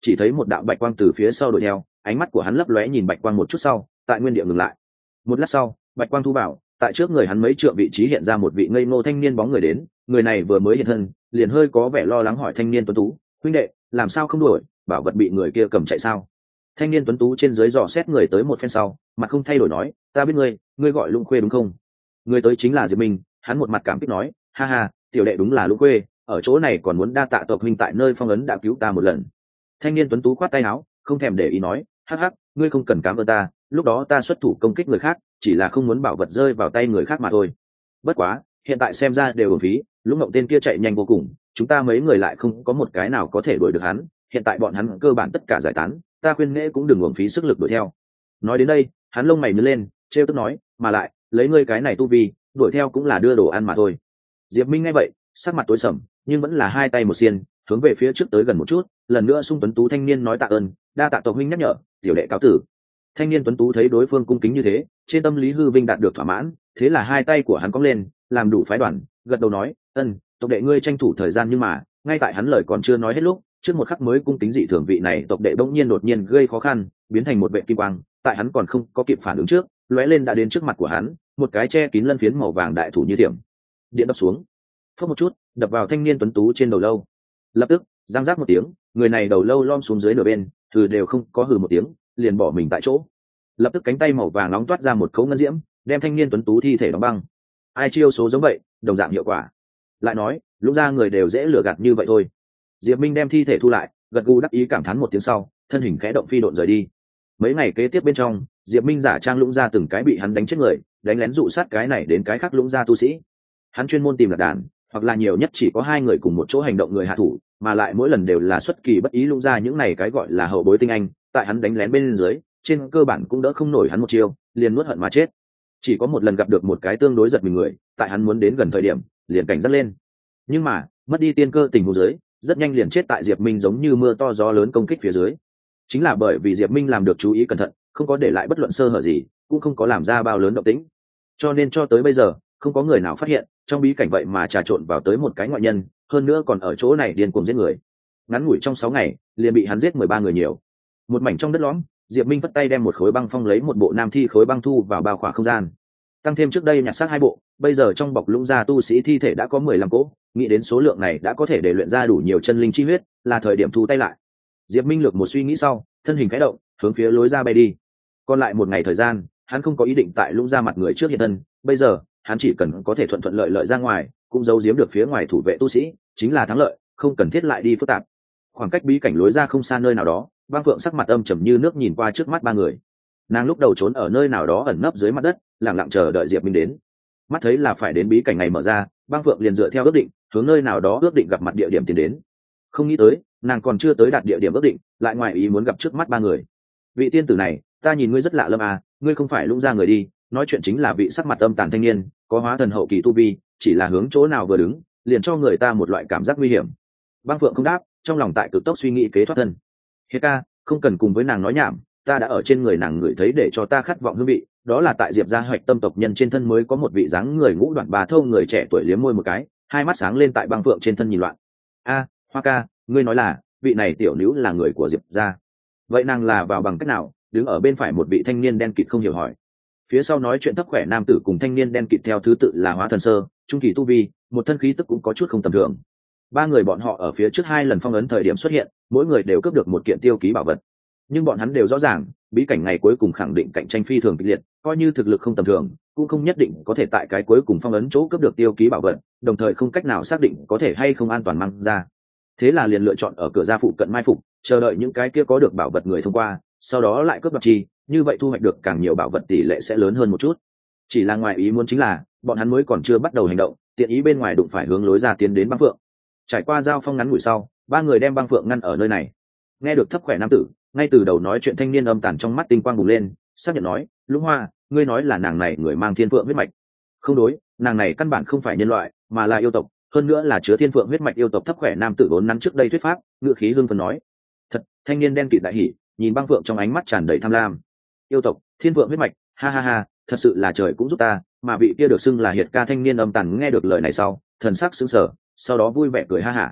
chỉ thấy một đạo bạch quang từ phía sau đuổi theo, ánh mắt của hắn lấp lóe nhìn bạch quang một chút sau tại nguyên địa ngừng lại. Một lát sau bạch quang thu vào, tại trước người hắn mấy trượng vị trí hiện ra một vị ngây ngô thanh niên bóng người đến. Người này vừa mới hiện thân liền hơi có vẻ lo lắng hỏi thanh niên tuấn tú: huynh đệ làm sao không đuổi, bảo vật bị người kia cầm chạy sao? Thanh niên tuấn tú trên dưới dò xét người tới một phen sau mặt không thay đổi nói: ta biết ngươi, ngươi gọi Lũng Khuê đúng không? Người tới chính là Diệp Minh. Hắn một mặt cảm kích nói: ha ha, tiểu đệ đúng là Lũng Khuê, ở chỗ này còn muốn đa tạ tộc huynh tại nơi phong ấn đã cứu ta một lần. Thanh niên tuấn tú khoát tay áo không thèm để ý nói: hắc hắc, ngươi không cần cảm ơn ta, lúc đó ta xuất thủ công kích người khác chỉ là không muốn bảo vật rơi vào tay người khác mà thôi. Bất quá hiện tại xem ra đều uổng phí, Lũng Ngộng tên kia chạy nhanh vô cùng, chúng ta mấy người lại không có một cái nào có thể đuổi được hắn, hiện tại bọn hắn cơ bản tất cả giải tán, ta khuyên nghệ cũng đừng uổng phí sức lực đuổi theo. Nói đến đây hắn lông mày nhướng lên trêu tức nói: mà lại lấy ngươi cái này tu vi đuổi theo cũng là đưa đồ ăn mà thôi. Diệp Minh nghe vậy sắc mặt tối sầm nhưng vẫn là hai tay một xiên hướng về phía trước tới gần một chút, lần nữa xung tuấn tú thanh niên nói tạ ơn, đa tạ tộc huynh nhắc nhở, tiểu đệ cáo tử. Thanh niên tuấn tú thấy đối phương cung kính như thế, trên tâm lý hư vinh đạt được thỏa mãn, thế là hai tay của hắn cong lên làm đủ phái đoàn, gật đầu nói: ân, tộc đệ ngươi tranh thủ thời gian. Nhưng mà ngay tại hắn lời còn chưa nói hết lúc, trước một khắc mới cung kính dị thường vị này tộc đệ bỗng nhiên đột nhiên gây khó khăn, biến thành một vệ kim quang, tại hắn còn không có kịp phản ứng trước lóe lên đã đến trước mặt của hắn, một cái che kín lân phiến màu vàng đại thủ như thiểm điện đập xuống, phất một chút đập vào thanh niên tuấn tú trên đầu lâu. Lập tức giang giác một tiếng, người này đầu lâu lom xuống dưới nửa bên, thử đều không có hừ một tiếng liền bỏ mình tại chỗ. Lập tức cánh tay màu vàng nóng toát ra một khấu ngân diễm đem thanh niên tuấn tú thi thể đóng băng. Ai chiêu số giống vậy, đồng dạng hiệu quả. Lại nói lúc ra người đều dễ lừa gạt như vậy thôi. Diệp Minh đem thi thể thu lại, gật gù đắc ý cảm thán một tiếng sau thân hình khẽ động phi độn rời đi. Mấy ngày kế tiếp bên trong, Diệp Minh giả trang Lũng gia từng cái bị hắn đánh chết người, đánh lén dụ sát cái này đến cái khác Lũng gia tu sĩ. Hắn chuyên môn tìm lạc đàn, hoặc là nhiều nhất chỉ có hai người cùng một chỗ hành động người hạ thủ, mà lại mỗi lần đều là xuất kỳ bất ý Lũng gia những này cái gọi là hậu bối tinh anh, tại hắn đánh lén bên dưới, trên cơ bản cũng đỡ không nổi hắn một chiêu, liền nuốt hận mà chết. Chỉ có một lần gặp được một cái tương đối giật mình người, tại hắn muốn đến gần thời điểm, liền cảnh giác lên. Nhưng mà, mất đi tiên cơ tình huống dưới, rất nhanh liền chết tại Diệp Minh giống như mưa to gió lớn công kích phía dưới. Chính là bởi vì Diệp Minh làm được chú ý cẩn thận, không có để lại bất luận sơ hở gì, cũng không có làm ra bao lớn động tĩnh, cho nên cho tới bây giờ không có người nào phát hiện trong bí cảnh vậy mà trà trộn vào tới một cái ngoại nhân, hơn nữa còn ở chỗ này điên cuồng giết người. Ngắn ngủi trong sáu ngày liền bị hắn giết mười ba người nhiều. Một mảnh trong đất lõm, Diệp Minh vất tay đem một khối băng phong lấy một bộ nam thi khối băng thu vào bao khỏa không gian, tăng thêm trước đây nhặt xác hai bộ, bây giờ trong bọc Lũng gia tu sĩ thi thể đã có mười lăm cỗ, nghĩ đến số lượng này đã có thể để luyện ra đủ nhiều chân linh chi huyết, là thời điểm thu tay lại. Diệp Minh lược một suy nghĩ sau, thân hình khẽ động, hướng phía lối ra bay đi. Còn lại một ngày thời gian, hắn không có ý định tại Lũng gia mặt người trước hiện thân, bây giờ hắn chỉ cần có thể thuận thuận lợi lợi ra ngoài, cũng giấu giếm được phía ngoài thủ vệ tu sĩ, chính là thắng lợi, không cần thiết lại đi phức tạp. Khoảng cách bí cảnh lối ra không xa nơi nào đó, Băng Phượng sắc mặt âm trầm như nước nhìn qua trước mắt ba người. Nàng lúc đầu trốn ở nơi nào đó ẩn nấp dưới mặt đất, lặng lặng chờ đợi Diệp Minh đến. Mắt thấy là phải đến bí cảnh này mở ra, Băng Phượng liền dựa theo ước định, hướng nơi nào đó ước định gặp mặt địa điểm tiến đến. Không nghĩ tới, nàng còn chưa tới đạt địa điểm ước định, lại ngoài ý muốn gặp trước mắt ba người. Vị tiên tử này, ta nhìn ngươi rất lạ lâm à, ngươi không phải Lũng gia người đi? Nói chuyện chính là vị sắc mặt âm tàn thanh niên, có hóa thần hậu kỳ tu vi, chỉ là hướng chỗ nào vừa đứng, liền cho người ta một loại cảm giác nguy hiểm. Băng Phượng không đáp, trong lòng tại cực tốc suy nghĩ kế thoát thân. Hiệt ca, không cần cùng với nàng nói nhảm, ta đã ở trên người nàng ngửi thấy để cho ta khát vọng hương vị, đó là tại Diệp gia hoạch tâm tộc nhân trên thân mới có một vị dáng người ngũ đoạn bà thâu người trẻ tuổi liếm môi một cái, hai mắt sáng lên tại Băng Phượng trên thân nhìn loạn. A, Hoa ca, ngươi nói là vị này tiểu nữ là người của Diệp gia? Vậy nàng là vào bằng cách nào? Đứng ở bên phải một vị thanh niên đen kịt không hiểu hỏi. Phía sau nói chuyện thấp khỏe nam tử cùng thanh niên đen kịt theo thứ tự là hóa thần sơ, trung kỳ tu vi, một thân khí tức cũng có chút không tầm thường. Ba người bọn họ ở phía trước hai lần phong ấn thời điểm xuất hiện, mỗi người đều cướp được một kiện tiêu ký bảo vật, nhưng bọn hắn đều rõ ràng bí cảnh ngày cuối cùng khẳng định cạnh tranh phi thường kịch liệt, coi như thực lực không tầm thường cũng không nhất định có thể tại cái cuối cùng phong ấn chỗ cướp được tiêu ký bảo vật, đồng thời không cách nào xác định có thể hay không an toàn mang ra. Thế là liền lựa chọn ở cửa ra phụ cận mai phục, chờ đợi những cái kia có được bảo vật người thông qua, sau đó lại cướp đoạt chi, như vậy thu hoạch được càng nhiều bảo vật tỷ lệ sẽ lớn hơn một chút. Chỉ là ngoài ý muốn chính là bọn hắn mới còn chưa bắt đầu hành động, tiện ý bên ngoài đụng phải hướng lối ra tiến đến Băng Phượng. Trải qua giao phong ngắn ngủi sau, ba người đem Băng Phượng ngăn ở nơi này. Nghe được thấp khỏe nam tử ngay từ đầu nói chuyện thanh niên âm tàn trong mắt tinh quang bùng lên, xác nhận nói: Lũng Hoa, ngươi nói là nàng này người mang thiên phượng huyết mạch? Không đối, nàng này căn bản không phải nhân loại mà là yêu tộc, hơn nữa là chứa thiên phượng huyết mạch yêu tộc. Thấp khỏe nam tử vốn nắn trước đây thuyết pháp, ngựa khí hưng phấn nói. Thật. Thanh niên đen kịt đại hỉ, nhìn Băng Phượng trong ánh mắt tràn đầy tham lam. Yêu tộc, thiên phượng huyết mạch, ha ha ha, thật sự là trời cũng giúp ta, mà vị kia được xưng là Hiệt ca thanh niên âm tàn nghe được lời này sau thần sắc sững sờ, sau đó vui vẻ cười ha hả.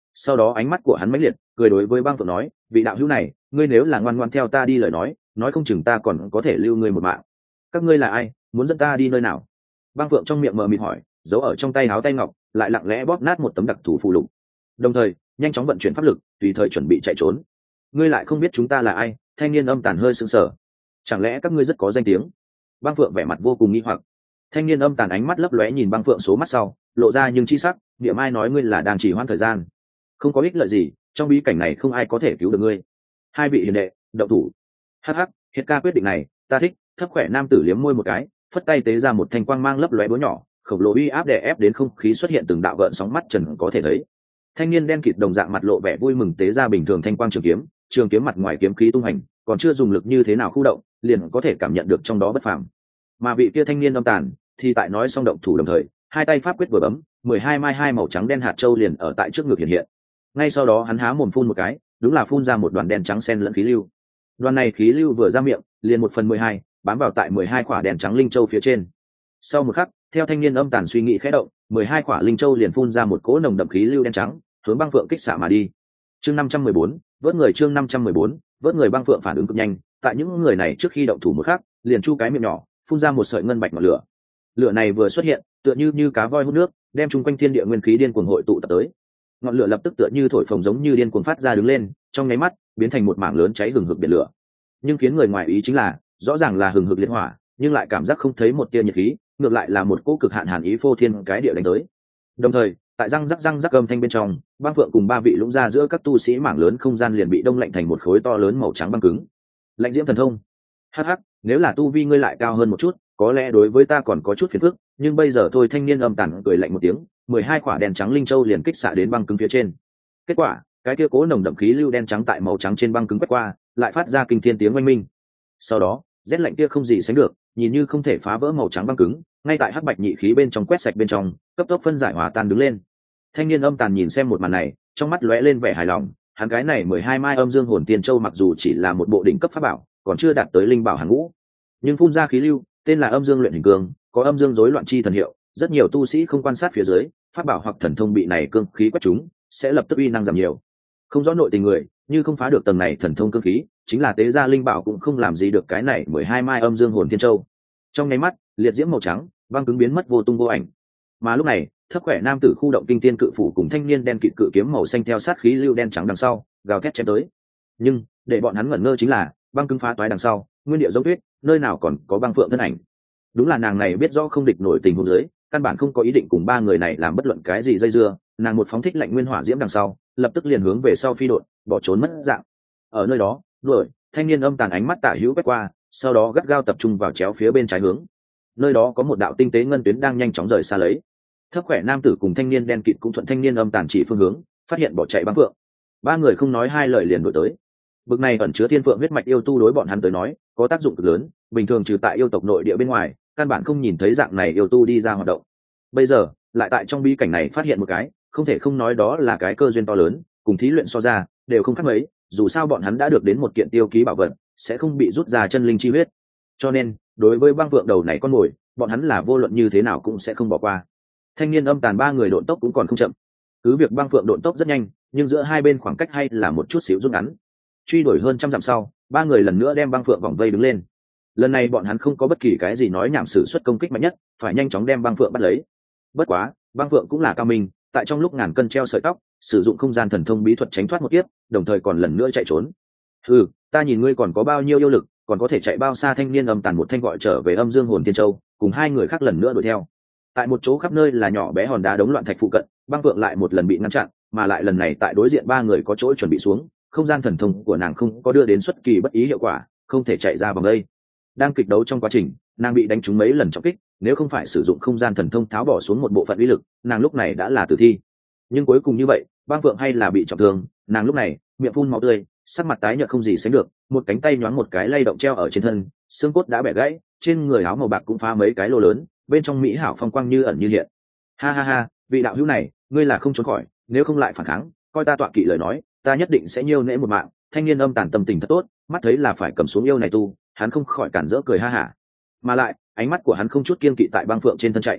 Sau đó ánh mắt của hắn mãnh liệt cười đối với băng phượng nói, vị đạo hữu này, ngươi nếu là ngoan ngoan theo ta đi lời nói nói không chừng ta còn có thể lưu ngươi một mạng. Các ngươi là ai, muốn dẫn ta đi nơi nào? Băng phượng trong miệng mờ mịt hỏi, giấu ở trong tay áo tay ngọc lại lặng lẽ bóp nát một tấm đặc thù phù lục, đồng thời nhanh chóng vận chuyển pháp lực tùy thời chuẩn bị chạy trốn. Ngươi lại không biết chúng ta là ai? Thanh niên âm tàn hơi sững sờ. Chẳng lẽ các ngươi rất có danh tiếng? Băng phượng vẻ mặt vô cùng nghi hoặc. Thanh niên âm tàn ánh mắt lấp lóe nhìn băng phượng số mắt sau lộ ra nhưng chi sắc, niệm ai nói ngươi là đang chỉ hoãn thời gian, không có ích lợi gì, trong bí cảnh này không ai có thể cứu được ngươi. Hai vị hiền đệ, động thủ. Hắc hắc, hiện ca quyết định này ta thích. Thấp khỏe nam tử liếm môi một cái, phất tay tế ra một thanh quang mang lấp lóe búa nhỏ, khổng lồ uy áp đè ép đến không khí xuất hiện từng đạo gợn sóng mắt trần có thể thấy. Thanh niên đen kịt đồng dạng mặt lộ vẻ vui mừng tế ra bình thường thanh quang trường kiếm, trường kiếm mặt ngoài kiếm khí tung hành, còn chưa dùng lực như thế nào khu động, liền có thể cảm nhận được trong đó bất phàm. Mà vị kia thanh niên âm tàn thì tại nói xong động thủ đồng thời, hai tay pháp quyết vừa bấm, mười hai mai hai màu trắng đen hạt châu liền ở tại trước ngực hiện hiện. Ngay sau đó hắn há mồm phun một cái, đúng là phun ra một đoàn đen trắng xen lẫn khí lưu. Đoàn này khí lưu vừa ra miệng, liền một phần mười hai bám vào tại mười hai quả đen trắng linh châu phía trên. Sau một khắc, theo thanh niên âm tàn suy nghĩ khẽ động, mười hai quả linh châu liền phun ra một cỗ nồng đậm khí lưu đen trắng, hướng băng phượng kích xạ mà đi. Chương năm trăm mười bốn, vớt người chương năm trăm mười bốn, vớt người. Băng phượng phản ứng cực nhanh, tại những người này trước khi động thủ một khắc, liền chu cái miệng nhỏ, phun ra một sợi ngân bạch ngọn lửa. Lửa này vừa xuất hiện, tựa như như cá voi hút nước, đem chung quanh thiên địa nguyên khí điên cuồng hội tụ tập tới. Ngọn lửa lập tức tựa như thổi phồng giống như điên cuồng phát ra đứng lên, trong nháy mắt biến thành một mảng lớn cháy hừng hực biển lửa. Nhưng khiến người ngoài ý chính là, rõ ràng là hừng hực liên hỏa, nhưng lại cảm giác không thấy một tia nhiệt khí, ngược lại là một cỗ cực hạn hàn ý phô thiên cái địa đánh tới. Đồng thời, tại răng rắc răng rắc âm thanh bên trong, băng phượng cùng ba vị lũng ra giữa các tu sĩ mảng lớn không gian liền bị đông lạnh thành một khối to lớn màu trắng băng cứng. Lạnh diễm thần thông. Hắc hắc, nếu là tu vi ngươi lại cao hơn một chút, có lẽ đối với ta còn có chút phiền phức, nhưng bây giờ thôi. Thanh niên âm tàn cười lạnh một tiếng, mười hai quả đèn trắng linh châu liền kích xạ đến băng cứng phía trên. Kết quả, cái kia cố nồng đậm khí lưu đen trắng tại màu trắng trên băng cứng quét qua, lại phát ra kinh thiên tiếng oanh minh. Sau đó, rét lạnh kia không gì sánh được, nhìn như không thể phá vỡ màu trắng băng cứng, ngay tại hắc bạch nhị khí bên trong quét sạch bên trong, cấp tốc phân giải hòa tan đứng lên. Thanh niên âm tàn nhìn xem một màn này, trong mắt lóe lên vẻ hài lòng. Hắn cái này mười hai mai âm dương hồn tiên châu mặc dù chỉ là một bộ đỉnh cấp pháp bảo, còn chưa đạt tới linh bảo hàng ngũ, nhưng phun ra khí lưu tên là âm dương luyện hình cương, có âm dương rối loạn chi thần hiệu. Rất nhiều tu sĩ không quan sát phía dưới, pháp bảo hoặc thần thông bị này cương khí quét chúng, sẽ lập tức uy năng giảm nhiều. Không rõ nội tình người, như không phá được tầng này thần thông cương khí, chính là tế gia linh bảo cũng không làm gì được cái này mười hai mai âm dương hồn thiên châu. Trong nháy mắt, liệt diễm màu trắng băng cứng biến mất vô tung vô ảnh. Mà lúc này, thấp khỏe nam tử khu động kinh tiên cự phủ cùng thanh niên đen kịt cự kiếm màu xanh theo sát khí lưu đen trắng đằng sau gào thét chém tới. Nhưng để bọn hắn ngẩn ngơ chính là, băng cứng phá toái đằng sau, nguyên địa giống tuyết, nơi nào còn có băng phượng thân ảnh. Đúng là nàng này biết rõ không địch nổi tình huống dưới, căn bản không có ý định cùng ba người này làm bất luận cái gì dây dưa. Nàng một phóng thích lạnh nguyên hỏa diễm đằng sau, lập tức liền hướng về sau phi đột, bỏ trốn mất dạng. Ở nơi đó, đuổi thanh niên âm tàn ánh mắt tả hữu quét qua, sau đó gắt gao tập trung vào chéo phía bên trái hướng. Nơi đó có một đạo tinh tế ngân tuyến đang nhanh chóng rời xa lấy. Thấp khỏe nam tử cùng thanh niên đen kịt cũng thuận thanh niên âm tàn chỉ phương hướng, phát hiện bỏ chạy băng phượng. Ba người không nói hai lời liền đuổi tới. Bực này ẩn chứa thiên phượng huyết mạch yêu tu đối bọn hắn tới nói có tác dụng cực lớn, bình thường trừ tại yêu tộc nội địa bên ngoài, căn bản không nhìn thấy dạng này yêu tu đi ra hoạt động. Bây giờ lại tại trong bí cảnh này phát hiện một cái, không thể không nói đó là cái cơ duyên to lớn, cùng thí luyện so ra đều không khác mấy. Dù sao bọn hắn đã được đến một kiện tiêu ký bảo vật, sẽ không bị rút ra chân linh chi huyết, cho nên đối với băng phượng đầu này con mồi, bọn hắn là vô luận như thế nào cũng sẽ không bỏ qua. Thanh niên âm tàn ba người độn tốc cũng còn không chậm. Cứ việc băng phượng độn tốc rất nhanh, nhưng giữa hai bên khoảng cách hay là một chút xíu rút ngắn. Truy đuổi hơn trăm dặm sau, ba người lần nữa đem băng phượng vòng vây đứng lên. Lần này bọn hắn không có bất kỳ cái gì nói nhảm sử xuất công kích mạnh nhất, phải nhanh chóng đem băng phượng bắt lấy. Bất quá, băng phượng cũng là cao minh, tại trong lúc ngàn cân treo sợi tóc, sử dụng không gian thần thông bí thuật tránh thoát một kiếp, đồng thời còn lần nữa chạy trốn. Ừ, ta nhìn ngươi còn có bao nhiêu yêu lực, còn có thể chạy bao xa. Thanh niên âm tàn một thanh gọi trở về âm dương hồn tiên châu, cùng hai người khác lần nữa đuổi theo. Tại một chỗ khắp nơi là nhỏ bé hòn đá đống loạn thạch phụ cận, băng phượng lại một lần bị ngăn chặn, mà lại lần này tại đối diện ba người có chỗ chuẩn bị xuống, không gian thần thông của nàng không có đưa đến xuất kỳ bất ý hiệu quả, không thể chạy ra vòng đây. Đang kịch đấu trong quá trình, nàng bị đánh trúng mấy lần trọng kích, nếu không phải sử dụng không gian thần thông tháo bỏ xuống một bộ phận uy lực, nàng lúc này đã là tử thi. Nhưng cuối cùng như vậy, băng phượng hay là bị trọng thương, nàng lúc này miệng phun máu tươi, sắc mặt tái nhợt không gì sánh được, một cánh tay nhoáng một cái lay động treo ở trên thân, xương cốt đã bẻ gãy, trên người áo màu bạc cũng phá mấy cái lỗ lớn, bên trong mỹ hảo phong quang như ẩn như hiện. Ha ha ha, vị đạo hữu này, ngươi là không trốn khỏi, nếu không lại phản kháng, coi ta tọa kỵ lời nói, ta nhất định sẽ nhiêu nễ một mạng. Thanh niên âm tàn tâm tình thật tốt, mắt thấy là phải cầm xuống yêu này tu, hắn không khỏi cản rỡ cười ha hả, mà lại ánh mắt của hắn không chút kiên kỵ tại băng phượng trên thân chạy.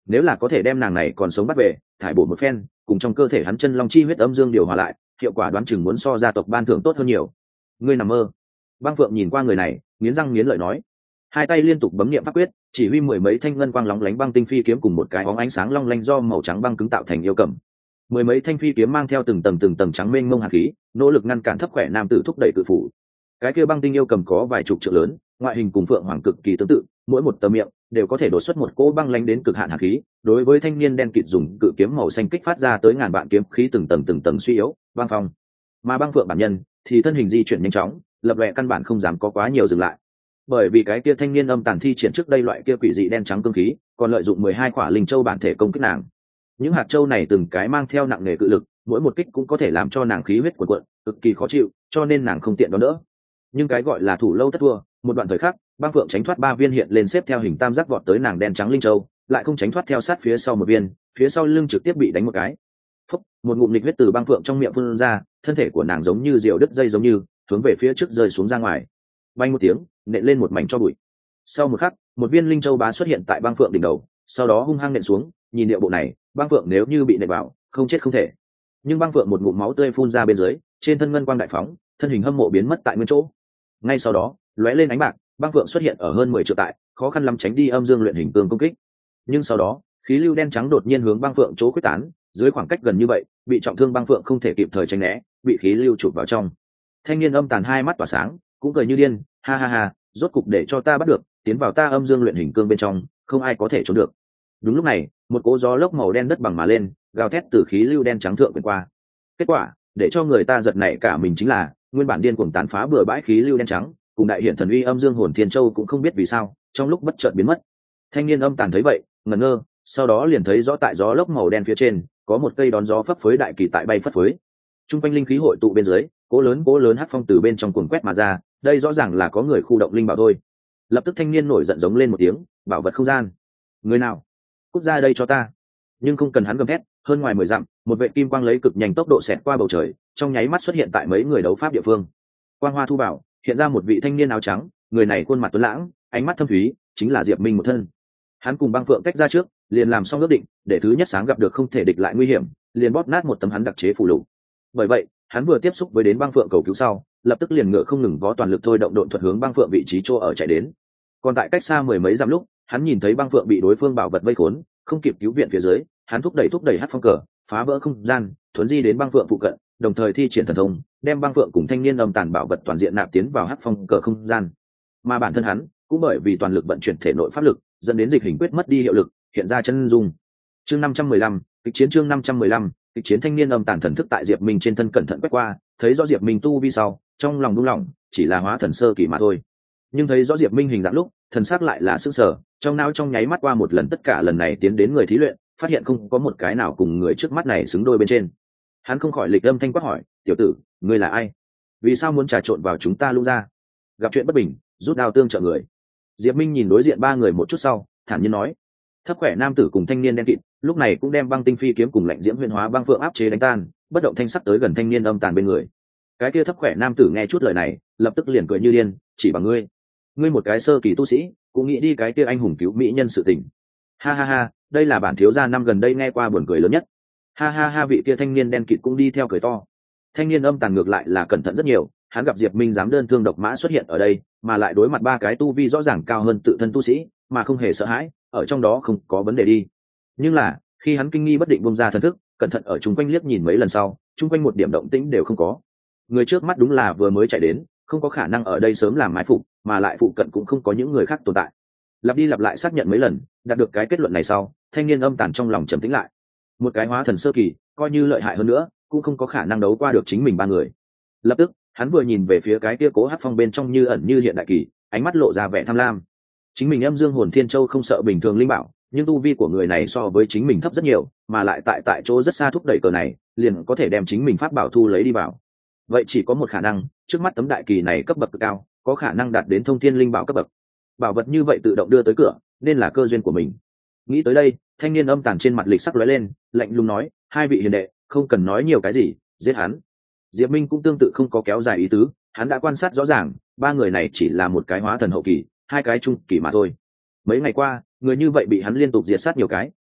nếu là có thể đem nàng này còn sống bắt về thải bổ một phen, cùng trong cơ thể hắn chân long chi huyết âm dương điều hòa lại, hiệu quả đoán chừng muốn so gia tộc ban thưởng tốt hơn nhiều. Ngươi nằm mơ. Băng Phượng nhìn qua người này, nghiến răng nghiến lợi nói, hai tay liên tục bấm niệm pháp quyết, chỉ huy mười mấy thanh ngân quang lóng lánh băng tinh phi kiếm cùng một cái bóng ánh sáng long lanh do màu trắng băng cứng tạo thành yêu cầm. Mười mấy thanh phi kiếm mang theo từng tầng từng tầng trắng mênh mông hàn khí, nỗ lực ngăn cản thấp khỏe nam tử thúc đẩy cự phủ. Cái kia băng tinh yêu cầm có vài chục trượng lớn, ngoại hình cùng phượng hoàng cực kỳ tương tự, mỗi một tờ miệng đều có thể đổ xuất một cỗ băng lánh đến cực hạn hàn khí. Đối với thanh niên đen kịt dùng cự kiếm màu xanh kích phát ra tới ngàn vạn kiếm khí từng tầng từng tầng suy yếu, băng phong. Mà băng phượng bản nhân thì thân hình di chuyển nhanh chóng, lập lòe căn bản không dám có quá nhiều dừng lại. Bởi vì cái kia thanh niên âm tàn thi triển trước đây loại kia quỷ dị đen trắng cương khí, còn lợi dụng mười hai quả linh châu bản thể công kích nàng. Những hạt châu này từng cái mang theo nặng nề cự lực, mỗi một kích cũng có thể làm cho nàng khí huyết cuộn cuộn, cực kỳ khó chịu, cho nên nàng không tiện đón đỡ. Nhưng cái gọi là thủ lâu tất thua, một đoạn thời khắc, băng phượng tránh thoát ba viên hiện lên xếp theo hình tam giác vọt tới nàng đen trắng linh châu, lại không tránh thoát theo sát phía sau một viên, phía sau lưng trực tiếp bị đánh một cái. Phốc, một ngụm lịch huyết từ băng phượng trong miệng phun ra, thân thể của nàng giống như diều đứt dây giống như hướng về phía trước rơi xuống ra ngoài. Vang một tiếng, nện lên một mảnh cho bụi. Sau một khắc, một viên linh châu bá xuất hiện tại băng phượng đỉnh đầu, sau đó hung hăng nện xuống. Nhìn điệu bộ này, băng phượng nếu như bị nện vào, không chết không thể. Nhưng băng phượng một ngụm máu tươi phun ra bên dưới, trên thân ngân quang đại phóng, thân hình hâm mộ biến mất tại nguyên chỗ. Ngay sau đó, lóe lên ánh bạc, băng phượng xuất hiện ở hơn mười trượng tại, khó khăn lắm tránh đi âm dương luyện hình tương công kích. Nhưng sau đó, khí lưu đen trắng đột nhiên hướng băng phượng chỗ quyết tán, dưới khoảng cách gần như vậy, bị trọng thương băng phượng không thể kịp thời tránh né, bị khí lưu chụp vào trong. Thanh niên âm tàn hai mắt tỏa sáng, cũng cười như điên, ha ha ha, rốt cục để cho ta bắt được, tiến vào ta âm dương luyện hình cương bên trong, không ai có thể trốn được. Đúng lúc này, một cỗ gió lốc màu đen đất bằng mà lên, gào thét từ khí lưu đen trắng thượng quyển qua. Kết quả, để cho người ta giật nảy cả mình chính là, nguyên bản điên cuồng tàn phá bừa bãi khí lưu đen trắng, cùng đại hiển thần uy âm dương hồn thiên châu cũng không biết vì sao, trong lúc bất chợt biến mất. Thanh niên âm tàn thấy vậy, ngẩn ngơ, sau đó liền thấy rõ tại gió lốc màu đen phía trên, có một cây đón gió phấp phới đại kỳ tại bay phất phới. Trung quanh linh khí hội tụ bên dưới, cỗ lớn cỗ lớn hắc phong từ bên trong cuồng quét mà ra, đây rõ ràng là có người khu động linh bảo thôi. Lập tức thanh niên nổi giận giống lên một tiếng, bảo vật không gian. Người nào? Cút ra đây cho ta. Nhưng không cần hắn gầm thét, hơn ngoài mười dặm, một vệ kim quang lấy cực nhanh tốc độ xẹt qua bầu trời, trong nháy mắt xuất hiện tại mấy người đấu pháp địa phương. Quang hoa thu bảo, hiện ra một vị thanh niên áo trắng, người này khuôn mặt tuấn lãng, ánh mắt thâm thúy, chính là Diệp Minh một thân. Hắn cùng băng phượng tách ra trước, liền làm xong ước định, để thứ nhất sáng gặp được không thể địch lại nguy hiểm, liền bóp nát một tấm hắn đặc chế phù lục. Bởi vậy, hắn vừa tiếp xúc với đến băng phượng cầu cứu sau, lập tức liền ngựa không ngừng vó toàn lực thôi động độn thuật hướng băng phượng vị trí chỗ ở chạy đến. Còn tại cách xa mười mấy dặm lúc, hắn nhìn thấy băng phượng bị đối phương bảo vật vây khốn, không kịp cứu viện phía dưới, hắn thúc đẩy thúc đẩy hắc phong cờ, phá vỡ không gian, thuấn di đến băng phượng phụ cận, đồng thời thi triển thần thông, đem băng phượng cùng thanh niên âm tàn bảo vật toàn diện nạp tiến vào hắc phong cờ không gian. Mà bản thân hắn cũng bởi vì toàn lực vận chuyển thể nội pháp lực, dẫn đến dịch hình quyết mất đi hiệu lực, hiện ra chân dung. Chương năm trăm mười lăm, kịch chiến chương năm trăm mười lăm, kịch chiến thanh niên âm tàn thần thức tại Diệp Minh trên thân cẩn thận quét qua, thấy rõ Diệp Minh tu vi sau, trong lòng buông lỏng, chỉ là hóa thần sơ kỳ mà thôi. Nhưng thấy rõ Diệp Minh hình dạng lúc, thần sắc lại là sững sờ, trong não trong nháy mắt qua một lần tất cả lần này tiến đến người thí luyện, phát hiện không có một cái nào cùng người trước mắt này xứng đôi bên trên. Hắn không khỏi lịch âm thanh quát hỏi, "Tiểu tử, ngươi là ai? Vì sao muốn trà trộn vào chúng ta Lũng gia? Gặp chuyện bất bình, rút đao tương trợ người." Diệp Minh nhìn đối diện ba người một chút sau, thản nhiên nói. Thấp khỏe nam tử cùng thanh niên đen kịt, lúc này cũng đem băng tinh phi kiếm cùng lạnh diễm huyền hóa băng phượng áp chế đánh tan, bất động thanh sắc tới gần thanh niên âm tàn bên người. Cái kia thấp khỏe nam tử nghe chút lời này, lập tức liền cười như điên, "Chỉ bằng ngươi, ngươi một cái sơ kỳ tu sĩ, cũng nghĩ đi cái kia anh hùng cứu mỹ nhân sự tình. Ha ha ha, đây là bản thiếu gia năm gần đây nghe qua buồn cười lớn nhất." Ha ha ha, vị kia thanh niên đen kịt cũng đi theo cười to. Thanh niên âm tàn ngược lại là cẩn thận rất nhiều, hắn gặp Diệp Minh dám đơn thương độc mã xuất hiện ở đây, mà lại đối mặt ba cái tu vi rõ ràng cao hơn tự thân tu sĩ, mà không hề sợ hãi, ở trong đó không có vấn đề đi. Nhưng là, khi hắn kinh nghi bất định bung ra thần thức, cẩn thận ở chung quanh liếc nhìn mấy lần sau, chung quanh một điểm động tĩnh đều không có. Người trước mắt đúng là vừa mới chạy đến, không có khả năng ở đây sớm làm mai phục, mà lại phụ cận cũng không có những người khác tồn tại. Lặp đi lặp lại xác nhận mấy lần, đạt được cái kết luận này sau, thanh niên âm tàn trong lòng trầm tĩnh lại. Một cái hóa thần sơ kỳ, coi như lợi hại hơn nữa, cũng không có khả năng đấu qua được chính mình ba người. Lập tức, hắn vừa nhìn về phía cái kia cố hắc phong bên trong như ẩn như hiện đại kỳ, ánh mắt lộ ra vẻ tham lam. Chính mình âm dương hồn thiên châu không sợ bình thường linh bảo, nhưng tu vi của người này so với chính mình thấp rất nhiều, mà lại tại tại chỗ rất xa thúc đẩy cờ này, liền có thể đem chính mình pháp bảo thu lấy đi vào. Vậy chỉ có một khả năng, trước mắt tấm đại kỳ này cấp bậc cực cao, có khả năng đạt đến thông thiên linh bảo cấp bậc. Bảo vật như vậy tự động đưa tới cửa, nên là cơ duyên của mình. Nghĩ tới đây, thanh niên âm tàn trên mặt lịch sắc lóe lên, lạnh lùng nói, "Hai vị hiền đệ, không cần nói nhiều cái gì, giết hắn." Diệp Minh cũng tương tự không có kéo dài ý tứ, hắn đã quan sát rõ ràng, ba người này chỉ là một cái hóa thần hậu kỳ, hai cái trung kỳ mà thôi. Mấy ngày qua, người như vậy bị hắn liên tục diệt sát nhiều cái,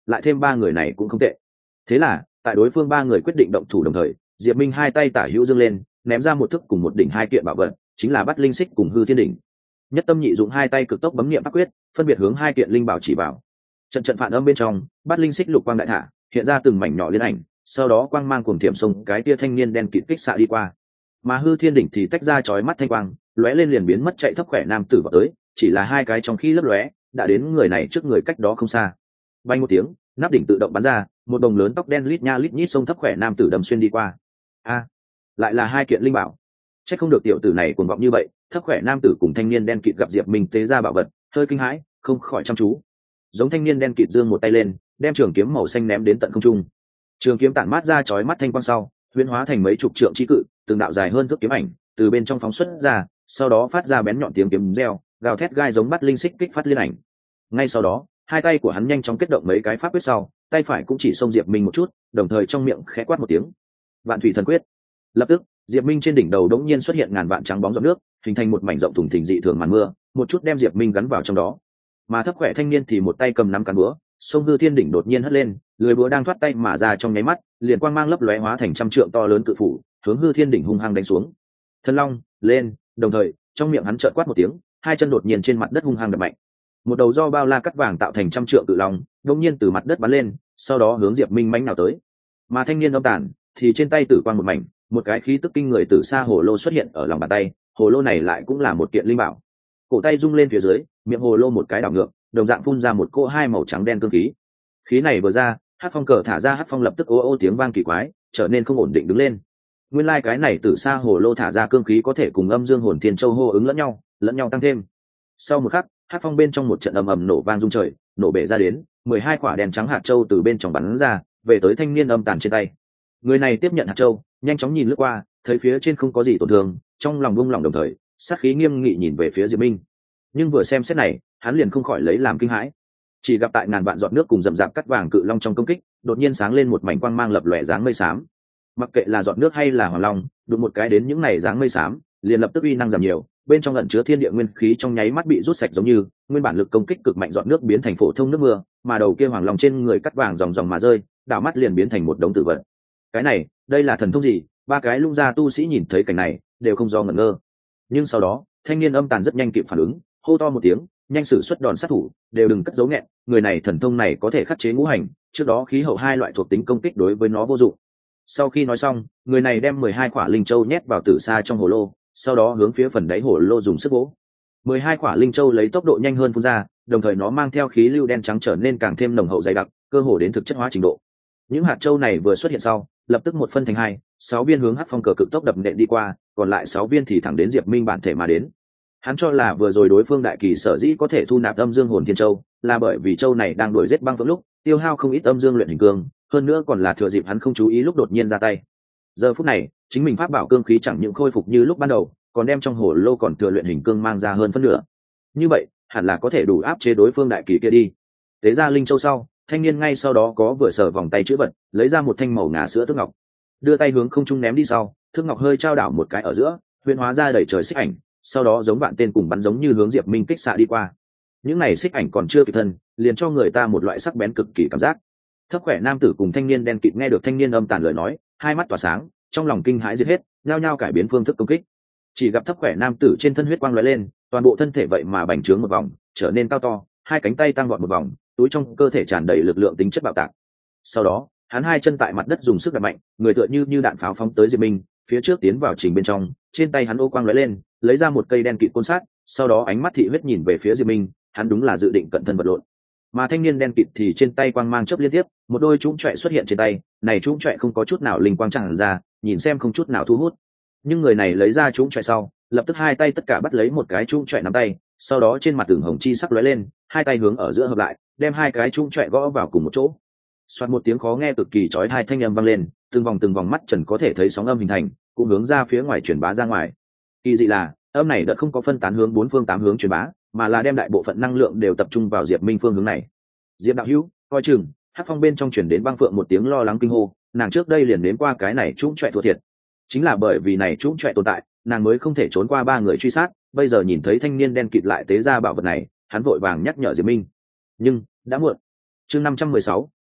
lại thêm ba người này cũng không tệ. Thế là tại đối phương ba người quyết định động thủ đồng thời, Diệp Minh hai tay tả hữu dương lên, ném ra một thức cùng một đỉnh hai kiện bảo vật, chính là bắt linh xích cùng hư thiên đỉnh. Nhất tâm nhị dụng hai tay cực tốc bấm niệm pháp quyết, phân biệt hướng hai kiện linh bảo chỉ bảo. Trận trận phản âm bên trong, bắt linh xích lục quang đại thả, hiện ra từng mảnh nhỏ liên ảnh, sau đó quang mang cuồng thiểm xông cái tia thanh niên đen kịt kích xạ đi qua. Mà hư thiên đỉnh thì tách ra chói mắt thanh quang, lóe lên liền biến mất chạy thấp khỏe nam tử vào tới, chỉ là hai cái trong khi lấp lóe, đã đến người này trước người cách đó không xa. Vang một tiếng, nắp đỉnh tự động bắn ra, một đồng lớn tóc đen lít nha lít nhít xông thấp khỏe nam tử đâm xuyên đi qua. A, lại là hai kiện linh bảo. Chắc không được tiểu tử này cuồng vọng như vậy. Thấp khỏe nam tử cùng thanh niên đen kịt gặp Diệp Minh tế ra bảo vật, hơi kinh hãi, không khỏi chăm chú. Giống thanh niên đen kịt giương một tay lên, đem trường kiếm màu xanh ném đến tận không trung. Trường kiếm tản mát ra chói mắt thanh quang sau, huyễn hóa thành mấy chục trượng chi cự, từng đạo dài hơn thước kiếm ảnh từ bên trong phóng xuất ra, sau đó phát ra bén nhọn tiếng kiếm reo, gào thét gai giống bắt linh xích kích phát liên ảnh. Ngay sau đó, hai tay của hắn nhanh chóng kết động mấy cái pháp quyết sau, tay phải cũng chỉ xông Diệp Minh một chút, đồng thời trong miệng khẽ quát một tiếng. Vạn thủy thần quyết. Lập tức, Diệp Minh trên đỉnh đầu đống nhiên xuất hiện ngàn vạn trắng bóng giọt nước, hình thành một mảnh rộng thùng thình dị thường màn mưa, một chút đem Diệp Minh gắn vào trong đó. Mà thấp khỏe thanh niên thì một tay cầm nắm cán búa, sông hư thiên đỉnh đột nhiên hất lên, lưỡi búa đang thoát tay mà ra trong nháy mắt, liền quang mang lấp lóe hóa thành trăm trượng to lớn cự phủ, hướng hư thiên đỉnh hung hăng đánh xuống. Thần long lên, đồng thời trong miệng hắn chợt quát một tiếng, hai chân đột nhiên trên mặt đất hung hăng đập mạnh. Một đầu do bao la cắt vàng tạo thành trăm trượng cự long, đột nhiên từ mặt đất bắn lên, sau đó hướng Diệp Minh mãnh nào tới. Mà thanh niên âm tàn thì trên tay tử quang một mảnh, một cái khí tức kinh người từ xa hồ lô xuất hiện ở lòng bàn tay, hồ lô này lại cũng là một kiện linh bảo. Cổ tay rung lên phía dưới, miệng hồ lô một cái đảo ngược, đồng dạng phun ra một cỗ hai màu trắng đen cương khí. Khí này vừa ra, Hắc Phong cờ thả ra Hắc Phong lập tức ô ô tiếng vang kỳ quái, trở nên không ổn định đứng lên. Nguyên lai like cái này từ xa hồ lô thả ra cương khí có thể cùng âm dương hồn thiên châu hô ứng lẫn nhau, lẫn nhau tăng thêm. Sau một khắc, Hắc Phong bên trong một trận ầm ầm nổ vang rung trời, nổ bể ra đến, mười hai quả đèn trắng hạt châu từ bên trong bắn ra, về tới thanh niên âm tàn trên tay. Người này tiếp nhận hạt châu, nhanh chóng nhìn lướt qua, thấy phía trên không có gì tổn thương, trong lòng buông lỏng đồng thời, sát khí nghiêm nghị nhìn về phía Diệp Minh. Nhưng vừa xem xét này, hắn liền không khỏi lấy làm kinh hãi. Chỉ gặp tại ngàn vạn giọt nước cùng rậm rạp cắt vàng cự long trong công kích, đột nhiên sáng lên một mảnh quang mang lập lòe dáng mây xám. Mặc kệ là giọt nước hay là hoàng long, đụng một cái đến những này dáng mây xám, liền lập tức uy năng giảm nhiều, bên trong ẩn chứa thiên địa nguyên khí trong nháy mắt bị rút sạch giống như, nguyên bản lực công kích cực mạnh giọt nước biến thành phổ thông nước mưa, mà đầu kia hoàng long trên người cắt vàng dòng dòng mà rơi, đảo mắt liền biến thành một đống tử vật. Cái này, đây là thần thông gì? Ba cái lung gia tu sĩ nhìn thấy cảnh này, đều không do ngẩn ngơ. Nhưng sau đó, thanh niên âm tàn rất nhanh kịp phản ứng, hô to một tiếng, nhanh sử xuất đòn sát thủ, đều đừng cất giấu nghẹn, người này thần thông này có thể khắc chế ngũ hành, trước đó khí hậu hai loại thuộc tính công kích đối với nó vô dụng. Sau khi nói xong, người này đem mười hai quả linh châu nhét vào tử xa trong hồ lô, sau đó hướng phía phần đáy hồ lô dùng sức vỗ. mười hai quả linh châu lấy tốc độ nhanh hơn phun ra, đồng thời nó mang theo khí lưu đen trắng trở nên càng thêm nồng hậu dày đặc, cơ hồ đến thực chất hóa trình độ. Những hạt châu này vừa xuất hiện sau, lập tức một phân thành hai, sáu viên hướng Hắc Phong cờ cực tốc đập nện đi qua, còn lại sáu viên thì thẳng đến Diệp Minh bản thể mà đến. Hắn cho là vừa rồi đối phương đại kỳ sở dĩ có thể thu nạp âm dương hồn thiên châu, là bởi vì châu này đang đuổi giết băng phượng lúc, tiêu hao không ít âm dương luyện hình cương, hơn nữa còn là thừa dịp hắn không chú ý lúc đột nhiên ra tay. Giờ phút này, chính mình pháp bảo cương khí chẳng những khôi phục như lúc ban đầu, còn đem trong hồ lô còn thừa luyện hình cương mang ra hơn phân nửa. Như vậy, hẳn là có thể đủ áp chế đối phương đại kỳ kia đi. Tế ra linh châu sau, thanh niên ngay sau đó có vừa sờ vòng tay chữ vật, lấy ra một thanh màu ngà sữa thước ngọc, đưa tay hướng không trung ném đi sau, thước ngọc hơi trao đảo một cái ở giữa, huyền hóa ra đầy trời xích ảnh, sau đó giống vạn tên cùng bắn giống như hướng Diệp Minh kích xạ đi qua. Những này xích ảnh còn chưa kịp thân, liền cho người ta một loại sắc bén cực kỳ cảm giác. Thấp khỏe nam tử cùng thanh niên đen kịt nghe được thanh niên âm tàn lời nói, hai mắt tỏa sáng, trong lòng kinh hãi giết hết, nhao nhao cải biến phương thức công kích. Chỉ gặp thấp khỏe nam tử trên thân huyết quang lóe lên, toàn bộ thân thể vậy mà bành trướng một vòng, trở nên cao to, hai cánh tay tăng vọt một vòng, túi trong cơ thể tràn đầy lực lượng tính chất bạo tạc. Sau đó, hắn hai chân tại mặt đất dùng sức đạp mạnh, người tựa như như đạn pháo phóng tới Diệp Minh, phía trước tiến vào trình bên trong, trên tay hắn ô quang lóe lên, lấy ra một cây đen kịt côn sát, sau đó ánh mắt thị huyết nhìn về phía Diệp Minh, hắn đúng là dự định cận thân vật lộn. Mà thanh niên đen kịt thì trên tay quang mang chớp liên tiếp, một đôi trũng trọe xuất hiện trên tay, này trũng trọe không có chút nào linh quang tràn ra, nhìn xem không chút nào thu hút. Nhưng người này lấy ra trũng trọe sau, lập tức hai tay tất cả bắt lấy một cái trũng trọe nắm tay, sau đó trên mặt tường hồng chi sắc lóe lên, hai tay hướng ở giữa hợp lại, đem hai cái trũng trọe gõ vào cùng một chỗ. Xoạt một tiếng khó nghe cực kỳ chói tai thanh âm vang lên, từng vòng từng vòng mắt trần có thể thấy sóng âm hình thành, cũng hướng ra phía ngoài truyền bá ra ngoài. Kỳ dị là, âm này đã không có phân tán hướng bốn phương tám hướng truyền bá, mà là đem đại bộ phận năng lượng đều tập trung vào Diệp Minh phương hướng này. Diệp đạo hữu, coi chừng! Hắc Phong bên trong truyền đến băng phượng một tiếng lo lắng kinh hô, nàng trước đây liền đến qua cái này trũng trọe thua thiệt. Chính là bởi vì này trũng trọe tồn tại, nàng mới không thể trốn qua ba người truy sát, bây giờ nhìn thấy thanh niên đen kịt lại tế ra bảo vật này, hắn vội vàng nhắc nhở Diệp Minh. Nhưng đã muộn. Chương năm trăm mười sáu,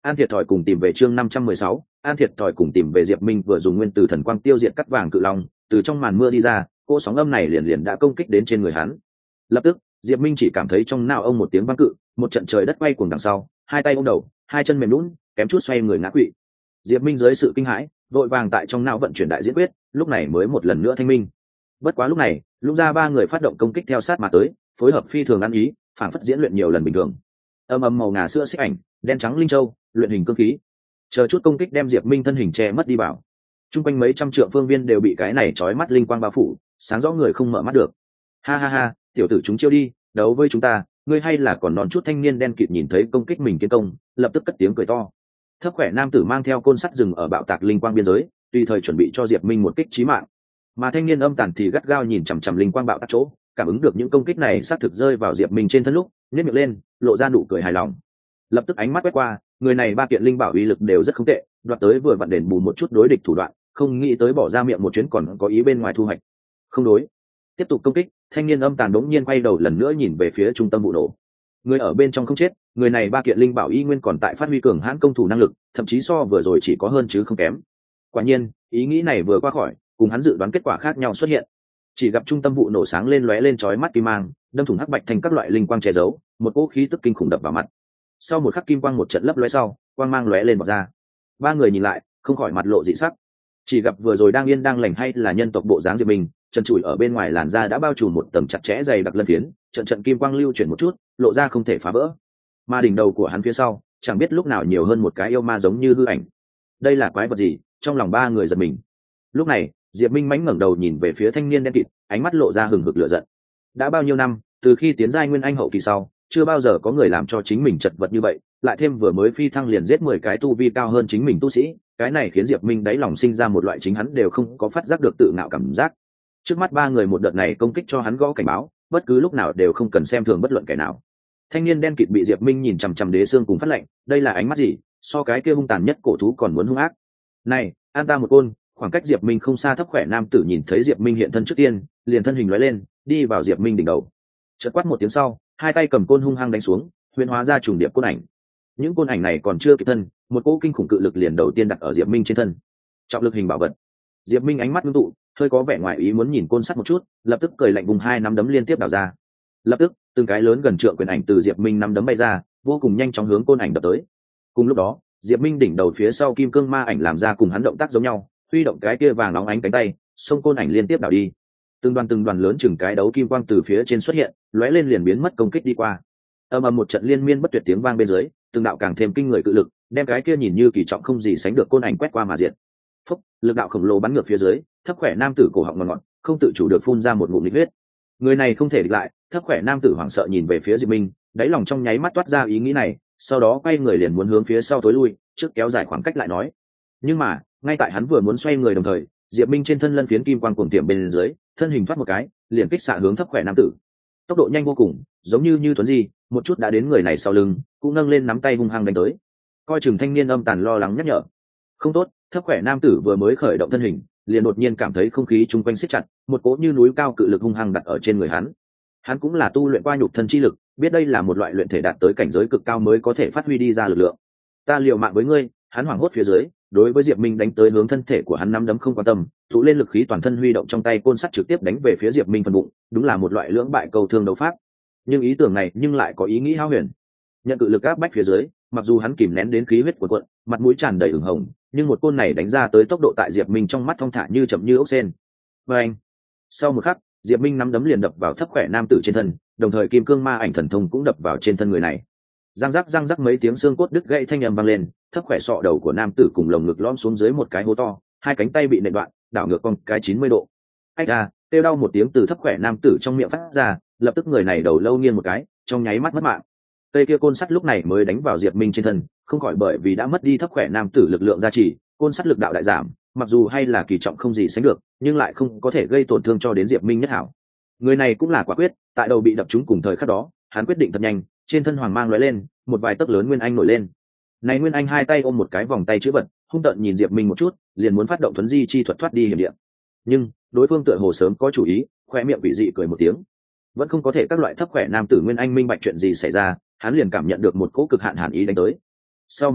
An thiệt thòi cùng tìm về chương năm trăm mười sáu, An thiệt thòi cùng tìm về Diệp Minh vừa dùng nguyên tử thần quang tiêu diệt cắt vàng cự long, từ trong màn mưa đi ra, cỗ sóng âm này liền liền đã công kích đến trên người hắn. Lập tức, Diệp Minh chỉ cảm thấy trong não ông một tiếng vang cự, một trận trời đất quay cuồng đằng sau, hai tay ôm đầu, hai chân mềm nhũn, kém chút xoay người ngã quỵ. Diệp Minh dưới sự kinh hãi, vội vàng tại trong não vận chuyển đại diễn quyết, lúc này mới một lần nữa thanh minh. Bất quá lúc này, Lũng Gia ba người phát động công kích theo sát mà tới, phối hợp phi thường ăn ý, phản phất diễn luyện nhiều lần bình thường. Âm âm màu ngà sữa xích ảnh, đen trắng linh châu, luyện hình cương khí, chờ chút công kích đem Diệp Minh thân hình che mất đi vào. Trung quanh mấy trăm trượng phương viên đều bị cái này chói mắt linh quang bao phủ, sáng rõ người không mở mắt được. Ha ha ha, tiểu tử chúng chiêu đi, đấu với chúng ta, ngươi hay là còn non chút thanh niên đen kịt nhìn thấy công kích mình kiến công, lập tức cất tiếng cười to. Thấp khỏe nam tử mang theo côn sắt rừng ở bạo tạc linh quang biên giới, tùy thời chuẩn bị cho Diệp Minh một kích chí mạng. Mà thanh niên âm tàn thì gắt gao nhìn chằm chằm linh quang bạo tạc chỗ, cảm ứng được những công kích này sát thực rơi vào Diệp Minh trên thân lúc, nhếch miệng lên, lộ ra nụ cười hài lòng. Lập tức ánh mắt quét qua, người này ba kiện linh bảo uy lực đều rất không tệ, đoạt tới vừa vặn đền bù một chút đối địch thủ đoạn, không nghĩ tới bỏ ra miệng một chuyến còn có ý bên ngoài thu hoạch. Không đối, tiếp tục công kích, thanh niên âm tàn đống nhiên quay đầu lần nữa nhìn về phía trung tâm vụ nổ. Người ở bên trong không chết, người này ba kiện linh bảo y nguyên còn tại phát huy cường hãn công thủ năng lực, thậm chí so vừa rồi chỉ có hơn chứ không kém. Quả nhiên, ý nghĩ này vừa qua khỏi, cùng hắn dự đoán kết quả khác nhau xuất hiện. Chỉ gặp trung tâm vụ nổ sáng lên lóe lên chói mắt kim mang, đâm thủng hắc bạch thành các loại linh quang che giấu, một cỗ khí tức kinh khủng đập vào mặt. Sau một khắc kim quang một trận lấp lóe sau, quang mang lóe lên vọt ra. Ba người nhìn lại, không khỏi mặt lộ dị sắc. Chỉ gặp vừa rồi đang yên đang lành hay là nhân tộc bộ dáng Diệp Minh, chân trụi ở bên ngoài làn da đã bao trùm một tầng chặt chẽ dày đặc lân phiến, trận trận kim quang lưu chuyển một chút, lộ ra không thể phá vỡ. Mà đỉnh đầu của hắn phía sau, chẳng biết lúc nào nhiều hơn một cái yêu ma giống như hư ảnh. Đây là quái vật gì? Trong lòng ba người giật mình. Lúc này, Diệp Minh mánh ngẩng đầu nhìn về phía thanh niên đen kịt, ánh mắt lộ ra hừng hực lửa giận. Đã bao nhiêu năm, từ khi tiến giai nguyên anh hậu kỳ sau, chưa bao giờ có người làm cho chính mình chật vật như vậy, lại thêm vừa mới phi thăng liền giết mười cái tu vi cao hơn chính mình tu sĩ, cái này khiến Diệp Minh đáy lòng sinh ra một loại chính hắn đều không có phát giác được tự ngạo cảm giác. Trước mắt ba người một đợt này công kích cho hắn gõ cảnh báo, bất cứ lúc nào đều không cần xem thường bất luận kẻ nào. Thanh niên đen kịt bị Diệp Minh nhìn chằm chằm đế xương cùng phát lệnh, đây là ánh mắt gì, so cái kia hung tàn nhất cổ thú còn muốn hung ác. Này, an ta một côn. Khoảng cách Diệp Minh không xa thấp khỏe nam tử nhìn thấy Diệp Minh hiện thân trước tiên, liền thân hình lóe lên, đi vào Diệp Minh đỉnh đầu. Chợt quát một tiếng sau, hai tay cầm côn hung hăng đánh xuống, huyền hóa ra trùng điệp côn ảnh. Những côn ảnh này còn chưa kịp thân, một cỗ kinh khủng cự lực liền đầu tiên đặt ở Diệp Minh trên thân. Trọng lực hình bảo vật. Diệp Minh ánh mắt ngưng tụ, hơi có vẻ ngoài ý muốn nhìn côn sắt một chút, lập tức cười lạnh vùng hai nắm đấm liên tiếp đảo ra. Lập tức, từng cái lớn gần trượng quyền ảnh từ Diệp Minh nắm đấm bay ra, vô cùng nhanh chóng hướng côn ảnh đập tới. Cùng lúc đó, Diệp Minh đỉnh đầu phía sau kim cương ma ảnh làm ra cùng hắn động tác giống nhau, huy động cái kia vàng óng ánh cánh tay, xông côn ảnh liên tiếp đảo đi. Từng đoàn từng đoàn lớn chừng cái đấu kim quang từ phía trên xuất hiện, lóe lên liền biến mất công kích đi qua. Ầm ầm một trận liên miên bất tuyệt tiếng vang bên dưới, từng đạo càng thêm kinh người cự lực, đem cái kia nhìn như kỳ trọng không gì sánh được côn ảnh quét qua mà diệt. Phốc, lực đạo khổng lồ bắn ngược phía dưới, thấp khỏe nam tử cổ họng ngọt ngọt, không tự chủ được phun ra một ngụm huyết. Người này không thể địch lại, thấp khỏe nam tử hoảng sợ nhìn về phía Diệp Minh, đáy lòng trong nháy mắt toát ra ý nghĩ này, sau đó quay người liền muốn hướng phía sau tối lui, trước kéo dài khoảng cách lại nói. Nhưng mà, ngay tại hắn vừa muốn xoay người đồng thời, Diệp Minh trên thân lân phiến kim quang cuồng tiệm bên dưới, thân hình thoát một cái, liền kích xạ hướng thấp khỏe nam tử. Tốc độ nhanh vô cùng, giống như như tuấn di, một chút đã đến người này sau lưng, cũng nâng lên nắm tay hung hăng đánh tới. Coi chừng thanh niên âm tàn lo lắng nhắc nhở. Không tốt, thấp khỏe nam tử vừa mới khởi động thân hình, liền đột nhiên cảm thấy không khí chung quanh siết chặt, một cỗ như núi cao cự lực hung hăng đặt ở trên người hắn. Hắn cũng là tu luyện qua nhục thân chi lực, biết đây là một loại luyện thể đạt tới cảnh giới cực cao mới có thể phát huy đi ra lực lượng. Ta liều mạng với ngươi, hắn hoảng hốt phía dưới, đối với Diệp Minh đánh tới hướng thân thể của hắn nắm đấm không quan tâm, tụ lên lực khí toàn thân huy động trong tay côn sắt trực tiếp đánh về phía Diệp Minh phần bụng, đúng là một loại lưỡng bại cầu thương đấu pháp. Nhưng ý tưởng này nhưng lại có ý nghĩ hao huyền. Nhận cự lực áp bách phía dưới, mặc dù hắn kìm nén đến khí huyết cuộn cuộn, mặt mũi tràn đầy ửng hồng, nhưng một côn này đánh ra tới tốc độ tại Diệp Minh trong mắt thong thả như chậm như ốc sên. Và anh, sau một khắc, Diệp Minh nắm đấm liền đập vào thấp khỏe nam tử trên thân, đồng thời kim cương ma ảnh thần thông cũng đập vào trên thân người này. Răng rắc răng rắc mấy tiếng xương cốt đứt gãy thanh âm vang lên, thấp khỏe sọ đầu của nam tử cùng lồng ngực lõm xuống dưới một cái hố to, hai cánh tay bị nện đoạn, đảo ngược cong cái chín mươi độ. Ách a, kêu đau một tiếng từ thấp khỏe nam tử trong miệng phát ra, lập tức người này đầu lâu nghiêng một cái, trong nháy mắt mất mạng. Cây kia côn sắt lúc này mới đánh vào Diệp Minh trên thân, không khỏi bởi vì đã mất đi thấp khỏe nam tử lực lượng gia trì, côn sắt lực đạo đại giảm, mặc dù hay là kỳ trọng không gì sánh được, nhưng lại không có thể gây tổn thương cho đến Diệp Minh nhất hảo. Người này cũng là quả quyết, tại đầu bị đập trúng cùng thời khắc đó, hắn quyết định thật nhanh, trên thân hoàng mang lóe lên, một vài tấc lớn nguyên anh nổi lên. Này nguyên anh hai tay ôm một cái vòng tay chữ vật, hung tợn nhìn Diệp Minh một chút, liền muốn phát động thuấn di chi thuật thoát đi hiểm địa. Nhưng đối phương tựa hồ sớm có chủ ý, khoe miệng quỷ dị cười một tiếng. Vẫn không có thể các loại thấp khỏe nam tử nguyên anh minh bạch chuyện gì xảy ra, hắn liền cảm nhận được một cỗ cực hạn hàn ý đánh tới. Sau một khắc,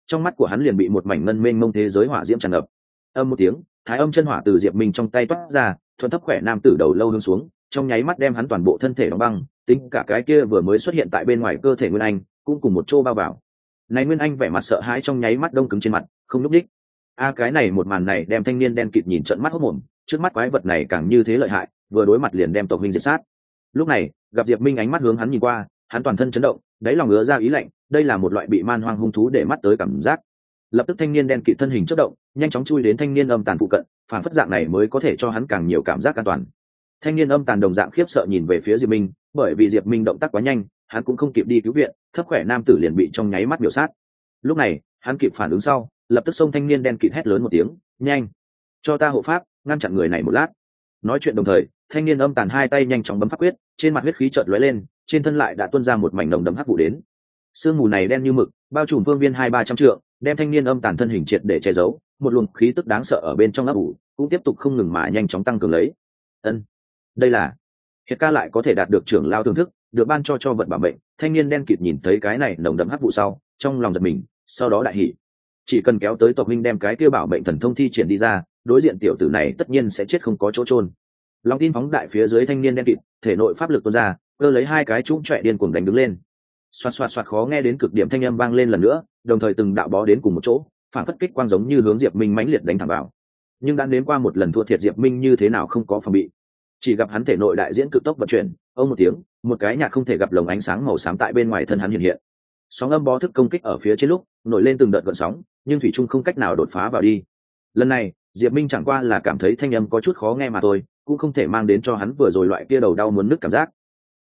trong mắt của hắn liền bị một mảnh ngân mênh mông thế giới hỏa diễm tràn ngập. Âm một tiếng, thái âm chân hỏa từ Diệp Minh trong tay toát ra, thuần thấp khỏe nam tử đầu lâu hướng xuống, trong nháy mắt đem hắn toàn bộ thân thể đóng băng, tính cả cái kia vừa mới xuất hiện tại bên ngoài cơ thể Nguyên Anh cũng cùng một chỗ bao vào. Này Nguyên Anh vẻ mặt sợ hãi trong nháy mắt đông cứng trên mặt, không lúc đích. A cái này một màn này đem thanh niên đen kịt nhìn trợn mắt hốt mồm, trước mắt quái vật này càng như thế lợi hại, vừa đối mặt liền đem tộc huynh diệt sát. Lúc này, gặp Diệp Minh ánh mắt hướng hắn nhìn qua, hắn toàn thân chấn động, đáy lòng ngứa ra ý lạnh, đây là một loại bị man hoang hung thú để mắt tới cảm giác. Lập tức thanh niên đen kịt thân hình chớp động, nhanh chóng chui đến thanh niên âm tàn phụ cận, phản phất dạng này mới có thể cho hắn càng nhiều cảm giác an toàn. Thanh niên âm tàn đồng dạng khiếp sợ nhìn về phía Diệp Minh, bởi vì Diệp Minh động tác quá nhanh, hắn cũng không kịp đi cứu viện, thấp khỏe nam tử liền bị trong nháy mắt miểu sát. Lúc này, hắn kịp phản ứng sau, lập tức xông thanh niên đen kịt hét lớn một tiếng, nhanh, cho ta hộ pháp, ngăn chặn người này một lát. Nói chuyện đồng thời, thanh niên âm tàn hai tay nhanh chóng bấm pháp quyết, trên mặt huyết khí chợt lóe lên, trên thân lại đã tuôn ra một mảnh nồng đậm hắc vụ đến. Sương mù này đen như mực, bao trùm phương viên hai ba trăm trượng, đem thanh niên âm tàn thân hình triệt để che giấu, một luồng khí tức đáng sợ ở bên trong ấp ủ, cũng tiếp tục không ngừng mà nhanh chóng tăng cường lấy. Ân, đây là Hiệt ca lại có thể đạt được trưởng lao thưởng thức, được ban cho cho vận bảo mệnh. Thanh niên đen kịt nhìn thấy cái này nồng đậm hắc vụ sau, trong lòng giật mình, sau đó đại hỉ. Chỉ cần kéo tới tộc minh đem cái kia bảo mệnh thần thông thi triển đi ra, đối diện tiểu tử này tất nhiên sẽ chết không có chỗ trôn. Lòng tin phóng đại phía dưới thanh niên đen kịt, thể nội pháp lực tuôn ra, cơ lấy hai cái trũng trọe điên cuồng đánh đứng lên. Xoạt xoạt xoạt khó nghe đến cực điểm thanh âm vang lên lần nữa, đồng thời từng đạo bó đến cùng một chỗ, phản phất kích quang giống như hướng Diệp Minh mãnh liệt đánh thẳng vào. Nhưng đã đến qua một lần thua thiệt Diệp Minh như thế nào không có phòng bị. Chỉ gặp hắn thể nội đại diễn cực tốc vận chuyển, ông một tiếng, một cái nhạt không thể gặp lồng ánh sáng màu xám tại bên ngoài thân hắn hiện hiện. Sóng âm bó thức công kích ở phía trên lúc, nổi lên từng đợt gợn sóng, nhưng thủy trung không cách nào đột phá vào đi. Lần này, Diệp Minh chẳng qua là cảm thấy thanh âm có chút khó nghe mà thôi, cũng không thể mang đến cho hắn vừa rồi loại kia đầu đau muốn nứt cảm giác,